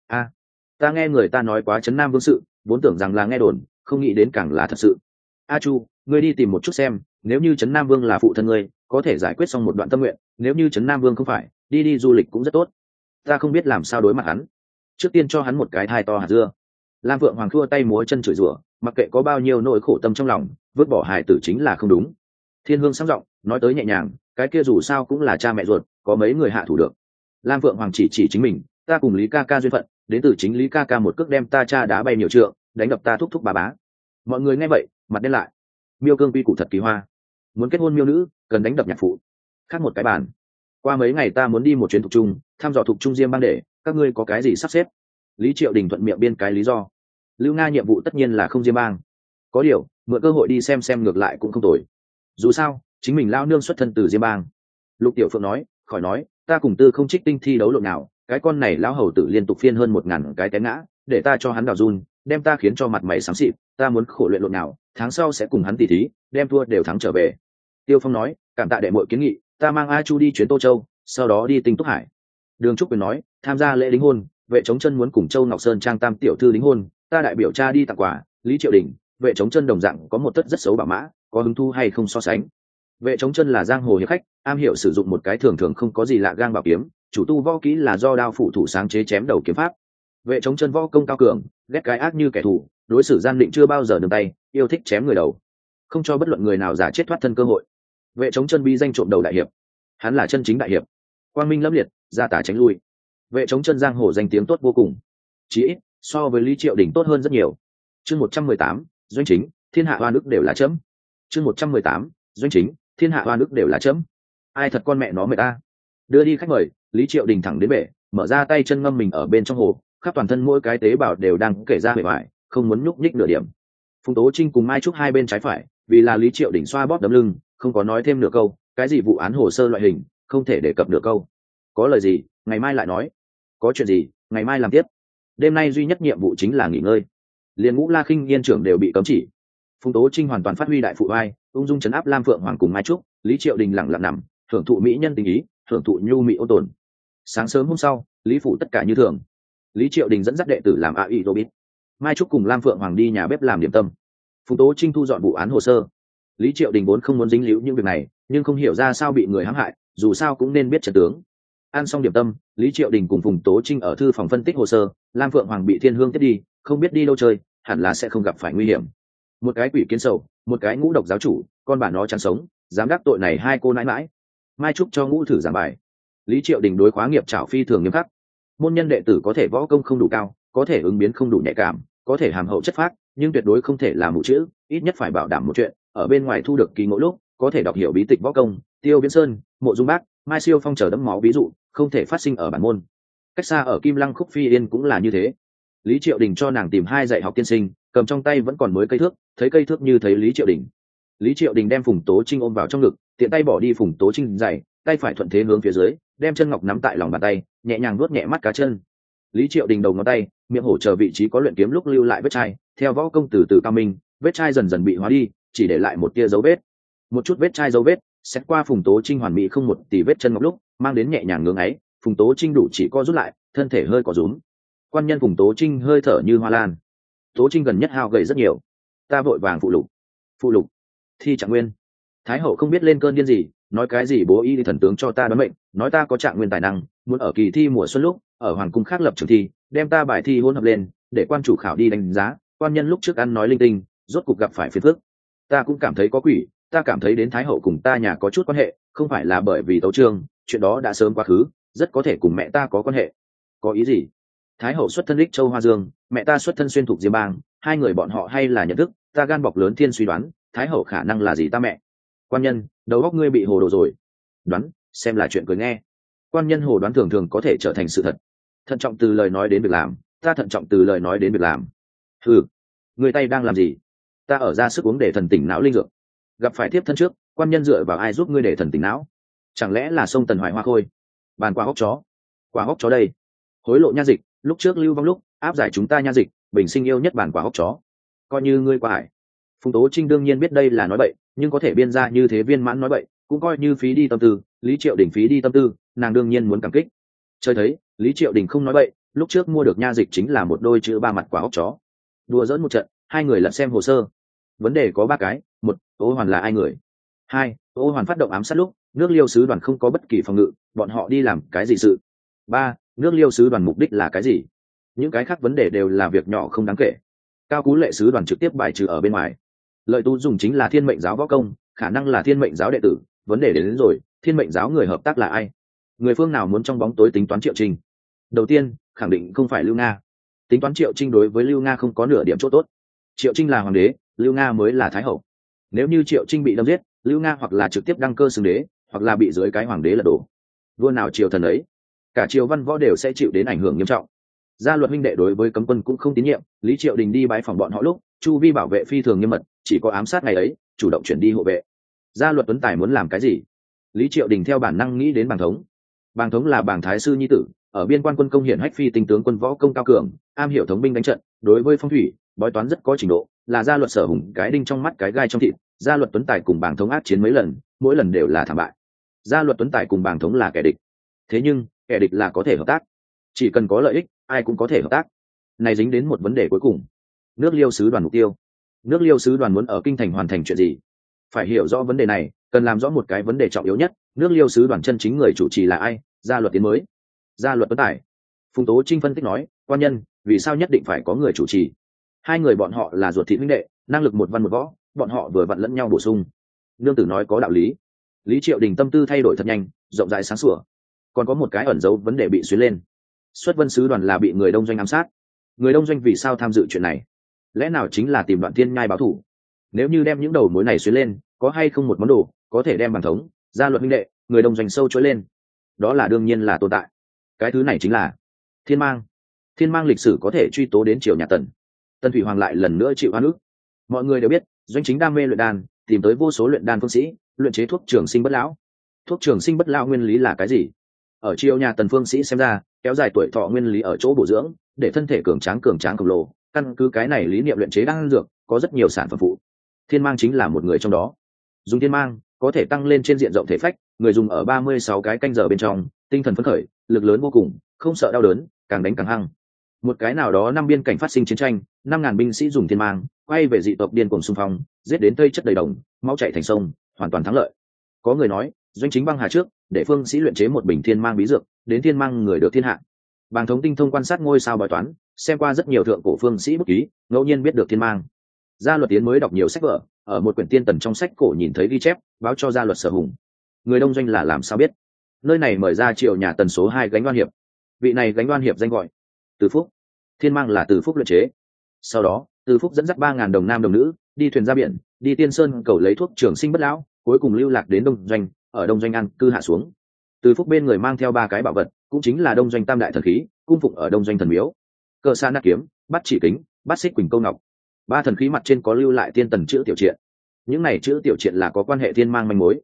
Ta nghe người ta nói quá Trấn Nam Vương sự, vốn tưởng rằng là nghe đồn, không nghĩ đến càng là thật sự. A Chu, ngươi đi tìm một chút xem, nếu như Trấn Nam Vương là phụ thân ngươi, có thể giải quyết xong một đoạn tâm nguyện, nếu như Trấn Nam Vương không phải, đi du lịch cũng rất tốt. Ta không biết làm sao đối mặt hắn, trước tiên cho hắn một cái thai to hạt dưa. Lam Vượng Hoàng thua tay múa chân chửi rủa, mặc kệ có bao nhiêu nỗi khổ tâm trong lòng, vứt bỏ hài tử chính là không đúng. Thiên Hương sáng giọng nói tới nhẹ nhàng, cái kia dù sao cũng là cha mẹ ruột, có mấy người hạ thủ được. Lam Vượng Hoàng chỉ chính mình, ta cùng Lý ca ca duyên phận, đến từ chính Lý ca ca một cước đem ta cha đá bay nhiều trượng, đánh đập ta thúc thúc bà bá. Mọi người nghe vậy mặt đen lại. Miêu Cương quy củ thật kỳ hoa, muốn kết hôn miêu nữ cần đánh đập nhạc phụ. Khác một cái bàn, qua mấy ngày ta muốn đi một chuyến Thục Trung, thăm dò Thục Trung Diêm Bang, để các ngươi có cái gì sắp xếp? Lý Triệu Đình thuận miệng biên cái lý do. Lưu Nga nhiệm vụ tất nhiên là không Diêm Bang, có điều mượn cơ hội đi xem ngược lại cũng không tồi. Dù sao chính mình lao nương xuất thân từ Diêm Bang. Lục Tiểu Phượng nói, khỏi nói, ta cùng Tư Không Trích Tinh thi đấu lộn nào, cái con này lão hầu tử liên tục phiên hơn 1000 cái té ngã, để ta cho hắn đào run, đem ta khiến cho mặt mày xám xịt, ta muốn khổ luyện lộn nào, tháng sau sẽ cùng hắn tỉ thí, đem thua đều thắng trở về. Tiêu Phong nói, cảm tạ đệ muội kiến nghị, ta mang A Chu đi chuyến Tô Châu, sau đó đi Tinh Túc Hải. Đường Trúc Quyền nói, tham gia lễ đính hôn, Vệ Chống Chân muốn cùng Châu Ngọc Sơn trang tam tiểu thư đính hôn, ta đại biểu cha đi tặng quà. Lý Triệu Đình, Vệ Chống Chân đồng dạng có một tất rất xấu bảo mã, có hứng thu hay không so sánh. Vệ Chống Chân là giang hồ hiệp khách, am hiểu sử dụng một cái thường thường không có gì lạ gang bảo kiếm, chủ tu võ kỹ là do đao phủ thủ sáng chế chém đầu kiếm pháp. Vệ Chống Chân võ công cao cường, ghét cái ác như kẻ thù, đối xử gian định chưa bao giờ nương tay, yêu thích chém người đầu, không cho bất luận người nào giả chết thoát thân cơ hội. Vệ Chống Chân bi danh trộm đầu đại hiệp, hắn là chân chính đại hiệp, quang minh lẫm liệt, gia tả tránh lui. Vệ Chống Chân giang hồ danh tiếng tốt vô cùng, chí ít so với Lý Triệu Đình tốt hơn rất nhiều. Chương 118, doanh chính, thiên hạ oan ức đều là chấm. Chương 118, doanh chính, thiên hạ oan ức đều là chấm. Ai thật con mẹ nó mệt ta. Đưa đi khách mời, Lý Triệu Đình thẳng đến bể, mở ra tay chân ngâm mình ở bên trong hồ, khắp toàn thân mỗi cái tế bào đều đang kể ra bề ngoài, không muốn nhúc nhích nửa điểm. Phùng Tố Trinh cùng Mai Trúc hai bên trái phải, vì là Lý Triệu Đình xoa bóp đấm lưng, không có nói thêm nửa câu, cái gì vụ án hồ sơ loại hình, không thể đề cập nửa câu. Có lời gì, ngày mai lại nói. Có chuyện gì, ngày mai làm tiếp. Đêm nay duy nhất nhiệm vụ chính là nghỉ ngơi. Liên Ngũ La Khinh Yên trưởng đều bị cấm chỉ. Phùng Tố Trinh hoàn toàn phát huy đại phụ vai, ung dung trấn áp Lam Phượng Hoàng cùng Mai Trúc. Lý Triệu Đình lặng lặng nằm, hưởng thụ mỹ nhân tình ý, hưởng thụ nhu mị ôn tồn. Sáng sớm hôm sau, Lý phủ tất cả như thường. Lý Triệu Đình dẫn dắt đệ tử làm AI Robit. Mai Trúc cùng Lam Phượng Hoàng đi nhà bếp làm điểm tâm. Phùng Tố Trinh thu dọn vụ án hồ sơ. Lý Triệu Đình vốn không muốn dính líu những việc này, nhưng không hiểu ra sao bị người hãm hại, dù sao cũng nên biết trận tướng. Ăn xong điểm tâm, Lý Triệu Đình cùng Phùng Tố Trinh ở thư phòng phân tích hồ sơ. Lam Phượng Hoàng bị Thiên Hương tiếp đi, không biết đi đâu chơi, hẳn là sẽ không gặp phải nguy hiểm. Một cái quỷ kiến sầu, một cái ngũ độc giáo chủ, con bà nó chán sống, dám đắc tội này hai cô nãi mãi. Mai Trúc cho ngũ thử giảng bài. Lý Triệu Đình đối khóa nghiệp trảo phi thường nghiêm khắc. Môn nhân đệ tử có thể võ công không đủ cao, có thể ứng biến không đủ nhạy cảm, có thể hàm hậu chất phác, nhưng tuyệt đối không thể làm mù chữ, ít nhất phải bảo đảm một chuyện, ở bên ngoài thu được kỳ ngộ lúc, có thể đọc hiểu bí tịch võ công, Tiêu Viễn Sơn, Mộ Dung Bác, Mai Siêu Phong chờ đẫm máu ví dụ, không thể phát sinh ở bản môn. Cách xa ở Kim Lăng Khúc Phi Yên cũng là như thế. Lý Triệu Đình cho nàng tìm hai dạy học tiên sinh, cầm trong tay vẫn còn mới cây thước, thấy cây thước như thấy Lý Triệu Đình. Lý Triệu Đình đem Phùng Tố Trinh ôm vào trong ngực, tiện tay bỏ đi Phùng Tố Trinh giày, tay phải thuận thế hướng phía dưới, đem chân ngọc nắm tại lòng bàn tay nhẹ nhàng nuốt nhẹ mắt cá chân. Lý Triệu Đình đầu ngón tay miệng hổ chờ vị trí có luyện kiếm lúc lưu lại vết chai, theo võ công từ từ cao minh, vết chai dần dần bị hóa đi, chỉ để lại một tia dấu vết. Một chút vết chai dấu vết xét qua Phùng Tố Trinh hoàn mỹ không một tì vết chân ngọc lúc mang đến nhẹ nhàng ngưỡng ấy. Phùng Tố Trinh đủ chỉ co rút lại, thân thể hơi có rúm. Quan nhân Phùng Tố Trinh hơi thở như hoa lan. Tố Trinh gần nhất hao gầy rất nhiều. Ta vội vàng phụ lục thi Trạng Nguyên. Thái hậu không biết lên cơn điên gì, nói cái gì bố y thần tướng cho ta đoán mệnh, nói ta có Trạng Nguyên tài năng, muốn ở kỳ thi mùa xuân lúc ở hoàng cung khác lập trường thi, đem ta bài thi hỗn hợp lên để quan chủ khảo đi đánh giá. Quan nhân lúc trước ăn nói linh tinh, rốt cục gặp phải phiền phức. Ta cũng cảm thấy có quỷ, ta cảm thấy đến Thái hậu cùng ta nhà có chút quan hệ, không phải là bởi vì tấu chương, chuyện đó đã sớm quá khứ, rất có thể cùng mẹ ta có quan hệ. Có ý gì? Thái hậu xuất thân Ích Châu Hoa Dương, mẹ ta xuất thân Xuyên Thục Diêm Bang, hai người bọn họ hay là nhận thức, ta gan bọc lớn thiên suy đoán, Thái hậu khả năng là gì ta mẹ. Quan nhân, đầu óc ngươi bị hồ đồ rồi. Đoán, xem là chuyện cười nghe. Quan nhân hồ đoán thường thường có thể trở thành sự thật. Thận trọng từ lời nói đến việc làm, ta thận trọng từ lời nói đến việc làm. Ừ, người tay đang làm gì? Ta ở ra sức uống để thần tỉnh não linh dược. Gặp phải tiếp thân trước, quan nhân dựa vào ai giúp ngươi để thần tỉnh não? Chẳng lẽ là sông Tần Hoài Hoa Khôi? Bàn quả hốc chó. Quả hốc chó đây. Hối lộ nha dịch, lúc trước Lưu Vong lúc áp giải chúng ta nha dịch, bình sinh yêu nhất bàn quả hốc chó. Coi như ngươi qua hải. Phùng Tố Trinh đương nhiên biết đây là nói bậy, nhưng có thể biên ra như thế viên mãn nói bậy, cũng coi như phí đi tâm tư. Lý Triệu Đình phí đi tâm tư, nàng đương nhiên muốn cảm kích. Chơi thấy, Lý Triệu Đình không nói bậy, lúc trước mua được nha dịch chính là một đôi chữ ba mặt quả hốc chó. Đùa dỡn một trận, hai người lật xem hồ sơ. Vấn đề có ba cái: một, Ô Hoàn là ai người? Hai, Ô Hoàn phát động ám sát lúc nước Liêu sứ đoàn không có bất kỳ phòng ngự, bọn họ đi làm cái gì sự? Ba, nước Liêu sứ đoàn mục đích là cái gì? Những cái khác vấn đề đều là việc nhỏ không đáng kể. Cao Cú Lệ sứ đoàn trực tiếp bài trừ ở bên ngoài. Lợi Tú dùng chính là Thiên Mệnh giáo võ công, khả năng là Thiên Mệnh giáo đệ tử. Vấn đề đến rồi, Thiên Mệnh giáo người hợp tác là ai? Người phương nào muốn trong bóng tối tính toán Triệu Trinh? Đầu tiên, khẳng định không phải Lưu Nga. Tính toán Triệu Trinh đối với Lưu Nga không có nửa điểm chỗ tốt. Triệu Trinh là hoàng đế, Lưu Nga mới là thái hậu. Nếu như Triệu Trinh bị đâm giết, Lưu Nga hoặc là trực tiếp đăng cơ xưng đế, hoặc là bị dưới cái hoàng đế lật đổ. Vua nào triều thần ấy, cả triều văn võ đều sẽ chịu đến ảnh hưởng nghiêm trọng. Gia Luật huynh đệ đối với cấm quân cũng không tín nhiệm. Lý Triệu Đình đi bái phòng bọn họ lúc, chu vi bảo vệ phi thường nghiêm mật, chỉ có ám sát ngày ấy chủ động chuyển đi hộ vệ. Gia Luật Tuấn Tài muốn làm cái gì? Lý Triệu Đình theo bản năng nghĩ đến Bàng Thống. Bàng Thống là Bàng Thái sư nhi tử, ở biên quan quân công hiển hách phi tinh tướng quân võ công cao cường, am hiểu thống binh đánh trận, đối với phong thủy bói toán rất có trình độ, là Gia Luật Sở Hùng cái đinh trong mắt cái gai trong thịt. Gia Luật Tuấn Tài cùng Bàng Thống ác chiến mấy lần, mỗi lần đều là thảm bại. Gia Luật Tuấn Tài cùng Bàng Thống là kẻ địch, thế nhưng kẻ địch là có thể hợp tác, chỉ cần có lợi ích ai cũng có thể hợp tác. Này dính đến một vấn đề cuối cùng: nước Liêu sứ đoàn mục tiêu. Nước Liêu sứ đoàn muốn ở kinh thành hoàn thành chuyện gì? Phải hiểu rõ vấn đề này, cần làm rõ một cái vấn đề trọng yếu nhất: nước Liêu sứ đoàn chân chính người chủ trì là ai? Gia Luật Tiến mới, Gia Luật Tuấn Tài. Phùng Tố Trinh phân tích nói: quan nhân, vì sao nhất định phải có người chủ trì? Hai người bọn họ là ruột thịt huynh đệ, năng lực một văn một võ, bọn họ vừa vặn lẫn nhau bổ sung. Nương tử nói có đạo lý. Lý Triệu Đình tâm tư thay đổi thật nhanh, rộng rãi sáng sủa. Còn có một cái ẩn dấu vấn đề bị xuyến lên: Xuất Vân sứ đoàn là bị người Đông Doanh ám sát. Người Đông Doanh vì sao tham dự chuyện này? Lẽ nào chính là tìm Đoạn Thiên Nhai báo thù? Nếu như đem những đầu mối này xuyến lên, có hay không một món đồ có thể đem Bàng Thống, Gia Luật huynh đệ, người Đông Doanh sâu chối lên? Đó là đương nhiên là tồn tại. Cái thứ này chính là Thiên Mang. Thiên Mang lịch sử có thể truy tố đến triều nhà Tần. Tần Thủy Hoàng lại lần nữa chịu oan ức. Mọi người đều biết, Doanh Chính đam mê luyện đan, tìm tới vô số luyện đan phương sĩ, luyện chế thuốc trường sinh bất lão. Thuốc trường sinh bất lão nguyên lý là cái gì? Ở triều nhà Tần phương sĩ xem ra, kéo dài tuổi thọ nguyên lý ở chỗ bổ dưỡng, để thân thể cường tráng khổng lồ. Căn cứ cái này lý niệm luyện chế đan dược, có rất nhiều sản phẩm phụ. Thiên Mang chính là một người trong đó. Dùng Thiên Mang có thể tăng lên trên diện rộng thể phách, người dùng ở 36 cái canh giờ bên trong, tinh thần phấn khởi, lực lớn vô cùng, không sợ đau đớn, càng đánh càng hăng. Một cái nào đó năm biên cảnh phát sinh chiến tranh, 5.000 binh sĩ dùng Thiên Mang quay về dị tộc điên cuồng xung phong, giết đến tây chất đầy đồng, máu chảy thành sông, hoàn toàn thắng lợi. Có người nói, Doanh Chính băng hà trước, để phương sĩ luyện chế một bình Thiên Mang bí dược, đến Thiên Mang người được thiên hạ. Bàng Thống tinh thông quan sát ngôi sao bói toán, xem qua rất nhiều thượng cổ phương sĩ bút ký, ngẫu nhiên biết được Thiên Mang. Gia Luật Tiến mới đọc nhiều sách vở, ở một quyển tiên tần trong sách cổ nhìn thấy ghi chép, báo cho Gia Luật Sở Hùng. Người Đông Doanh là làm sao biết? Nơi này mời ra triều nhà Tần số 2 gánh đoan hiệp. Vị này gánh đoan hiệp danh gọi Từ Phúc. Thiên Mang là Từ Phúc luyện chế. Sau đó, Từ Phúc dẫn dắt 3.000 đồng nam đồng nữ, đi thuyền ra biển, đi Tiên Sơn cầu lấy thuốc trường sinh bất lão, cuối cùng lưu lạc đến Đông Doanh, ở Đông Doanh an cư hạ xuống. Từ Phúc bên người mang theo 3 cái bảo vật, cũng chính là Đông Doanh tam đại thần khí, cung phụng ở Đông Doanh thần miếu. Cờ sa nát kiếm, bắt chỉ kính, bắt xích quỳnh câu ngọc. 3 thần khí mặt trên có lưu lại tiên tần chữ tiểu triện. Những này chữ tiểu triện là có quan hệ Thiên Mang manh mối.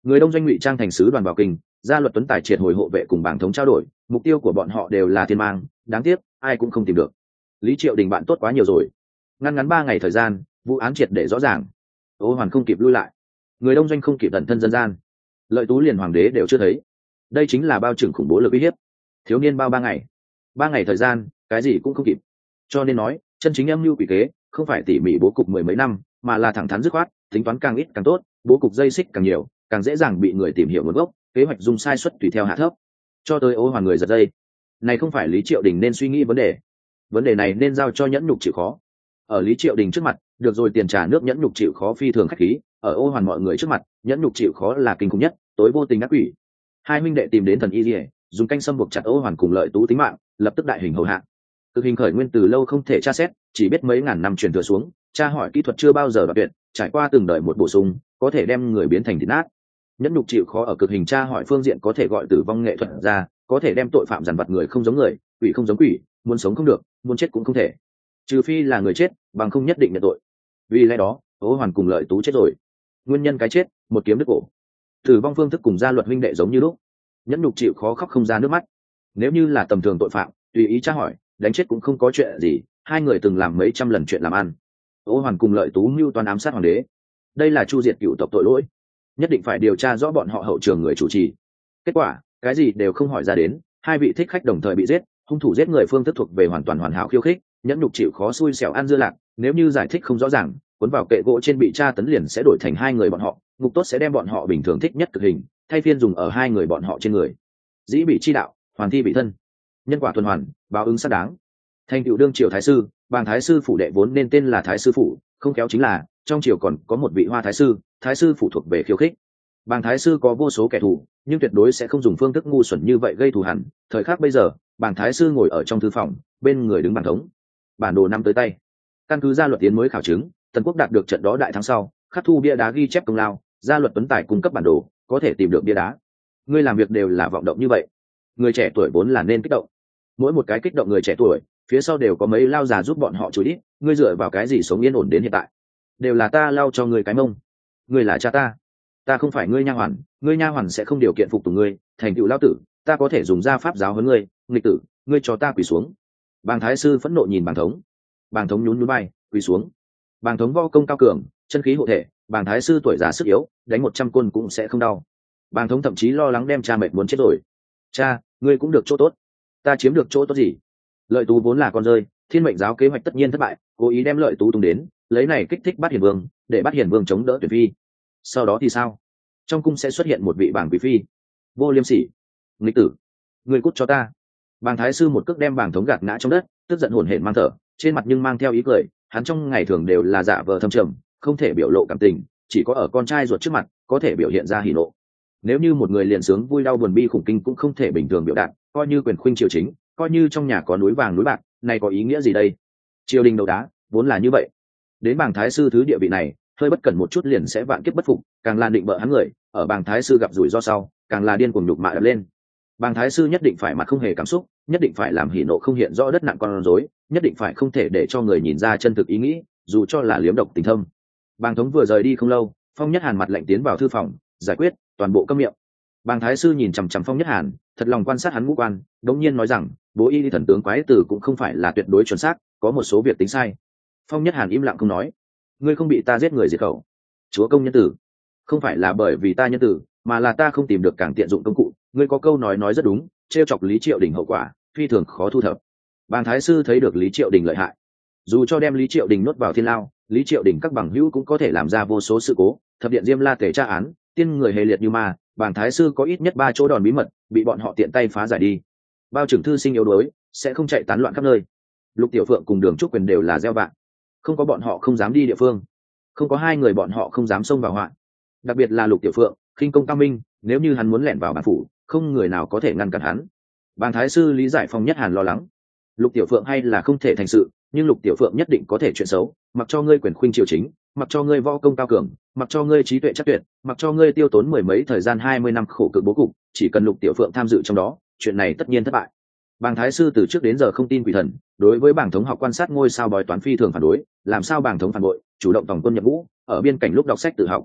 Người đông doanh ngụy trang thành sứ đoàn vào kinh, gia luật tuấn tài triệt hồi hộ vệ cùng bảng thống trao đổi, mục tiêu của bọn họ đều là thiên mang, đáng tiếc ai cũng không tìm được. Lý Triệu Đình bạn tốt quá nhiều rồi, ngắn 3 ngày thời gian, vụ án triệt để rõ ràng. Ô Hoàn không kịp lui lại, người đông doanh không kịp tận thân dân gian, Lợi Tú liền hoàng đế đều chưa thấy. Đây chính là bao trùm khủng bố lực uy hiếp. Thiếu niên bao 3 ngày thời gian, cái gì cũng không kịp. Cho nên nói, chân chính âm mưu quỷ kế không phải tỉ mỉ bố cục mười mấy năm, mà là thẳng thắn dứt khoát, tính toán càng ít càng tốt, bố cục dây xích càng nhiều, càng dễ dàng bị người tìm hiểu nguồn gốc, kế hoạch dùng sai suất tùy theo hạ thấp. Cho tới Ô Hoàn người giật dây, này không phải Lý Triệu Đình nên suy nghĩ vấn đề này nên giao cho nhẫn nhục chịu khó. Ở Lý Triệu Đình trước mặt, được rồi tiền trả nước nhẫn nhục chịu khó phi thường khách khí, ở Ô Hoàn mọi người trước mặt, nhẫn nhục chịu khó là kinh khủng nhất, tối vô tình ác quỷ. Hai huynh đệ tìm đến thần y liễu, dùng canh sâm buộc chặt Ô Hoàn cùng Lợi Tú tính mạng, lập tức đại hình hầu hạ. Cực hình khởi nguyên từ lâu không thể tra xét, chỉ biết mấy ngàn năm truyền thừa xuống, tra hỏi kỹ thuật chưa bao giờ đoạt tuyệt, trải qua từng đời một bổ sung, có thể đem người biến thành thịt nát. Nhẫn nhục chịu khó ở cực hình tra hỏi phương diện có thể gọi tử vong nghệ thuật ra, có thể đem tội phạm dằn vặt người không giống người, quỷ không giống quỷ, muốn sống không được, muốn chết cũng không thể. Trừ phi là người chết, bằng không nhất định nhận tội. Vì lẽ đó, Ô Hoàn cùng Lợi Tú chết rồi. Nguyên nhân cái chết, một kiếm đứt cổ. Tử vong phương thức cùng gia luật huynh đệ giống như lúc. Nhẫn nhục chịu khó khóc không ra nước mắt. Nếu như là tầm thường tội phạm, tùy ý tra hỏi, đánh chết cũng không có chuyện gì, hai người từng làm mấy trăm lần chuyện làm ăn. Ô Hoàn cùng Lợi Tú mưu toan ám sát hoàng đế, đây là chu diệt cựu tộc tội lỗi, nhất định phải điều tra rõ bọn họ hậu trường người chủ trì. Kết quả cái gì đều không hỏi ra đến, hai vị thích khách đồng thời bị giết, hung thủ giết người phương thức thuộc về hoàn toàn hoàn hảo khiêu khích, nhẫn nhục chịu khó xui xẻo ăn dưa lạc. Nếu như giải thích không rõ ràng, cuốn vào kệ gỗ trên bị tra tấn liền sẽ đổi thành hai người bọn họ, ngục tốt sẽ đem bọn họ bình thường thích nhất cực hình thay phiên dùng ở hai người bọn họ trên người. Dĩ bị chi đạo, hoàn thi bị thân, nhân quả tuần hoàn, báo ứng xác đáng. Thành cựu đương triều thái sư, Bàng thái sư phủ đệ vốn nên tên là thái sư phủ, không khéo chính là trong triều còn có một vị hoa thái sư phủ thuộc về khiêu khích. Bàng thái sư có vô số kẻ thù, nhưng tuyệt đối sẽ không dùng phương thức ngu xuẩn như vậy gây thù hằn. Thời khắc bây giờ, Bàng thái sư ngồi ở trong thư phòng, bên người đứng Bàng thống, bản đồ năm tới tay. Căn cứ gia luật tiến mới khảo chứng, Tần quốc đạt được trận đó đại thắng sau, khắc thu bia đá ghi chép công lao, gia luật tuấn tài cung cấp bản đồ, có thể tìm được bia đá. Ngươi làm việc đều là vọng động như vậy, người trẻ tuổi vốn là nên kích động. Mỗi một cái kích động người trẻ tuổi, phía sau đều có mấy lao già giúp bọn họ chửi đít. Ngươi dựa vào cái gì sống yên ổn đến hiện tại? Đều là ta lao cho ngươi cái mông. Ngươi là cha ta không phải ngươi nha hoàn, ngươi nha hoàn sẽ không điều kiện phục tùng ngươi. Thành tựu lao tử, ta có thể dùng gia pháp giáo huấn ngươi. Nghịch tử, ngươi cho ta quỳ xuống. Bàng thái sư phẫn nộ nhìn Bàng thống. Bàng thống nhún nhún vai, quỳ xuống. Bàng thống võ công cao cường, chân khí hộ thể. Bàng thái sư tuổi già sức yếu, đánh 100 côn cũng sẽ không đau. Bàng thống thậm chí lo lắng đem cha mệt muốn chết rồi. Cha, ngươi cũng được chỗ tốt, ta chiếm được chỗ tốt gì? Lợi Tú vốn là con rơi, thiên mệnh giáo kế hoạch tất nhiên thất bại, cố ý đem Lợi Tú tung đến, lấy này kích thích Bát Hiền Vương, để Bát Hiền Vương chống đỡ tuyển phi. Sau đó thì sao? Trong cung sẽ xuất hiện một vị Bàng quý phi. Vô liêm sỉ, nghịch tử, người cút cho ta! Bàng thái sư một cước đem Bàng thống gạt ngã trong đất, tức giận hổn hển mang thở, trên mặt nhưng mang theo ý cười. Hắn trong ngày thường đều là giả vờ thâm trầm, không thể biểu lộ cảm tình, chỉ có ở con trai ruột trước mặt có thể biểu hiện ra hỉ nộ. Nếu như một người liền sướng vui đau buồn bi khủng kinh cũng không thể bình thường biểu đạt, coi như quyền khuynh triều chính, coi như trong nhà có núi vàng núi bạc, này có ý nghĩa gì đây? Triều đình đầu đá vốn là như vậy, đến Bàng thái sư thứ địa vị này, hơi bất cẩn một chút liền sẽ vạn kiếp bất phục, càng là định bợ hắn người, ở Bàng thái sư gặp rủi ro sau, càng là điên cuồng nhục mạ đập lên. Bàng thái sư nhất định phải mặt không hề cảm xúc, nhất định phải làm hỉ nộ không hiện rõ đất nặng con rối, nhất định phải không thể để cho người nhìn ra chân thực ý nghĩ, dù cho là liếm độc tình thâm. Bàng thống vừa rời đi không lâu, Phong Nhất Hàn mặt lạnh tiến vào thư phòng, giải quyết, toàn bộ câm miệng. Bàng thái sư nhìn chằm chằm Phong Nhất Hàn, thật lòng quan sát hắn ngũ quan, đống nhiên nói rằng, bố y thần tướng quái tử cũng không phải là tuyệt đối chuẩn xác, có một số việc tính sai. Phong Nhất Hàn im lặng không nói. Ngươi không bị ta giết người diệt khẩu, chúa công nhân tử, không phải là bởi vì ta nhân tử, mà là ta không tìm được càng tiện dụng công cụ. Ngươi có câu nói rất đúng, trêu chọc Lý Triệu Đình hậu quả phi thường khó thu thập. Bàng thái sư thấy được Lý Triệu Đình lợi hại, dù cho đem Lý Triệu Đình nuốt vào thiên lao, Lý Triệu Đình các bằng hữu cũng có thể làm ra vô số sự cố. Thập điện Diêm La Tề tra án, tiên người hề liệt như ma, Bàng thái sư có ít nhất 3 chỗ đòn bí mật bị bọn họ tiện tay phá giải đi. Bao trưởng thư sinh yếu đuối sẽ không chạy tán loạn khắp nơi. Lục Tiểu Phượng cùng Đường Trúc Quyền đều là gieo vạ, không có bọn họ không dám đi địa phương, không có hai người bọn họ không dám xông vào họa. Đặc biệt là Lục Tiểu Phượng, khinh công cao minh, nếu như hắn muốn lẻn vào bản phủ, không người nào có thể ngăn cản hắn. Bàng thái sư lý giải Phong Nhất Hàn lo lắng. Lục Tiểu Phượng hay là không thể thành sự, nhưng Lục Tiểu Phượng nhất định có thể chuyện xấu, mặc cho ngươi quyền khuynh triều chính, mặc cho ngươi võ công cao cường, mặc cho ngươi trí tuệ chắc tuyệt, mặc cho ngươi tiêu tốn mười mấy thời gian 20 năm khổ cực bố cục, chỉ cần Lục Tiểu Phượng tham dự trong đó, chuyện này tất nhiên thất bại. Bàng thái sư từ trước đến giờ không tin quỷ thần, đối với Bàng thống học quan sát ngôi sao bói toán phi thường phản đối, làm sao Bàng thống phản bội, chủ động tổng quân nhập ngũ, ở biên cảnh lúc đọc sách tự học.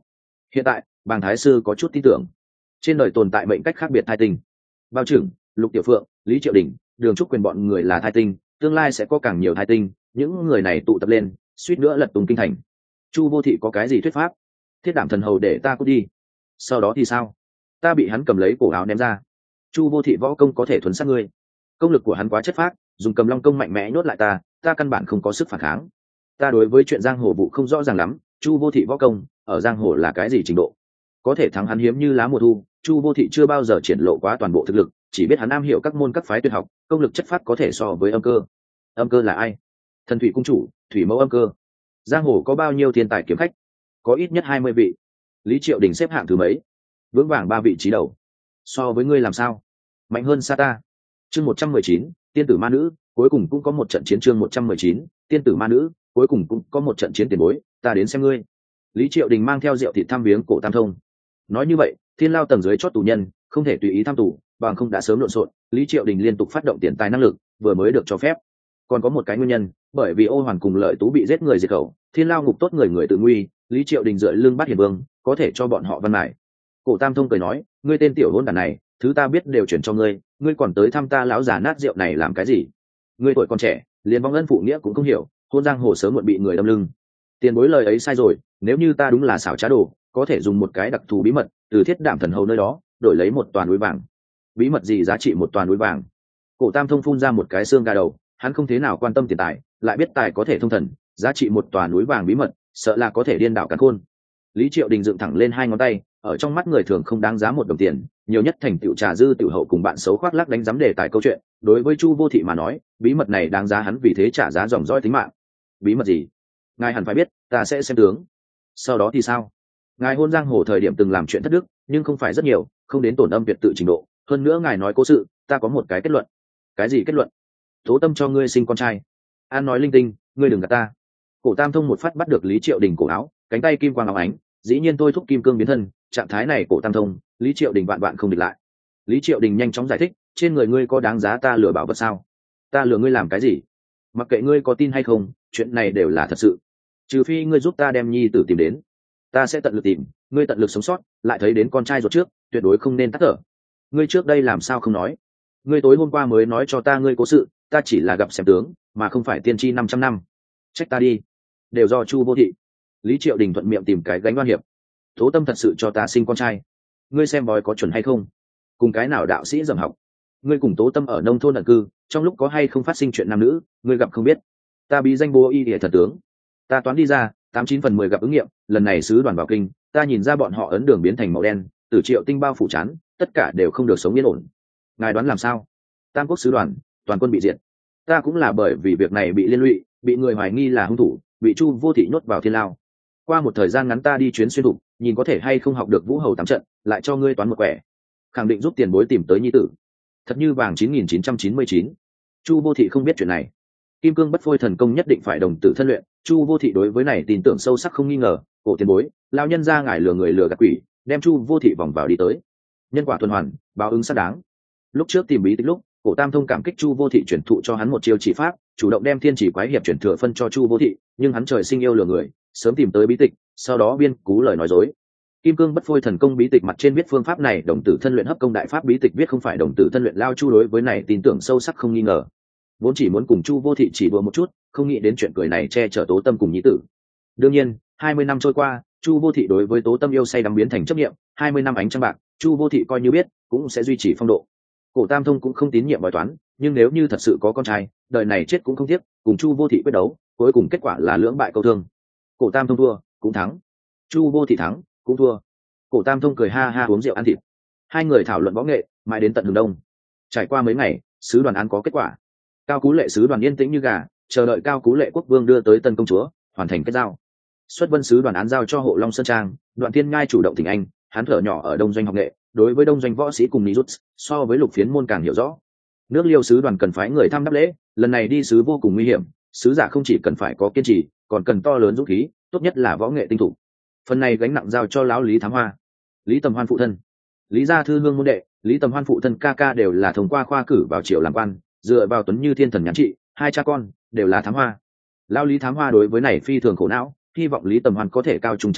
Hiện tại bàng thái sư có chút tin tưởng trên đời tồn tại mệnh cách khác biệt thai tinh. Bao trưởng, Lục Tiểu Phượng, Lý Triệu Đình, Đường Trúc Quyền bọn người là thai tinh, tương lai sẽ có càng nhiều thai tinh, những người này tụ tập lên suýt nữa lật tung kinh thành. Chu Vô Thị có cái gì thuyết pháp? Thiết Đảm Thần Hầu để ta cút đi. Sau đó thì sao? Ta bị hắn cầm lấy cổ áo ném ra. Chu Vô Thị võ công có thể thuần sát ngươi, công lực của hắn quá chất phác, dùng cầm long công mạnh mẽ nhốt lại ta căn bản không có sức phản kháng. Ta đối với chuyện giang hồ vụ không rõ ràng lắm, Chu Vô Thị võ công ở giang hồ là cái gì trình độ? Có thể thắng hắn hiếm như lá mùa thu. Chu Vô Thị chưa bao giờ triển lộ quá toàn bộ thực lực, chỉ biết hắn am hiểu các môn các phái tuyệt học, công lực chất phát có thể so với Âm Cơ. Âm Cơ là ai? Thần thủy cung chủ, thủy mẫu Âm Cơ. Giang hồ có bao nhiêu thiên tài kiếm khách? Có ít nhất 20 vị. Lý Triệu Đình xếp hạng thứ mấy? Vững vàng 3 vị trí đầu. So với ngươi làm sao? Mạnh hơn xa ta. Chương 119, tiên tử ma nữ, cuối cùng cũng có một trận chiến. Chương 119, tiên tử ma nữ, cuối cùng cũng có một trận chiến tiền bối, ta đến xem ngươi. Lý Triệu Đình mang theo rượu thịt thăm viếng Cổ Tam Thông. Nói như vậy, thiên lao tầng dưới chót tù nhân không thể tùy ý tham tù, bằng không đã sớm lộn xộn. Lý Triệu Đình liên tục phát động tiền tài năng lực, vừa mới được cho phép. Còn có một cái nguyên nhân, bởi vì Ô Hoàn cùng Lợi Tú bị giết người diệt khẩu, thiên lao ngục tốt người tự nguy, Lý Triệu Đình dựa lưng bắt hiền vương, có thể cho bọn họ văn mải. Cổ Tam Thông cười nói, ngươi tên tiểu hôn đản này, thứ ta biết đều chuyển cho ngươi, ngươi còn tới thăm ta lão già nát rượu này làm cái gì? Ngươi tuổi còn trẻ, liền vong ân phụ nghĩa cũng không hiểu, hôn giang hồ sớm muộn bị người đâm lưng. Tiền bối lời ấy sai rồi, nếu như ta đúng là xảo trá đồ, có thể dùng một cái đặc thù bí mật từ Thiết Đảm Thần Hầu nơi đó đổi lấy một toàn núi vàng. Bí mật gì giá trị một toàn núi vàng? Cổ Tam Thông phun ra một cái xương gà đầu, hắn không thế nào quan tâm tiền tài, lại biết tài có thể thông thần, giá trị một tòa núi vàng bí mật, sợ là có thể điên đảo càn khôn. Lý Triệu Đình dựng thẳng lên hai ngón tay, ở trong mắt người thường không đáng giá một đồng tiền, nhiều nhất thành tựu trà dư tiểu hậu cùng bạn xấu khoác lác đánh giám đề tài câu chuyện. Đối với Chu Vô Thị mà nói, bí mật này đáng giá hắn vì thế trả giá dòng dõi tính mạng. Bí mật gì? Ngài hẳn phải biết, ta sẽ xem tướng. Sau đó thì sao? Ngài hôn giang hồ thời điểm từng làm chuyện thất đức, nhưng không phải rất nhiều, không đến tổn âm tuyệt tự trình độ. Hơn nữa ngài nói cố sự, ta có một cái kết luận. Cái gì kết luận? Tố Tâm cho ngươi sinh con trai. An nói linh tinh, ngươi đừng gạt ta. Cổ Tam Thông một phát bắt được Lý Triệu Đình cổ áo, cánh tay kim quang óng ánh, dĩ nhiên tôi thúc kim cương biến thân. Trạng thái này Cổ Tam Thông, Lý Triệu Đình vạn không địch lại. Lý Triệu Đình nhanh chóng giải thích, trên người ngươi có đáng giá ta lừa bảo vật sao? Ta lừa ngươi làm cái gì? Mặc kệ ngươi có tin hay không, chuyện này đều là thật sự. Trừ phi ngươi giúp ta đem nhi tử tìm đến, ta sẽ tận lực tìm. Ngươi tận lực sống sót, lại thấy đến con trai ruột trước, tuyệt đối không nên tắt thở. Ngươi trước đây làm sao không nói? Ngươi tối hôm qua mới nói cho ta ngươi cố sự, ta chỉ là gặp xem tướng, mà không phải tiên tri 500 năm. Trách ta đi, đều do Chu Vô Thị. Lý Triệu Đình thuận miệng tìm cái gánh oan hiệp. Tố Tâm thật sự cho ta sinh con trai, ngươi xem bói có chuẩn hay không? Cùng cái nào đạo sĩ dầm học? Ngươi cùng Tố Tâm ở nông thôn ẩn cư, trong lúc có hay không phát sinh chuyện nam nữ, ngươi gặp không biết. Ta bí danh bố y địa thần tướng, ta toán đi ra 89/10 gặp ứng nghiệm. Lần này sứ đoàn vào kinh, ta nhìn ra bọn họ ấn đường biến thành màu đen, Tử Triệu tinh bao phủ chán, tất cả đều không được sống yên ổn. Ngài đoán làm sao? Tam quốc sứ đoàn toàn quân bị diệt. Ta cũng là bởi vì việc này bị liên lụy, bị người hoài nghi là hung thủ, bị Chu Vô Thị nhốt vào thiên lao. Qua một thời gian ngắn ta đi chuyến xuyên thục, nhìn có thể hay không học được Vũ Hầu tám trận, lại cho ngươi toán một quẻ, khẳng định giúp tiền bối tìm tới nhi tử. Thật như vàng 9999. Chu Vô Thị không biết chuyện này. Kim cương bất phôi thần công nhất định phải đồng tử thân luyện, Chu Vô Thị đối với này tin tưởng sâu sắc không nghi ngờ. Cổ tiền bối, lao nhân ra ngài lừa người lừa gạt quỷ, đem Chu Vô Thị vòng vào đi tới. Nhân quả tuần hoàn, báo ứng xác đáng. Lúc trước tìm bí tích lúc, Cổ Tam Thông cảm kích Chu Vô Thị chuyển thụ cho hắn một chiêu chỉ pháp, chủ động đem thiên chỉ quái hiệp chuyển thừa phân cho Chu Vô Thị, nhưng hắn trời sinh yêu lừa người, sớm tìm tới bí tịch, sau đó biên cú lời nói dối. Kim cương bất phôi thần công bí tịch mặt trên viết phương pháp này đồng tử thân luyện hấp công đại pháp bí tịch viết không phải đồng tử thân luyện lao Chu đối với này tin tưởng sâu sắc không nghi ngờ. Vốn chỉ muốn cùng Chu Vô Thị chỉ đùa một chút, không nghĩ đến chuyện cười này che chở Tố Tâm cùng nhi tử. Đương nhiên, 20 năm trôi qua, Chu Vô Thị đối với Tố Tâm yêu say đắm biến thành chấp niệm, 20 năm ánh trăng bạc, Chu Vô Thị coi như biết, cũng sẽ duy trì phong độ. Cổ Tam Thông cũng không tín nhiệm bói toán, nhưng nếu như thật sự có con trai, đời này chết cũng không tiếc, cùng Chu Vô Thị quyết đấu, cuối cùng kết quả là lưỡng bại câu thương. Cổ Tam Thông thua, cũng thắng. Chu Vô Thị thắng, cũng thua. Cổ Tam Thông cười ha ha uống rượu ăn thịt. Hai người thảo luận võ nghệ, mãi đến tận hừng đông. Trải qua mấy ngày, sứ đoàn án có kết quả. Cao Cú Lệ sứ đoàn yên tĩnh như gà, chờ đợi Cao Cú Lệ quốc vương đưa tới Tân công chúa, hoàn thành kết giao. Xuất Vân sứ đoàn án giao cho Hộ Long Sơn Trang, Đoạn Thiên Ngai chủ động thỉnh anh, hắn thở nhỏ ở Đông Doanh học nghệ, đối với Đông Doanh võ sĩ cùng Nijuts, so với Lục Phiến môn càng hiểu rõ. Nước Liêu sứ đoàn cần phái người thăm đáp lễ, lần này đi sứ vô cùng nguy hiểm, sứ giả không chỉ cần phải có kiên trì, còn cần to lớn dũng khí, tốt nhất là võ nghệ tinh thủ. Phần này gánh nặng giao cho lão Lý Thám Hoa. Lý Tầm Hoan phụ thân, Lý Gia Thư Hương môn đệ, Lý Tầm Hoan phụ thân ca ca đều là thông qua khoa cử vào triều làm quan, dựa vào Tuấn Như Thiên Thần nhắn trị, hai cha con đều là Thám Hoa. Lão Lý Thám Hoa đối với này phi thường khổ não, hy vọng Lý Tầm Hoan có thể cao trung trạng nguyên,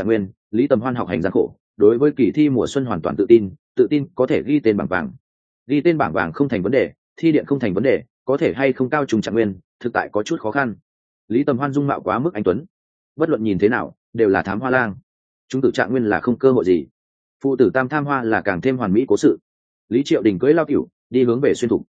Lý Tầm Hoan học hành gian khổ, đối với kỳ thi mùa xuân hoàn toàn tự tin có thể ghi tên bảng vàng. Ghi tên bảng vàng không thành vấn đề, thi điện không thành vấn đề, có thể hay không cao trùng trạng nguyên, thực tại có chút khó khăn. Lý Tầm Hoan dung mạo quá mức anh tuấn, bất luận nhìn thế nào đều là thám hoa lang. Chúng tử trạng nguyên là không cơ hội gì, phụ tử tam tham hoa là càng thêm hoàn mỹ cố sự. Lý Triệu Đình cưỡi lao cửu đi hướng về xuyên thục.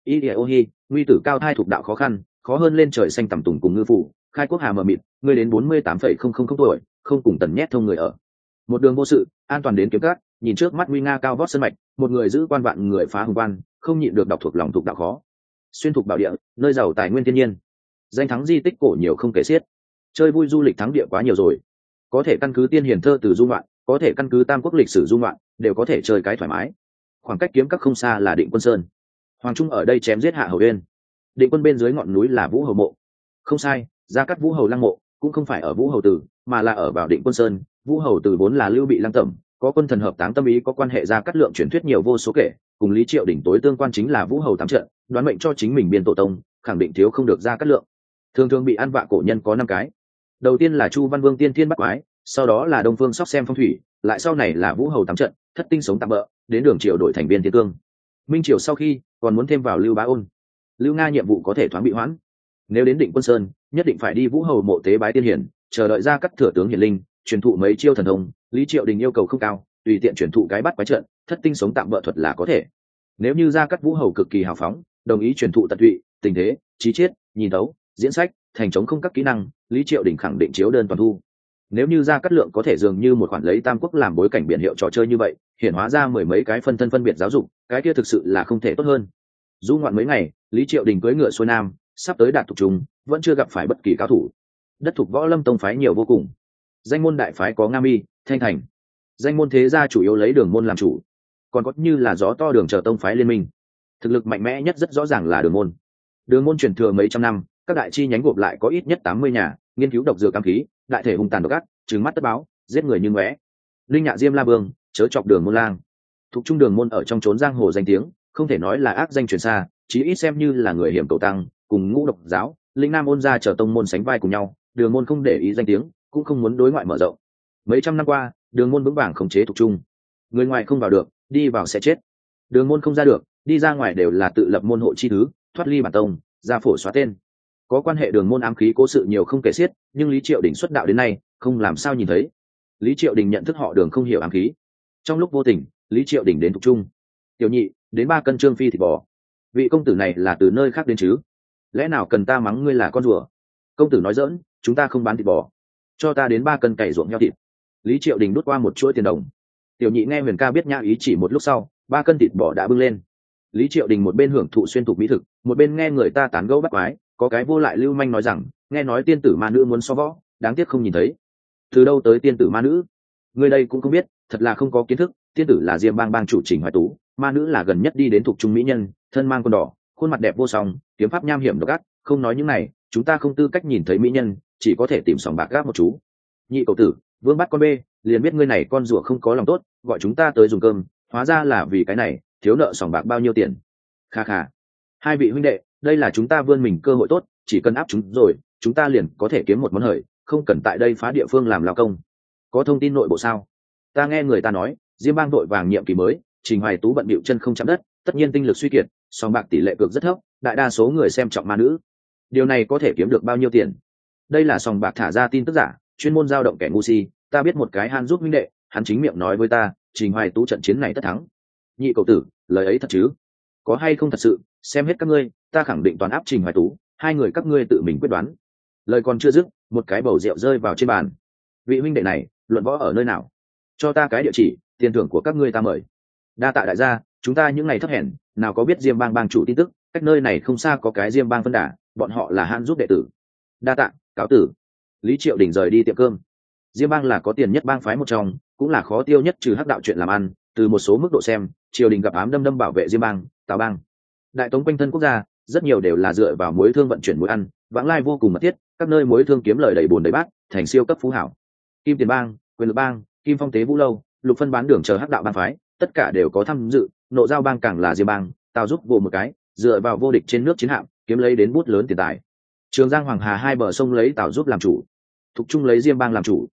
Ô hi, nguy tử cao thai thuộc đạo khó khăn, khó hơn lên trời xanh tầm tùng cùng ngư phủ, khai quốc hà mờ mịt, ngươi đến 48,000 tuổi, không cùng tần nhét thông người ở. Một đường vô sự, an toàn đến kiếm cát, nhìn trước mắt nguy nga cao vót sân mạch, một người giữ quan vạn người phá hùng quan, không nhịn được đọc thuộc lòng thuộc đạo khó. Xuyên thục bảo địa, nơi giàu tài nguyên thiên nhiên, danh thắng di tích cổ nhiều không kể xiết. Chơi vui du lịch thắng địa quá nhiều rồi, có thể căn cứ tiên hiền thơ từ du ngoạn, có thể căn cứ tam quốc lịch sử du ngoạn, đều có thể chơi cái thoải mái. Khoảng cách kiếm các không xa là Định Quân Sơn, Hoàng Trung ở đây chém giết Hạ Hầu Uyên. Định Quân bên dưới ngọn núi là Vũ Hầu mộ, không sai, gia cắt Vũ Hầu lăng mộ cũng không phải ở Vũ Hầu Tử, mà là ở vào Định Quân Sơn. Vũ Hầu Tử vốn là Lưu Bị lăng tẩm, có quân thần hợp táng tâm ý, có quan hệ gia cắt lượng truyền thuyết nhiều vô số kể, cùng Lý Triệu đỉnh tối tương quan chính là Vũ Hầu tám trận, đoán mệnh cho chính mình biên tổ tông, khẳng định thiếu không được gia cắt lượng. Thường thường bị ăn vạ cổ nhân có 5 cái. Đầu tiên là Chu Văn Vương tiên thiên bắt quái, sau đó là Đông Phương Sóc xem phong thủy, lại sau này là Vũ Hầu tám trận, thất tinh sống tạm bỡ, đến Đường Triều đổi thành biên thiên cương. Minh Triều sau khi còn muốn thêm vào Lưu Bá Ôn, Lưu Nga nhiệm vụ có thể thoáng bị hoãn. Nếu đến Định Quân Sơn, nhất định phải đi Vũ Hầu mộ tế bái tiên hiển, chờ đợi ra cắt thừa tướng hiển linh, truyền thụ mấy chiêu thần thông. Lý Triệu Đình yêu cầu không cao, tùy tiện truyền thụ cái bắt quái trận, thất tinh sống tạm bỡ thuật là có thể. Nếu như ra cắt Vũ Hầu cực kỳ hào phóng, đồng ý truyền thụ tận tụy, tình thế, trí chiết, nhìn đấu, diễn sách, thành chống không các kỹ năng, Lý Triệu Đình khẳng định chiếu đơn toàn thu. Nếu như Gia Cát Lượng có thể dường như một khoản lấy Tam Quốc làm bối cảnh biển hiệu trò chơi như vậy, hiển hóa ra 10 mấy cái phân thân phân biệt giáo dục, cái kia thực sự là không thể tốt hơn. Du ngoạn mấy ngày, Lý Triệu Đình cưỡi ngựa xuôi nam, sắp tới Đạt Thục Trung, vẫn chưa gặp phải bất kỳ cao thủ. Đất Thục Võ Lâm tông phái nhiều vô cùng. Danh môn đại phái có Nga Mi, Thanh Thành. Danh môn thế gia chủ yếu lấy Đường môn làm chủ, còn có như là Gió To Đường chờ tông phái liên minh. Thực lực mạnh mẽ nhất rất rõ ràng là Đường môn. Đường môn truyền thừa mấy trăm năm, các đại chi nhánh gộp lại có ít nhất 80 nhà, nghiên cứu độc dược ám khí, đại thể hung tàn độc ác, trừng mắt tất báo, giết người như ngóe. Linh Nhạ Diêm La Vương, chớ chọc Đường môn lang. Thuộc trung Đường môn ở trong trốn giang hồ danh tiếng, không thể nói là ác danh truyền xa, chí ít xem như là người hiểm cầu tăng, cùng Ngũ Độc giáo, Linh Nam Ôn gia chờ tông môn sánh vai cùng nhau. Đường môn không để ý danh tiếng, cũng không muốn đối ngoại mở rộng. Mấy trăm năm qua, Đường môn vững vàng khống chế thuộc trung, người ngoài không vào được, đi vào sẽ chết. Đường môn không ra được, đi ra ngoài đều là tự lập môn hộ chi thứ, thoát ly bản tông, ra phổ xóa tên. Có quan hệ Đường môn ám khí cố sự nhiều không kể xiết, nhưng Lý Triệu Đình xuất đạo đến nay không làm sao nhìn thấy. Lý Triệu Đình nhận thức họ Đường không hiểu ám khí. Trong lúc vô tình, Lý Triệu Đình đến thuộc trung. Tiểu nhị, đến 3 cân trương phi thịt bò. Vị công tử này là từ nơi khác đến chứ? Lẽ nào cần ta mắng ngươi là con rùa? Công tử nói dỡn, chúng ta không bán thịt bò. Cho ta đến 3 cân cày ruộng heo thịt. Lý Triệu Đình đút qua một chuỗi tiền đồng. Tiểu nhị nghe Huyền ca biết nhã ý chỉ một lúc sau, 3 cân thịt bò đã bưng lên. Lý Triệu Đình một bên hưởng thụ xuyên thục mỹ thực, một bên nghe người ta tán gẫu bắt quái. Có cái vô lại lưu manh nói rằng, nghe nói tiên tử ma nữ muốn so võ, đáng tiếc không nhìn thấy. Từ đâu tới tiên tử ma nữ? Người đây cũng không biết, thật là không có kiến thức. Tiên tử là Diêm Bang bang chủ Trình Hoài Tú, ma nữ là gần nhất đi đến thuộc trung mỹ nhân, thân mang quần đỏ, khuôn mặt đẹp vô song, kiếm pháp nham hiểm độc ác. Không nói những này, chúng ta không tư cách nhìn thấy mỹ nhân, chỉ có thể tìm sòng bạc gác một chú. Nhị cậu tử, Vương bắt con bê, liền biết ngươi này con rùa không có lòng tốt, gọi chúng ta tới dùng cơm, hóa ra là vì cái này, thiếu nợ sòng bạc bao nhiêu tiền? Kha kha. Hai vị huynh đệ, đây là chúng ta vươn mình cơ hội tốt, chỉ cần áp chúng rồi, chúng ta liền có thể kiếm một món hời, không cần tại đây phá địa phương làm lao công. Có thông tin nội bộ sao? Ta nghe người ta nói, Diêm Bang đội vàng nhiệm kỳ mới, Trình Hoài Tú bận bịu chân không chạm đất, tất nhiên tinh lực suy kiệt, sòng bạc tỷ lệ cược rất thấp, đại đa số người xem trọng ma nữ. Điều này có thể kiếm được bao nhiêu tiền? Đây là sòng bạc thả ra tin tức giả, chuyên môn giao động kẻ ngu si. Ta biết một cái Han giúp huynh đệ, hắn chính miệng nói với ta, Trình Hoài Tú trận chiến này tất thắng. Nhị cậu tử, lời ấy thật chứ? Có hay không thật sự, xem hết các ngươi, ta khẳng định toàn áp Trình Hoài Tú, hai người các ngươi tự mình quyết đoán. Lời còn chưa dứt, một cái bầu rượu rơi vào trên bàn. Vị huynh đệ này, luận võ ở nơi nào? Cho ta cái địa chỉ, tiền thưởng của các ngươi ta mời. Đa tạ đại gia, chúng ta những ngày thấp hèn, nào có biết Diêm Bang bang chủ tin tức, cách nơi này không xa có cái Diêm Bang phân đà, bọn họ là Han giúp đệ tử. Đa tạ, cáo tử. Lý Triệu Đình rời đi tiệm cơm. Diêm Bang là có tiền nhất bang phái một trong, cũng là khó tiêu nhất trừ hắc đạo chuyện làm ăn. Từ một số mức độ xem, triều đình gặp ám đâm bảo vệ Diêm Bang, Tào Bang. Đại tống quanh thân quốc gia, rất nhiều đều là dựa vào mối thương vận chuyển mối ăn, vãng lai vô cùng mật thiết, các nơi mối thương kiếm lời đầy bùn đầy bát, thành siêu cấp phú hảo. Kim Tiền Bang, Quyền Lực Bang, Kim Phong Tế Vũ Lâu, Lục Phân Bán Đường chờ hắc đạo bang phái, tất cả đều có tham dự. Nộ Giao Bang càng là Diêm Bang, Tào giúp vụ một cái, dựa vào vô địch trên nước chiến hạm, kiếm lấy đến bút lớn tiền tài. Trường Giang Hoàng Hà hai bờ sông lấy Tào giúp làm chủ, Thục Trung lấy Diêm Bang làm chủ.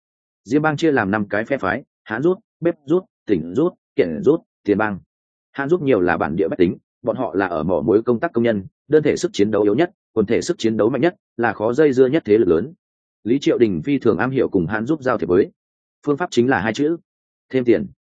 Diêm bang chia làm 5 cái phe phái: hán rút, bếp rút, tỉnh rút, kiện rút, tiền bang. Hán rút nhiều là bản địa bách tính, bọn họ là ở mỏ muối công tác công nhân, đơn thể sức chiến đấu yếu nhất, quần thể sức chiến đấu mạnh nhất, là khó dây dưa nhất thế lực lớn. Lý Triệu Đình phi thường am hiểu cùng hán rút giao thiệp với. Phương pháp chính là 2 chữ: thêm tiền.